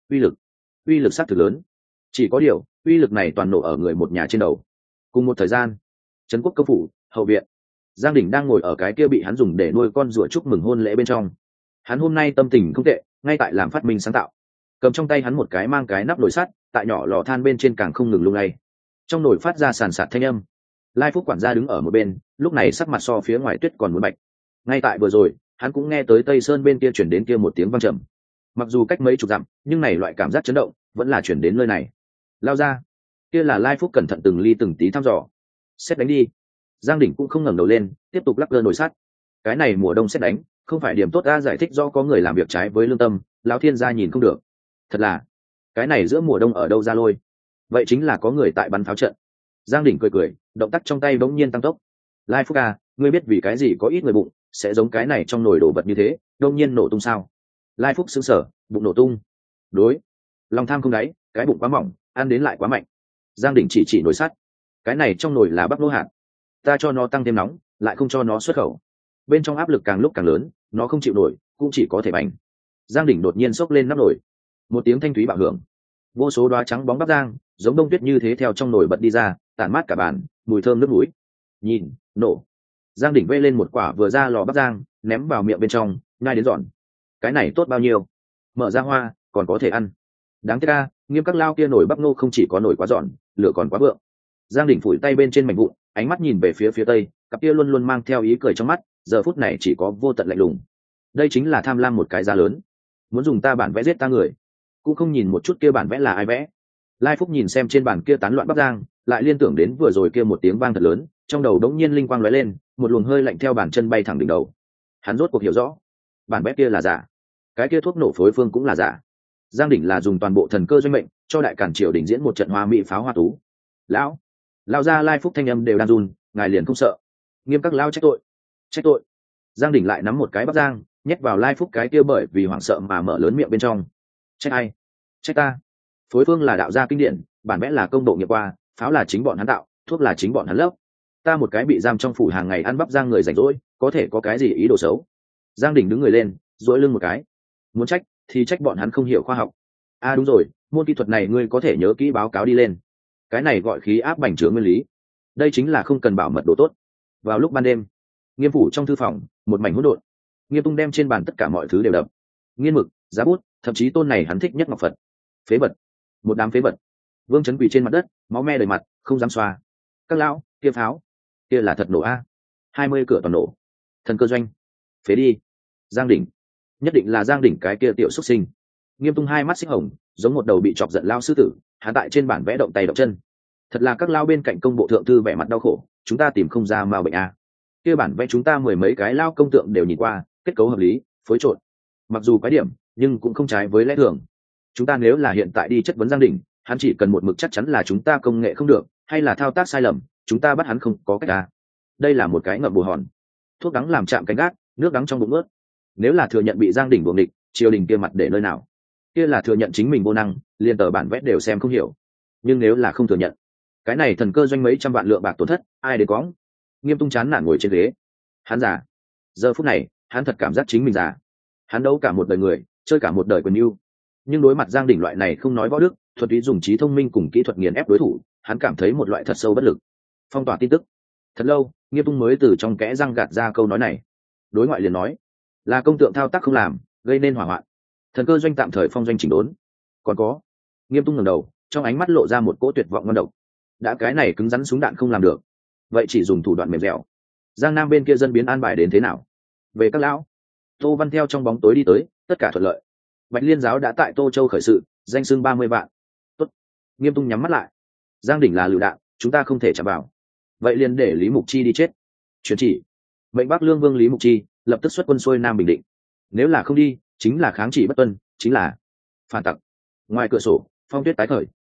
uy lực sát thực lớn. Chỉ có điều, uy lực này toàn nổ ở người một nhà trên đầu. Cùng một thời gian, trấn quốc công phủ hậu viện, Giang Đình đang ngồi ở cái kia bị hắn dùng để nuôi con rùa chúc mừng hôn lễ bên trong. Hắn hôm nay tâm tình không tệ, ngay tại làm phát minh sáng tạo. Cầm trong tay hắn một cái mang cái nắp nồi sắt, tại nhỏ lò than bên trên càng không ngừng lung lay. Trong nồi phát ra sàn sạt thanh âm. Lai Phúc quản gia đứng ở một bên, lúc này sắc mặt so phía ngoài tuyết còn muốn bạch. Ngay tại vừa rồi, hắn cũng nghe tới Tây Sơn bên kia chuyển đến kia một tiếng vang trầm. Mặc dù cách mấy chục dặm, nhưng này loại cảm giác chấn động vẫn là chuyển đến nơi này. Lao ra, kia là Lai Phúc cẩn thận từng ly từng tí thăm dò. Xét đánh đi. Giang Đỉnh cũng không ngẩng đầu lên, tiếp tục lắc lư nồi sắt. Cái này mùa đông xét đánh, không phải điểm tốt ta giải thích do có người làm việc trái với lương tâm, lão thiên gia nhìn không được. Thật là, cái này giữa mùa đông ở đâu ra lôi? Vậy chính là có người tại bắn pháo trận. Giang Đỉnh cười cười, động tác trong tay bỗng nhiên tăng tốc. Lai Phúc à, ngươi biết vì cái gì có ít người bụng sẽ giống cái này trong nồi đổ vật như thế, đông nhiên nổ tung sao? Lai Phúc sững sờ, bụng nổ tung. Đối, lòng tham không đáy, cái bụng quá mỏng, ăn đến lại quá mạnh. Giang Đỉnh chỉ nồi sắt. Cái này trong nồi là bắp lô hạt, ta cho nó tăng thêm nóng, lại không cho nó xuất khẩu. Bên trong áp lực càng lúc càng lớn, nó không chịu nổi, cũng chỉ có thể bành. Giang Đỉnh đột nhiên xốc lên nắp nồi, một tiếng thanh thúy bạo hưởng, vô số đoá trắng bóng bắp rang giống đông tuyết như thế theo trong nồi bật đi ra, tản mát cả bàn, mùi thơm nước mũi. Nhìn, nổ. Giang Đỉnh vây lên một quả vừa ra lò bắp rang, ném vào miệng bên trong, nhai đến giòn. Cái này tốt bao nhiêu, mở ra hoa còn có thể ăn. Đáng tiếc a, Nghiêm Các lao kia nồi bắp ngô không chỉ có nồi quá giòn, lửa còn quá vượng. Giang Đỉnh phủi tay bên trên mảnh vụn, ánh mắt nhìn về phía tây, cặp kia luôn luôn mang theo ý cười trong mắt, giờ phút này chỉ có vô tận lạnh lùng. Đây chính là tham lam một cái giá lớn, muốn dùng ta bản vẽ giết ta người, cũng không nhìn một chút kia bản vẽ là ai vẽ. Lai Phúc nhìn xem trên bàn kia tán loạn bắp rang, lại liên tưởng đến vừa rồi kia một tiếng vang thật lớn, trong đầu đống nhiên linh quang lóe lên, một luồng hơi lạnh theo bàn chân bay thẳng đỉnh đầu. Hắn rốt cuộc hiểu rõ, bản vẽ kia là giả, cái kia thuốc nổ phối phương cũng là giả. Giang Đỉnh là dùng toàn bộ thần cơ doanh mệnh cho đại cản triều đình diễn một trận hoa mỹ pháo hoa tú. Lão gia Lai Phúc thanh âm đều đang run, ngài liền không sợ? Nghiêm Các lao trách tội. Giang Đỉnh lại nắm một cái bắp rang, nhét vào Lai Phúc cái kia bởi vì hoảng sợ mà mở lớn miệng bên trong. Trách ai? Trách ta. Phối phương là đạo gia kinh điển, bản vẽ là công độ nghiệp qua, pháo là chính bọn hắn tạo, thuốc là chính bọn hắn lấp. Ta một cái bị giam trong phủ hàng ngày ăn bắp rang người rảnh rỗi, có thể có cái gì ý đồ xấu? Giang Đỉnh đứng người lên, duỗi lưng một cái. Muốn trách thì trách bọn hắn không hiểu khoa học. Đúng rồi, môn kỹ thuật này ngươi có thể nhớ kỹ báo cáo đi lên. Cái này gọi khí áp bành trướng nguyên lý. Đây chính là không cần bảo mật độ tốt. Vào lúc ban đêm, Nghiêm phủ trong thư phòng, một mảnh hỗn độn. Nghiêm Tung đem trên bàn tất cả mọi thứ đều đập. Nghiên mực, giá bút, thậm chí tôn này hắn thích nhất ngọc Phật. Phế vật, một đám phế vật. Vương Chấn quỳ trên mặt đất, máu me đầy mặt, không dám xoa. Các lão, kia pháo, kia là thật nổ a. 20 cửa toàn nổ. Thần cơ doanh, phế đi. Giang Đỉnh, nhất định là Giang Đỉnh cái kia tiểu xuất sinh. Nghiêm Tung hai mắt xích hồng, giống một đầu bị chọc giận lao sư tử, hắn tại trên bản vẽ động tay động chân. Thật là các lao bên cạnh công bộ thượng thư vẻ mặt đau khổ, chúng ta tìm không ra mao bệnh a. Kia bản vẽ chúng ta mười mấy cái lao công tượng đều nhìn qua, kết cấu hợp lý, phối trộn. Mặc dù quái điểm, nhưng cũng không trái với lẽ thường. Chúng ta nếu là hiện tại đi chất vấn Giang Đỉnh, hắn chỉ cần một mực chắc chắn là chúng ta công nghệ không được, hay là thao tác sai lầm, chúng ta bắt hắn không có cách a. Đây là một cái ngậm bù hòn. Thuốc đắng làm chạm cánh gác, nước đắng trong bụng ướt. Nếu là thừa nhận bị Giang Đỉnh buồng địch, triều đình kia mặt để nơi nào? Kia là thừa nhận chính mình vô năng, liền tờ bản vẽ đều xem không hiểu. Nhưng nếu là không thừa nhận, cái này thần cơ doanh mấy trăm vạn lượng bạc tổn thất, ai để có? Nghiêm Tung chán nản ngồi trên ghế. Hắn già. Giờ phút này, hắn thật cảm giác chính mình già. Hắn đấu cả một đời người, chơi cả một đời quyền yêu. Nhưng đối mặt Giang Đỉnh loại này không nói võ đức, thuật ý dùng trí thông minh cùng kỹ thuật nghiền ép đối thủ, hắn cảm thấy một loại thật sâu bất lực. Phong tỏa tin tức. Thật lâu, Nghiêm Tung mới từ trong kẽ răng gạt ra câu nói này. Đối ngoại liền nói, là công tượng thao tác không làm, gây nên hỏa hoạn. Thần cơ doanh tạm thời phong doanh chỉnh đốn. Còn có. Nghiêm Tung ngẩng đầu, trong ánh mắt lộ ra một cỗ tuyệt vọng ngon độc. Đã cái này cứng rắn súng đạn không làm được, vậy chỉ dùng thủ đoạn mềm dẻo. Giang Nam bên kia dân biến an bài đến thế nào? Về các lão, Tô Văn theo trong bóng tối đi tới, tất cả thuận lợi. Bạch Liên giáo đã tại Tô Châu khởi sự, danh xưng 30 vạn. Tốt. Nghiêm Tung nhắm mắt lại. Giang Đỉnh là lựu đạn, chúng ta không thể chạm vào. Vậy liền để Lý Mục Chi đi chết. Truyền chỉ, mệnh Bắc Lương Vương Lý Mục Chi lập tức xuất quân xuôi Nam Bình Định. Nếu là không đi, chính là kháng chỉ bất tuân, chính là phản tặc. Ngoài cửa sổ, phong tuyết tái khởi.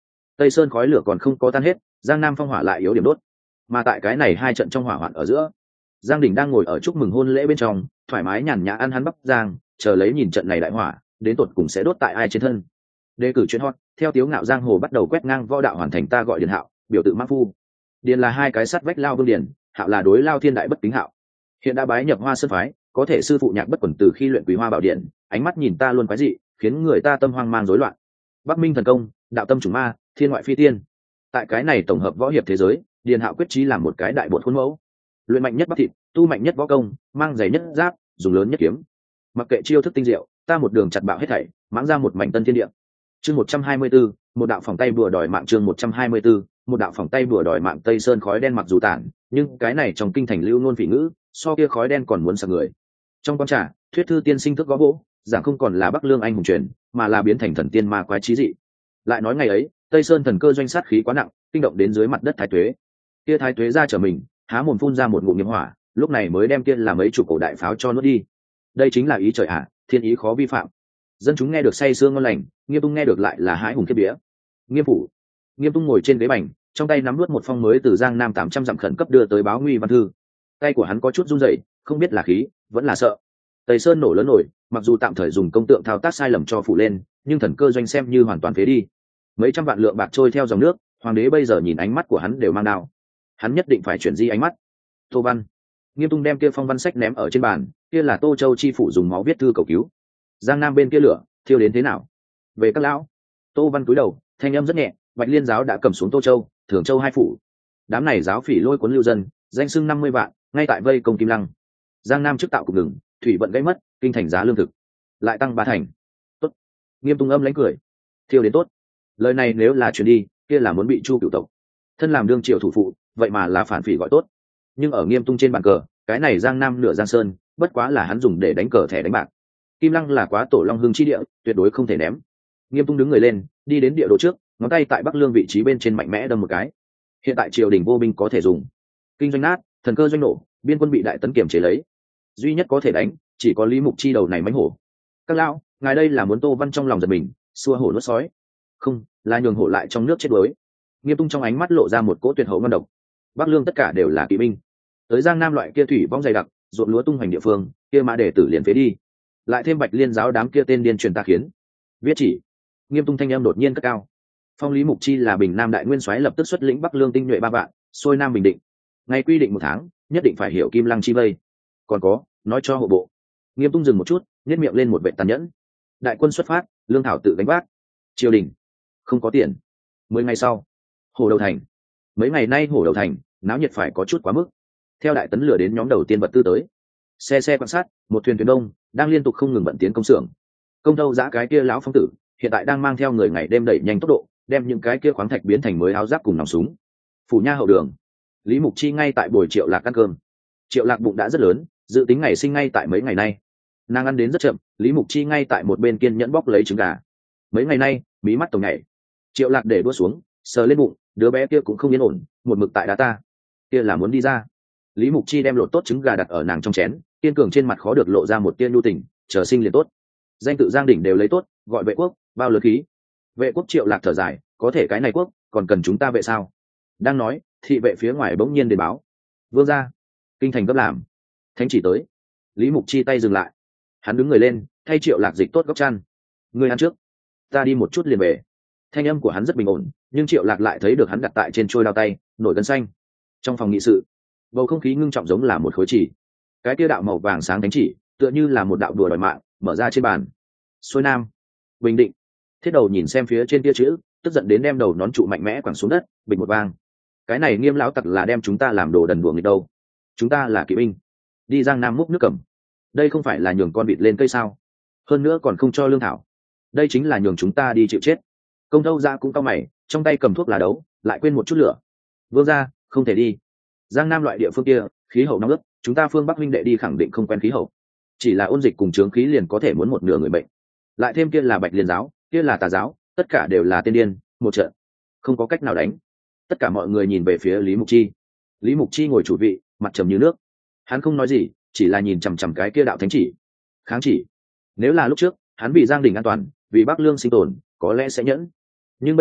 Tây Sơn khói lửa còn không có tan hết, Giang Nam phong hỏa lại yếu điểm đốt. Mà tại cái này hai trận trong hỏa hoạn ở giữa, Giang Đình đang ngồi ở chúc mừng hôn lễ bên trong, thoải mái nhàn nhã ăn hắn bắp giang, chờ lấy nhìn trận này đại hỏa đến tột cùng sẽ đốt tại ai trên thân. Đề cử chuyện hot, theo Tiếu Ngạo giang hồ bắt đầu quét ngang võ đạo hoàn thành, ta gọi Điền Hạo, biểu tự mã phu. Điền là hai cái sắt vách lao vương điền, Hạo là đối lao thiên đại bất kính Hạo. Hiện đã bái nhập Hoa Sơn phái, có thể sư phụ nhạc bất quần từ khi luyện Quý Hoa Bảo Điện, ánh mắt nhìn ta luôn quái dị, khiến người ta tâm hoang mang rối loạn. Bắc Minh thần công, đạo tâm chủng ma, thiên ngoại phi tiên. Tại cái này tổng hợp võ hiệp thế giới, Điền Hạo quyết chí làm một cái đại bột khuôn mẫu. Luyện mạnh nhất bắp thịt, tu mạnh nhất võ công, mang giày nhất giáp, dùng lớn nhất kiếm. Mặc kệ chiêu thức tinh diệu, ta một đường chặt bạo hết thảy, mãng ra một mảnh tân thiên địa. Chương 124, một đạo phòng tay bùa đòi mạng. Chương 124, một đạo phòng tay bùa đòi mạng. Tây Sơn khói đen mặc dù tản, nhưng cái này trong kinh thành lưu nôn phỉ ngữ, so kia khói đen còn muốn sặc người. Trong quán trà, thuyết thư tiên sinh thức gõ gỗ, giảng không còn là Bắc Lương anh hùng truyền, mà là biến thành thần tiên ma quái chí dị. Lại nói ngày ấy, Tây Sơn thần cơ doanh sát khí quá nặng, kinh động đến dưới mặt đất Thái Tuế. Kia Thái Tuế ra trở mình, há mồm phun ra một ngụm nghiệp hỏa, lúc này mới đem kia là mấy chục cổ đại pháo cho nuốt đi. Đây chính là ý trời ạ, thiên ý khó vi phạm. Dân chúng nghe được say sương ngon lành, Nghiêm Tung nghe được lại là hãi hùng kiếp vía. Nghiêm phủ. Nghiêm Tung ngồi trên ghế bành, trong tay nắm nuốt một phong mới từ Giang Nam 800 dặm khẩn cấp đưa tới báo nguy văn thư. Tay của hắn có chút run rẩy, không biết là khí, vẫn là sợ. Tây Sơn nổ lớn nổi, mặc dù tạm thời dùng công tượng thao tác sai lầm cho phủ lên, nhưng thần cơ doanh xem như hoàn toàn phế đi. Mấy trăm vạn lượng bạc trôi theo dòng nước, hoàng đế bây giờ nhìn ánh mắt của hắn đều mang đau. Hắn nhất định phải chuyển di ánh mắt. Tô Văn. Nghiêm Tung đem kia phong văn sách ném ở trên bàn, kia là Tô Châu chi phủ dùng máu viết thư cầu cứu. Giang Nam bên kia lửa thiêu đến thế nào? Về các lão. Tô Văn cúi đầu, thanh âm rất nhẹ, Bạch Liên giáo đã cầm xuống Tô Châu, Thường Châu hai phủ. Đám này giáo phỉ lôi cuốn lưu dân, danh xưng 50 vạn, ngay tại vây công Kim Lăng. Giang Nam trước tạo cục ngừng, thủy vận gãy mất, kinh thành giá lương thực lại tăng 3 thành. Tốt. Nghiêm Tung âm lãnh cười. Thiêu đến tốt. Lời này nếu là truyền đi, kia là muốn bị Chu Cửu tộc. Thân làm đương triều thủ phụ, vậy mà là phản phỉ gọi tốt. Nhưng ở Nghiêm Tung trên bàn cờ, cái này Giang Nam nửa Giang Sơn, bất quá là hắn dùng để đánh cờ thẻ đánh bạc. Kim Lăng là quá tổ long hương chi địa, tuyệt đối không thể ném. Nghiêm Tung đứng người lên, đi đến địa đồ trước, ngón tay tại Bắc Lương vị trí bên trên mạnh mẽ đâm một cái. Hiện tại triều đình vô binh có thể dùng. Kinh doanh nát, thần cơ doanh nổ, biên quân bị đại tấn kiểm chế lấy. Duy nhất có thể đánh, chỉ có Lý Mục Chi đầu này mánh hổ. Các lão, ngài đây là muốn Tô Văn trong lòng giật mình, xua hổ nuốt sói. Không, là nhường hổ lại trong nước chết đuối. Nghiêm Tung trong ánh mắt lộ ra một cỗ tuyệt hậu ngon độc. Bắc Lương tất cả đều là kỵ binh. Tới Giang Nam loại kia thủy vong dày đặc, ruộng lúa tung hoành địa phương, kia mã đệ tử liền phế đi. Lại thêm Bạch Liên giáo đám kia tên điên truyền ta khiến. Viết chỉ. Nghiêm Tung thanh âm đột nhiên cất cao. Phong Lý Mục Chi là Bình Nam đại nguyên soái, lập tức xuất lĩnh Bắc Lương tinh nhuệ 3 vạn, xuôi Nam Bình Định. Ngày quy định 1 tháng, nhất định phải hiểu Kim Lăng chi vây. Còn có, nói cho hộ bộ. Nghiêm Tung dừng một chút, nhếch miệng lên một vẻ tàn nhẫn. Đại quân xuất phát, lương thảo tự gánh vác. Triều đình không có tiền. 10 ngày sau, Hồ Đầu Thành. Mấy ngày nay Hồ Đầu Thành náo nhiệt phải có chút quá mức. Theo đại tấn lửa đến nhóm đầu tiên vật tư tới. Xe quan sát, một thuyền đông đang liên tục không ngừng bận tiến công xưởng. Công thâu giã cái kia lão phong tử, hiện tại đang mang theo người ngày đêm đẩy nhanh tốc độ, đem những cái kia khoáng thạch biến thành mới áo giáp cùng nòng súng. Phủ nha hậu đường, Lý Mục Chi ngay tại buổi Triệu Lạc ăn cơm. Triệu Lạc bụng đã rất lớn, dự tính ngày sinh ngay tại mấy ngày nay. Nàng ăn đến rất chậm, Lý Mục Chi ngay tại một bên kiên nhẫn bóc lấy trứng gà. Mấy ngày nay, mí mắt tổng nhảy. Triệu Lạc để đua xuống, sờ lên bụng, đứa bé kia cũng không yên ổn, một mực tại đá ta. Kia là muốn đi ra. Lý Mục Chi đem lột tốt trứng gà đặt ở nàng trong chén, kiên cường trên mặt khó được lộ ra một tia nhu tình, chờ sinh liền tốt. Danh tự Giang Đỉnh đều lấy tốt, gọi vệ quốc, bao lớn khí. Vệ quốc. Triệu Lạc thở dài, có thể cái này quốc, còn cần chúng ta vệ sao? Đang nói, thị vệ phía ngoài bỗng nhiên đến báo. Vương gia, kinh thành gấp làm. Thánh chỉ tới. Lý Mục Chi tay dừng lại. Hắn đứng người lên, thay Triệu Lạc dịch tốt góc chăn. Ngươi ăn trước, ta đi một chút liền về. Thanh âm của hắn rất bình ổn, nhưng Triệu Lạc lại thấy được hắn đặt tại trên trôi đao tay, nổi gân xanh. Trong phòng nghị sự, bầu không khí ngưng trọng giống là một khối chỉ. Cái kia đạo màu vàng sáng thánh chỉ, tựa như là một đạo đùa đòi mạng, mở ra trên bàn. Xuôi Nam, Bình Định. Thiết Đầu nhìn xem phía trên kia chữ, tức giận đến đem đầu nón trụ mạnh mẽ quẳng xuống đất, bình một vang. Cái này Nghiêm lão tặc là đem chúng ta làm đồ đần đuổi nghịch đâu? Chúng ta là kỵ binh, đi Giang Nam múc nước cầm. Đây không phải là nhường con vịt lên cây sao? Hơn nữa còn không cho lương thảo. Đây chính là nhường chúng ta đi chịu chết. Công Thâu ra cũng cau mày, trong tay cầm thuốc lá đấu, lại quên một chút lửa. Vương gia, không thể đi. Giang Nam loại địa phương kia, khí hậu nóng ướt, chúng ta phương Bắc huynh đệ đi khẳng định không quen khí hậu. Chỉ là ôn dịch cùng chướng khí liền có thể muốn một nửa người bệnh. Lại thêm kia là Bạch Liên giáo, kia là tà giáo, tất cả đều là tên điên, một trận không có cách nào đánh. Tất cả mọi người nhìn về phía Lý Mục Chi. Lý Mục Chi ngồi chủ vị, mặt trầm như nước. Hắn không nói gì, chỉ là nhìn chằm chằm cái kia đạo thánh chỉ. Kháng chỉ. Nếu là lúc trước, hắn vì Giang Đình an toàn, vì Bắc Lương sinh tồn, có lẽ sẽ nhẫn. Nhưng bây giờ,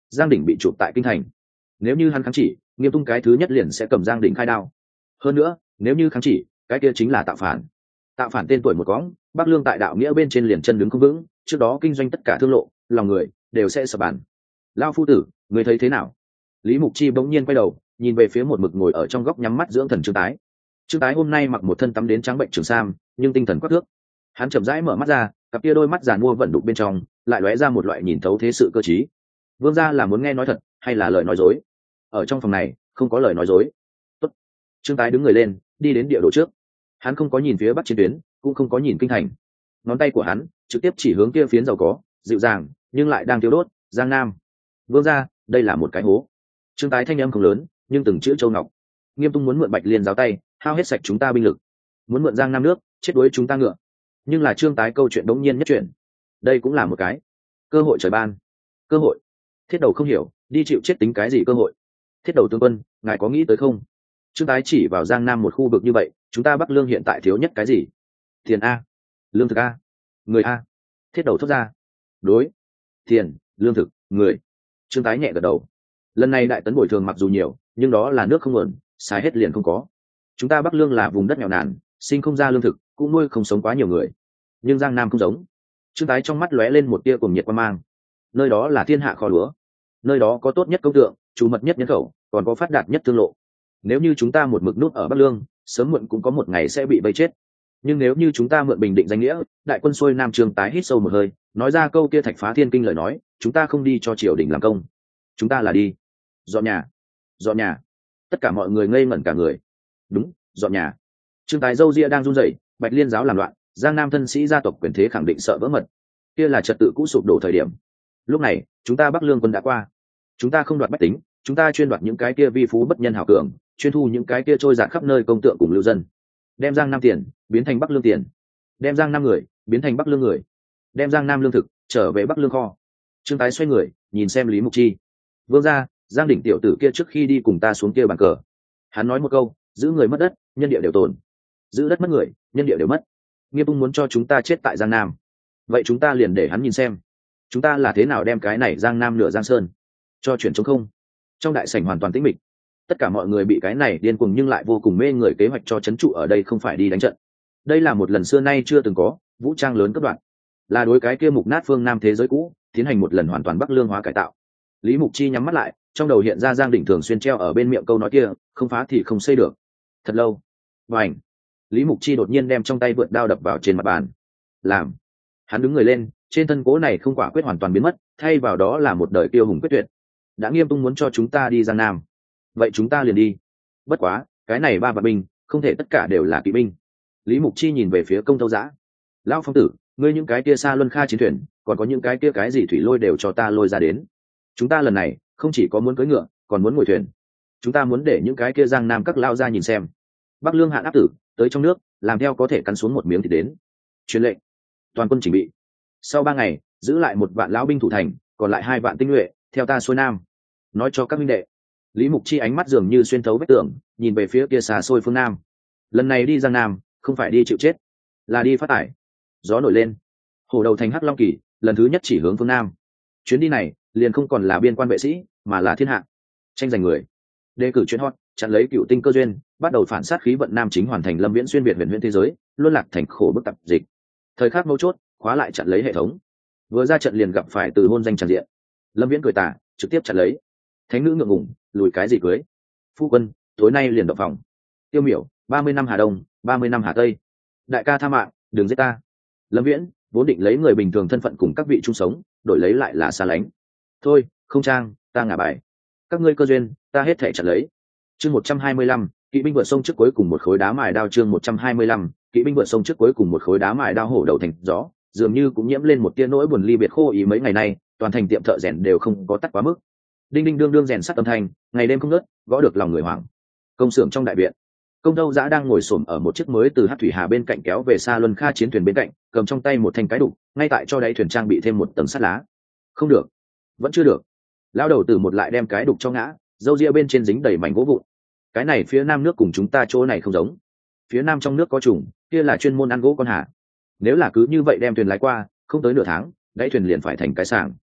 Giang Đỉnh bị chụp tại kinh thành. Nếu như hắn kháng chỉ, Nghiêm Tung cái thứ nhất liền sẽ cầm Giang Đỉnh khai đao. Hơn nữa, nếu như kháng chỉ, cái kia chính là tạo phản. Tạo phản tên tuổi một cõng, Bắc Lương tại đạo nghĩa bên trên liền chân đứng không vững, trước đó kinh doanh tất cả thương lộ, lòng người đều sẽ sập bàn. Lao phu tử, người thấy thế nào? Lý Mục Chi bỗng nhiên quay đầu, nhìn về phía một mực ngồi ở trong góc nhắm mắt dưỡng thần Trương Tái. Trương Tái hôm nay mặc một thân tắm đến trắng bệnh trường sam, nhưng tinh thần quắc thước. Hắn chậm rãi mở mắt ra, cặp kia đôi mắt giàn mua vận đục bên trong, lại lóe ra một loại nhìn thấu thế sự cơ trí. Vương gia là muốn nghe nói thật, hay là lời nói dối? Ở trong phòng này, không có lời nói dối. Tốt. Trương Tái đứng người lên, đi đến địa đồ trước. Hắn không có nhìn phía bắc chiến tuyến, cũng không có nhìn kinh thành. Ngón tay của hắn trực tiếp chỉ hướng kia phiến giàu có, dịu dàng, nhưng lại đang thiêu đốt, Giang Nam. Vương gia, đây là một cái hố. Trương Tái thanh âm không lớn, nhưng từng chữ châu ngọc. Nghiêm Tung muốn mượn Bạch Liên giáo tay, hao hết sạch chúng ta binh lực, muốn mượn Giang Nam nước, chết đuối chúng ta ngựa. Nhưng là Trương Tái câu chuyện đống nhiên nhất chuyện. Đây cũng là một cái cơ hội trời ban. Cơ hội. Thiết Đầu không hiểu, đi chịu chết tính cái gì cơ hội? Thiết Đầu tướng quân, ngài có nghĩ tới không? Trương Tái chỉ vào Giang Nam một khu vực như vậy, chúng ta Bắc Lương hiện tại thiếu nhất cái gì? Tiền a, lương thực a, người a. Thiết Đầu thốt ra. Đối. Tiền, lương thực, người. Trương Tái nhẹ gật đầu. Lần này đại tấn bồi thường mặc dù nhiều, nhưng đó là nước không nguồn, xài hết liền không có. Chúng ta Bắc Lương là vùng đất nghèo nàn, sinh không ra lương thực, cũng nuôi không sống quá nhiều người. Nhưng Giang Nam không giống. Trương Tái trong mắt lóe lên một tia cuồng nhiệt quan mang. Nơi đó là thiên hạ kho lúa, nơi đó có tốt nhất công tượng, chủ mật nhất nhân khẩu, còn có phát đạt nhất thương lộ. Nếu như chúng ta một mực nút ở Bắc Lương, sớm muộn cũng có một ngày sẽ bị vây chết. Nhưng nếu như chúng ta mượn Bình Định danh nghĩa, đại quân xuôi Nam, Trương Tái hít sâu một hơi, nói ra câu kia thạch phá thiên kinh lời nói, chúng ta không đi cho triều đình làm công, chúng ta là đi dọn nhà. Dọn nhà. Tất cả mọi người ngây ngẩn cả người. Đúng, dọn nhà. Trương Tái râu ria đang run rẩy, Bạch Liên giáo làm loạn, Giang Nam thân sĩ gia tộc quyền thế khẳng định sợ vỡ mật. Kia là trật tự cũ sụp đổ thời điểm. Lúc này, chúng ta Bắc Lương quân đã qua. Chúng ta không đoạt bách tính, chúng ta chuyên đoạt những cái kia vi phú bất nhân hảo cường, chuyên thu những cái kia trôi dạt khắp nơi công tượng cùng lưu dân. Đem Giang Nam tiền biến thành Bắc Lương tiền, đem Giang Nam người biến thành Bắc Lương người, đem Giang Nam lương thực trở về Bắc Lương kho. Trương Tái xoay người, nhìn xem Lý Mục Chi. Vương gia, Giang Đỉnh tiểu tử kia trước khi đi cùng ta xuống kia bàn cờ, hắn nói một câu, giữ người mất đất, nhân địa đều tồn. Giữ đất mất người, nhân địa đều mất. Nghiêm Tung muốn cho chúng ta chết tại Giang Nam, vậy chúng ta liền để hắn nhìn xem chúng ta là thế nào đem cái này Giang Nam nửa Giang Sơn cho chuyển trống không. Trong đại sảnh hoàn toàn tĩnh mịch, tất cả mọi người bị cái này điên cuồng nhưng lại vô cùng mê người kế hoạch cho trấn trụ ở đây. Không phải đi đánh trận, đây là một lần xưa nay chưa từng có vũ trang lớn cấp đoạn, là đối cái kia mục nát phương Nam thế giới cũ tiến hành một lần hoàn toàn Bắc Lương hóa cải tạo. Lý Mục Chi nhắm mắt lại, trong đầu hiện ra Giang Đỉnh thường xuyên treo ở bên miệng câu nói kia, không phá thì không xây được. Thật lâu, và ảnh, Lý Mục Chi đột nhiên đem trong tay vượt đao đập vào trên mặt bàn. Làm. Hắn đứng người lên, trên thân cố này không quả quyết hoàn toàn biến mất, thay vào đó là một đời kiêu hùng quyết tuyệt. Đã Nghiêm Tung muốn cho chúng ta đi Giang Nam, vậy chúng ta liền đi. Bất quá, cái này 3 vạn binh, không thể tất cả đều là kỵ binh. Lý Mục Chi nhìn về phía Công Tâu Giã. Lão phong tử, ngươi những cái kia xa luân kha chiến thuyền, còn có những cái kia cái gì thủy lôi đều cho ta lôi ra đến. Chúng ta lần này không chỉ có muốn cưỡi ngựa, còn muốn ngồi thuyền. Chúng ta muốn để những cái kia Giang Nam các lao ra nhìn xem. Bắc Lương hạn áp tử tới trong nước, làm theo có thể cắn xuống một miếng thì đến. Truyền lệnh, toàn quân chỉnh bị. Sau 3 ngày, giữ lại 1 vạn lão binh thủ thành, còn lại 2 vạn tinh nhuệ, theo ta xuôi Nam. Nói cho các minh đệ. Lý Mục Chi ánh mắt dường như xuyên thấu vách tường, nhìn về phía kia xa xôi phương Nam. Lần này đi Giang Nam, không phải đi chịu chết, là đi phát tải. Gió nổi lên, hổ đầu thành Hắc Long Kỳ, lần thứ nhất chỉ hướng phương Nam. Chuyến đi này, liền không còn là biên quan vệ sĩ, mà là thiên hạ tranh giành người. Đề cử chuyến hot, chặn lấy cựu tinh cơ duyên, bắt đầu phản sát khí vận Nam chính hoàn thành Lâm Viễn xuyên Việt huyền huyễn thế giới, luân lạc thành khổ bức tập dịch. Thời khắc mấu chốt, khóa lại chặn lấy hệ thống. Vừa ra trận liền gặp phải từ hôn danh tràn diện. Lâm Viễn cười tà, trực tiếp chặn lấy. Thánh nữ ngượng ngùng, lùi cái gì cưới. Phu quân, tối nay liền động phòng. Tiêu Miểu, 30 năm Hà Đông, 30 năm Hà Tây. Đại ca tha mạng, đừng giết ta. Lâm Viễn vốn định lấy người bình thường thân phận cùng các vị chung sống, đổi lấy lại là xa lánh. Thôi, không trang, ta ngả bài. Các ngươi cơ duyên, ta hết thể chặn lấy. Chương 125, kỵ binh vượt sông trước cuối cùng một khối đá mài đao. Chương 125, kỵ binh vượt sông trước cuối cùng một khối đá mài đao. Hổ đầu thành gió, dường như cũng nhiễm lên một tia nỗi buồn ly biệt khô ý. Mấy ngày nay, toàn thành tiệm thợ rèn đều không có tắt quá mức. Đinh đinh đương đương rèn sắt âm thanh, ngày đêm không ngớt, gõ được lòng người hoảng. Công xưởng trong đại viện, Công Tâu Giã đang ngồi xổm ở một chiếc mới từ Hắc Thủy Hà bên cạnh kéo về xa luân kha chiến thuyền bên cạnh, cầm trong tay một thanh cái đục, ngay tại cho đáy thuyền trang bị thêm một tầng sắt lá. Không được, vẫn chưa được. Lão đầu tử một lại đem cái đục cho ngã, râu ria bên trên dính đầy mảnh gỗ vụn. Cái này phía nam nước cùng chúng ta chỗ này không giống. Phía nam trong nước có trùng, kia là chuyên môn ăn gỗ con hà. Nếu là cứ như vậy đem thuyền lái qua, không tới nửa tháng, đáy thuyền liền phải thành cái sàng.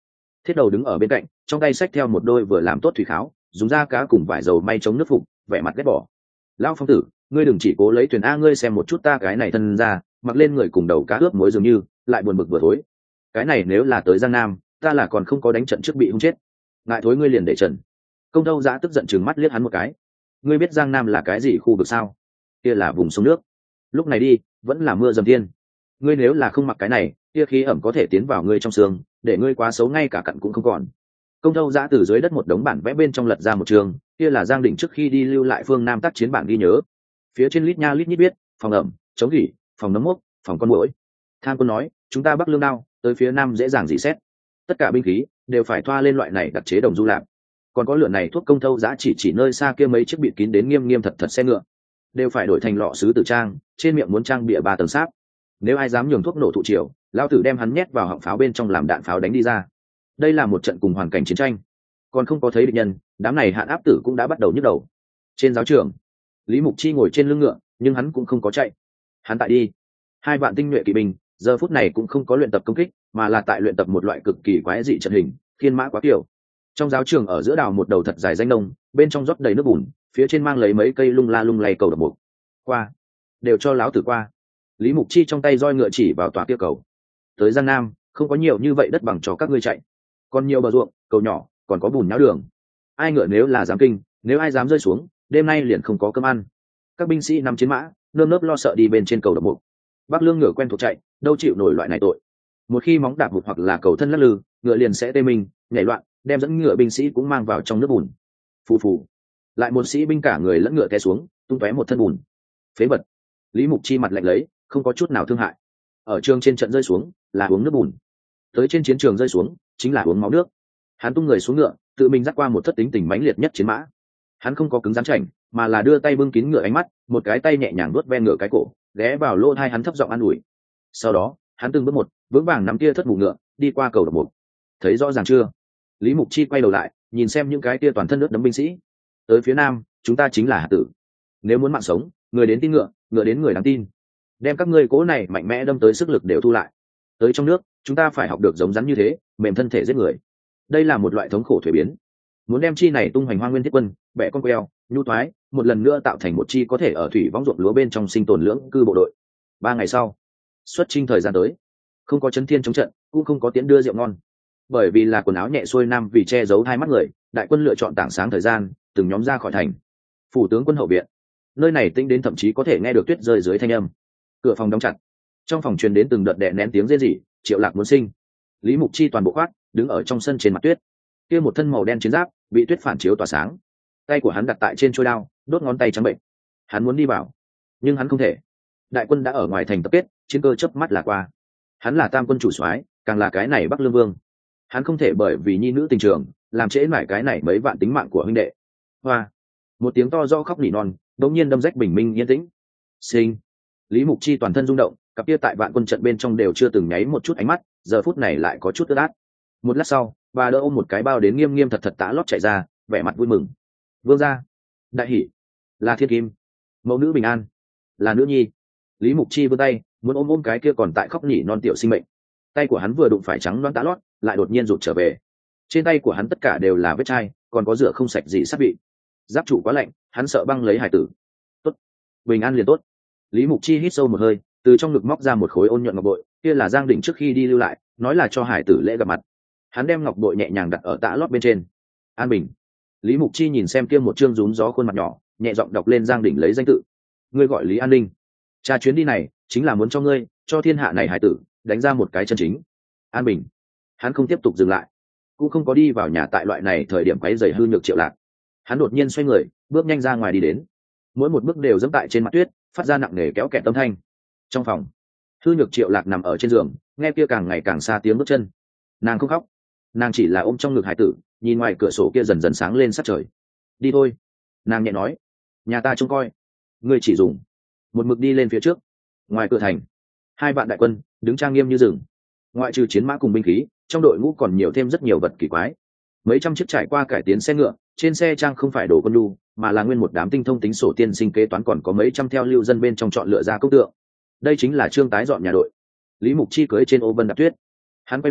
Thiết đầu đứng ở bên cạnh, trong tay xách theo một đôi vừa làm tốt thủy kháo, dùng da cá cùng vải dầu may chống nước phục, vẻ mặt ghét bỏ. Lão Phong tử, ngươi đừng chỉ cố lấy thuyền a, ngươi xem một chút ta cái này thân ra, mặc lên người cùng đầu cá ướp muối dường như, lại buồn bực vừa thối. Cái này nếu là tới Giang Nam, ta là còn không có đánh trận trước bị hung chết. Ngại thối ngươi liền để trần. Công Thâu Dã tức giận chừng mắt liếc hắn một cái. Ngươi biết Giang Nam là cái gì khu vực sao? Kia là vùng sông nước. Lúc này đi, vẫn là mưa dầm thiên. Ngươi nếu là không mặc cái này, kia khí ẩm có thể tiến vào ngươi trong xương, để ngươi quá xấu ngay cả cặn cũng không còn. Công Thâu Dã từ dưới đất một đống bản vẽ bên trong lật ra một trường, kia là Giang Định trước khi đi lưu lại phương Nam tác chiến bản ghi nhớ. Phía trên lít nha lít nhít biết, phòng ẩm, chống gỉ, phòng nấm mốc, phòng con muỗi. Tham Quân nói, chúng ta Bắc Lương đao, tới phía Nam dễ dàng dị xét. Tất cả binh khí đều phải thoa lên loại này đặc chế đồng du lạp. Còn có lửa này thuốc Công Thâu Dã chỉ nơi xa kia mấy chiếc bịt kín đến nghiêm nghiêm thật thật xe ngựa, đều phải đổi thành lọ sứ tử trang, trên miệng muốn trang bịa 3 tầng sáp. Nếu ai dám nhường thuốc nổ thụ triều, lao tử đem hắn nhét vào họng pháo bên trong làm đạn pháo đánh đi ra. Đây là một trận cùng hoàn cảnh chiến tranh, còn không có thấy địch nhân, đám này hạn áp tử cũng đã bắt đầu nhức đầu. Trên giáo trường, Lý Mục Chi ngồi trên lưng ngựa, nhưng hắn cũng không có chạy, hắn tại đi. 2 vạn tinh nhuệ kỵ binh giờ phút này cũng không có luyện tập công kích, mà là tại luyện tập một loại cực kỳ quái dị trận hình, thiên mã quá kiểu. Trong giáo trường ở giữa đào một đầu thật dài danh nông, bên trong rót đầy nước bùn, phía trên mang lấy mấy cây lung la lung lay cầu đập buộc. Qua, đều cho láo tử qua. Lý Mục Chi trong tay roi ngựa chỉ vào tòa kia cầu. Tới Giang Nam, không có nhiều như vậy đất bằng cho các ngươi chạy, còn nhiều bờ ruộng, cầu nhỏ, còn có bùn nhão đường. Ai ngựa nếu là dám kinh, nếu ai dám rơi xuống, đêm nay liền không có cơm ăn. Các binh sĩ nằm chiến mã, nơm nớp lo sợ đi bên trên cầu đập buộc. Bắc Lương ngựa quen thuộc chạy, đâu chịu nổi loại này tội. Một khi móng đạp bụt hoặc là cầu thân lắc lư, ngựa liền sẽ tê mình, nhảy loạn, đem dẫn ngựa binh sĩ cũng mang vào trong nước bùn. Phù phù, lại một sĩ binh cả người lẫn ngựa té xuống, tung tóe một thân bùn. Phế vật. Lý Mục Chi mặt lạnh lấy, không có chút nào thương hại. Ở trường trên trận rơi xuống là uống nước bùn, tới trên chiến trường rơi xuống chính là uống máu nước. Hắn tung người xuống ngựa, tự mình dắt qua một thất tính tình mãnh liệt nhất chiến mã. Hắn không có cứng rắn chảnh, mà là đưa tay bưng kín ngựa ánh mắt, một cái tay nhẹ nhàng vuốt ve ngựa cái cổ, ghé vào lỗ tai hắn thấp giọng an ủi. Sau đó hắn từng bước một vững vàng nắm kia thất mù ngựa, đi qua cầu đập buộc. Thấy rõ ràng chưa? Lý Mục Chi quay đầu lại, nhìn xem những cái kia toàn thân nước đấm binh sĩ. Tới phía Nam, chúng ta chính là hạt tử. Nếu muốn mạng sống, người đến tin ngựa, ngựa đến người đáng tin. Đem các ngươi cố này mạnh mẽ đâm tới sức lực đều thu lại. Tới trong nước, chúng ta phải học được giống rắn như thế, mềm thân thể giết người. Đây là một loại thống khổ thuế biến. Muốn đem chi này tung hoành hoang nguyên thiết quân, bẻ con queo, nhu thoái, một lần nữa tạo thành một chi có thể ở thủy võng ruộng lúa bên trong sinh tồn lưỡng cư bộ đội. 3 ngày sau, xuất chinh thời gian tới, không có chấn thiên chống trận, cũng không có tiễn đưa rượu ngon. Bởi vì là quần áo nhẹ xuôi nam, vì che giấu hai mắt người, đại quân lựa chọn tảng sáng thời gian, từng nhóm ra khỏi thành. Phủ tướng quân hậu viện, nơi này tinh đến thậm chí có thể nghe được tuyết rơi dưới thanh âm. Cửa phòng đóng chặt, trong phòng truyền đến từng đợt đè nén tiếng rên rỉ. Triệu Lạc muốn sinh. Lý Mục Chi toàn bộ khoác, đứng ở trong sân trên mặt tuyết. Kia một thân màu đen chiến giáp bị tuyết phản chiếu tỏa sáng, tay của hắn đặt tại trên trôi đao, đốt ngón tay trắng bệnh. Hắn muốn đi vào, nhưng hắn không thể. Đại quân đã ở ngoài thành tập kết, chiến cơ chớp mắt là qua. Hắn là tam quân chủ soái, càng là cái này Bắc Lương Vương. Hắn không thể bởi vì nhi nữ tình trường làm trễ mãi cái này mấy vạn tính mạng của huynh đệ. Hoa, một tiếng to do khóc nỉ non đột nhiên đâm rách bình minh yên tĩnh. Sinh. Lý Mục Chi toàn thân rung động, cặp kia tại vạn quân trận bên trong đều chưa từng nháy một chút ánh mắt, giờ phút này lại có chút ướt át. Một lát sau, bà đỡ ôm một cái bao đến nghiêm nghiêm thật thật tã lót chạy ra, vẻ mặt vui mừng. Vương gia, đại hỷ, là thiên kim, mẫu nữ bình an, là nữ nhi. Lý Mục Chi vươn tay muốn ôm cái kia còn tại khóc nỉ non tiểu sinh mệnh. Tay của hắn vừa đụng phải trắng loáng tã lót, lại đột nhiên rụt trở về. Trên tay của hắn tất cả đều là vết chai, còn có rửa không sạch gì sắp bị. Giáp trụ quá lạnh, hắn sợ băng lấy hải tử. Tốt, bình an liền tốt. Lý Mục Chi hít sâu một hơi, từ trong ngực móc ra một khối ôn nhuận ngọc bội, kia là Giang Đỉnh trước khi đi lưu lại, nói là cho hải tử lễ gặp mặt. Hắn đem ngọc bội nhẹ nhàng đặt ở tã lót bên trên. An bình. Lý Mục Chi nhìn xem kia một trương rúm gió khuôn mặt nhỏ, nhẹ giọng đọc lên Giang Đỉnh lấy danh tự. Ngươi gọi Lý An Ninh. Cha chuyến đi này chính là muốn cho ngươi, cho thiên hạ này hải tử đánh ra một cái chân chính. An bình. Hắn không tiếp tục dừng lại, cũng không có đi vào nhà tại loại này thời điểm quấy rầy hư nhược Triệu Lạc. Hắn đột nhiên xoay người, bước nhanh ra ngoài đi đến. Mỗi một bước đều dẫm tại trên mặt tuyết, phát ra nặng nề kéo kẹt âm thanh. Trong phòng, hư nhược Triệu Lạc nằm ở trên giường, nghe kia càng ngày càng xa tiếng bước chân. Nàng không khóc, nàng chỉ là ôm trong ngực hải tử, nhìn ngoài cửa sổ kia dần dần sáng lên sát trời. Đi thôi, nàng nhẹ nói, nhà ta trông coi, ngươi chỉ dùng một mực đi lên phía trước. Ngoài cửa thành, 2 vạn đại quân đứng trang nghiêm như rừng. Ngoại trừ chiến mã cùng binh khí, trong đội ngũ còn nhiều thêm rất nhiều vật kỳ quái. Mấy trăm chiếc trải qua cải tiến xe ngựa, trên xe trang không phải đồ quân nhu, mà là nguyên một đám tinh thông tính sổ tiên sinh kế toán, còn có mấy trăm theo lưu dân bên trong chọn lựa ra công tượng. Đây chính là Trương tái dọn nhà đội. Lý Mục Chi cưỡi trên ô vân đạp tuyết. Hắn quay đầu,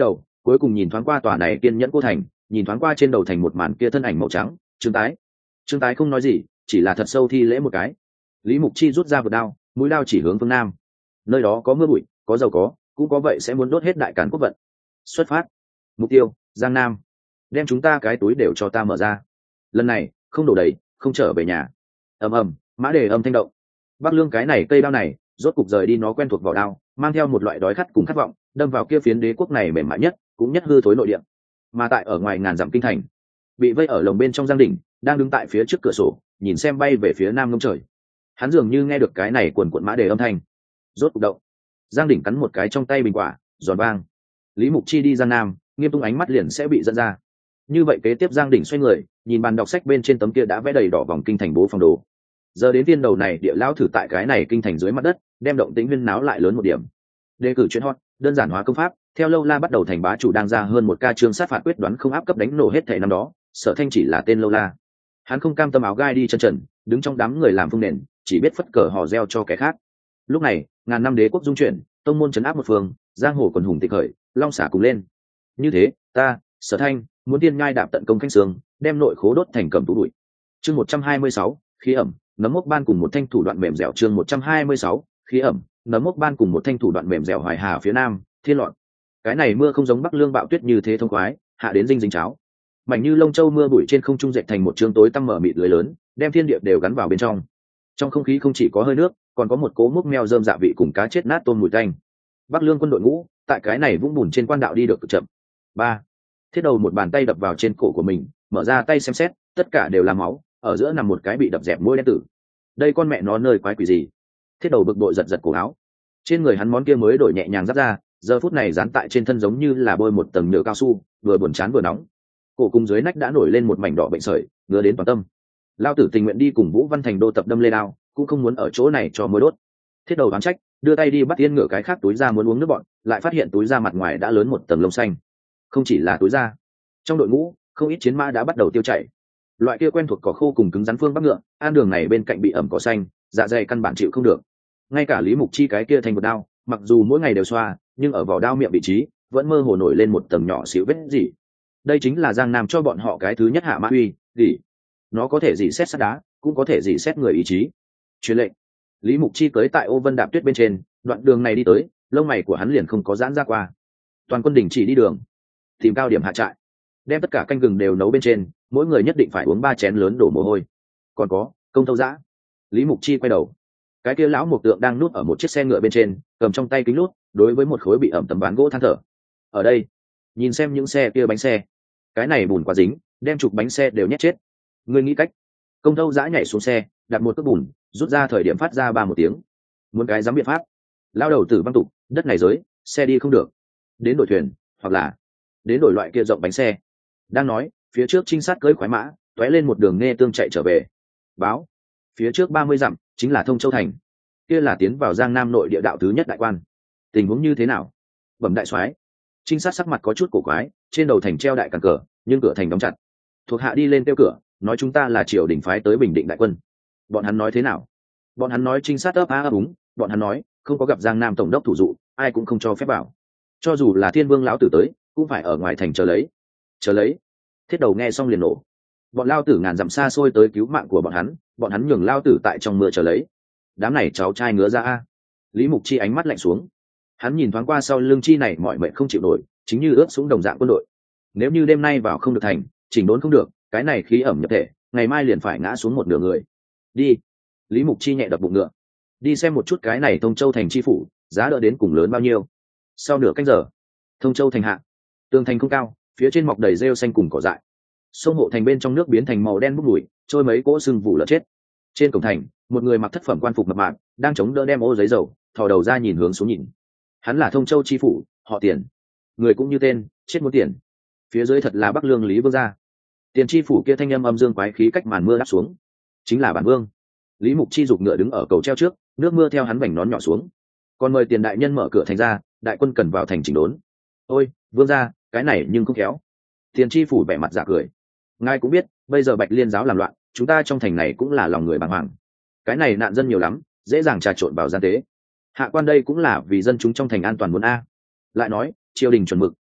cuối cùng nhìn thoáng qua tòa này kiên nhẫn cô thành, nhìn thoáng qua trên đầu thành một màn kia thân ảnh màu trắng. Trương Tái không nói gì, chỉ là thật sâu thi lễ một cái. Lý Mục Chi rút ra vượt đao, mũi đao chỉ hướng phương nam. Nơi đó có mưa bụi, có giàu có, cũng có vậy sẽ muốn đốt hết đại càn quốc vận. Xuất phát. Mục tiêu, Giang Nam. Đem chúng ta cái túi đều cho ta mở ra. Lần này không đổ đầy, không trở về nhà. Ầm ầm, mã đề âm thanh động. Bắc Lương cái này cây đao này rốt cục rời đi nó quen thuộc vỏ đao, mang theo một loại đói khát cùng khát vọng, đâm vào kia phiến đế quốc này mềm mại nhất cũng nhất hư thối nội địa. Mà tại ở ngoài ngàn dặm kinh thành, bị vây ở lồng bên trong Giang Đỉnh đang đứng tại phía trước cửa sổ, nhìn xem bay về phía nam ngông trời. Hắn dường như nghe được cái này cuồn cuộn mã đề âm thanh. Rốt cục động. Giang Đỉnh cắn một cái trong tay bình quả, giòn vang. Lý Mục Chi đi Giang Nam, Nghiêm Tung ánh mắt liền sẽ bị dẫn ra. Như vậy kế tiếp Giang Đỉnh xoay người, nhìn bàn đọc sách bên trên tấm kia đã vẽ đầy đỏ vòng kinh thành bố phòng đồ. Giờ đến tiên đầu này địa lão thử tại cái này kinh thành dưới mặt đất, đem động tĩnh huyên náo lại lớn một điểm. Đề cử chuyện hot, đơn giản hóa công pháp, theo Lâu La bắt đầu thành bá chủ đang ra hơn một ca chương sát phạt quyết đoán không áp cấp đánh nổ hết thảy năm đó, Sở Thanh chỉ là tên Lâu La. Hắn không cam tâm áo gai đi chân trần, đứng trong đám người làm phương nền, chỉ biết phất cờ hò reo cho kẻ khác. Lúc này, ngàn năm đế quốc dung chuyển, tông môn trấn áp một phương, giang hồ quần hùng tịch khởi, long xả cùng lên. Như thế, ta, Sở Thanh, muốn tiên ngai đạp tận công khanh sương, đem nội khố đốt thành cầm tú bụi. Chương 126, khí ẩm, nấm mốc ban cùng một thanh thủ đoạn mềm dẻo. Chương 126, khí ẩm, nấm mốc ban cùng một thanh thủ đoạn mềm dẻo. Hoài Hà phía nam, thiên loạn. Cái này mưa không giống Bắc Lương bạo tuyết như thế thông khoái, hạ đến dinh dính cháo. Mảnh như lông châu mưa bụi trên không trung dệt thành một chương tối tăm mở mịt lưới lớn, đem thiên địa đều gắn vào bên trong. Trong không khí không chỉ có hơi nước, còn có một cỗ múc meo rơm dạ vị cùng cá chết nát tôm mùi tanh. Bắc Lương quân đội ngũ tại cái này vũng bùn trên quan đạo đi được cực chậm. Ba, Thiết Đầu một bàn tay đập vào trên cổ của mình, mở ra tay xem xét, tất cả đều là máu, ở giữa nằm một cái bị đập dẹp mũi đen tử. Đây con mẹ nó nơi quái quỷ gì? Thiết Đầu bực bội giật giật cổ áo. Trên người hắn món kia mới đổi nhẹ nhàng giáp ra, giờ phút này dán tại trên thân giống như là bôi một tầng nhựa cao su, vừa buồn chán vừa nóng. Cổ cùng dưới nách đã nổi lên một mảnh đỏ bệnh sởi, ngứa đến toàn tâm. Lao tử tình nguyện đi cùng Vũ Văn Thành đô tập đâm lê đao, cũng không muốn ở chỗ này cho mối đốt. Thiết Đầu đoán trách, đưa tay đi bắt Yên Ngựa cái khác túi ra muốn uống nước bọn, lại phát hiện túi da mặt ngoài đã lớn một tầng lông xanh. Không chỉ là túi da, trong đội ngũ không ít chiến mã đã bắt đầu tiêu chảy. Loại kia quen thuộc cỏ khô cùng cứng rắn phương bắc ngựa, an đường này bên cạnh bị ẩm cỏ xanh, dạ dày căn bản chịu không được. Ngay cả Lý Mục Chi cái kia thành một đao, mặc dù mỗi ngày đều xoa, nhưng ở vỏ đao miệng vị trí vẫn mơ hồ nổi lên một tầng nhỏ xíu vết gì. Đây chính là Giang Nam cho bọn họ cái thứ nhất hạ mã uy, gì? Nó có thể dỉ xét sắt đá, cũng có thể dỉ xét người ý chí. Truyền lệnh. Lý Mục Chi cưỡi tại ô vân đạp tuyết bên trên, đoạn đường này đi tới, lông mày của hắn liền không có giãn ra qua. Toàn quân đình chỉ đi đường, tìm cao điểm hạ trại, đem tất cả canh gừng đều nấu bên trên, mỗi người nhất định phải uống 3 chén lớn đổ mồ hôi. Còn có công thâu dã. Lý Mục Chi quay đầu, cái kia lão mục tượng đang nuốt ở một chiếc xe ngựa bên trên, cầm trong tay kính lút, đối với một khối bị ẩm tấm ván gỗ than thở. Ở đây, nhìn xem những xe kia bánh xe, cái này bùn quá dính, đem chục bánh xe đều nhét chết. Ngươi nghĩ cách. Công thâu dã nhảy xuống xe, đặt một cước bùn, rút ra thời điểm phát ra 1 tiếng. Muốn cái dám biện pháp. Lao đầu tử văng tục, đất này giới, xe đi không được. Đến đội thuyền, hoặc là đến đổi loại kia rộng bánh xe. Đang nói, phía trước trinh sát cưỡi khoái mã, tóe lên một đường nghe tương chạy trở về. Báo, phía trước 30 dặm chính là Thông Châu thành. Kia là tiến vào Giang Nam nội địa đạo thứ nhất đại quan. Tình huống như thế nào? Bẩm đại soái. Trinh sát sắc mặt có chút cổ quái, trên đầu thành treo đại càn cờ, nhưng cửa thành đóng chặt. Thuộc hạ đi lên tiêu cửa, nói chúng ta là triều đình phái tới bình định đại quân. Bọn hắn nói thế nào? Bọn hắn nói trinh sát ấp á ấp úng, bọn hắn nói không có gặp Giang Nam tổng đốc thủ dụ, ai cũng không cho phép vào. Cho dù là Thiên Vương lão tử tới, cũng phải ở ngoài thành chờ lấy. Chờ lấy. Thiết Đầu nghe xong liền nổ. Bọn lao tử ngàn dặm xa xôi tới cứu mạng của bọn hắn nhường lao tử tại trong mưa chờ lấy. Đám này cháu trai ngứa ra a. Lý Mục Chi ánh mắt lạnh xuống. Hắn nhìn thoáng qua sau lưng chi này mọi mệnh không chịu nổi, chính như ướp súng đồng dạng quân đội. Nếu như đêm nay vào không được thành, chỉnh đốn không được, cái này khí ẩm nhập thể, ngày mai liền phải ngã xuống một nửa người. Đi. Lý Mục Chi nhẹ đập bụng ngựa. Đi xem một chút cái này Thông Châu thành chi phủ, giá đỡ đến cùng lớn bao nhiêu. Sau nửa canh giờ, Thông Châu thành hạ, tường thành không cao, phía trên mọc đầy rêu xanh cùng cỏ dại. Sông hộ thành bên trong nước biến thành màu đen bốc mùi, trôi mấy cỗ sưng vụ lợn chết. Trên cổng thành, một người mặc thất phẩm quan phục mập mạp, đang chống đỡ đem ô giấy dầu, thò đầu ra nhìn hướng xuống nhìn. Hắn là Thông Châu chi phủ, họ Tiền. Người cũng như tên, chết muốn tiền. Phía dưới thật là Bắc Lương Lý Vương gia. Tiền chi phủ kia thanh âm âm dương quái khí cách màn mưa đáp xuống. Chính là bản vương. Lý Mục Chi giục ngựa đứng ở cầu treo trước, nước mưa theo hắn vành nón nhỏ xuống. Còn mời Tiền đại nhân mở cửa thành ra, đại quân cần vào thành chỉnh đốn. Ôi, vương gia, cái này nhưng không khéo. Tiền chi phủ vẻ mặt giả cười. Ngài cũng biết, bây giờ Bạch Liên giáo làm loạn, chúng ta trong thành này cũng là lòng người bàng hoàng. Cái này nạn dân nhiều lắm, dễ dàng trà trộn vào gian tế. Hạ quan đây cũng là vì dân chúng trong thành an toàn muốn a. Lại nói, triều đình chuẩn mực,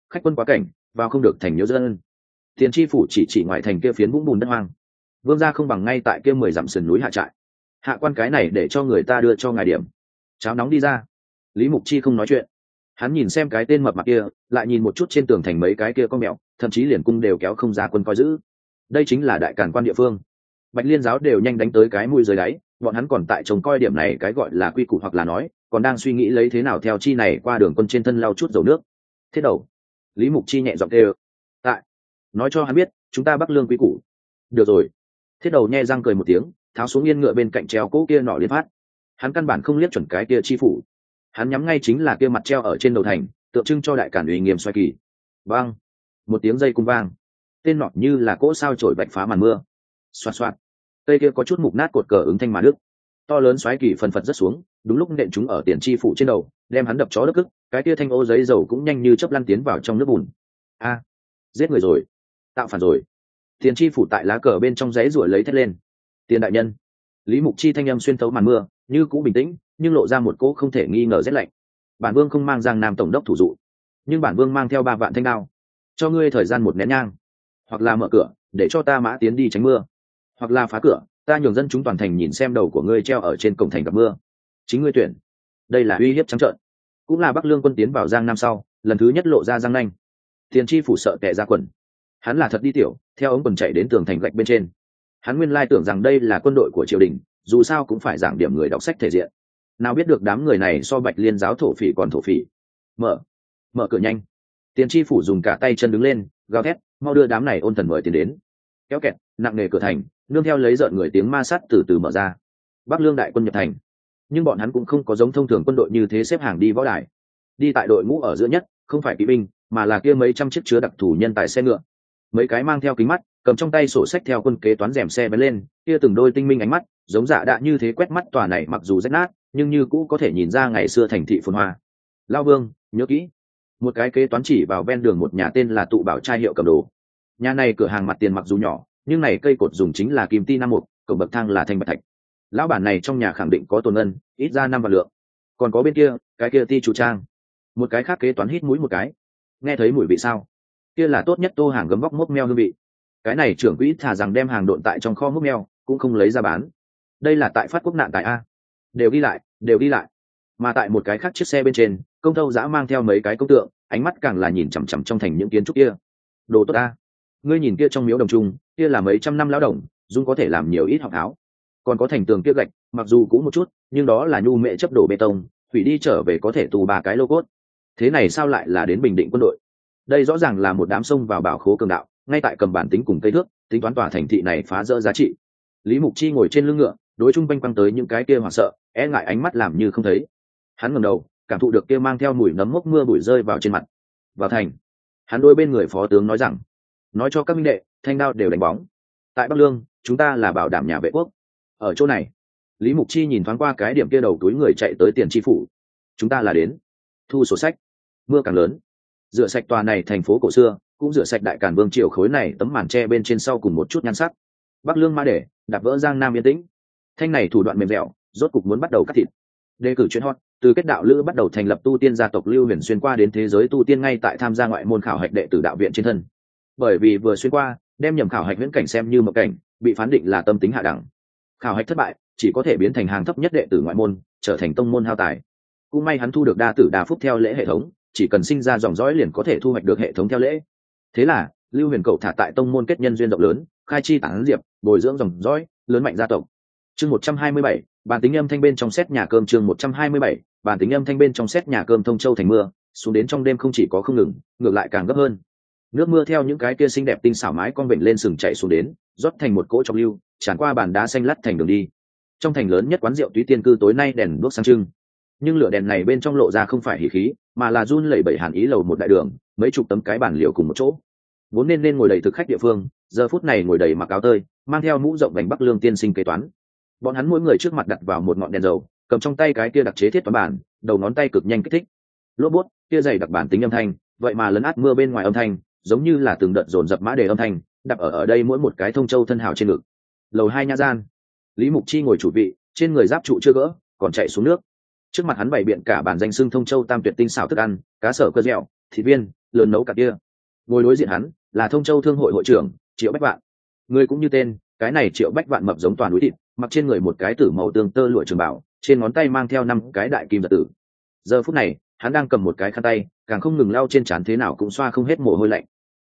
khách quân quá cảnh vào không được thành nhiễu dân. Tiền tri phủ chỉ ngoài thành kia phiến vũng bùn đất hoang. Vương gia không bằng ngay tại kia 10 dặm sườn núi hạ trại. Hạ quan cái này để cho người ta đưa cho ngài điểm cháo nóng đi ra. Lý Mục Chi không nói chuyện, hắn nhìn xem cái tên mập mạp kia, lại nhìn một chút trên tường thành mấy cái kia con mèo, thậm chí liền cung đều kéo không ra quân coi giữ. Đây chính là đại càn quan địa phương. Bạch Liên giáo đều nhanh đánh tới cái mũi dưới đáy, bọn hắn còn tại trông coi điểm này cái gọi là quy củ, hoặc là nói còn đang suy nghĩ lấy thế nào theo chi này qua đường quân trên thân lau chút dầu nước. Thiết đầu. Lý Mục Chi nhẹ giọng kêu. Tại. Nói cho hắn biết chúng ta bắc lương quy củ. Được rồi. Thiết đầu nhe răng cười một tiếng, tháo xuống yên ngựa bên cạnh treo cỗ kia nỏ liên phát. Hắn căn bản không liếc chuẩn cái kia chi phủ, hắn nhắm ngay chính là kia mặt treo ở trên đầu thành, tượng trưng cho đại cản uy nghiêm xoay kỳ. Vang. Một tiếng dây cung vang, tên nọ như là cỗ sao trổi bạch phá màn mưa. Xoạt xoạt. Cây kia có chút mục nát cột cờ ứng thanh mà nước, to lớn xoáy kỳ phần phật rất xuống, đúng lúc nện chúng ở tiền chi phủ trên đầu, đem hắn đập chó đất cức, cái kia thanh ô giấy dầu cũng nhanh như chớp lăn tiến vào trong nước bùn. A, giết người rồi, tạo phản rồi. Tiền chi phủ tại lá cờ bên trong giấy rủa lấy thét lên. Tiền đại nhân. Lý Mục Chi thanh âm xuyên thấu màn mưa, như cũ bình tĩnh, nhưng lộ ra một cỗ không thể nghi ngờ rét lạnh. Bản vương không mang Giang Nam tổng đốc thủ dụ, nhưng bản vương mang theo 3 vạn thanh đao, cho ngươi thời gian 1 nén nhang, hoặc là mở cửa để cho ta mã tiến đi tránh mưa, hoặc là phá cửa, ta nhường dân chúng toàn thành nhìn xem đầu của ngươi treo ở trên cổng thành gặp mưa. Chính ngươi tuyển. Đây là uy hiếp trắng trợn, cũng là Bắc Lương quân tiến vào Giang Nam sau lần thứ nhất lộ ra răng nanh. Tiền chi phủ sợ tè ra quần, hắn là thật đi tiểu, theo ống quần chạy đến tường thành gạch bên trên. Hắn nguyên lai tưởng rằng đây là quân đội của triều đình, dù sao cũng phải giảng điểm người đọc sách thể diện, nào biết được đám người này so Bạch Liên giáo thổ phỉ còn thổ phỉ. Mở cửa nhanh. Tiền tri phủ dùng cả tay chân đứng lên, gào thét, mau đưa đám này ôn thần mời tiền đến. Kéo kẹt, nặng nề cửa thành nương theo lấy rợn người tiếng ma sát từ từ mở ra. Bắc Lương đại quân nhập thành, nhưng bọn hắn cũng không có giống thông thường quân đội như thế xếp hàng đi võ đài. Đi tại đội ngũ ở giữa nhất không phải kỵ binh, mà là kia mấy trăm chiếc chứa đặc thù nhân tài xe ngựa, mấy cái mang theo kính mắt, cầm trong tay sổ sách theo quân kế toán rèm xe bén lên, kia từng đôi tinh minh ánh mắt giống dạ đạ như thế quét mắt tòa này, mặc dù rách nát nhưng như cũ có thể nhìn ra ngày xưa thành thị phồn hoa. Lao Vương, nhớ kỹ. Một cái kế toán chỉ vào ven đường một nhà tên là Tụ Bảo trai hiệu cầm đồ. Nhà này cửa hàng mặt tiền mặc dù nhỏ, nhưng này cây cột dùng chính là kim ti nam mục, cổng bậc thang là thanh bạch thạch. Lão bản này trong nhà khẳng định có tồn ngân, ít ra 5 vạn lượng. Còn có bên kia, cái kia ti chủ trang. Một cái khác kế toán hít mũi một cái. Nghe thấy mùi vị sao? Kia là tốt nhất tô hàng gấm vóc mốc meo hương vị. Cái này trưởng quỹ thả rằng đem hàng độn tại trong kho mốc meo, cũng không lấy ra bán. Đây là tại phát quốc nạn tại a. Đều ghi lại. Mà tại một cái khác chiếc xe bên trên, công tâu giã mang theo mấy cái công tượng, ánh mắt càng là nhìn chằm chằm trong thành những kiến trúc kia. Đồ tốt a. Ngươi nhìn kia trong miếu đồng trung, kia là mấy trăm năm lão đồng, dung có thể làm nhiều ít học tháo. Còn có thành tường kia gạch, mặc dù cũ một chút, nhưng đó là nhu mệ chấp đổ bê tông, hủy đi trở về có thể tù 3 cái lô cốt. Thế này sao lại là đến Bình Định quân đội? Đây rõ ràng là một đám sông vào bảo khố cường đạo, ngay tại cầm bản tính cùng cây thước, tính toán tòa thành thị này phá rỡ giá trị. Lý Mục Chi ngồi trên lưng ngựa, đối chung quanh quăng tới những cái kia hoảng sợ, e ngại ánh mắt làm như không thấy. Hắn ngẩng đầu, cảm thụ được kia mang theo mùi nấm mốc mưa bụi rơi vào trên mặt. Vào thành, hắn đôi bên người phó tướng nói rằng, nói cho các minh đệ, thanh đao đều đánh bóng. Tại Bắc Lương, chúng ta là bảo đảm nhà vệ quốc. Ở chỗ này, Lý Mục Chi nhìn thoáng qua cái điểm kia đầu túi người chạy tới tiền tri phủ. Chúng ta là đến thu sổ sách. Mưa càng lớn, rửa sạch tòa này thành phố cổ xưa, cũng rửa sạch đại càn vương triều khối này tấm màn tre bên trên sau cùng một chút nhan sắc. Bắc Lương ma để đạp vỡ Giang Nam yên tĩnh. Thanh này thủ đoạn mềm dẻo, rốt cục muốn bắt đầu cắt thịt. Đề cử chuyên hot, từ kết đạo lữ bắt đầu thành lập tu tiên gia tộc Lưu Huyền xuyên qua đến thế giới tu tiên ngay tại tham gia ngoại môn khảo hạch đệ tử đạo viện trên thân. Bởi vì vừa xuyên qua, đem nhầm khảo hạch viễn cảnh xem như một cảnh, bị phán định là tâm tính hạ đẳng. Khảo hạch thất bại, chỉ có thể biến thành hàng thấp nhất đệ tử ngoại môn, trở thành tông môn hao tài. Cũng may hắn thu được đa tử đa phúc theo lễ hệ thống, chỉ cần sinh ra dòng dõi liền có thể thu hoạch được hệ thống theo lễ. Thế là Lưu Huyền cậu thả tại tông môn kết nhân duyên rộng lớn, khai chi tán diệp, bồi dưỡng dòng dõi, lớn mạnh gia tộc. Chương 127, bản tính âm thanh bên trong xét nhà cơm. Chương 127, bản tính âm thanh bên trong xét nhà cơm. Thông Châu thành mưa xuống đến trong đêm không chỉ có không ngừng, ngược lại càng gấp hơn. Nước mưa theo những cái kia xinh đẹp tinh xảo mái con vịnh lên sừng chạy xuống đến, rót thành một cỗ trong lưu, tràn qua bàn đá xanh lắt thành đường đi. Trong thành lớn nhất quán rượu Túy Tiên cư tối nay đèn đuốc sáng trưng, nhưng lửa đèn này bên trong lộ ra không phải hỉ khí, mà là run lẩy bẩy hàn ý. Lầu một đại đường, mấy chục tấm cái bàn liều cùng một chỗ, vốn nên ngồi đầy thực khách địa phương, giờ phút này ngồi đầy mặc áo tơi, mang theo mũ rộng vành Bắc Lương tiên sinh kế toán. Bọn hắn mỗi người trước mặt đặt vào một ngọn đèn dầu, cầm trong tay cái kia đặc chế thiết toán bản, đầu ngón tay cực nhanh kích thích. Lốp bút, kia dày đặc bản tính âm thanh, vậy mà lấn át mưa bên ngoài âm thanh, giống như là từng đợt dồn dập mã đề âm thanh, đập ở đây mỗi một cái Thông Châu thân hào trên ngực. Lầu 2 nha gian, Lý Mục Chi ngồi chủ vị, trên người giáp trụ chưa gỡ, còn chạy xuống nước. Trước mặt hắn bày biện cả bản danh xưng Thông Châu tam tuyệt tinh xảo thức ăn, cá sở cơ dẻo, thịt viên, lớn nấu cả kia. Ngồi đối diện hắn là Thông Châu Thương hội hội trưởng Triệu Bách Vạn. Người cũng như tên, cái này Triệu Bách Vạn mập giống toàn núi thịt, mặc trên người một cái tử màu tương tơ lụa trường bảo, trên ngón tay mang theo 5 cái đại kim giật tử. Giờ phút này hắn đang cầm một cái khăn tay, càng không ngừng lau trên trán, thế nào cũng xoa không hết mồ hôi lạnh.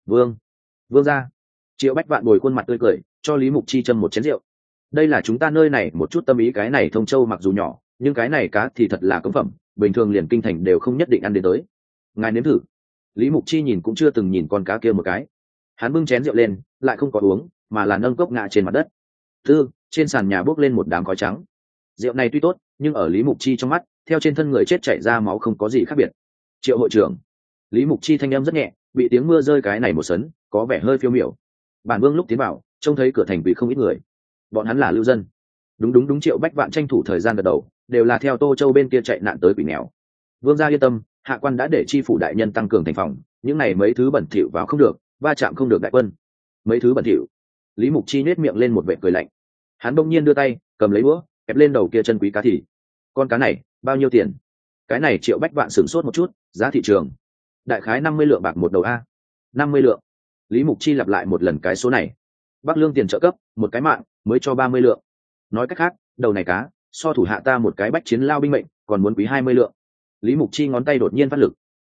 Vương gia. Triệu Bách Vạn bồi khuôn mặt tươi cười, cho Lý Mục Chi châm một chén rượu. Đây là chúng ta nơi này một chút tâm ý, cái này Thông Châu mặc dù nhỏ, nhưng cái này cá thì thật là cấm phẩm, bình thường liền kinh thành đều không nhất định ăn đến tới. Ngài nếm thử. Lý Mục Chi nhìn cũng chưa từng nhìn con cá kia một cái. Hắn bưng chén rượu lên, lại không có uống, mà là nâng cốc ngã trên mặt đất. Trên sàn nhà bốc lên một đám khói trắng. Rượu này tuy tốt, nhưng ở Lý Mục Chi trong mắt, theo trên thân người chết chảy ra máu không có gì khác biệt. Triệu hội trưởng. Lý Mục Chi thanh âm rất nhẹ, bị tiếng mưa rơi cái này một sấn, có vẻ hơi phiêu miểu. Bản Vương lúc tiến vào, trông thấy cửa thành bị không ít người. Bọn hắn là lưu dân. Đúng, Triệu Bách Vạn tranh thủ thời gian gật đầu, đều là theo Tô Châu bên kia chạy nạn tới quỷ nghèo. Vương gia yên tâm, hạ quan đã để chi phủ đại nhân tăng cường thành phòng, những này mấy thứ bẩn thỉu vào không được, va chạm không được đại quân. Mấy thứ bẩn thỉu. Lý Mục Chi nhếch miệng lên một vệt cười lạnh. Hắn bỗng nhiên đưa tay cầm lấy đũa, ép lên đầu kia chân quý cá thì. Con cá này bao nhiêu tiền? Cái này Triệu Bách Vạn sửng sốt một chút, giá thị trường đại khái 50 lượng bạc một đầu a. 50 lượng. Lý Mục Chi lặp lại một lần cái số này. Bắc Lương tiền trợ cấp một cái mạng mới cho 30 lượng. Nói cách khác, đầu này cá so thủ hạ ta một cái bách chiến lao binh mệnh còn muốn quý 20 lượng. Lý Mục Chi ngón tay đột nhiên phát lực.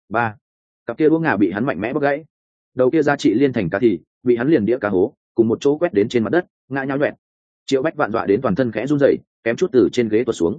Cặp kia đũa ngà bị hắn mạnh mẽ bóc gãy. Đầu kia giá trị liên thành cá thì bị hắn liền đĩa cá hố cùng một chỗ quét đến trên mặt đất, ngã nhão nhọẹt. Triệu Bách Vạn dọa đến toàn thân khẽ run rẩy, kém chút từ trên ghế tuột xuống.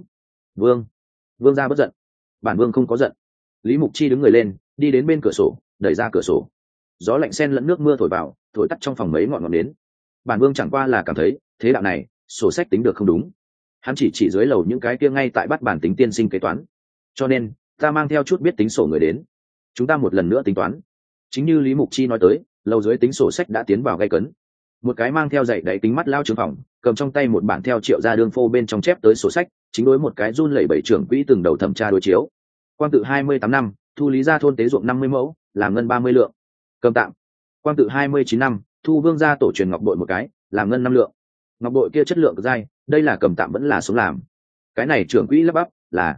Vương gia bất giận. Bản Vương không có giận. Lý Mục Chi đứng người lên, đi đến bên cửa sổ, đẩy ra cửa sổ. Gió lạnh xen lẫn nước mưa thổi vào, thổi tắt trong phòng mấy ngọn ngọn nến. Bản Vương chẳng qua là cảm thấy thế đạo này sổ sách tính được không đúng. Hắn chỉ dưới lầu những cái kia ngay tại bắt bản tính tiên sinh kế toán, cho nên ta mang theo chút biết tính sổ người đến, chúng ta một lần nữa tính toán. Chính như Lý Mục Chi nói tới, lầu dưới tính sổ sách đã tiến vào gay cấn. Một cái mang theo dạy đáy tính mắt lao trưởng phòng, cầm trong tay một bản theo Triệu gia đương phô bên trong chép tới sổ sách, chính đối một cái run lẩy bẩy trưởng quỹ từng đầu thẩm tra đối chiếu. Quang tự 28 năm, thu Lý gia thôn tế ruộng 50 mẫu, làm ngân 30 lượng. Cầm tạm. Quang tự 29 năm, thu Vương gia tổ truyền ngọc bội một cái, làm ngân 5 lượng. Ngọc bội kia chất lượng dai, đây là cầm tạm vẫn là sống làm. Cái này trưởng quỹ lắp bắp,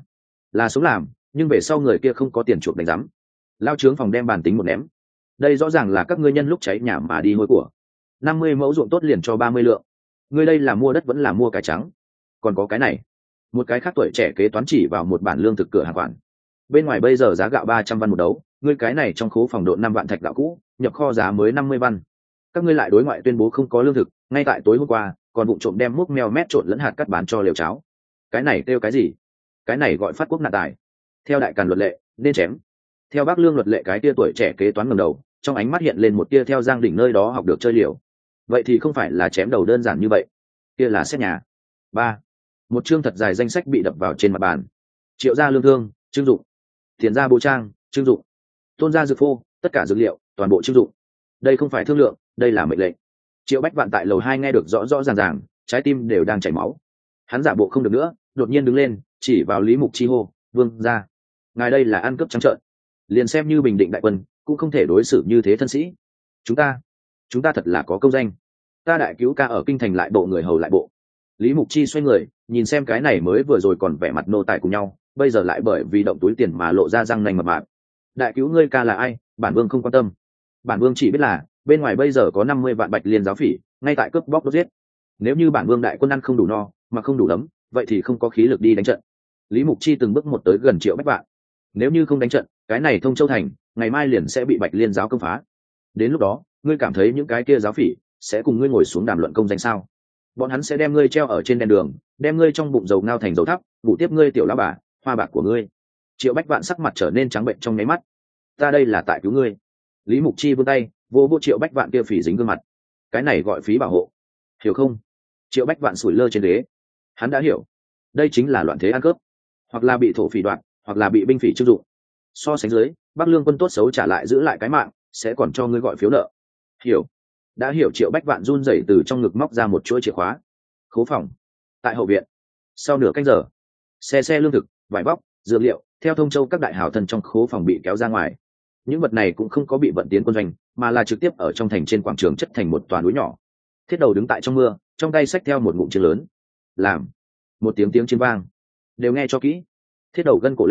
là sống làm, nhưng về sau người kia không có tiền chuộc đánh giám. Lao trưởng phòng đem bàn tính một ném. Đây rõ ràng là các ngươi nhân lúc cháy nhà mà đi hôi của. 50 mẫu ruộng tốt liền cho 30 lượng. Ngươi đây là mua đất vẫn là mua cải trắng. Còn có cái này. Một cái khác tuổi trẻ kế toán chỉ vào một bản lương thực cửa hàng khoản. Bên ngoài bây giờ giá gạo 300 văn một đấu, ngươi cái này trong khố phòng độ 5 vạn thạch gạo cũ, nhập kho giá mới 50 văn. Các ngươi lại đối ngoại tuyên bố không có lương thực, ngay tại tối hôm qua, còn vụng trộm đem múc meo mét trộn lẫn hạt cắt bán cho lều cháo. Cái này kêu cái gì? Cái này gọi phát quốc nạn tài. Theo đại càn luật lệ, nên chém. Theo Bắc Lương luật lệ, cái tia tuổi trẻ kế toán ngẩng đầu, trong ánh mắt hiện lên một tia theo Giang Đỉnh nơi đó học được chơi liều. Vậy thì không phải là chém đầu đơn giản như vậy, kia là xét nhà. Một chương thật dài danh sách bị đập vào trên mặt bàn. Triệu gia lương thương, trưng dụng. Tiền gia bố trang, trưng dụng. Tôn gia dược phô, tất cả dược liệu, toàn bộ trưng dụng. Đây không phải thương lượng, đây là mệnh lệnh. Triệu Bách Vạn tại lầu 2 nghe được rõ rõ ràng ràng, trái tim đều đang chảy máu. Hắn giả bộ không được nữa, đột nhiên đứng lên, chỉ vào Lý Mục Chi hô, Vương gia, ngài đây là ăn cướp trắng trợn, liền xem như bình định đại quân cũng không thể đối xử như thế thân sĩ. Chúng ta thật là có công danh, ta đại cứu ca ở kinh thành lại bộ người hầu lại bộ. Lý Mục Chi xoay người nhìn xem cái này mới vừa rồi còn vẻ mặt nô tài cùng nhau, bây giờ lại bởi vì động túi tiền mà lộ ra răng nanh mập mạp. Đại cứu ngươi ca là ai, bản Vương không quan tâm. Bản Vương chỉ biết là bên ngoài bây giờ có 50 vạn bạch liên giáo phỉ ngay tại cướp bóc đốt giết. Nếu như bản Vương đại quân ăn không đủ no mà không đủ lắm, vậy thì không có khí lực đi đánh trận. Lý Mục Chi từng bước một tới gần Triệu Bách Vạn. Nếu như không đánh trận, cái này Thông Châu thành ngày mai liền sẽ bị bạch liên giáo công phá. Đến lúc đó ngươi cảm thấy những cái kia giáo phỉ sẽ cùng ngươi ngồi xuống đàm luận công danh sao? Bọn hắn sẽ đem ngươi treo ở trên đèn đường, đem ngươi trong bụng dầu ngao thành dầu thắp, ngủ tiếp ngươi tiểu lão bà, hoa bạc của ngươi. Triệu Bách Vạn sắc mặt trở nên trắng bệnh trong nháy mắt. Ta đây là tại cứu ngươi. Lý Mục Chi vươn tay vô Triệu Bách Vạn kia phỉ dính gương mặt. Cái này gọi phí bảo hộ, hiểu không? Triệu Bách Vạn sủi lơ trên ghế. Hắn đã hiểu, đây chính là loạn thế ăn cướp, hoặc là bị thổ phỉ đoạt, hoặc là bị binh phỉ trưng dụng. So sánh dưới, Bắc Lương quân tốt xấu trả lại giữ lại cái mạng, sẽ còn cho ngươi gọi phiếu nợ. Hiểu. Đã hiểu. Triệu Bách Vạn run rẩy từ trong ngực móc ra một chuỗi chìa khóa. Khố phòng tại hậu viện. Sau nửa canh giờ, xe lương thực, vải vóc, dược liệu theo Thông Châu các đại hào thần trong khố phòng bị kéo ra ngoài. Những vật này cũng không có bị vận tiến quân doanh, mà là trực tiếp ở trong thành trên quảng trường chất thành một toàn núi nhỏ. Thiết Đầu đứng tại trong mưa, trong tay xách theo một ngụm chiên lớn. Làm một tiếng chiên vang, đều nghe cho kỹ. Thiết Đầu gân cổ lên,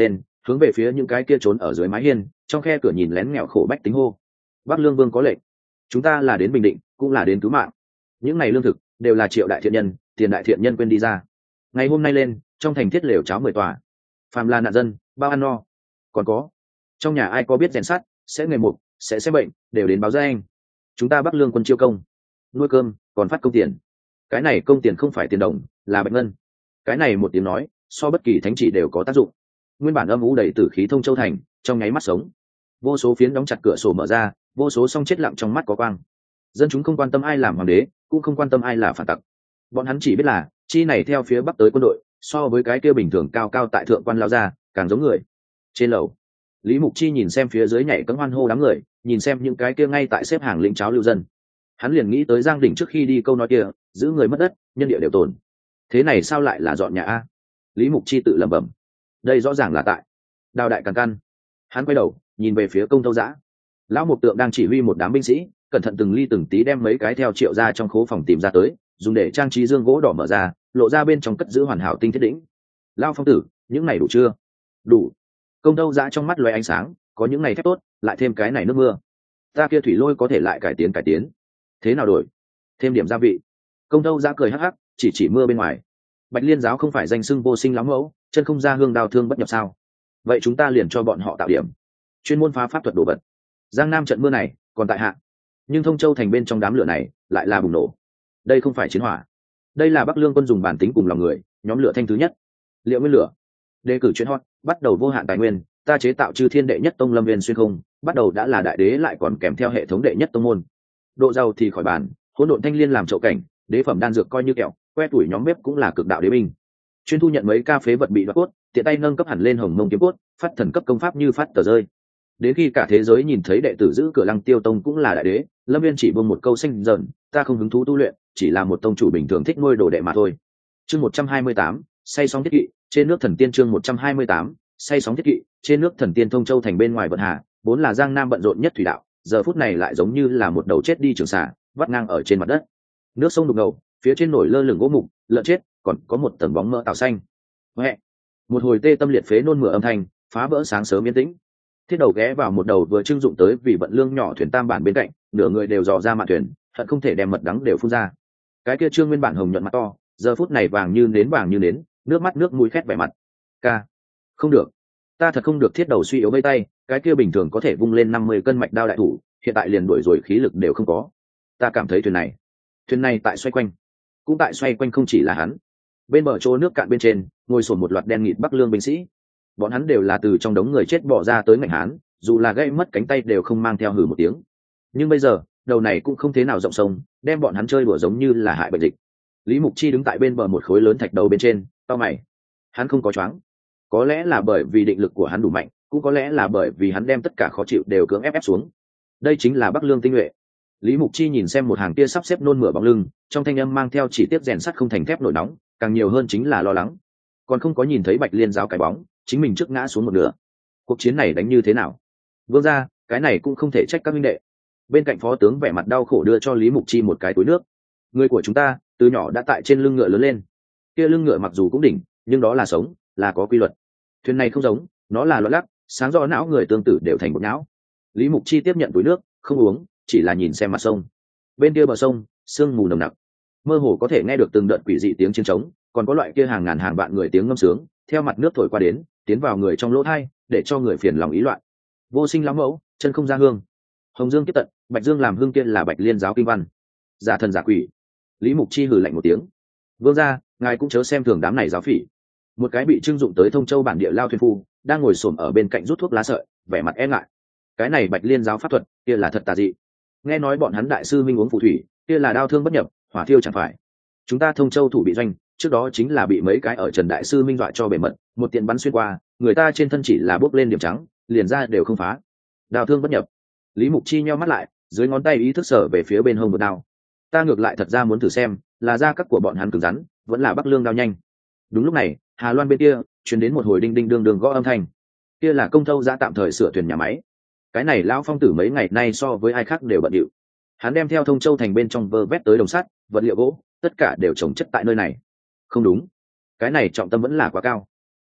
hướng về phía những cái kia trốn ở dưới mái hiên trong khe cửa nhìn lén nghèo khổ bách tính hô. Bắc Lương Vương có lệnh, chúng ta là đến bình định cũng là đến cứu mạng. Những ngày lương thực đều là Triệu đại thiện nhân, Tiền đại thiện nhân quên đi ra. Ngày hôm nay lên trong thành thiết lều cháo 10 tòa, phàm là nạn dân bao ăn no. Còn có trong nhà ai có biết rèn sắt sẽ nghề mục sẽ bệnh đều đến báo ra anh. Chúng ta Bắc Lương quân chiêu công nuôi cơm còn phát công tiền. Cái này công tiền không phải tiền đồng, là bạch ngân. Cái này một tiếng nói so bất kỳ thánh chỉ đều có tác dụng. Nguyên bản âm u đầy tử khí Thông Châu thành trong nháy mắt sống. Vô số phiến đóng chặt cửa sổ mở ra, vô số song chết lặng trong mắt có quang. Dân chúng không quan tâm ai làm hoàng đế, cũng không quan tâm ai là phản tặc. Bọn hắn chỉ biết là chi này theo phía bắc tới quân đội, so với cái kia bình thường cao cao tại thượng quan lao ra càng giống người. Trên lầu Lý Mục Chi nhìn xem phía dưới nhảy cẫng hoan hô đám người, nhìn xem những cái kia ngay tại xếp hàng lĩnh cháo lưu dân. Hắn liền nghĩ tới Giang Đỉnh trước khi đi câu nói kia, giữ người mất đất, nhân địa đều tồn. Thế này sao lại là dọn nhà a? Lý Mục Chi tự lẩm bẩm. Đây rõ ràng là tại Đào đại Càn Căn. Hắn quay đầu nhìn về phía Công Tâu Giã. Lão Mục Tượng đang chỉ huy một đám binh sĩ, cẩn thận từng ly từng tí đem mấy cái theo Triệu ra trong khố phòng tìm ra tới, dùng để trang trí dương gỗ đỏ mở ra, lộ ra bên trong cất giữ hoàn hảo tinh thiết đỉnh. Lão Phong tử, những này đủ chưa? Đủ. Công Tâu Giã trong mắt lóe ánh sáng, có những này thép tốt, lại thêm cái này nước mưa. Ta kia thủy lôi có thể lại cải tiến. Thế nào đổi? Thêm điểm gia vị. Công Tâu Giã cười hắc hắc, chỉ mưa bên ngoài. Bạch Liên giáo không phải danh xưng vô sinh lắm mẫu, chân không ra hương đào thương bất nhập sao? Vậy chúng ta liền cho bọn họ tạo điểm, chuyên môn phá pháp thuật đồ vật. Giang Nam trận mưa này còn tại hạ, nhưng Thông Châu thành bên trong đám lửa này lại là bùng nổ. Đây không phải chiến hỏa, đây là Bắc Lương quân dùng bản tính cùng lòng người nhóm lửa thanh thứ nhất. Liệu nguyên lửa đề cử chuyên hot, bắt đầu vô hạn tài nguyên, ta chế tạo chư thiên đệ nhất tông Lâm Viên xuyên không, bắt đầu đã là đại đế lại còn kèm theo hệ thống đệ nhất tông môn. Độ giàu thì khỏi bàn, hỗn độn thanh liên làm chậu cảnh, đế phẩm đan dược coi như kẹo, que tuổi nhóm bếp cũng là cực đạo đế binh. Chuyên thu nhận mấy ca phế vật bị đoạt cốt, tiện tay nâng cấp hẳn lên hồng mông kiếm cốt, phát thần cấp công pháp như phát tờ rơi. Đến khi cả thế giới nhìn thấy đệ tử giữ cửa Lăng Tiêu tông cũng là đại đế, Lâm Viên chỉ buông một câu xanh dần, ta không hứng thú tu luyện, chỉ là một tông chủ bình thường thích nuôi đồ đệ mà thôi. Chương 128, say sóng thiết kỵ, trên nước thần tiên. Chương 128, say sóng thiết kỵ, trên nước thần tiên. Thông Châu thành bên ngoài vận hà, vốn là Giang Nam bận rộn nhất thủy đạo, giờ phút này lại giống như là một đầu chết đi trường xà, vắt ngang ở trên mặt đất. Nước sông đục ngầu, phía trên nổi lơ lửng gỗ mục, lợn chết, còn có một tầng bóng mỡ tảo xanh. Huệ, một hồi tê tâm liệt phế nôn mửa âm thanh phá vỡ sáng sớm yên tĩnh. Thiết đầu ghé vào một đầu vừa trưng dụng tới vì vận lương nhỏ thuyền tam bản bên cạnh, nửa người đều dò ra mạn thuyền, hận không thể đem mật đắng đều phun ra. Cái kia Trương nguyên bản hồng nhuận mặt to, giờ phút này vàng như nến, nước mắt nước mũi khét vẻ mặt. Ca, không được, ta thật không được. Thiết đầu suy yếu vây tay, cái kia bình thường có thể vung lên 50 cân mạch đao đại thủ, hiện tại liền đuổi rồi khí lực đều không có. Ta cảm thấy thuyền này tại xoay quanh, cũng tại xoay quanh. Không chỉ là hắn, bên bờ chỗ nước cạn bên trên ngồi sồn một loạt đen nghịt Bắc Lương binh sĩ, bọn hắn đều là từ trong đống người chết bỏ ra tới ngành hán, dù là gãy mất cánh tay đều không mang theo hử một tiếng. Nhưng bây giờ đầu này cũng không thế nào rộng sông, đem bọn hắn chơi đùa giống như là hại bệnh dịch. Lý Mục Chi đứng tại bên bờ một khối lớn thạch đầu bên trên, tao mày. Hắn không có choáng, có lẽ là bởi vì định lực của hắn đủ mạnh, cũng có lẽ là bởi vì hắn đem tất cả khó chịu đều cưỡng ép xuống. Đây chính là Bắc Lương tinh nhuệ. Lý Mục Chi nhìn xem một hàng kia sắp xếp nôn mửa bóng lưng, trong thanh âm mang theo chỉ tiếc rèn sắt không thành thép nổi nóng, càng nhiều hơn chính là lo lắng. Còn không có nhìn thấy Bạch Liên giáo cái bóng, chính mình trước ngã xuống một nửa. Cuộc chiến này đánh như thế nào? Vương gia, cái này cũng không thể trách các huynh đệ. Bên cạnh phó tướng vẻ mặt đau khổ đưa cho Lý Mục Chi một cái túi nước. Người của chúng ta từ nhỏ đã tại trên lưng ngựa lớn lên, kia lưng ngựa mặc dù cũng đỉnh, nhưng đó là sống, là có quy luật. Thuyền này không giống, nó là loạn lắc, sáng rõ não người tương tự đều thành một não. Lý Mục Chi tiếp nhận túi nước, không uống, chỉ là nhìn xem mặt sông. Bên kia bờ sông sương mù nồng nặc, mơ hồ có thể nghe được từng đợt quỷ dị tiếng chiến trống, còn có loại kia hàng ngàn hàng vạn người tiếng ngâm sướng theo mặt nước thổi qua đến, tiến vào người trong lỗ tai, để cho người phiền lòng ý loạn. Vô sinh lắm mẫu, chân không ra hương, hồng dương kiếp tận, bạch dương làm hương, kia là Bạch Liên giáo kinh văn. Giả thần giả quỷ. Lý Mục Chi hừ lạnh một tiếng. Vương gia, ngài cũng chớ xem thường đám này giáo phỉ. Một cái bị trưng dụng tới Thông Châu bản địa lao thuyền phu đang ngồi xổm ở bên cạnh rút thuốc lá sợi, vẻ mặt e ngại. Cái này Bạch Liên giáo pháp thuật kia là thật tà dị. Nghe nói bọn hắn đại sư minh uống phù thủy, kia là đao thương bất nhập, hỏa thiêu chẳng phải. Chúng ta Thông Châu thủ bị doanh, trước đó chính là bị mấy cái ở Trần đại sư minh dọa cho bể mật, một tiện bắn xuyên qua, người ta trên thân chỉ là bốc lên điểm trắng, liền ra đều không phá. Đao thương bất nhập. Lý Mục Chi nheo mắt lại, dưới ngón tay ý thức sở về phía bên hông một đao. Ta ngược lại thật ra muốn thử xem, là da các của bọn hắn cứng rắn, vẫn là Bắc Lương đao nhanh. Đúng lúc này, Hà Loan bên kia truyền đến một hồi đinh đinh đương đương gõ âm thanh. Kia là Công Thâu ra tạm thời sửa thuyền nhà máy. Cái này lão phong tử mấy ngày nay so với ai khác đều bận rộn. Hắn đem theo Thông Châu thành bên trong vơ vét tới đồng sắt, vật liệu gỗ, tất cả đều trồng chất tại nơi này. Không đúng, cái này trọng tâm vẫn là quá cao.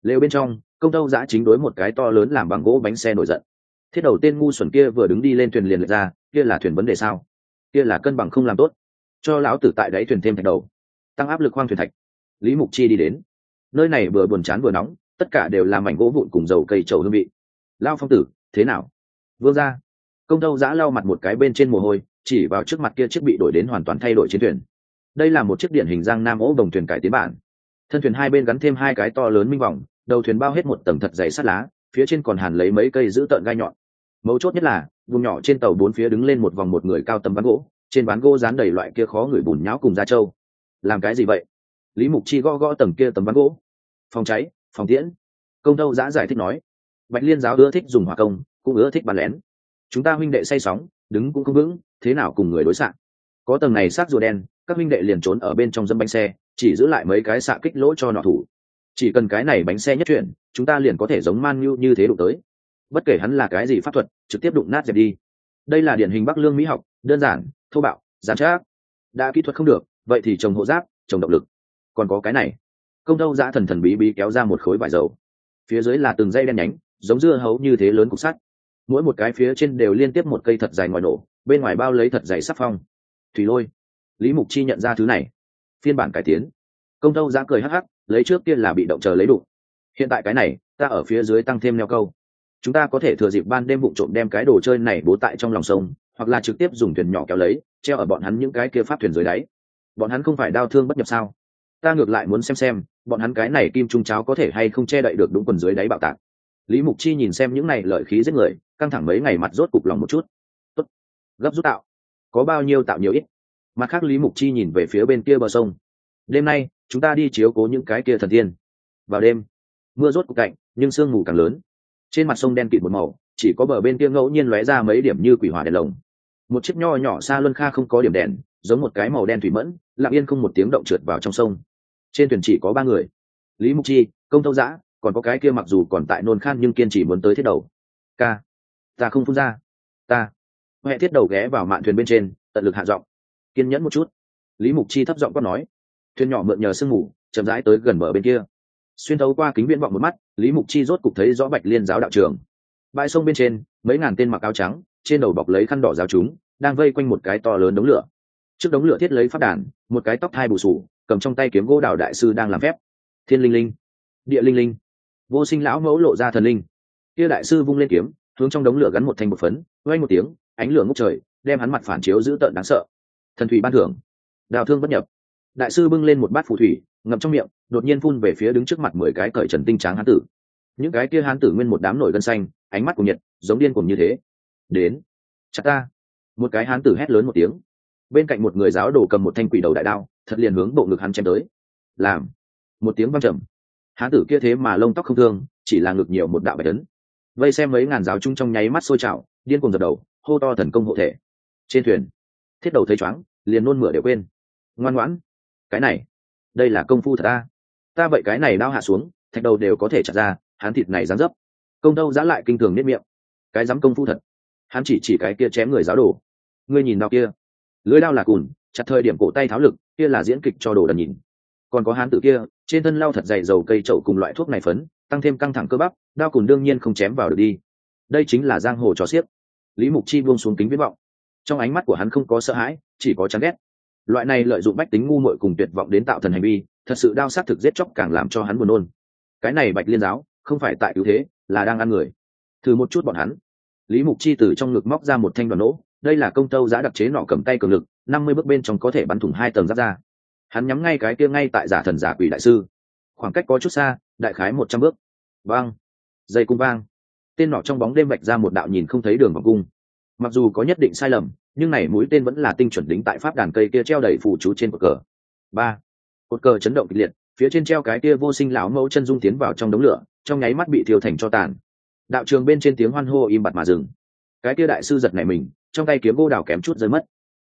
lều bên trong công tâu giã chính đối một cái to lớn làm bằng gỗ bánh xe nổi giận. Thiết đầu tên ngu xuẩn kia vừa đứng đi lên thuyền liền lệch ra, kia là thuyền vấn đề sao? Kia là cân bằng không làm tốt, cho lão tử tại đáy thuyền thêm thạch đầu, tăng áp lực khoang thuyền thạch. Lý Mục Chi đi đến nơi này vừa buồn chán vừa nóng, tất cả đều là mảnh gỗ vụn cùng dầu cây trầu hương vị. Lao Phong tử, thế nào? Vương ra. Công tâu giã lau mặt một cái bên trên mồ hôi, chỉ vào trước mặt kia chiếc bị đổi đến hoàn toàn thay đổi chiến thuyền. Đây là một chiếc điển hình Giang Nam ố đồng thuyền cải tiến bản. Thân thuyền hai bên gắn thêm hai cái to lớn minh vòng, đầu thuyền bao hết một tầng thật dày sắt lá, phía trên còn hàn lấy mấy cây giữ tợn gai nhọn. Mấu chốt nhất là vùng nhỏ trên tàu bốn phía đứng lên một vòng một người cao tấm ván gỗ, trên ván gỗ dán đầy loại kia khó người bùn nhão cùng da trâu. Làm cái gì vậy? Lý Mục Chi gõ gõ tầng kia tấm ván gỗ. Phòng cháy, phòng tiễn. Công tâu giã giải thích nói, Bạch Liên giáo ưa thích dùng hỏa công, cũng ưa thích bắn lén. Chúng ta huynh đệ say sóng, đứng cũng không vững, thế nào cùng người đối xạ? Có tầng này xác rùa đen, các huynh đệ liền trốn ở bên trong dâm bánh xe, chỉ giữ lại mấy cái xạ kích lỗ cho nọ thủ. Chỉ cần cái này bánh xe nhất chuyển, chúng ta liền có thể giống Man Nhu như thế đụng tới. Bất kể hắn là cái gì pháp thuật, trực tiếp đụng nát dẹp đi. Đây là điển hình Bắc Lương Mỹ học, đơn giản, thô bạo, giản trác. Đã kỹ thuật không được, vậy thì trồng hộ giáp, trồng động lực. Còn có cái này. Công tâu giã thần thần bí bí kéo ra một khối vải dầu. Phía dưới là từng dây đen nhánh, giống dưa hấu như thế lớn cục sắt. Mỗi một cái phía trên đều liên tiếp một cây thật dài ngoài nổ, bên ngoài bao lấy thật dày sắc phong. Thủy lôi. Lý Mục Chi nhận ra thứ này. Phiên bản cải tiến. Công tâu giã cười hắc hắc, lấy trước kia là bị động chờ lấy đủ. Hiện tại cái này, ta ở phía dưới tăng thêm neo câu. Chúng ta có thể thừa dịp ban đêm vụ trộm đem cái đồ chơi này bố tại trong lòng sông, hoặc là trực tiếp dùng thuyền nhỏ kéo lấy, treo ở bọn hắn những cái kia pháp thuyền dưới đáy. Bọn hắn không phải đau thương bất nhập sao? Ta ngược lại muốn xem bọn hắn cái này kim trung cháo có thể hay không che đậy được đúng quần dưới đáy bạo tạc. Lý Mục Chi nhìn xem những này lợi khí giết người, căng thẳng mấy ngày mặt rốt cục lòng một chút. Tốt, gấp rút tạo, có bao nhiêu tạo nhiều ít. Mặt khác Lý Mục Chi nhìn về phía bên kia bờ sông. Đêm nay chúng ta đi chiếu cố những cái kia thần tiên. Vào đêm mưa rốt cục cạnh, nhưng sương mù càng lớn. Trên mặt sông đen kịt một màu, chỉ có bờ bên kia ngẫu nhiên lóe ra mấy điểm như quỷ hỏa đèn lồng. Một chiếc nho nhỏ xa luân kha không có điểm đèn, giống một cái màu đen thủy mẫn, lặng yên không một tiếng động trượt vào trong sông. Trên thuyền chỉ có 3 người: Lý Mục Chi, Công Tâu Giã, còn có cái kia mặc dù còn tại nôn khan nhưng kiên trì muốn tới thiết đầu. Ca, ta không phun ra. Ta. Huệ thiết đầu ghé vào mạn thuyền bên trên, tận lực hạ giọng. Kiên nhẫn một chút. Lý Mục Chi thấp giọng quát nói. Thuyền nhỏ mượn nhờ sương mù, chậm rãi tới gần bờ bên kia. Xuyên thấu qua kính viễn vọng một mắt, Lý Mục Chi rốt cục thấy rõ Bạch Liên giáo đạo trường. Bãi sông bên trên, mấy ngàn tên mặc áo trắng, trên đầu bọc lấy khăn đỏ giáo chúng, đang vây quanh một cái to lớn đống lửa. Trước đống lửa thiết lấy pháp đàn, một cái tóc thai bù sù, cầm trong tay kiếm gỗ đào đại sư đang làm phép. Thiên linh linh, địa linh linh, vô sinh lão mẫu lộ ra thần linh. Kia đại sư vung lên kiếm, hướng trong đống lửa gắn một thanh bột phấn, vang một tiếng, ánh lửa ngút trời, đem hắn mặt phản chiếu dữ tợn đáng sợ. Thần thủy ban thưởng, đào thương bất nhập. Đại sư bưng lên một bát phù thủy, ngậm trong miệng, đột nhiên phun về phía đứng trước mặt 10 cái cởi trần tinh tráng hán tử. Những cái kia hán tử nguyên một đám nổi gân xanh, ánh mắt của nhiệt, giống điên cuồng như thế. Đến, chặt ta! Một cái hán tử hét lớn một tiếng. Bên cạnh một người giáo đồ cầm một thanh quỷ đầu đại đao, thật liền hướng bộ ngực hắn chém tới. Làm! Một tiếng vang trầm. Hán tử kia thế mà lông tóc không thương, chỉ là ngực nhiều một đạo bạch ấn. Vây xem mấy ngàn giáo chúng trong nháy mắt sôi trào, điên cuồng dập đầu, hô to thần công hộ thể. Trên thuyền, thiết đầu thấy choáng, liền nôn mửa đều quên. Ngoan ngoãn! Cái này, đây là công phu thật ta vậy cái này đao hạ xuống, thạch đầu đều có thể chặt ra, hắn thịt này dáng dấp. Công Tâu Giã lại kinh thường nếp miệng. Cái dám công phu thật. Hắn chỉ cái kia chém người giáo đồ. Ngươi nhìn đao kia, lưỡi đao là cùn, chặt thời điểm cổ tay tháo lực, kia là diễn kịch cho đồ đần nhìn. Còn có hán tử kia, trên thân lau thật dày dầu cây trậu cùng loại thuốc này phấn, tăng thêm căng thẳng cơ bắp, đao cùn đương nhiên không chém vào được đi. Đây chính là giang hồ trò xiếc. Lý Mục Chi buông xuống kính viễn vọng, trong ánh mắt của hắn không có sợ hãi, chỉ có chán ghét. Loại này lợi dụng bách tính ngu muội cùng tuyệt vọng đến tạo thần hành vi, thật sự đao sát thực giết chóc càng làm cho hắn buồn nôn. Cái này Bạch Liên giáo không phải tại cứu thế, là đang ăn người. Thử một chút bọn hắn. Lý Mục Chi từ trong ngực móc ra một thanh đoàn nỗ, đây là Công Tâu Giã đặc chế nỏ cầm tay cường lực, 50 bước bên trong có thể bắn thủng 2 tầng giáp ra. Hắn nhắm ngay cái kia ngay tại giả thần giả quỷ đại sư. Khoảng cách có chút xa, đại khái 100 bước. Vang, dây cung vang. Tên nỏ trong bóng đêm vạch ra một đạo nhìn không thấy đường vòng cung. Mặc dù có nhất định sai lầm, nhưng này mũi tên vẫn là tinh chuẩn đính tại pháp đàn cây kia treo đầy phù chú trên cột cờ. 3. Cột cờ chấn động kịch liệt, phía trên treo cái kia vô sinh lão mẫu chân dung tiến vào trong đống lửa, trong nháy mắt bị thiêu thành tro tàn. Đạo trường bên trên tiếng hoan hô im bặt mà dừng. Cái kia đại sư giật nảy mình, trong tay kiếm gỗ đào kém chút rơi mất.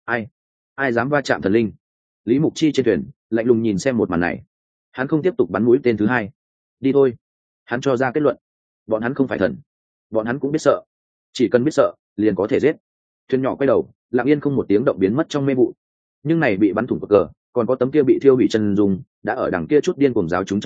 Ai dám va chạm thần linh? Lý Mục Chi trên thuyền lạnh lùng nhìn xem một màn này. Hắn không tiếp tục bắn mũi tên thứ hai. Đi thôi. Hắn cho ra kết luận. Bọn hắn không phải thần, bọn hắn cũng biết sợ. Chỉ cần biết sợ, liền có thể giết. Thuyền nhỏ quay đầu, lặng yên không một tiếng động biến mất trong mê vụ. Nhưng này bị bắn thủng cột cờ, còn có tấm kia bị thiêu hủy chân dung, đã ở đằng kia chút điên cuồng giáo chúng trong lòng,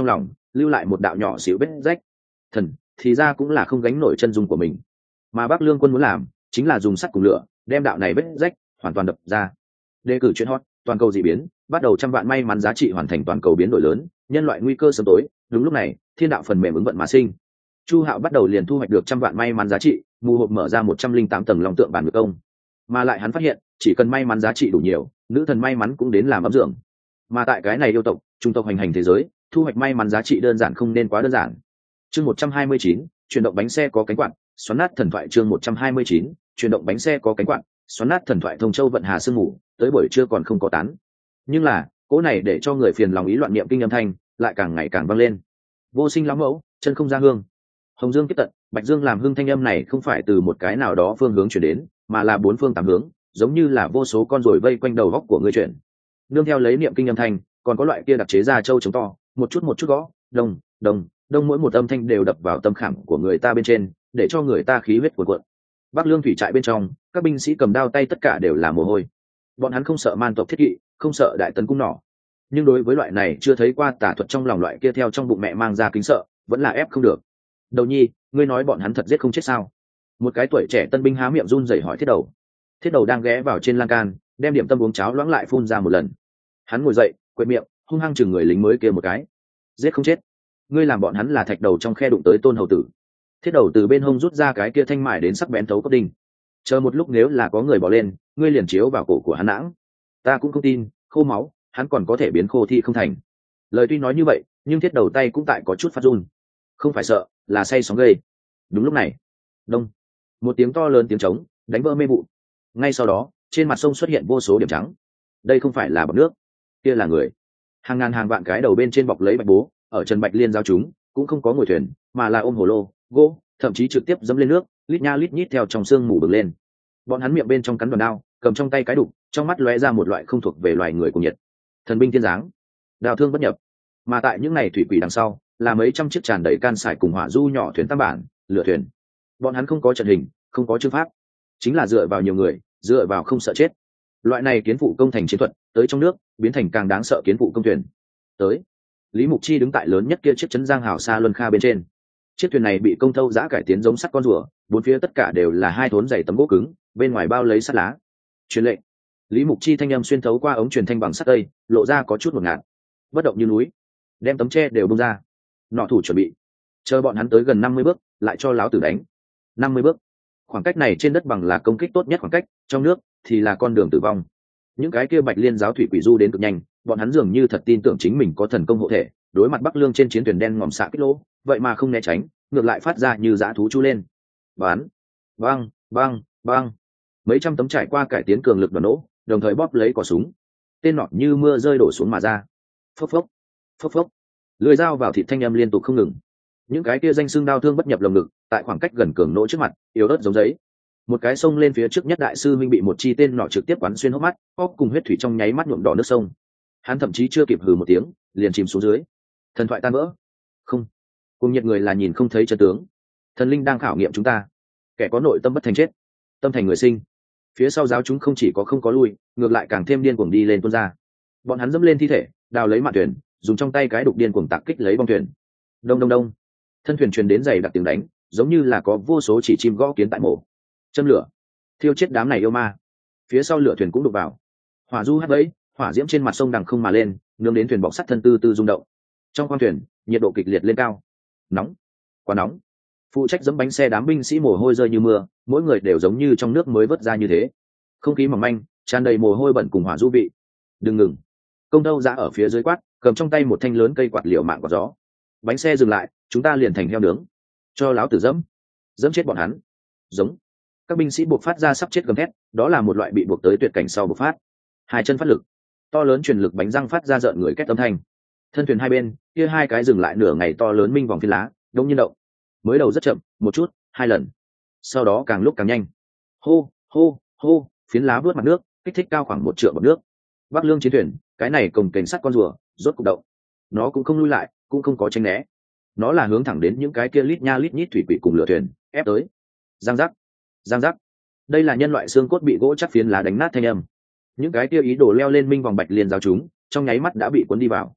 lưu lại một đạo nhỏ xíu vết rách. Thần thì ra cũng là không gánh nổi chân dung của mình, mà Bắc Lương quân muốn làm chính là dùng sắt cùng lửa đem đạo này vết rách hoàn toàn đập ra. Đề cử chuyện hot, toàn cầu dị biến, bắt đầu trăm vạn may mắn giá trị hoàn thành toàn cầu biến đổi lớn, nhân loại nguy cơ sớm tối. Đúng lúc này, thiên đạo phần mềm ứng vận mà sinh. Chu Hạo bắt đầu liền thu hoạch được trăm vạn may mắn giá trị, mù hộp mở ra 108 tầng long tượng bản ngược công. Mà lại hắn phát hiện, chỉ cần may mắn giá trị đủ nhiều, nữ thần may mắn cũng đến làm ấm dưỡng. Mà tại cái này yêu tộc, trung tộc hành hành thế giới, thu hoạch may mắn giá trị đơn giản không nên quá đơn giản. Chương 129, chuyển động bánh xe có cánh quạt, xoắn nát thần thoại. Chương 129, chuyển động bánh xe có cánh quạt, xoắn nát thần thoại. Thông Châu vận hà sương mù, tới buổi trưa còn không có tán. Nhưng là, cỗ này để cho người phiền lòng ý loạn niệm kinh âm thanh, lại càng ngày càng vang lên. Vô sinh lão mẫu, chân không ra hương. Hồng Dương kết tận, Bạch Dương làm hương thanh âm này không phải từ một cái nào đó phương hướng chuyển đến, mà là bốn phương tám hướng, giống như là vô số con ruồi vây quanh đầu góc của người chuyển. Nương theo lấy niệm kinh âm thanh, còn có loại kia đặc chế ra châu chống to, một chút gõ, đông, đông, đông, mỗi một âm thanh đều đập vào tâm khảm của người ta bên trên, để cho người ta khí huyết cuồn cuộn. Bắc Lương thủy trại bên trong, các binh sĩ cầm đao tay tất cả đều là mồ hôi. Bọn hắn không sợ man tộc thiết kỵ, không sợ đại tấn cung nỏ, nhưng đối với loại này chưa thấy qua tà thuật trong lòng loại kia theo trong bụng mẹ mang ra kính sợ, vẫn là ép không được. Đầu nhi, ngươi nói bọn hắn thật giết không chết sao? Một cái tuổi trẻ tân binh há miệng run rẩy hỏi Thiết Đầu. Thiết Đầu đang ghé vào trên lan can, đem điểm tâm uống cháo loãng lại phun ra một lần. Hắn ngồi dậy, quệt miệng, hung hăng chừng người lính mới kia một cái. Giết không chết? Ngươi làm bọn hắn là thạch đầu trong khe đụng tới Tôn hầu tử. Thiết Đầu từ bên hông rút ra cái kia thanh mài đến sắc bén thấu cấp đinh. Chờ một lúc nếu là có người bỏ lên, ngươi liền chiếu vào cổ của hắn nãng. Ta cũng không tin, khô máu, hắn còn có thể biến khô thị không thành. Lời tuy nói như vậy, nhưng Thiết Đầu tay cũng tại có chút phát run. Không phải sợ, là say sóng gây. Đúng lúc này, đông, một tiếng to lớn tiếng trống đánh vỡ mê vụ. Ngay sau đó, trên mặt sông xuất hiện vô số điểm trắng. Đây không phải là bọt nước, kia là người. Hàng ngàn hàng vạn cái đầu bên trên bọc lấy bạch bố, ở Trần Bạch Liên giao chúng cũng không có ngồi thuyền, mà là ôm hồ lô gỗ, thậm chí trực tiếp dẫm lên nước, lít nha lít nhít theo trong sương mù bừng lên. Bọn hắn miệng bên trong cắn đòn đao, cầm trong tay cái đục, trong mắt lóe ra một loại không thuộc về loài người cùng nhiệt. Thần binh thiên giáng, đào thương bất nhập. Mà tại những ngày thủy quỷ đằng sau, là mấy trăm chiếc tràn đầy can sải cùng hỏa du nhỏ thuyền tam bản, lửa thuyền. Bọn hắn không có trận hình, không có chư pháp, chính là dựa vào nhiều người, dựa vào không sợ chết. Loại này kiến phụ công thành chiến thuật, tới trong nước biến thành càng đáng sợ kiến phụ công thuyền. Tới, Lý Mục Chi đứng tại lớn nhất kia chiếc chấn giang hào xa luân kha bên trên. Chiếc thuyền này bị công thâu giã cải tiến giống sắt con rùa, bốn phía tất cả đều là hai thốn dày tấm gỗ cứng, bên ngoài bao lấy sắt lá. Truyền lệnh. Lý Mục Chi thanh âm xuyên thấu qua ống truyền thanh bằng sắt tây, lộ ra có chút ngột ngạt. Bất động như núi, đem tấm tre đều bung ra. Nọ thủ chuẩn bị, chờ bọn hắn tới gần 50 bước, lại cho láo tử đánh. 50 bước, khoảng cách này trên đất bằng là công kích tốt nhất khoảng cách, trong nước thì là con đường tử vong. Những cái kia Bạch Liên giáo thủy quỷ du đến cực nhanh, bọn hắn dường như thật tin tưởng chính mình có thần công hộ thể, đối mặt Bắc Lương trên chiến thuyền đen ngòm xạ kích lỗ, vậy mà không né tránh, ngược lại phát ra như dã thú chu lên. Bắn, băng, băng, băng. Mấy trăm tấm trải qua cải tiến cường lực đòn nổ, đồng thời bóp lấy cò súng. Tên nọ như mưa rơi đổ xuống mà ra. Phốc phốc, phốc phốc. Lưỡi dao vào thịt thanh âm liên tục không ngừng. Những cái kia danh xưng đao thương bất nhập lồng ngực, tại khoảng cách gần cường nỗ trước mặt, yếu ớt giống giấy. Một cái sông lên phía trước nhất đại sư minh bị một chi tên nọ trực tiếp bắn xuyên hốc mắt, óc cùng huyết thủy trong nháy mắt nhuộm đỏ nước sông. Hắn thậm chí chưa kịp hừ một tiếng, liền chìm xuống dưới. Thần thoại tan vỡ. Không, cùng nhiệt người là nhìn không thấy chân tướng. Thần linh đang khảo nghiệm chúng ta. Kẻ có nội tâm bất thành chết, tâm thành người sinh. Phía sau giáo chúng không chỉ có không có lui, ngược lại càng thêm điên cuồng đi lên tuôn ra. Bọn hắn dẫm lên thi thể, đào lấy mạn thuyền, dùng trong tay cái đục điên cuồng tạc kích lấy bong thuyền. Đông đông đông, thân thuyền truyền đến dày đặc tiếng đánh, giống như là có vô số chỉ chim gõ kiến tại mổ. Châm lửa, thiêu chết đám này yêu ma. Phía sau lửa thuyền cũng đục vào. Hỏa du hắt bẫy, hỏa diễm trên mặt sông đằng không mà lên, nướng đến thuyền bọc sắt thân tư tư rung động. Trong khoang thuyền, nhiệt độ kịch liệt lên cao. Nóng, quá nóng. Phụ trách giẫm bánh xe đám binh sĩ mồ hôi rơi như mưa, mỗi người đều giống như trong nước mới vớt ra như thế. Không khí mỏng manh, tràn đầy mồ hôi bẩn cùng hỏa du vị. Đừng ngừng. Công Đâu Dã ở phía dưới quát, cầm trong tay một thanh lớn cây quạt liều mạng quạt gió. Bánh xe dừng lại, chúng ta liền thành heo nướng. Cho láo tử dẫm chết bọn hắn. Giống. Các binh sĩ buộc phát ra sắp chết gầm thét, đó là một loại bị buộc tới tuyệt cảnh sau bộc phát. Hai chân phát lực, to lớn truyền lực bánh răng phát ra rợn người két âm thanh. Thân thuyền hai bên, kia hai cái dừng lại nửa ngày to lớn minh vòng phiến lá, đông nhiên động. Mới đầu rất chậm, một chút, hai lần. Sau đó càng lúc càng nhanh. Hô, hô, hô, phiến lá vớt mặt nước, kích thích cao khoảng 1 trượng bọt nước. Bắc Lương chiến thuyền, cái này cồng kềnh sắt con rùa, rốt cục động. Nó cũng không lui lại, cũng không có tránh né. Nó là hướng thẳng đến những cái kia lít nha lít nhít thủy quỷ cùng lửa thuyền, ép tới. Giang giác, giang giác. Đây là nhân loại xương cốt bị gỗ chắc phiến lá đánh nát thanh âm. Những cái kia ý đồ leo lên minh vòng Bạch Liên giáo chúng, trong nháy mắt đã bị cuốn đi vào.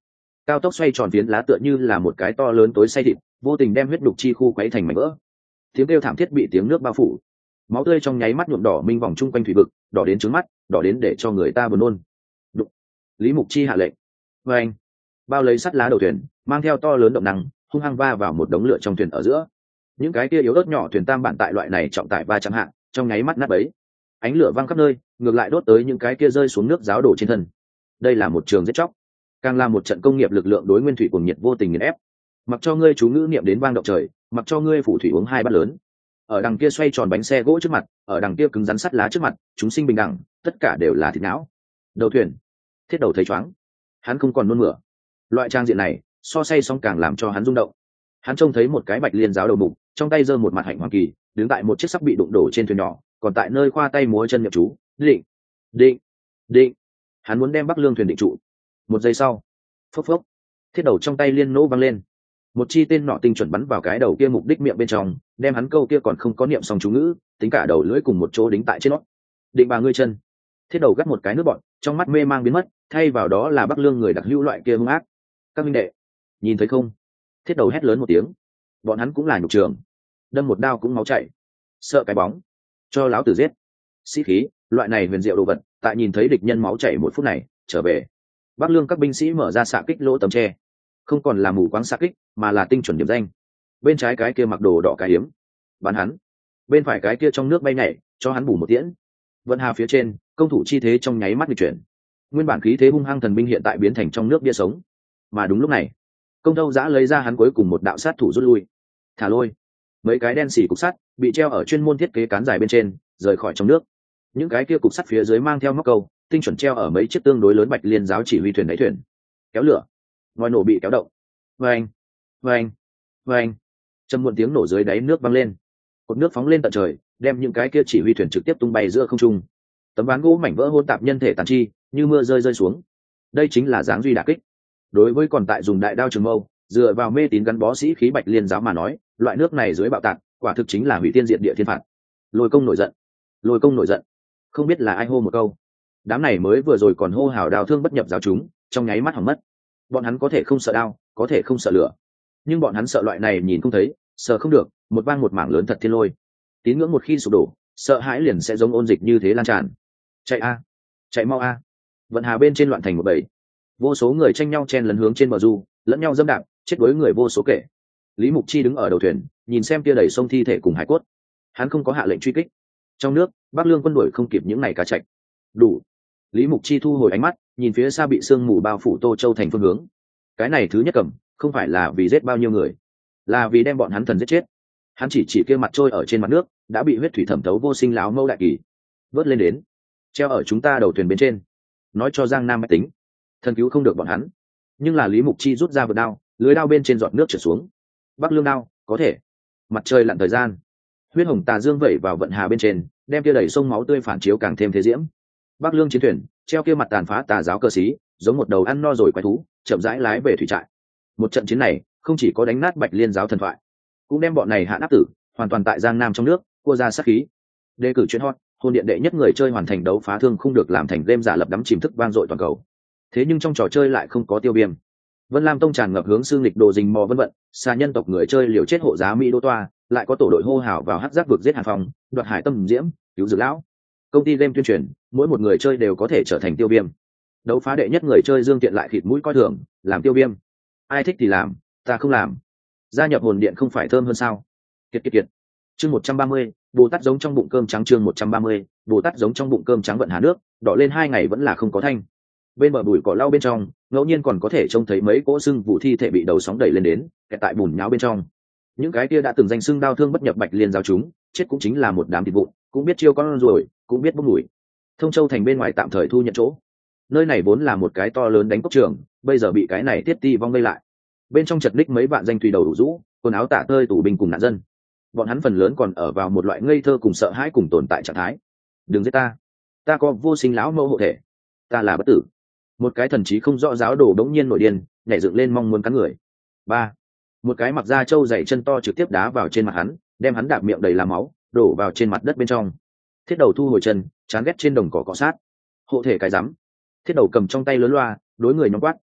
cao tốc xoay tròn phiến lá tựa như là một cái to lớn tối say thịt, vô tình đem huyết đục chi khu quấy thành mảnh vỡ. Tiếng kêu thảm thiết bị tiếng nước bao phủ, máu tươi trong nháy mắt nhuộm đỏ minh vòng chung quanh thủy vực, đỏ đến trứng mắt, đỏ đến để cho người ta buồn nôn. Đụng. Lý Mục Chi hạ lệnh. Và anh bao lấy sắt lá đầu thuyền, mang theo to lớn động năng, hung hăng va vào một đống lửa trong thuyền ở giữa. Những cái kia yếu ớt nhỏ thuyền tam bản tại loại này trọng tải va chạm hạng, trong nháy mắt nát bấy. Ánh lửa văng khắp nơi, ngược lại đốt tới những cái kia rơi xuống nước giáo đổ trên thân. Đây là một trường giết chóc, càng là một trận công nghiệp lực lượng đối nguyên thủy cuồng nhiệt vô tình nghiền ép. Mặc cho ngươi chú ngữ niệm đến vang động trời, mặc cho ngươi phủ thủy uống 2 bát lớn. Ở đằng kia xoay tròn bánh xe gỗ trước mặt, ở đằng kia cứng rắn sắt lá trước mặt, chúng sinh bình đẳng, tất cả đều là thịt não. Đầu thuyền, Thiết Đầu thấy choáng, hắn không còn nôn mửa. Loại trang diện này, so say xong càng làm cho hắn rung động. Hắn trông thấy một cái bạch liên giáo đầu mục, trong tay giơ một mặt hạnh hoàng kỳ, đứng tại một chiếc sắp bị đụng đổ trên thuyền nhỏ, còn tại nơi khoa tay múa chân niệm chú, định, định, định. Hắn muốn đem Bắc Lương thuyền định trụ. Một giây sau, phốc phốc, thiết đầu trong tay liên nỗ văng lên, một chi tên nọ tinh chuẩn bắn vào cái đầu kia mục đích miệng bên trong, đem hắn câu kia còn không có niệm xong chú ngữ, tính cả đầu lưỡi cùng một chỗ đính tại trên nó. Định bà ngươi chân. Thiết đầu gắt một cái nước bọn, trong mắt mê mang biến mất, thay vào đó là Bắc Lương người đặc hữu loại kia hung ác. Các minh đệ, nhìn thấy không? Thiết đầu hét lớn một tiếng. Bọn hắn cũng là nhục trường, đâm một đao cũng máu chảy. Sợ cái bóng, cho láo tử giết. Sĩ khí, loại này huyền diệu đồ vật, tại nhìn thấy địch nhân máu chảy một phút này, trở về. Bắc Lương các binh sĩ mở ra xạ kích lỗ tấm tre, không còn là mù quáng xạ kích, mà là tinh chuẩn điểm danh. Bên trái cái kia mặc đồ đỏ cái hiếm, bắn hắn. Bên phải cái kia trong nước bay nhảy, cho hắn bù một tiễn. Vận Hà phía trên, công thủ chi thế trong nháy mắt nghịch chuyển. Nguyên bản khí thế hung hăng thần binh hiện tại biến thành trong nước bia sống. Mà đúng lúc này, Công Thâu Giã lấy ra hắn cuối cùng một đạo sát thủ rút lui. Thả lôi. Mấy cái đen xỉ cục sắt bị treo ở chuyên môn thiết kế cán dài bên trên, rời khỏi trong nước. Những cái kia cục sắt phía dưới mang theo móc câu, tinh chuẩn treo ở mấy chiếc tương đối lớn bạch liên giáo chỉ huy thuyền đáy thuyền. Kéo lửa, ngòi nổ bị kéo động. Vâng, vâng, vâng. Trầm muộn tiếng nổ dưới đáy nước văng lên, cột nước phóng lên tận trời, đem những cái kia chỉ huy thuyền trực tiếp tung bay giữa không trung. Tấm ván gỗ mảnh vỡ hôn tạp nhân thể tàn chi, như mưa rơi xuống. Đây chính là dáng duy đả kích. Đối với còn tại dùng đại đao trường mâu, dựa vào mê tín gắn bó sĩ khí bạch liên giáo mà nói, loại nước này dưới bạo tạc, quả thực chính là hủy tiên diệt địa thiên phạt. Lôi Công nổi giận, Lôi Công nổi giận. Không biết là ai hô một câu, đám này mới vừa rồi còn hô hào đào thương bất nhập giáo chúng, trong nháy mắt hỏng mất. Bọn hắn có thể không sợ đao, có thể không sợ lửa, nhưng bọn hắn sợ loại này nhìn không thấy, sợ không được, một vang một mảng lớn thật thiên lôi. Tín ngưỡng một khi sụp đổ, sợ hãi liền sẽ giống ôn dịch như thế lan tràn. Chạy a, chạy mau a. Vận Hà bên trên loạn thành một bầy, vô số người tranh nhau chen lấn hướng trên bờ du, lẫn nhau dẫm đạp, chết đuối người vô số kể. Lý Mục Chi đứng ở đầu thuyền, nhìn xem kia đầy sông thi thể cùng hải cốt. Hắn không có hạ lệnh truy kích. Trong nước, Bắc Lương quân đuổi không kịp những này cá trạch. Đủ. Lý Mục Chi thu hồi ánh mắt, nhìn phía xa bị sương mù bao phủ Tô Châu thành phương hướng. Cái này thứ nhất cầm, không phải là vì giết bao nhiêu người, là vì đem bọn hắn thần giết chết. Hắn chỉ kia mặt trôi ở trên mặt nước, đã bị huyết thủy thẩm thấu vô sinh lão mâu đại kỳ. Vớt lên đến, treo ở chúng ta đầu thuyền bên trên. Nói cho Giang Nam mách tính, thần cứu không được bọn hắn. Nhưng là Lý Mục Chi rút ra vượt đao, lưới đao bên trên giọt nước trượt xuống. Bắc Lương đao, có thể. Mặt trời lặn thời gian, huyết hồng tà dương vẩy vào Vận Hà bên trên, đem kia đẩy sông máu tươi phản chiếu càng thêm thế diễm. Bắc Lương chiến thuyền treo kia mặt tàn phá tà giáo cơ sĩ, giống một đầu ăn no rồi quái thú, chậm rãi lái về thủy trại. Một trận chiến này không chỉ có đánh nát bạch liên giáo thần thoại, cũng đem bọn này hạ áp tử hoàn toàn tại Giang Nam trong nước cua ra sát khí. Đề cử chuyên hot, hôn điện đệ nhất người chơi hoàn thành đấu phá thương không được làm thành game giả lập đắm chìm thức vang dội toàn cầu. Thế nhưng trong trò chơi lại không có tiêu viêm. Vân Lam tông tràn ngập hướng xương lịch đồ rình mò vân vận, xa nhân tộc người chơi liều chết hộ giá Mỹ đô toa, lại có tổ đội hô hào vào hắc giác vực giết Hàn Phong, đoạt hải tâm diễm, cứu dược lão. Công ty game tuyên truyền, mỗi một người chơi đều có thể trở thành tiêu viêm. Đấu phá đệ nhất người chơi Dương Tiện lại khịt mũi coi thường, làm tiêu viêm. Ai thích thì làm, ta không làm. Gia nhập hồn điện không phải thơm hơn sao? Kiệt kiệt kiệt. Chương 130, Bồ Tát giống trong bụng cơm trắng. Chương 130, Bồ Tát giống trong bụng cơm trắng. Vận Hà nước đỏ lên 2 ngày vẫn là không có thanh. Bên bờ bụi cỏ lau bên trong, ngẫu nhiên còn có thể trông thấy mấy cỗ xương vụ thi thể bị đầu sóng đẩy lên đến, kẹt tại bùn nhão bên trong. Những cái kia đã từng danh xưng đau thương bất nhập bạch liên giáo chúng, chết cũng chính là một đám thịt vụn, cũng biết chiêu con rồi, cũng biết bốc mùi. Thông Châu thành bên ngoài tạm thời thu nhận chỗ. Nơi này vốn là một cái to lớn đánh cốc trường, bây giờ bị cái này tiết ti vong vây lại. Bên trong chật ních mấy vạn danh tùy đầu đủ rũ, quần áo tả tơi tù binh cùng nạn dân. Bọn hắn phần lớn còn ở vào một loại ngây thơ cùng sợ hãi cùng tồn tại trạng thái. Đừng giết ta, ta có vô sinh lão mẫu hộ thể, ta là bất tử. Một cái thần trí không rõ giáo đồ đống nhiên nổi điên, nhảy dựng lên mong muốn cắn người. Ba, một cái mặc da trâu dày chân to trực tiếp đá vào trên mặt hắn, đem hắn đạp miệng đầy là máu, đổ vào trên mặt đất bên trong. Thiết đầu thu hồi chân, chán ghét trên đồng cỏ cọ sát. Hộ thể cái rắm. Thiết đầu cầm trong tay lớn loa, đối người nhóm quát.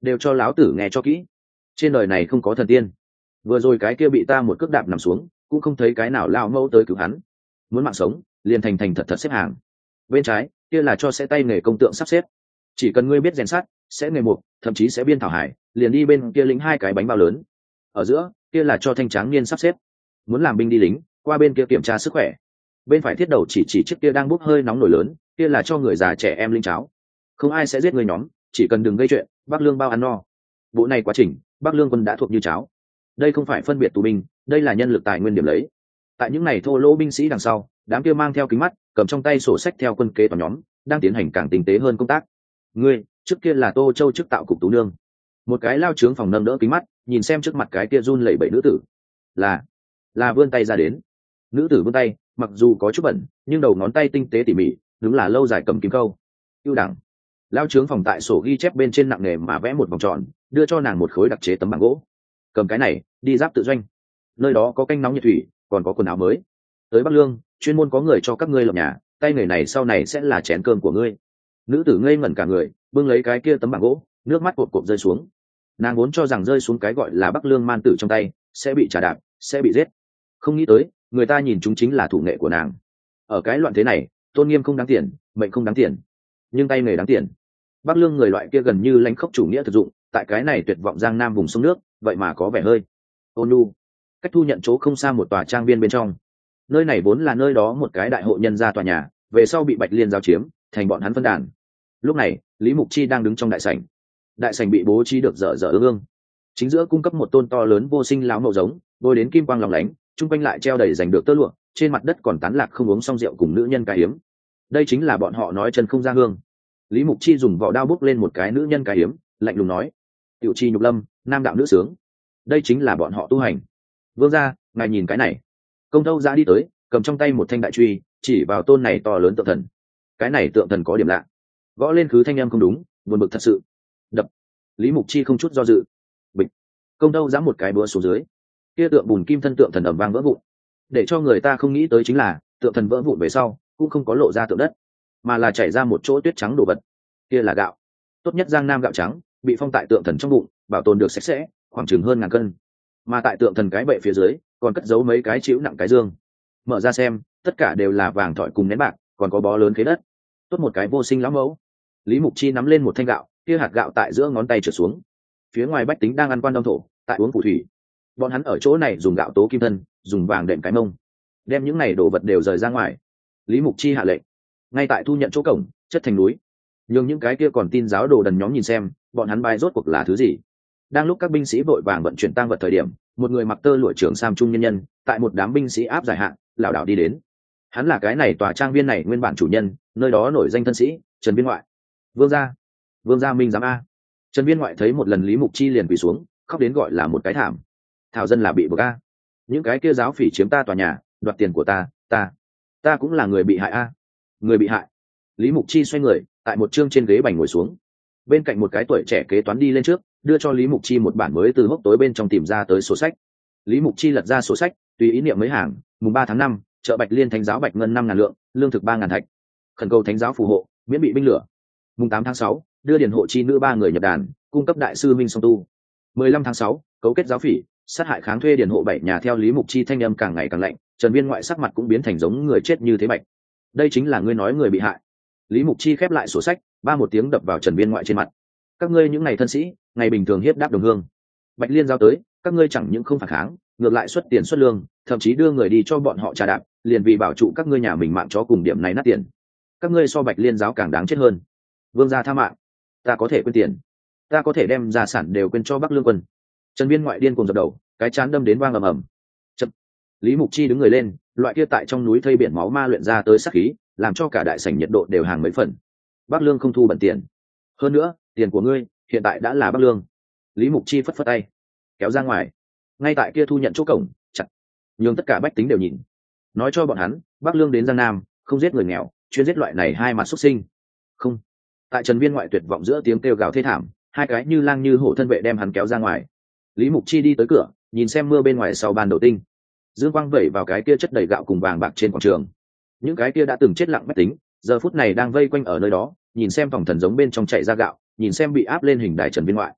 đều cho láo tử nghe cho kỹ, trên đời này không có thần tiên. Vừa rồi cái kia bị ta một cước đạp nằm xuống, cũng không thấy cái nào lao mẫu tới cứu hắn. Muốn mạng sống liền thành thành thật thật xếp hàng. Bên trái kia là cho sẽ tay nghề công tượng sắp xếp, chỉ cần ngươi biết rèn sắt, sẽ nghề mục, thậm chí sẽ biên thảo hải, liền đi bên kia lĩnh 2 cái bánh bao lớn. Ở giữa kia là cho thanh tráng niên sắp xếp, muốn làm binh đi lính, qua bên kia kiểm tra sức khỏe. Bên phải thiết đầu chỉ chiếc kia đang bốc hơi nóng nổi lớn, kia là cho người già trẻ em linh cháo. Không ai sẽ giết người nhóm, chỉ cần đừng gây chuyện, Bắc Lương bao ăn no. Bộ này quá trình Bắc Lương quân đã thuộc như cháo. Đây không phải phân biệt tù binh, đây là nhân lực tài nguyên điểm lấy. Tại những này thô lỗ binh sĩ đằng sau, đám kia mang theo kính mắt, cầm trong tay sổ sách theo quân kế toàn nhóm đang tiến hành càng tinh tế hơn công tác. Ngươi trước kia là Tô Châu chức tạo cục tú nương. Một cái lao trướng phòng nâng đỡ kính mắt, nhìn xem trước mặt cái kia run lẩy bẩy nữ tử, là vươn tay ra đến. Nữ tử vươn tay, mặc dù có chút bẩn, nhưng đầu ngón tay tinh tế tỉ mỉ, đúng là lâu dài cầm kim câu. Ưu đẳng. Lao trướng phòng tại sổ ghi chép bên trên nặng nề mà vẽ một vòng tròn, đưa cho nàng một khối đặc chế tấm bảng gỗ. Cầm cái này đi giáp tự doanh, nơi đó có canh nóng nhiệt thủy, còn có quần áo mới. Tới Bắc Lương chuyên môn có người cho các ngươi lập nhà, tay người này sau này sẽ là chén cơm của ngươi. Nữ tử ngây ngẩn cả người, bưng lấy cái kia tấm bảng gỗ, nước mắt cộp cộp rơi xuống. Nàng vốn cho rằng rơi xuống cái gọi là Bắc Lương man tử trong tay sẽ bị trả đạp, sẽ bị giết, không nghĩ tới người ta nhìn chúng chính là thủ nghệ của nàng. Ở cái loạn thế này, tôn nghiêm không đáng tiền, mệnh không đáng tiền, nhưng tay nghề đáng tiền. Bắc Lương người loại kia gần như lãnh khốc chủ nghĩa thực dụng, tại cái này tuyệt vọng giang nam vùng sông nước, vậy mà có vẻ hơi ôn nhu. Cách thu nhận chỗ không xa một tòa trang viên bên trong, nơi này vốn là nơi đó một cái đại hộ nhân gia tòa nhà, về sau bị Bạch Liên giao chiếm, thành bọn hắn phân đàn. Lúc này Lý Mục Chi đang đứng trong đại sảnh. Đại sảnh bị bố trí được dở dở ương ương, chính giữa cung cấp một tôn to lớn vô sinh lão mậu giống, bôi đến kim quang lóng lánh, trung quanh lại treo đầy giành được tơ lụa, trên mặt đất còn tán lạc không uống xong rượu cùng nữ nhân cái hiếm. Đây chính là bọn họ nói chân không ra hương. Lý Mục Chi dùng vỏ đao bốc lên một cái nữ nhân cái hiếm, lạnh lùng nói: "Tiểu chi nhục lâm, nam đạo nữ sướng." Đây chính là bọn họ tu hành. Vương gia, ngài nhìn cái này. Công Thâu ra đi tới, cầm trong tay một thanh đại truy, chỉ vào tôn này to lớn tượng thần. Cái này tượng thần có điểm lạ, gõ lên khứ thanh âm không đúng, buồn bực thật sự. Đập. Lý Mục Chi không chút do dự. Bịch. Công Thâu giẫm một cái búa xuống dưới, kia tượng bùn kim thân tượng thần ầm vang vỡ vụn. Để cho người ta không nghĩ tới chính là, tượng thần vỡ vụn về sau cũng không có lộ ra tượng đất, mà là chảy ra một chỗ tuyết trắng đồ vật. Kia là gạo, tốt nhất Giang Nam gạo trắng, bị phong tại tượng thần trong bụng, bảo tồn được sạch sẽ, khoảng chừng hơn 1000 cân. Mà tại tượng thần cái bệ phía dưới còn cất giấu mấy cái chịu nặng cái dương. Mở ra xem, tất cả đều là vàng thỏi cùng nén bạc, còn có bó lớn khế đất. Tốt một cái vô sinh lão mẫu. Lý Mục Chi nắm lên một thanh gạo, kia hạt gạo tại giữa ngón tay trượt xuống. Phía ngoài bách tính đang ăn quan đông thổ, tại uống phù thủy. Bọn hắn ở chỗ này dùng gạo tố kim thân, dùng vàng đệm cái mông, đem những này đồ vật đều rời ra ngoài. Lý Mục Chi hạ lệnh, ngay tại thu nhận chỗ cổng, chất thành núi. Nhưng những cái kia còn tin giáo đồ đần nhóm nhìn xem, bọn hắn bài rốt cuộc là thứ gì. Đang lúc các binh sĩ vội vàng vận chuyển tang vật thời điểm, một người mặc tơ lụa trưởng sam trung nhân nhân, tại một đám binh sĩ áp giải hạn, lảo đảo đi đến. Hắn là cái này tòa trang viên này nguyên bản chủ nhân, nơi đó nổi danh thân sĩ Trần Viên Ngoại. Vương gia minh giám a. Trần Viên Ngoại thấy một lần Lý Mục Chi liền quỳ xuống, khóc đến gọi là một cái thảm. Thảo dân là bị buộc a. Những cái kia giáo phỉ chiếm ta tòa nhà, đoạt tiền của ta cũng là người bị hại a. Người bị hại. Lý Mục Chi xoay người, tại một chương trên ghế bành ngồi xuống. Bên cạnh một cái tuổi trẻ kế toán đi lên trước, đưa cho Lý Mục Chi một bản mới từ hốc tối bên trong tìm ra tới sổ sách. Lý Mục Chi lật ra sổ sách, tùy ý niệm mấy hàng. Mùng 3 tháng 5, chợ Bạch Liên thánh giáo bạch ngân 5.000 lượng, lương thực 3.000 thạch. Khẩn cầu thánh giáo phù hộ, miễn bị binh lửa. Mùng 8 tháng 6, đưa điển hộ chi nữ 3 người nhập đàn, cung cấp đại sư minh song tu. 15 tháng 6, cấu kết giáo phỉ, sát hại kháng thuê điển hộ 7 nhà. Theo Lý Mục Chi thanh âm càng ngày càng lạnh, Trần Viên Ngoại sắc mặt cũng biến thành giống người chết như thế bạch. Đây chính là ngươi nói người bị hại. Lý Mục Chi khép lại sổ sách, ba một tiếng đập vào Trần Viên Ngoại trên mặt. Các ngươi những ngày thân sĩ, ngày bình thường hiếp đáp đồng hương, Bạch Liên giao tới, các ngươi chẳng những không phản kháng, ngược lại xuất tiền xuất lương, thậm chí đưa người đi cho bọn họ trà đạp, liền vì bảo trụ các ngươi nhà mình mạng chó cùng điểm này nát tiền. Các ngươi so Bạch Liên giáo càng đáng chết hơn. Vương gia tha mạng, ta có thể quên tiền, ta có thể đem gia sản đều quên cho Bắc Lương quân. Trần Viên Ngoại điên cuồng dập đầu, cái chán đâm đến vang ầm ầm. Chậm. Lý Mục Chi đứng người lên, loại kia tại trong núi thây biển máu ma luyện ra tới sát khí, làm cho cả đại sảnh nhiệt độ đều hàng mấy phần. Bắc Lương không thu bẩn tiền, hơn nữa tiền của ngươi hiện tại đã là Bắc Lương. Lý Mục Chi phất phất tay, kéo ra ngoài. Ngay tại kia thu nhận chỗ cổng, chặt, nhường tất cả bách tính đều nhìn, nói cho bọn hắn Bắc Lương đến Giang Nam không giết người nghèo, chuyên giết loại này hai mặt xuất sinh. Không. Tại Trần Viên Ngoại tuyệt vọng giữa tiếng kêu gào thê thảm, hai cái như lang như hổ thân vệ đem hắn kéo ra ngoài. Lý Mục Chi đi tới cửa, nhìn xem mưa bên ngoài sau ban đầu tinh, dương quang vẩy vào cái kia chất đầy gạo cùng vàng bạc trên quảng trường. Những cái kia đã từng chết lặng bách tính, giờ phút này đang vây quanh ở nơi đó, nhìn xem phòng thần giống bên trong chạy ra gạo, nhìn xem bị áp lên hình đài Trần Viên Ngoại.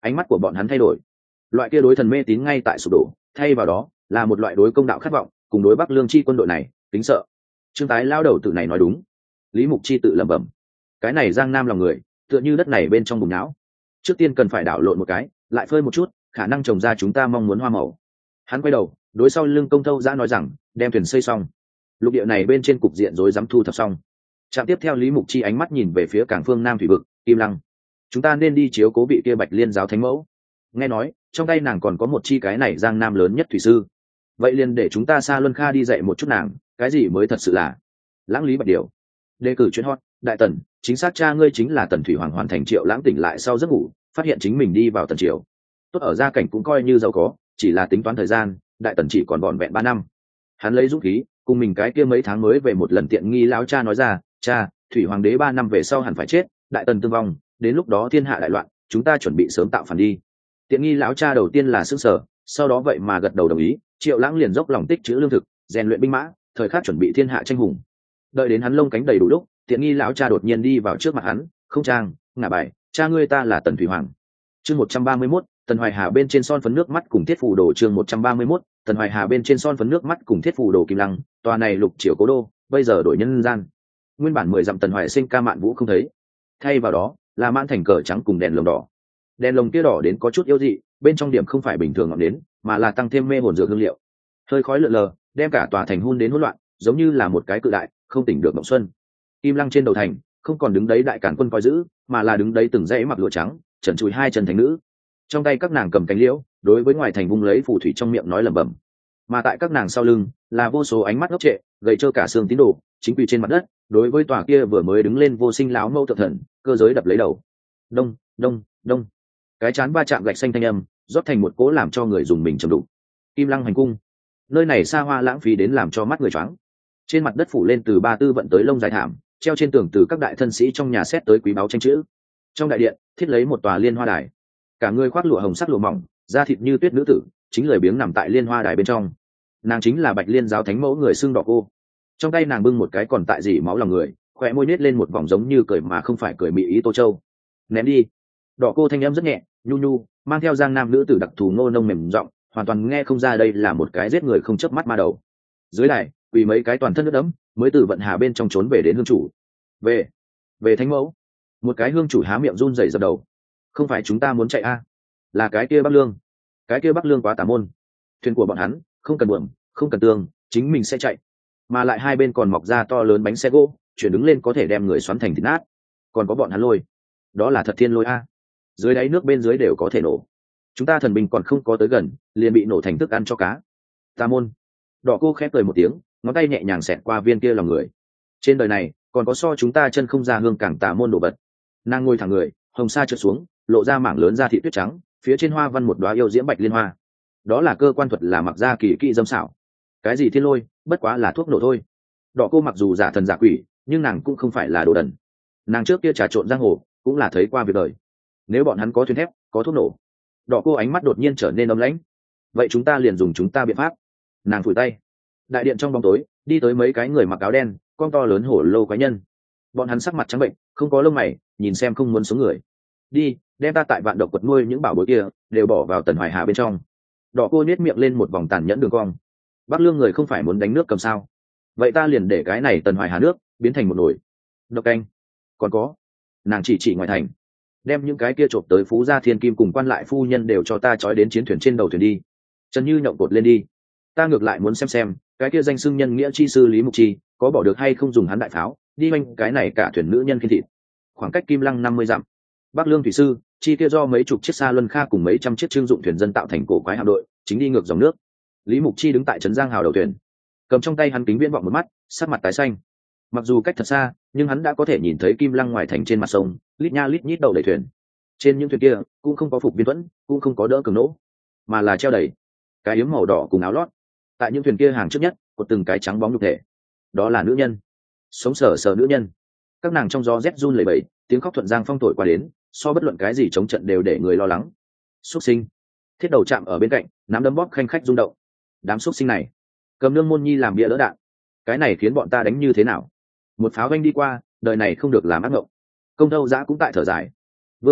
ánh mắt của bọn hắn thay đổi, loại kia đối thần mê tín ngay tại sụp đổ, thay vào đó là một loại đối công đạo khát vọng, cùng đối Bắc Lương chi quân đội này tính sợ. Trương Tái lao đầu tự này nói đúng. Lý Mục Chi tự lẩm bẩm, cái này Giang Nam lòng người tựa như đất này bên trong bùn não, trước tiên cần phải đảo lộn một cái, lại phơi một chút, khả năng trồng ra chúng ta mong muốn hoa màu. Hắn quay đầu đối sau lưng Công Thâu Giã nói rằng, đem thuyền xây xong, lục địa này bên trên cục diện rối rắm thu thập xong. Trạm tiếp theo Lý Mục Chi ánh mắt nhìn về phía cảng phương Nam thủy vực, Kim Lăng, chúng ta nên đi chiếu cố vị kia Bạch Liên giáo thánh mẫu. Nghe nói trong tay nàng còn có một chi cái này Giang Nam lớn nhất thủy sư, vậy liền để chúng ta Sa Luân Kha đi dạy một chút nàng, cái gì mới thật sự là lãng lý bạch điều. Đề cử chuyên hot, đại tần, chính xác cha ngươi chính là Tần Thủy Hoàng. Hoàn thành Triệu Lãng tỉnh lại sau giấc ngủ, phát hiện chính mình đi vào Tần triều, tốt ở gia cảnh cũng coi như giàu có, chỉ là tính toán thời gian, đại tần chỉ còn vỏn vẹn 3 năm. Hắn lấy dũng khí cùng mình cái kia mấy tháng mới về một lần tiện nghi lão cha nói ra, cha, Thủy Hoàng đế 3 năm về sau hẳn phải chết, đại tần tương vong, đến lúc đó thiên hạ đại loạn, chúng ta chuẩn bị sớm tạo phản đi. Tiện nghi lão cha đầu tiên là sững sờ, sau đó vậy mà gật đầu đồng ý. Triệu Lãng liền dốc lòng tích trữ lương thực, rèn luyện binh mã, thời khắc chuẩn bị thiên hạ tranh hùng. Đợi đến hắn lông cánh đầy đủ lúc, tiện nghi lão cha đột nhiên đi vào trước mặt hắn, không trang ngả bài, cha ngươi ta là Tần Thủy Hoàng. Chương 131, Tần Hoài Hà bên trên son phấn nước mắt cùng thiết phù đồ. Chương 131, Tần Hoài Hà bên trên son phấn nước mắt cùng thiết phù đồ. Kim Lăng, tòa này lục triều cố đô, bây giờ đổi nhân gian. Nguyên bản 10 dặm Tần Hoài Sinh ca mạn vũ không thấy, thay vào đó là mãn thành cờ trắng cùng đèn lồng đỏ. Đèn lồng kia đỏ đến có chút yếu dị, bên trong điểm không phải bình thường ngọn nến, mà là tăng thêm mê hồn dược hương liệu. Hơi khói lượn lờ, đem cả tòa thành hun đến hỗn loạn, giống như là một cái cự đại không tỉnh được mộng xuân. Kim Lăng trên đầu thành không còn đứng đấy đại cản quân coi giữ, mà là đứng đấy từng dãy mặc lụa trắng, trần trụi hai chân thành nữ, trong tay các nàng cầm cánh liễu, đối với ngoài thành vung lấy phù thủy trong miệng nói lẩm bẩm. Mà tại các nàng sau lưng là vô số ánh mắt ngốc trệ, gầy trơ cả xương tín đồ, chính quỳ trên mặt đất, đối với tòa kia vừa mới đứng lên vô sinh lão mâu tượng thần, cơ giới đập lấy đầu. Đông, đông, đông. Cái chán va chạm gạch xanh thanh âm, rót thành một cỗ làm cho người dùng mình trầm đục. Kim Lăng hành cung, nơi này xa hoa lãng phí đến làm cho mắt người choáng. Trên mặt đất phủ lên từ 34 vận tới lông dài thảm, treo trên tường từ các đại thân sĩ trong nhà xét tới quý báu tranh chữ. Trong đại điện thiết lấy một tòa liên hoa đài, cả người khoác lụa hồng sắc lụa mỏng, da thịt như tuyết nữ tử chính lười biếng nằm tại liên hoa đài bên trong. Nàng chính là Bạch Liên giáo thánh mẫu người xưng Đỏ Cô. Trong tay nàng bưng một cái còn tại dỉ máu lòng người, khỏe môi nết lên một vòng giống như cười mà không phải cười mị ý Tô Châu. Ném đi. Đỏ Cô thanh âm rất nhẹ, nhu nhu, mang theo Giang Nam nữ tử đặc thù ngô nông mềm giọng, hoàn toàn nghe không ra đây là một cái giết người không chớp mắt ma đầu. Dưới đài quỳ mấy cái toàn thân nước đẫm, mới từ vận hà bên trong trốn về đến hương chủ. Về thánh mẫu. Một cái hương chủ há miệng run rẩy dập đầu. Không phải chúng ta muốn chạy a, là cái kia Bắc Lương. Cái kia Bắc Lương quá tà môn, thuyền của bọn hắn không cần buồm, không cần tường, chính mình sẽ chạy, mà lại hai bên còn mọc ra to lớn bánh xe gỗ, chuyển đứng lên có thể đem người xoắn thành thịt nát. Còn có bọn hắn lôi, đó là thật thiên lôi a, dưới đáy nước bên dưới đều có thể nổ, chúng ta thần binh còn không có tới gần liền bị nổ thành thức ăn cho cá. Tà môn. Đỏ Cô khép cười một tiếng, ngón tay nhẹ nhàng xẹt qua viên kia lòng người. Trên đời này còn có so chúng ta chân không ra hương càng tà môn đồ vật. Nàng ngồi thẳng người, hồng sa trượt xuống, lộ ra mảng lớn da thị tuyết trắng, phía trên hoa văn một đóa yêu diễm bạch liên hoa. Đó là cơ quan thuật, là mặc ra kỳ kỹ dâm xảo. Cái gì thiên lôi, bất quá là thuốc nổ thôi. Đỏ Cô mặc dù giả thần giả quỷ, nhưng nàng cũng không phải là đồ đần. Nàng trước kia trà trộn giang hồ, cũng là thấy qua việc đời. Nếu bọn hắn có thuyền thép, có thuốc nổ. Đỏ Cô ánh mắt đột nhiên trở nên ấm lãnh. Vậy chúng ta liền dùng chúng ta biện pháp. Nàng phủi tay. Đại điện trong bóng tối đi tới mấy cái người mặc áo đen, con to lớn hổ lô quái nhân. Bọn hắn sắc mặt trắng bệnh, không có lông mày, nhìn xem không muốn sống người. Đi, đem ta tại vạn độc quật nuôi những bảo bối kia đều bỏ vào Tần Hoài Hà bên trong. Đỏ Cô nhếch miệng lên một vòng tàn nhẫn đường cong. Bắc Lương người không phải muốn đánh nước cầm sao? Vậy ta liền để cái này Tần Hoài Hà nước biến thành một nồi độc canh. Còn có, nàng chỉ ngoài thành, đem những cái kia trộm tới Phú Gia Thiên Kim cùng quan lại phu nhân đều cho ta trói đến chiến thuyền trên đầu thuyền đi. Trần Như nhộng cột lên đi. Ta ngược lại muốn xem cái kia danh xưng nhân nghĩa chi sư Lý Mục Chi có bỏ được hay không dùng hắn đại pháo đi oanh cái này cả thuyền nữ nhân khiên thịt. Khoảng cách Kim Lăng 50 dặm, Bắc Lương thủy sư chi kia do mấy chục chiếc Sa Luân Kha cùng mấy trăm chiếc trương dụng thuyền dân tạo thành cổ quái hạm đội, chính đi ngược dòng nước. Lý Mục Chi đứng tại trấn Giang Hào đầu thuyền, cầm trong tay hắn kính viễn vọng một mắt, sắc mặt tái xanh. Mặc dù cách thật xa, nhưng hắn đã có thể nhìn thấy Kim Lăng ngoài thành trên mặt sông, lít nha lít nhít đầu đầy thuyền. Trên những thuyền kia cũng không có phục viên thuẫn, cũng không có đỡ cường nỗ, mà là treo đầy cái yếm màu đỏ cùng áo lót. Tại những thuyền kia hàng trước nhất có từng cái trắng bóng nhục thể, đó là nữ nhân, sống sờ sờ nữ nhân. Các nàng trong gió rét run lẩy bẩy, tiếng khóc thuận giang phong thổi qua đến, so bất luận cái gì chống trận đều để người lo lắng. Xuất sinh. Thiết đầu chạm ở bên cạnh, nắm đấm bóp khanh khách rung động. Đám xuất sinh này cầm nương môn nhi làm bia đỡ đạn, cái này khiến bọn ta đánh như thế nào? Một pháo vanh đi qua, đời này không được làm ác mộng. Công Thâu Giã cũng tại thở dài. Vương gia,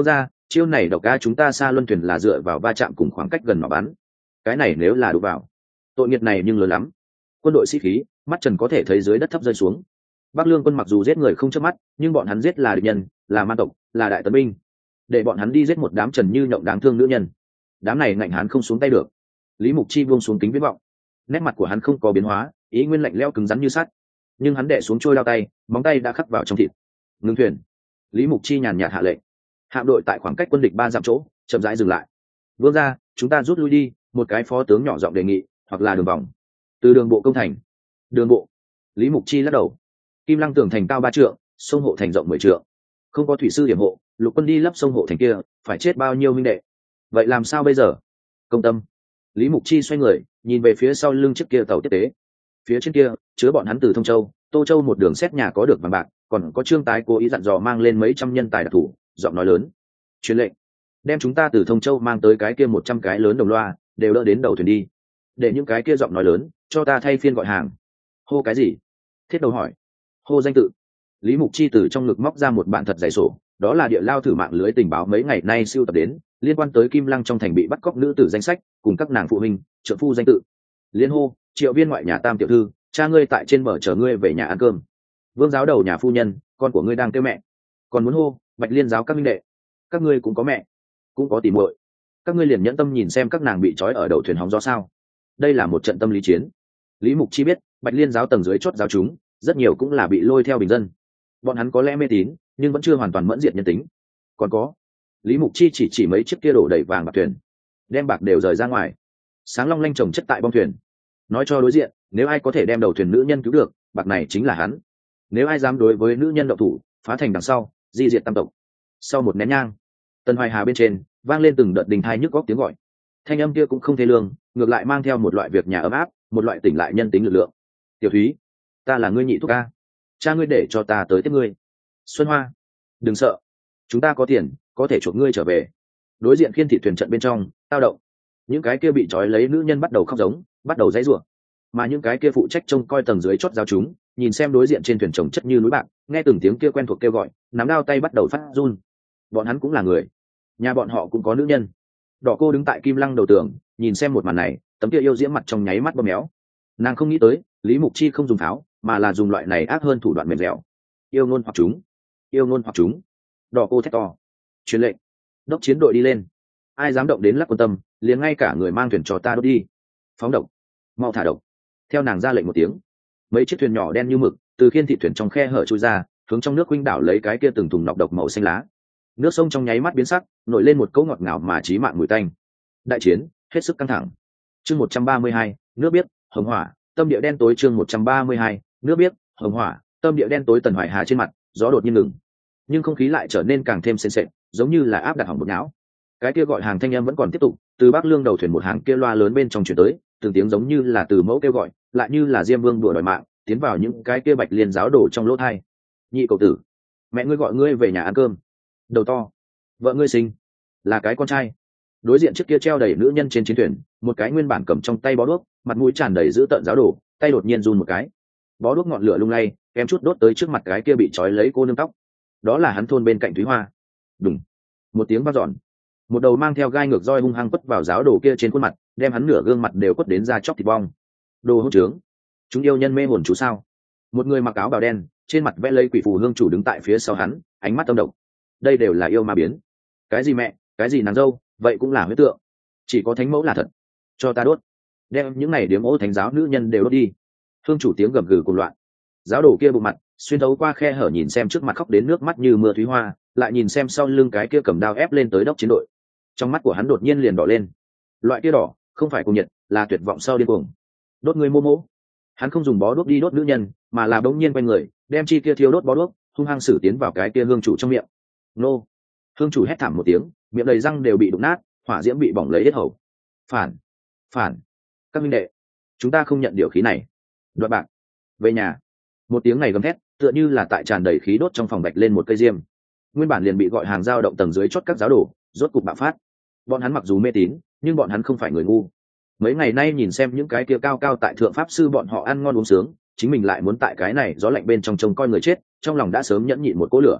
chiêu này độc ca, chúng ta xa luân thuyền là dựa vào va chạm cùng khoảng cách gần mà bắn, cái này nếu là đụng vào, tội nghiệp này nhưng lớn lắm. Quân đội sĩ khí, mắt trần có thể thấy dưới đất thấp rơi xuống. Bắc Lương quân mặc dù giết người không chớp mắt, nhưng bọn hắn giết là địch nhân, là ma tộc, là đại tấn binh. Để bọn hắn đi giết một đám trần như nhộng đáng thương nữ nhân, đám này ngạnh hắn không xuống tay được. Lý Mục Chi buông xuống kính viễn vọng, nét mặt của hắn không có biến hóa, ý nguyên lạnh lẽo cứng rắn như sắt, nhưng hắn đè xuống trôi đao tay, móng tay đã khắc vào trong thịt. Ngưng thuyền. Lý Mục Chi nhàn nhạt hạ lệnh. Hạm đội tại khoảng cách quân địch 3 dặm chỗ chậm rãi dừng lại. Vương gia, chúng ta rút lui đi, một cái phó tướng nhỏ giọng đề nghị, hoặc là đường vòng. Từ đường bộ công thành. Đường bộ. Lý Mục Chi lắc đầu. Kim Lăng tường thành cao 3 trượng, sông hộ thành rộng 10 trượng, không có thủy sư điểm hộ, lục quân đi lấp sông hộ thành kia, phải chết bao nhiêu huynh đệ. Vậy làm sao bây giờ? Công tâm. Lý Mục Chi xoay người, nhìn về phía sau lưng chiếc kia tàu tiếp tế. Phía trên kia chứa bọn hắn từ Thông Châu, Tô Châu một đường xét nhà có được vàng bạc, còn có Trương Tái cố ý dặn dò mang lên mấy trăm nhân tài đặc thủ, giọng nói lớn. Truyền lệnh, đem chúng ta từ Thông Châu mang tới cái kia 100 cái lớn đồng loa, đều đỡ đến đầu thuyền đi. Để những cái kia giọng nói lớn, cho ta thay phiên gọi hàng. Hô cái gì? Thiết Đầu hỏi. Hô danh tự. Lý Mục Chi từ trong ngực móc ra một bản thật dày sổ, đó là địa lao thử mạng lưới tình báo mấy ngày nay siêu tập đến, liên quan tới Kim Lăng trong thành bị bắt cóc nữ tử danh sách, cùng các nàng phụ huynh, trợ phu danh tự. Liên hô, Triệu Viên ngoại nhà Tam tiểu thư, cha ngươi tại trên bờ chờ ngươi về nhà ăn cơm. Vương giáo đầu nhà phu nhân, con của ngươi đang kêu mẹ. Còn muốn hô, Bạch Liên giáo các minh đệ, các ngươi cũng có mẹ, cũng có tỉ muội, các ngươi liền nhẫn tâm nhìn xem các nàng bị trói ở đầu thuyền hóng gió sao? Đây là một trận tâm lý chiến. Lý Mục Chi biết, Bạch Liên giáo tầng dưới chót giáo chúng, rất nhiều cũng là bị lôi theo bình dân. Bọn hắn có lẽ mê tín, nhưng vẫn chưa hoàn toàn mẫn diệt nhân tính. Còn có, Lý Mục Chi chỉ mấy chiếc kia đổ đầy vàng bạc thuyền, đem bạc đều rời ra ngoài, sáng long lanh chồng chất tại bong thuyền. Nói cho đối diện, nếu ai có thể đem đầu thuyền nữ nhân cứu được, bạc này chính là hắn. Nếu ai dám đối với nữ nhân động thủ, phá thành đằng sau, di diệt tam tộc. Sau một nén nhang, Tân Hoài Hà bên trên vang lên từng đợt đình thai nhức góc tiếng gọi. Thanh âm kia cũng không thê lương, ngược lại mang theo một loại việc nhà ấm áp, một loại tỉnh lại nhân tính lực lượng. Tiểu Thúy, ta là ngươi nhị thúc ca, cha ngươi để cho ta tới tiếp ngươi. Xuân Hoa, đừng sợ, chúng ta có tiền, có thể chuộc ngươi trở về. Đối diện Khiên Thị thuyền trận bên trong tao động, những cái kia bị trói lấy nữ nhân bắt đầu khóc giống, bắt đầu dãy rủa, mà những cái kia phụ trách trông coi tầng dưới chót giáo chúng, nhìn xem đối diện trên thuyền chồng chất như núi bạc, nghe từng tiếng kia quen thuộc kêu gọi, nắm đao tay bắt đầu phát run. Bọn hắn cũng là người, nhà bọn họ cũng có nữ nhân. Đỏ Cô đứng tại Kim Lăng đầu tường, nhìn xem một màn này, tấm kia yêu diễm mặt trong nháy mắt bơm méo. Nàng không nghĩ tới, Lý Mục Chi không dùng pháo, mà là dùng loại này ác hơn thủ đoạn mềm dẻo. Yêu ngôn hoặc chúng, yêu ngôn hoặc chúng. Đỏ Cô thét to, truyền lệnh, đốc chiến đội đi lên. Ai dám động đến Lắc Quân Tâm, liền ngay cả người mang thuyền cho ta đốt đi. Phóng độc, mau thả độc. Theo nàng ra lệnh một tiếng, mấy chiếc thuyền nhỏ đen như mực từ Khiên Thị thuyền trong khe hở chui ra, hướng trong nước huynh đảo lấy cái kia từng thùng nọc độc màu xanh lá. Nước sông trong nháy mắt biến sắc, nổi lên một cỗ ngọt ngào mà chí mạng mùi tanh. Đại chiến hết sức căng thẳng. Chương 132, nước biếc, hồng hỏa, tâm địa đen tối. Chương 132, nước biếc, hồng hỏa, tâm địa đen tối. Tần Hoài Hà trên mặt gió đột nhiên ngừng, nhưng không khí lại trở nên càng thêm sền sệt, giống như là áp đặt hỏng một não. Cái kia gọi hàng thanh âm vẫn còn tiếp tục, từ Bắc Lương đầu thuyền một hàng kia loa lớn bên trong truyền tới, từng tiếng giống như là từ mẫu kêu gọi, lại như là Diêm Vương đùa đòi mạng, tiến vào những cái kia Bạch Liên giáo đổ trong lỗ tai. Nhị cậu tử, mẹ ngươi gọi ngươi về nhà ăn cơm. Đầu to, vợ ngươi sinh là cái con trai. Đối diện trước kia treo đầy nữ nhân trên chiến thuyền, một cái nguyên bản cầm trong tay bó đuốc, mặt mũi tràn đầy dữ tợn giáo đổ, tay đột nhiên run một cái, bó đuốc ngọn lửa lung lay, kém chút đốt tới trước mặt cái kia bị trói lấy cô nương tóc. Đó là hắn thôn bên cạnh Thúy Hoa. Đùng, một tiếng vang dọn, một đầu mang theo gai ngược roi hung hăng quất vào giáo đồ kia trên khuôn mặt, đem hắn nửa gương mặt đều quất đến da chóc thịt bong. Đồ hỗn trướng, chúng yêu nhân mê hồn chú sao? Một người mặc áo bào đen, trên mặt vẽ lây quỷ phù hương chủ đứng tại phía sau hắn, ánh mắt tâm độc. Đây đều là yêu ma biến. Cái gì mẹ, cái gì nàng dâu, vậy cũng là huyết tượng. Chỉ có thánh mẫu là thật. Cho ta đốt, đem những này điếm ô thánh giáo nữ nhân đều đốt đi. Hương chủ tiếng gầm gừ cuồng loạn. Giáo đồ kia bụng mặt xuyên thấu qua khe hở nhìn xem trước mặt khóc đến nước mắt như mưa Thúy Hoa, lại nhìn xem sau lưng cái kia cầm đao ép lên tới đốc chiến đội. Trong mắt của hắn đột nhiên liền đỏ lên. Loại kia đỏ không phải cuồng nhiệt, là tuyệt vọng sau điên cuồng. Đốt người mô mỗ. Hắn không dùng bó đuốc đi đốt nữ nhân, mà là bỗng nhiên quanh người đem chi kia thiêu đốt bó đuốc hung hăng sử tiến vào cái kia hương chủ trong miệng. Nô. Hương chủ hét thảm một tiếng, miệng đầy răng đều bị đụng nát, hỏa diễm bị bỏng lấy hết hầu. Phản, phản, các minh đệ, chúng ta không nhận điều khí này. Đoạt bạc, về nhà. Một tiếng này gầm thét, tựa như là tại tràn đầy khí đốt trong phòng bạch lên một cây diêm. Nguyên bản liền bị gọi hàng dao động tầng dưới chót các giáo đồ, rốt cục bạo phát. Bọn hắn mặc dù mê tín, nhưng bọn hắn không phải người ngu. Mấy ngày nay nhìn xem những cái kia cao cao tại thượng pháp sư bọn họ ăn ngon uống sướng, chính mình lại muốn tại cái này gió lạnh bên trong trông coi người chết, trong lòng đã sớm nhẫn nhịn một cỗ lửa.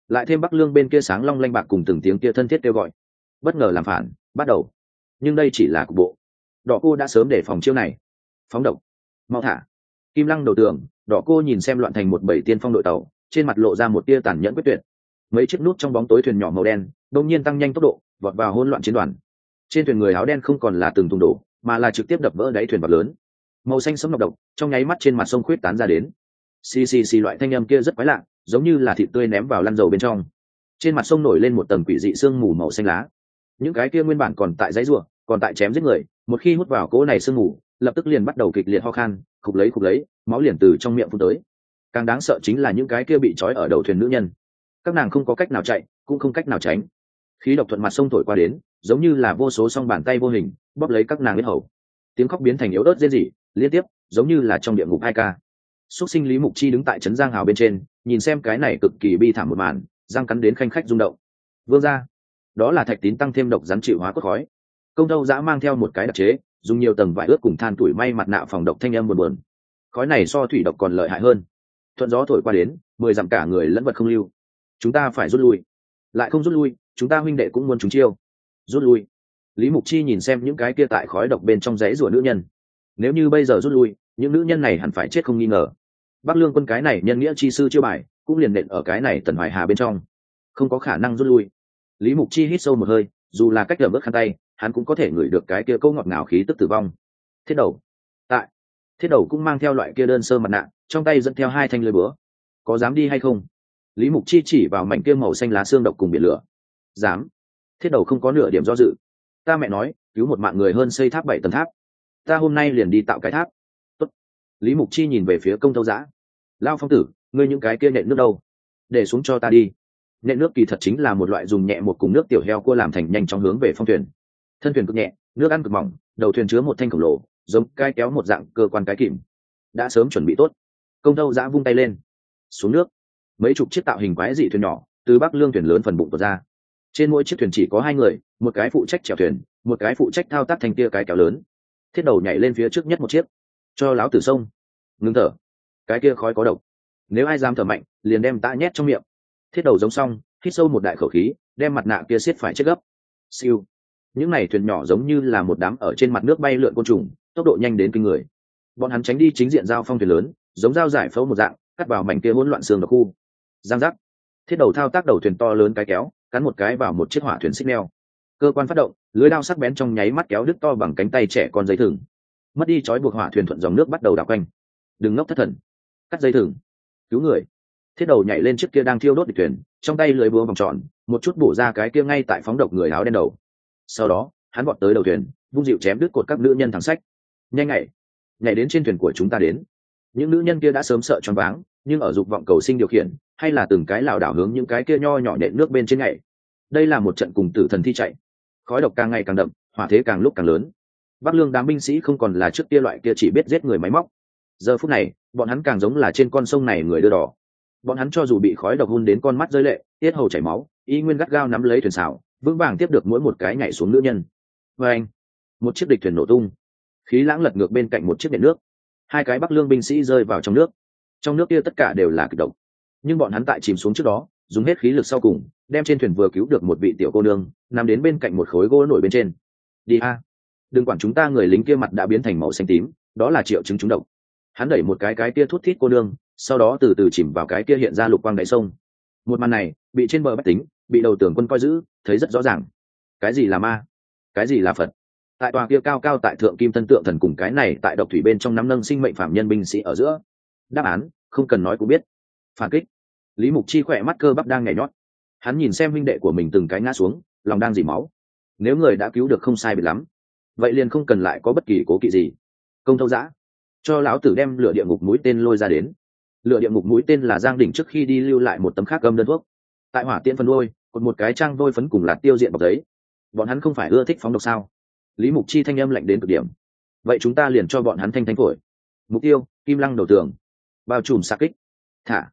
lại thêm Bắc Lương bên kia sáng long lanh bạc cùng từng tiếng kia thân thiết kêu gọi, bất ngờ làm phản bắt đầu. Nhưng đây chỉ là cục bộ, đỏ cô đã sớm để phòng chiêu này. Phóng độc, mau thả. Kim Lăng đầu tường, đỏ cô nhìn xem loạn thành một bầy tiên phong đội tàu, trên mặt lộ ra một tia tàn nhẫn quyết tuyệt. Mấy chiếc nút trong bóng tối thuyền nhỏ màu đen đột nhiên tăng nhanh tốc độ, vọt vào hỗn loạn chiến đoàn. Trên thuyền người áo đen không còn là từng thùng đổ, mà là trực tiếp đập vỡ đáy thuyền vật lớn. Màu xanh sẫm độc trong nháy mắt trên mặt sông khuyết tán ra đến. Xì xì xì, loại thanh âm kia rất quái lạ, giống như là thịt tươi ném vào lăn dầu bên trong. Trên mặt sông nổi lên một tầng quỷ dị sương mù màu xanh lá. Những cái kia nguyên bản còn tại dãy rủa, còn tại chém giết người, một khi hút vào cỗ này sương mù, lập tức liền bắt đầu kịch liệt ho khan, khục lấy, máu liền từ trong miệng phun tới. Càng đáng sợ chính là những cái kia bị trói ở đầu thuyền nữ nhân. Các nàng không có cách nào chạy, cũng không cách nào tránh. Khí độc thuận mặt sông thổi qua đến, giống như là vô số song bàn tay vô hình bóp lấy các nàng yết hầu. Tiếng khóc biến thành yếu ớt rên rỉ liên tiếp, giống như là trong địa ngục 2K. Xuất sinh Lý Mục Chi đứng tại trấn Giang Hào bên trên, nhìn xem cái này cực kỳ bi thảm một màn, răng cắn đến khanh khách rung động. Vương gia, đó là thạch tín tăng thêm độc rắn chịu hóa cốt khói. Công Thâu Dã mang theo một cái đặc chế, dùng nhiều tầng vải ướt cùng than tuổi may mặt nạ phòng độc thanh âm buồn. Khói này so thủy độc còn lợi hại hơn. Thuận gió thổi qua đến, 10 dặm cả người lẫn vật không lưu. Chúng ta phải rút lui. Lại không rút lui, chúng ta huynh đệ cũng muốn chúng chiêu. Rút lui. Lý Mục Chi nhìn xem những cái kia tại khói độc bên trong rẫy rủa nữ nhân. Nếu như bây giờ rút lui, những nữ nhân này hẳn phải chết không nghi ngờ. Bắc Lương quân cái này nhân nghĩa chi sư chiêu bài, cũng liền nện ở cái này Tần Hoài Hà bên trong. Không có khả năng rút lui. Lý Mục Chi hít sâu một hơi, dù là cách gần bước khăn tay, hắn cũng có thể ngửi được cái kia câu ngọt ngào khí tức tử vong. Thiết đầu. Tại. Thiết đầu cũng mang theo loại kia đơn sơ mặt nạ, trong tay dẫn theo 2 thanh lưỡi búa. Có dám đi hay không? Lý Mục Chi chỉ vào mảnh kia màu xanh lá xương độc cùng biển lửa. Dám. Thiết đầu không có nửa điểm do dự. Ta mẹ nói, cứu một mạng người hơn xây tháp 7 tầng tháp. Ta hôm nay liền đi tạo cái tháp. Tốt. Lý Mục Chi nhìn về phía Công Thâu Dã. Lao Phong tử, ngươi những cái kia nện nước đâu? Để xuống cho ta đi. Nện nước kỳ thật chính là một loại dùng nhẹ một cùng nước tiểu heo cua làm thành nhanh chóng hướng về phong thuyền. Thân thuyền cực nhẹ, nước ăn cực mỏng, đầu thuyền chứa một thanh khổng lồ, giống cái kéo một dạng cơ quan cái kìm. Đã sớm chuẩn bị tốt. Công Thâu Dã vung tay lên. Xuống nước. Mấy chục chiếc tạo hình quái dị thuyền nhỏ từ Bắc Lương thuyền lớn phần bụng tuột ra. Trên mỗi chiếc thuyền chỉ có 2 người, một cái phụ trách chèo thuyền, một cái phụ trách thao tác thành kia cái kéo lớn. Thiết đầu nhảy lên phía trước nhất một chiếc. Cho láo tử sông. Ngưng thở. Cái kia khói có độc. Nếu ai dám thở mạnh, liền đem tã nhét trong miệng. Thiết đầu giống xong, hít sâu một đại khẩu khí, đem mặt nạ kia siết phải chết gấp. Siêu. Những này thuyền nhỏ giống như là một đám ở trên mặt nước bay lượn côn trùng, tốc độ nhanh đến kinh người. Bọn hắn tránh đi chính diện giao phong thuyền lớn, giống dao giải phẫu một dạng, cắt vào mảnh kia hỗn loạn xương độc khu. Giang giác. Thiết đầu thao tác đầu thuyền to lớn cái kéo, cắn một cái vào một chiếc hỏa thuyền xích neo. Cơ quan phát động, lưới đao sắc bén trong nháy mắt kéo đứt to bằng cánh tay trẻ con dây thừng. Mất đi trói buộc, hỏa thuyền thuận dòng nước bắt đầu đảo quanh. Đừng ngốc thất thần. Cắt dây thừng. Cứu người. Thiết đầu nhảy lên chiếc kia đang thiêu đốt địch thuyền, trong tay lưới búa vòng tròn, một chút bổ ra cái kia ngay tại phóng độc người áo đen đầu. Sau đó, hắn vọt tới đầu thuyền, vung dịu chém đứt cột các nữ nhân thẳng sách. Nhanh nhảy đến trên thuyền của chúng ta đến. Những nữ nhân kia đã sớm sợ choáng váng, nhưng ở dục vọng cầu sinh điều khiển, hay là từng cái lảo đảo hướng những cái kia nho nhỏ nện nước bên trên nhảy. Đây là một trận cùng tử thần thi chạy. Khói độc càng ngày càng đậm, hỏa thế càng lúc càng lớn. Bắc Lương đám binh sĩ không còn là trước kia loại kia chỉ biết giết người máy móc. Giờ phút này, bọn hắn càng giống là trên con sông này người đưa đò. Bọn hắn cho dù bị khói độc hun đến con mắt rơi lệ, tiết hầu chảy máu, y nguyên gắt gao nắm lấy thuyền sào, vững vàng tiếp được mỗi một cái nhảy xuống nữ nhân. Và anh, một chiếc địch thuyền nổ tung, khí lãng lật ngược bên cạnh một chiếc nện nước. 2 cái Bắc Lương binh sĩ rơi vào trong nước. Trong nước kia tất cả đều là kịch độc, nhưng bọn hắn tại chìm xuống trước đó, dùng hết khí lực sau cùng, đem trên thuyền vừa cứu được một vị tiểu cô nương, nằm đến bên cạnh một khối gỗ nổi bên trên. Đi a, đừng quản chúng ta, người lính kia mặt đã biến thành màu xanh tím, đó là triệu chứng trúng độc. Hắn đẩy một cái kia thút thít cô nương, sau đó từ từ chìm vào cái kia hiện ra lục quang đáy sông. Một màn này bị trên bờ bách tính, bị đầu tường quân coi giữ, thấy rất rõ ràng. Cái gì là ma, cái gì là Phật? Tại tòa kia cao cao tại thượng kim thân tượng thần cùng cái này tại độc thủy bên trong nắm nâng sinh mệnh phạm nhân binh sĩ ở giữa, đáp án không cần nói cũng biết. Phản kích. Lý Mục Chi khỏe mắt cơ bắp đang nhảy nhót. Hắn nhìn xem huynh đệ của mình từng cái ngã xuống, lòng đang dỉ máu. Nếu người đã cứu được không sai biệt lắm, vậy liền không cần lại có bất kỳ cố kỵ gì. Công Thâu Dã, cho lão tử đem lửa địa ngục mũi tên lôi ra đến. Lửa địa ngục mũi tên là Giang Đỉnh trước khi đi lưu lại một tấm khác gâm đơn thuốc. Tại hỏa tiễn phân đôi, còn một cái trang vôi phấn cùng lạt tiêu diện bọc giấy. Bọn hắn không phải ưa thích phóng độc sao? Lý Mục Chi thanh âm lạnh đến cực điểm. Vậy chúng ta liền cho bọn hắn thanh phổi. Mục tiêu, Kim Lăng đầu tường. Bao trùm xạ kích. Thả.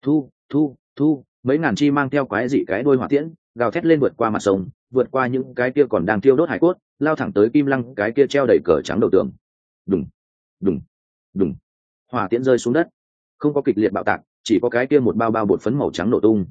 Thu. Mấy ngàn chi mang theo quái dị cái đuôi hỏa tiễn, gào thét lên vượt qua mặt sông, vượt qua những cái kia còn đang thiêu đốt hải cốt, lao thẳng tới Kim Lăng cái kia treo đầy cờ trắng đầu tường. Đùng. Hỏa tiễn rơi xuống đất. Không có kịch liệt bạo tạc, chỉ có cái kia một bao bột phấn màu trắng nổ tung.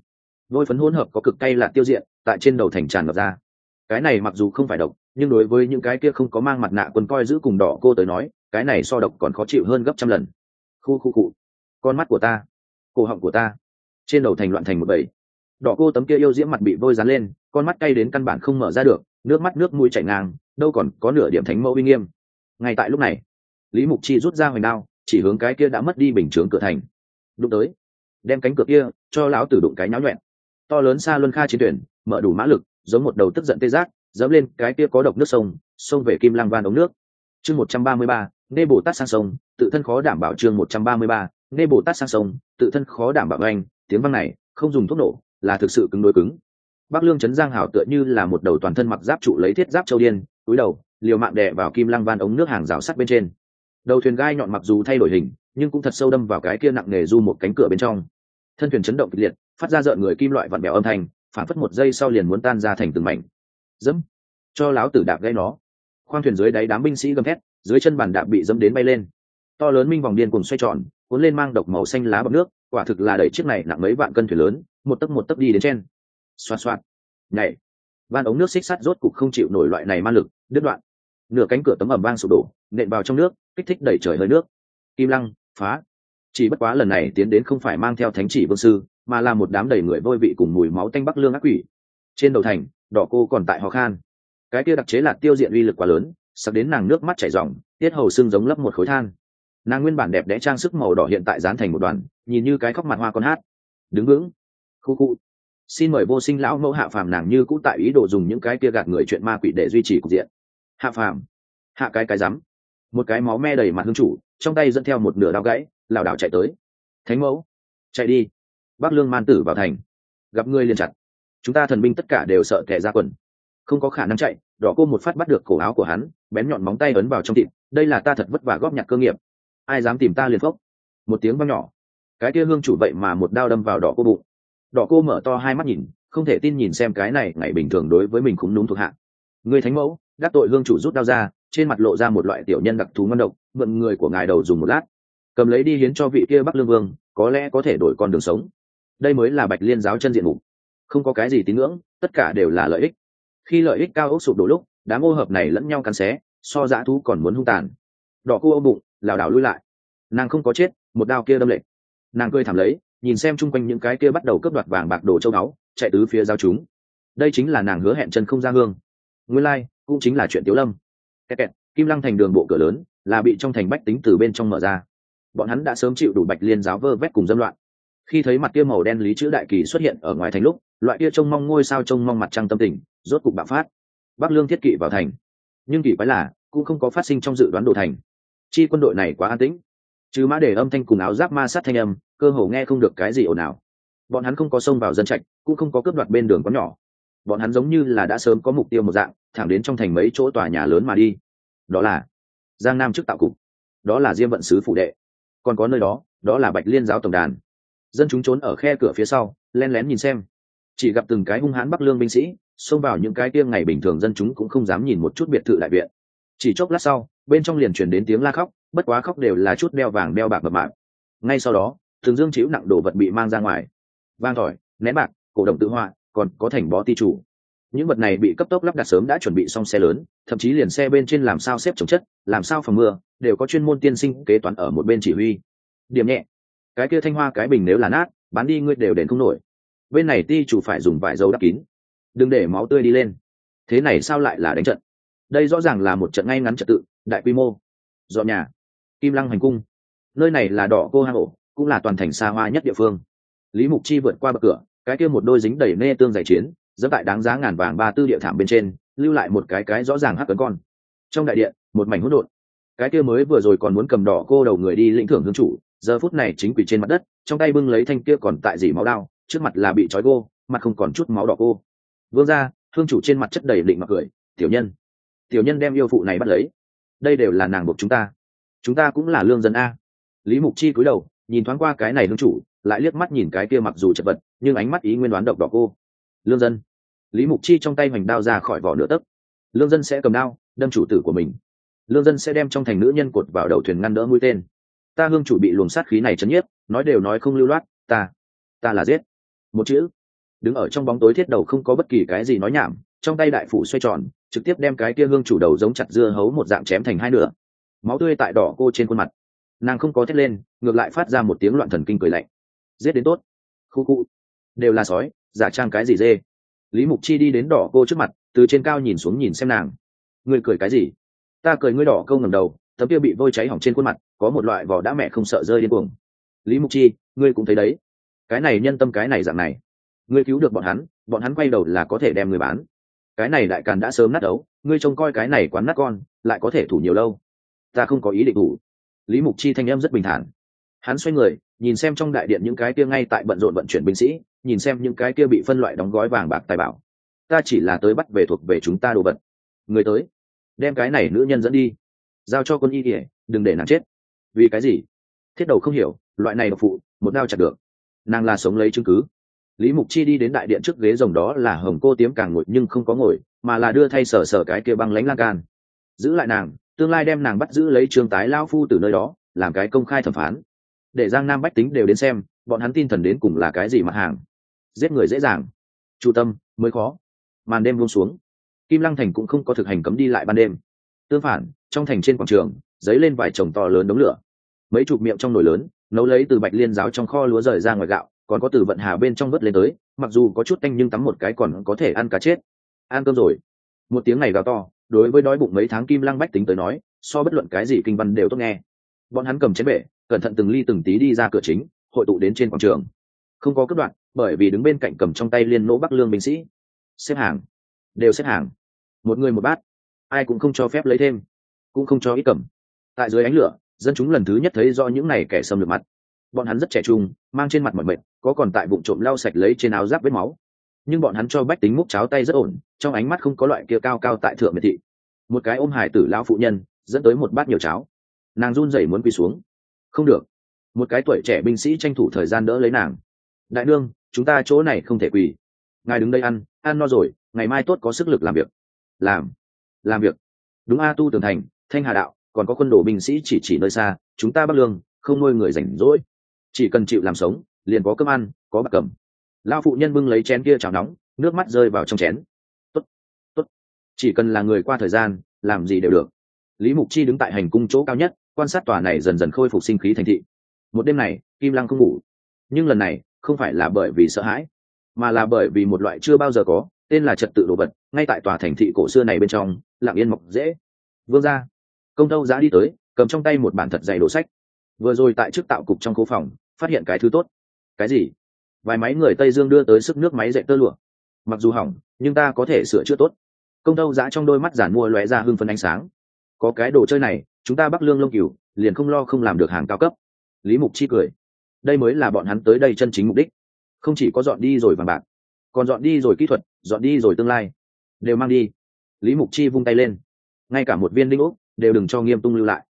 vôi phấn hỗn hợp có cực cay lạc tiêu diện tại trên đầu thành tràn ngập ra. Cái này mặc dù không phải độc, nhưng đối với những cái kia không có mang mặt nạ quân coi giữ cùng đỏ cô tới nói, cái này so độc còn khó chịu hơn gấp trăm lần. Khu, con mắt của ta, cổ họng của ta, trên đầu thành loạn thành một bầy. Đỏ cô tấm kia yêu diễm mặt bị vôi dán lên, con mắt cay đến căn bản không mở ra được, nước mắt nước mũi chảy ngang, đâu còn có nửa điểm thánh mẫu uy nghiêm. Ngay tại lúc này, Lý Mục Chi rút ra hoành đao, chỉ hướng cái kia đã mất đi bình chướng cửa thành. Đụng tới, đem cánh cửa kia cho lão tử đụng cái nháo nhuyễn. To lớn xa luân kha chiến tuyển, mở đủ mã lực, giống một đầu tức giận tê giác, dẫm lên cái kia có độc nước sông, xông về Kim Lăng Van ống nước. Chương 133, Nê Bồ Tát sang sông, tự thân khó đảm bảo. Chương 133, Nê Bồ Tát sang sông, tự thân khó đảm bảo. Anh, tiếng vang này không dùng thuốc nổ, là thực sự cứng đối cứng. Bắc Lương Trấn Giang Hảo tựa như là một đầu toàn thân mặc giáp trụ lấy thiết giáp châu điên, cúi đầu, liều mạng đè vào Kim Lăng Van ống nước hàng rào sắt bên trên. Đầu thuyền gai nhọn mặc dù thay đổi hình, nhưng cũng thật sâu đâm vào cái kia nặng nề du một cánh cửa bên trong. Thân thuyền chấn động kịch liệt, phát ra rợn người kim loại vặn bèo âm thanh, phản phất một giây sau liền muốn tan ra thành từng mảnh. Dẫm, cho láo tử đạp gãy nó. Khoang thuyền dưới đáy đám binh sĩ gầm thét, dưới chân bàn đạp bị dẫm đến bay lên. To lớn minh vòng điên cuồng xoay tròn, cuốn lên mang độc màu xanh lá bọt nước, quả thực là đẩy chiếc này nặng mấy vạn cân thuyền lớn, một tấc đi đến trên. Xoạt xoạt, nhảy. Van ống nước xích sắt rốt cục không chịu nổi loại này ma lực, đứt đoạn. Nửa cánh cửa tấm ẩm vang sụp đổ, nện vào trong nước, kích thích đẩy trời hơi nước. Kim Lăng phá. Chỉ bất quá lần này tiến đến không phải mang theo thánh chỉ vương sư, mà là một đám đầy người vôi vị cùng mùi máu tanh Bắc Lương ác quỷ. Trên đầu thành, đỏ cô còn tại ho khan. Cái kia đặc chế là tiêu diện uy lực quá lớn, sắp đến nàng nước mắt chảy ròng, tiết hầu sưng giống lấp một khối than. Nàng nguyên bản đẹp đẽ trang sức màu đỏ hiện tại dán thành một đoàn, nhìn như cái khóc mặt hoa con hát. Đứng vững. Khu. Xin mời vô sinh lão mẫu hạ phàm. Nàng như cũ tại ý đồ dùng những cái kia gạt người chuyện ma quỷ để duy trì cục diện. Hạ phàm. Hạ cái rắm. Một cái máu me đầy mặt hương chủ, trong tay dẫn theo một nửa đao gãy, lảo đảo chạy tới. Thánh mẫu, chạy đi. Bắc Lương man tử vào thành, gặp ngươi liền chặt. Chúng ta thần binh tất cả đều sợ kẻ ra quần, không có khả năng chạy. Đỏ cô một phát bắt được cổ áo của hắn, bén nhọn móng tay ấn vào trong thịt. Đây là ta thật vất vả góp nhặt cơ nghiệp, ai dám tìm ta liền phốc. Một tiếng vang nhỏ, cái kia hương chủ vậy mà một đao đâm vào đỏ cô bụng. Đỏ cô mở to hai mắt nhìn, không thể tin nhìn xem cái này ngày bình thường đối với mình cũng đúng thuộc hạ. Ngươi thánh mẫu, đắc tội hương chủ rút đao ra, trên mặt lộ ra một loại tiểu nhân đặc thù ngon độc, mượn người của ngài đầu dùng một lát, cầm lấy đi hiến cho vị kia Bắc Lương vương, có lẽ có thể đổi con đường sống. Đây mới là Bạch Liên giáo chân diện mục, không có cái gì tín ngưỡng, tất cả đều là lợi ích. Khi lợi ích cao ốc sụp đổ lúc, đám ô hợp này lẫn nhau cắn xé, so dã thú còn muốn hung tàn. Đỏ cô ôm bụng, lảo đảo lui lại. Nàng không có chết, một đao kia đâm lệch. Nàng cười thảm lấy, nhìn xem chung quanh những cái kia bắt đầu cướp đoạt vàng bạc đồ châu báu, chạy tứ phía giao chúng. Đây chính là nàng hứa hẹn chân không ra hương. Nguyên lai, cũng chính là chuyện Tiếu Lâm. Kẹt. Kim Lăng thành đường bộ cửa lớn là bị trong thành bách tính từ bên trong mở ra. Bọn hắn đã sớm chịu đủ Bạch Liên giáo vơ vét cùng dâm loạn. Khi thấy mặt kia màu đen Lý Chữ Đại Kỳ xuất hiện ở ngoài thành lúc, loại kia trông mong ngôi sao trông mong mặt trăng tâm tình rốt cục bạo phát. Bắc Lương thiết kỵ vào thành, nhưng kỳ quái là cũng không có phát sinh trong dự đoán đồ thành. Chi quân đội này quá an tĩnh, trừ mã để âm thanh cùng áo giáp ma sát thanh âm, cơ hồ nghe không được cái gì ồn ào. Bọn hắn không có xông vào dân trạch, cũng không có cướp đoạt bên đường có nhỏ. Bọn hắn giống như là đã sớm có mục tiêu một dạng, thẳng đến trong thành mấy chỗ tòa nhà lớn mà đi. Đó là Giang Nam chức tạo cục, đó là Diêm vận sứ phủ đệ, còn có nơi đó, đó là Bạch Liên giáo tổng đàn. Dân chúng trốn ở khe cửa phía sau, len lén nhìn xem, chỉ gặp từng cái hung hãn Bắc Lương binh sĩ xông vào những cái tiêng ngày bình thường dân chúng cũng không dám nhìn một chút biệt thự đại viện. Chỉ chốc lát sau, bên trong liền truyền đến tiếng la khóc, bất quá khóc đều là chút đeo vàng đeo bạc mập mạp. Ngay sau đó, thường dương chịu nặng đồ vật bị mang ra ngoài, vang tỏi, nén bạc, cổ đồng tự họa, còn có thành bó ti chủ. Những vật này bị cấp tốc lắp đặt, sớm đã chuẩn bị xong xe lớn, thậm chí liền xe bên trên làm sao xếp chống chất, làm sao phòng mưa, đều có chuyên môn tiên sinh kế toán ở một bên chỉ huy. Điểm nhẹ, cái kia thanh hoa cái bình nếu là nát, bán đi ngươi đều đền không nổi. Bên này ti chủ phải dùng vải dầu đắp kín, đừng để máu tươi đi lên. Thế này sao lại là đánh trận? Đây rõ ràng là một trận ngay ngắn trật tự, đại quy mô. Dọn nhà, Kim Lăng hành cung, nơi này là đỏ cô hang ổ, cũng là toàn thành xa hoa nhất địa phương. Lý Mục Chi vượt qua bậc cửa, cái kia một đôi dính đầy nê tương giày chiến, dẫm tại đáng giá ngàn vàng ba tư địa thảm bên trên, lưu lại một cái rõ ràng hắc ấn con. Trong đại điện, một mảnh hỗn độn. Cái kia mới vừa rồi còn muốn cầm đỏ cô đầu người đi lĩnh thưởng hương chủ, giờ phút này chính quỳ trên mặt đất, trong tay bưng lấy thanh kia còn tại dỉ máu đao, trước mặt là bị trói cô, mặt không còn chút máu đỏ cô. Vương gia, hương chủ trên mặt chất đầy định mặc cười, tiểu nhân đem yêu phụ này bắt lấy, đây đều là nàng buộc chúng ta cũng là lương dân a. Lý Mục Chi cúi đầu nhìn thoáng qua cái này hương chủ, lại liếc mắt nhìn cái kia mặc dù chật vật nhưng ánh mắt ý nguyên đoán độc đỏ cô. Lương dân. Lý Mục Chi trong tay hoành đao ra khỏi vỏ nửa tấc. Lương dân sẽ cầm đao đâm chủ tử của mình, lương dân sẽ đem trong thành nữ nhân cột vào đầu thuyền ngăn đỡ mũi tên. Ta hương chủ bị luồng sát khí này chấn nhiếp, nói đều nói không lưu loát, ta là giết. Một chữ, đứng ở trong bóng tối thiết đầu không có bất kỳ cái gì nói nhảm, trong tay đại phủ xoay tròn, trực tiếp đem cái kia hương chủ đầu giống chặt dưa hấu một dạng chém thành hai nửa. Máu tươi tại đỏ cô trên khuôn mặt, nàng không có thét lên, ngược lại phát ra một tiếng loạn thần kinh cười lạnh. Giết đến tốt. Khu khu, đều là sói, giả trang cái gì dê. Lý Mục Chi đi đến đỏ cô trước mặt, từ trên cao nhìn xuống nhìn xem nàng. Ngươi cười cái gì? Ta cười. Ngươi đỏ câu ngẩng đầu, tấm kia bị vôi cháy hỏng trên khuôn mặt có một loại vỏ đã mẹ không sợ rơi điên cuồng. Lý Mục Chi, ngươi cũng thấy đấy, cái này nhân tâm cái này dạng này, ngươi cứu được bọn hắn quay đầu là có thể đem người bán. Cái này đại càn đã sớm nát đấu, ngươi trông coi cái này quán nát con lại có thể thủ nhiều lâu. Ta không có ý định thủ. Lý Mục Chi thanh âm rất bình thản. Hắn xoay người nhìn xem trong đại điện những cái kia ngay tại bận rộn vận chuyển binh sĩ, nhìn xem những cái kia bị phân loại đóng gói vàng bạc tài bảo. Ta chỉ là tới bắt về thuộc về chúng ta đồ vật. Người tới, đem cái này nữ nhân dẫn đi, giao cho quân y kìa, đừng để nàng chết. Vì cái gì? Thiết đầu không hiểu, loại này độc phụ một đao chặt được, nàng là sống lấy chứng cứ. Lý Mục Chi đi đến đại điện trước ghế rồng, đó là Hồng Cô Tiếm càng ngồi nhưng không có ngồi, mà là đưa thay sở cái kia băng lãnh lan can, giữ lại nàng, tương lai đem nàng bắt giữ lấy Trương Tái lao phu từ nơi đó làm cái công khai thẩm phán, để Giang Nam bách tính đều đến xem bọn hắn tin thần đến cùng là cái gì mặt hàng. Giết người dễ dàng, chu tâm mới khó. Màn đêm buông xuống, Kim Lăng thành cũng không có thực hành cấm đi lại ban đêm. Tương phản, trong thành trên quảng trường dấy lên vài chồng to lớn đống lửa, mấy chục miệng trong nồi lớn nấu lấy từ Bạch Liên giáo trong kho lúa rời ra ngoài gạo, còn có từ Vận Hà bên trong vớt lên tới, mặc dù có chút tanh nhưng tắm một cái còn có thể ăn cá chết. Ăn cơm rồi. Một tiếng này gào to, đối với đói bụng mấy tháng Kim Lăng bách tính tới nói, so bất luận cái gì kinh văn đều tốt nghe. Bọn hắn cầm chén bể, cẩn thận từng ly từng tí đi ra cửa chính, hội tụ đến trên quảng trường. Không có cướp đoạn, bởi vì đứng bên cạnh cầm trong tay liên nỗ bắc lương binh sĩ. Xếp hàng, đều xếp hàng, một người một bát, ai cũng không cho phép lấy thêm, cũng không cho ít cầm. Tại dưới ánh lửa, dân chúng lần thứ nhất thấy rõ những này kẻ xâm lược mặt. Bọn hắn rất trẻ trung, mang trên mặt mỏi mệt, có còn tại bụng trộm lau sạch lấy trên áo giáp vết máu. Nhưng bọn hắn cho bách tính múc cháo tay rất ổn, trong ánh mắt không có loại kia cao cao tại thượng miệt thị. Một cái ôm hải tử lão phụ nhân dẫn tới một bát nhiều cháo, nàng run rẩy muốn quỳ xuống. Không được. Một cái tuổi trẻ binh sĩ tranh thủ thời gian đỡ lấy nàng. Đại nương, chúng ta chỗ này không thể quỳ, ngài đứng đây ăn no rồi, ngày mai tốt có sức lực làm việc. Làm việc. Đúng a, tu tường thành, Thanh Hà đạo, còn có quân đồ binh sĩ chỉ nơi xa, chúng ta Bắc Lương không nuôi người rảnh rỗi, chỉ cần chịu làm sống liền có cơm ăn, có bạc cầm. Lão phụ nhân bưng lấy chén kia chảo nóng, nước mắt rơi vào trong chén. Tốt, chỉ cần là người qua thời gian, làm gì đều được. Lý Mục Chi đứng tại hành cung chỗ cao nhất, quan sát tòa này dần dần khôi phục sinh khí thành thị. Một đêm này, Kim Lăng không ngủ, nhưng lần này không phải là bởi vì sợ hãi, mà là bởi vì một loại chưa bao giờ có, tên là trật tự đồ vật, ngay tại tòa thành thị cổ xưa này bên trong, lặng yên mọc dễ. Vương gia, Công Tâu Giá đi tới, cầm trong tay một bản thật dày đồ sách. Vừa rồi tại trước tạo cục trong khu phòng, phát hiện cái thứ tốt. Cái gì? Vài máy người Tây Dương đưa tới sức nước máy dệt tơ lụa. Mặc dù hỏng, nhưng ta có thể sửa chữa tốt. Công Tâu Giá trong đôi mắt giản mua lóe ra hưng phấn ánh sáng. Có cái đồ chơi này, chúng ta Bắc Lương Lông Cửu liền không lo không làm được hàng cao cấp. Lý Mục Chi cười. Đây mới là bọn hắn tới đây chân chính mục đích. Không chỉ có dọn đi rồi vàng bạc, còn dọn đi rồi kỹ thuật, dọn đi rồi tương lai, đều mang đi. Lý Mục Chi vung tay lên, ngay cả một viên đinh ốc đều đừng cho Nghiêm Tung lưu lại.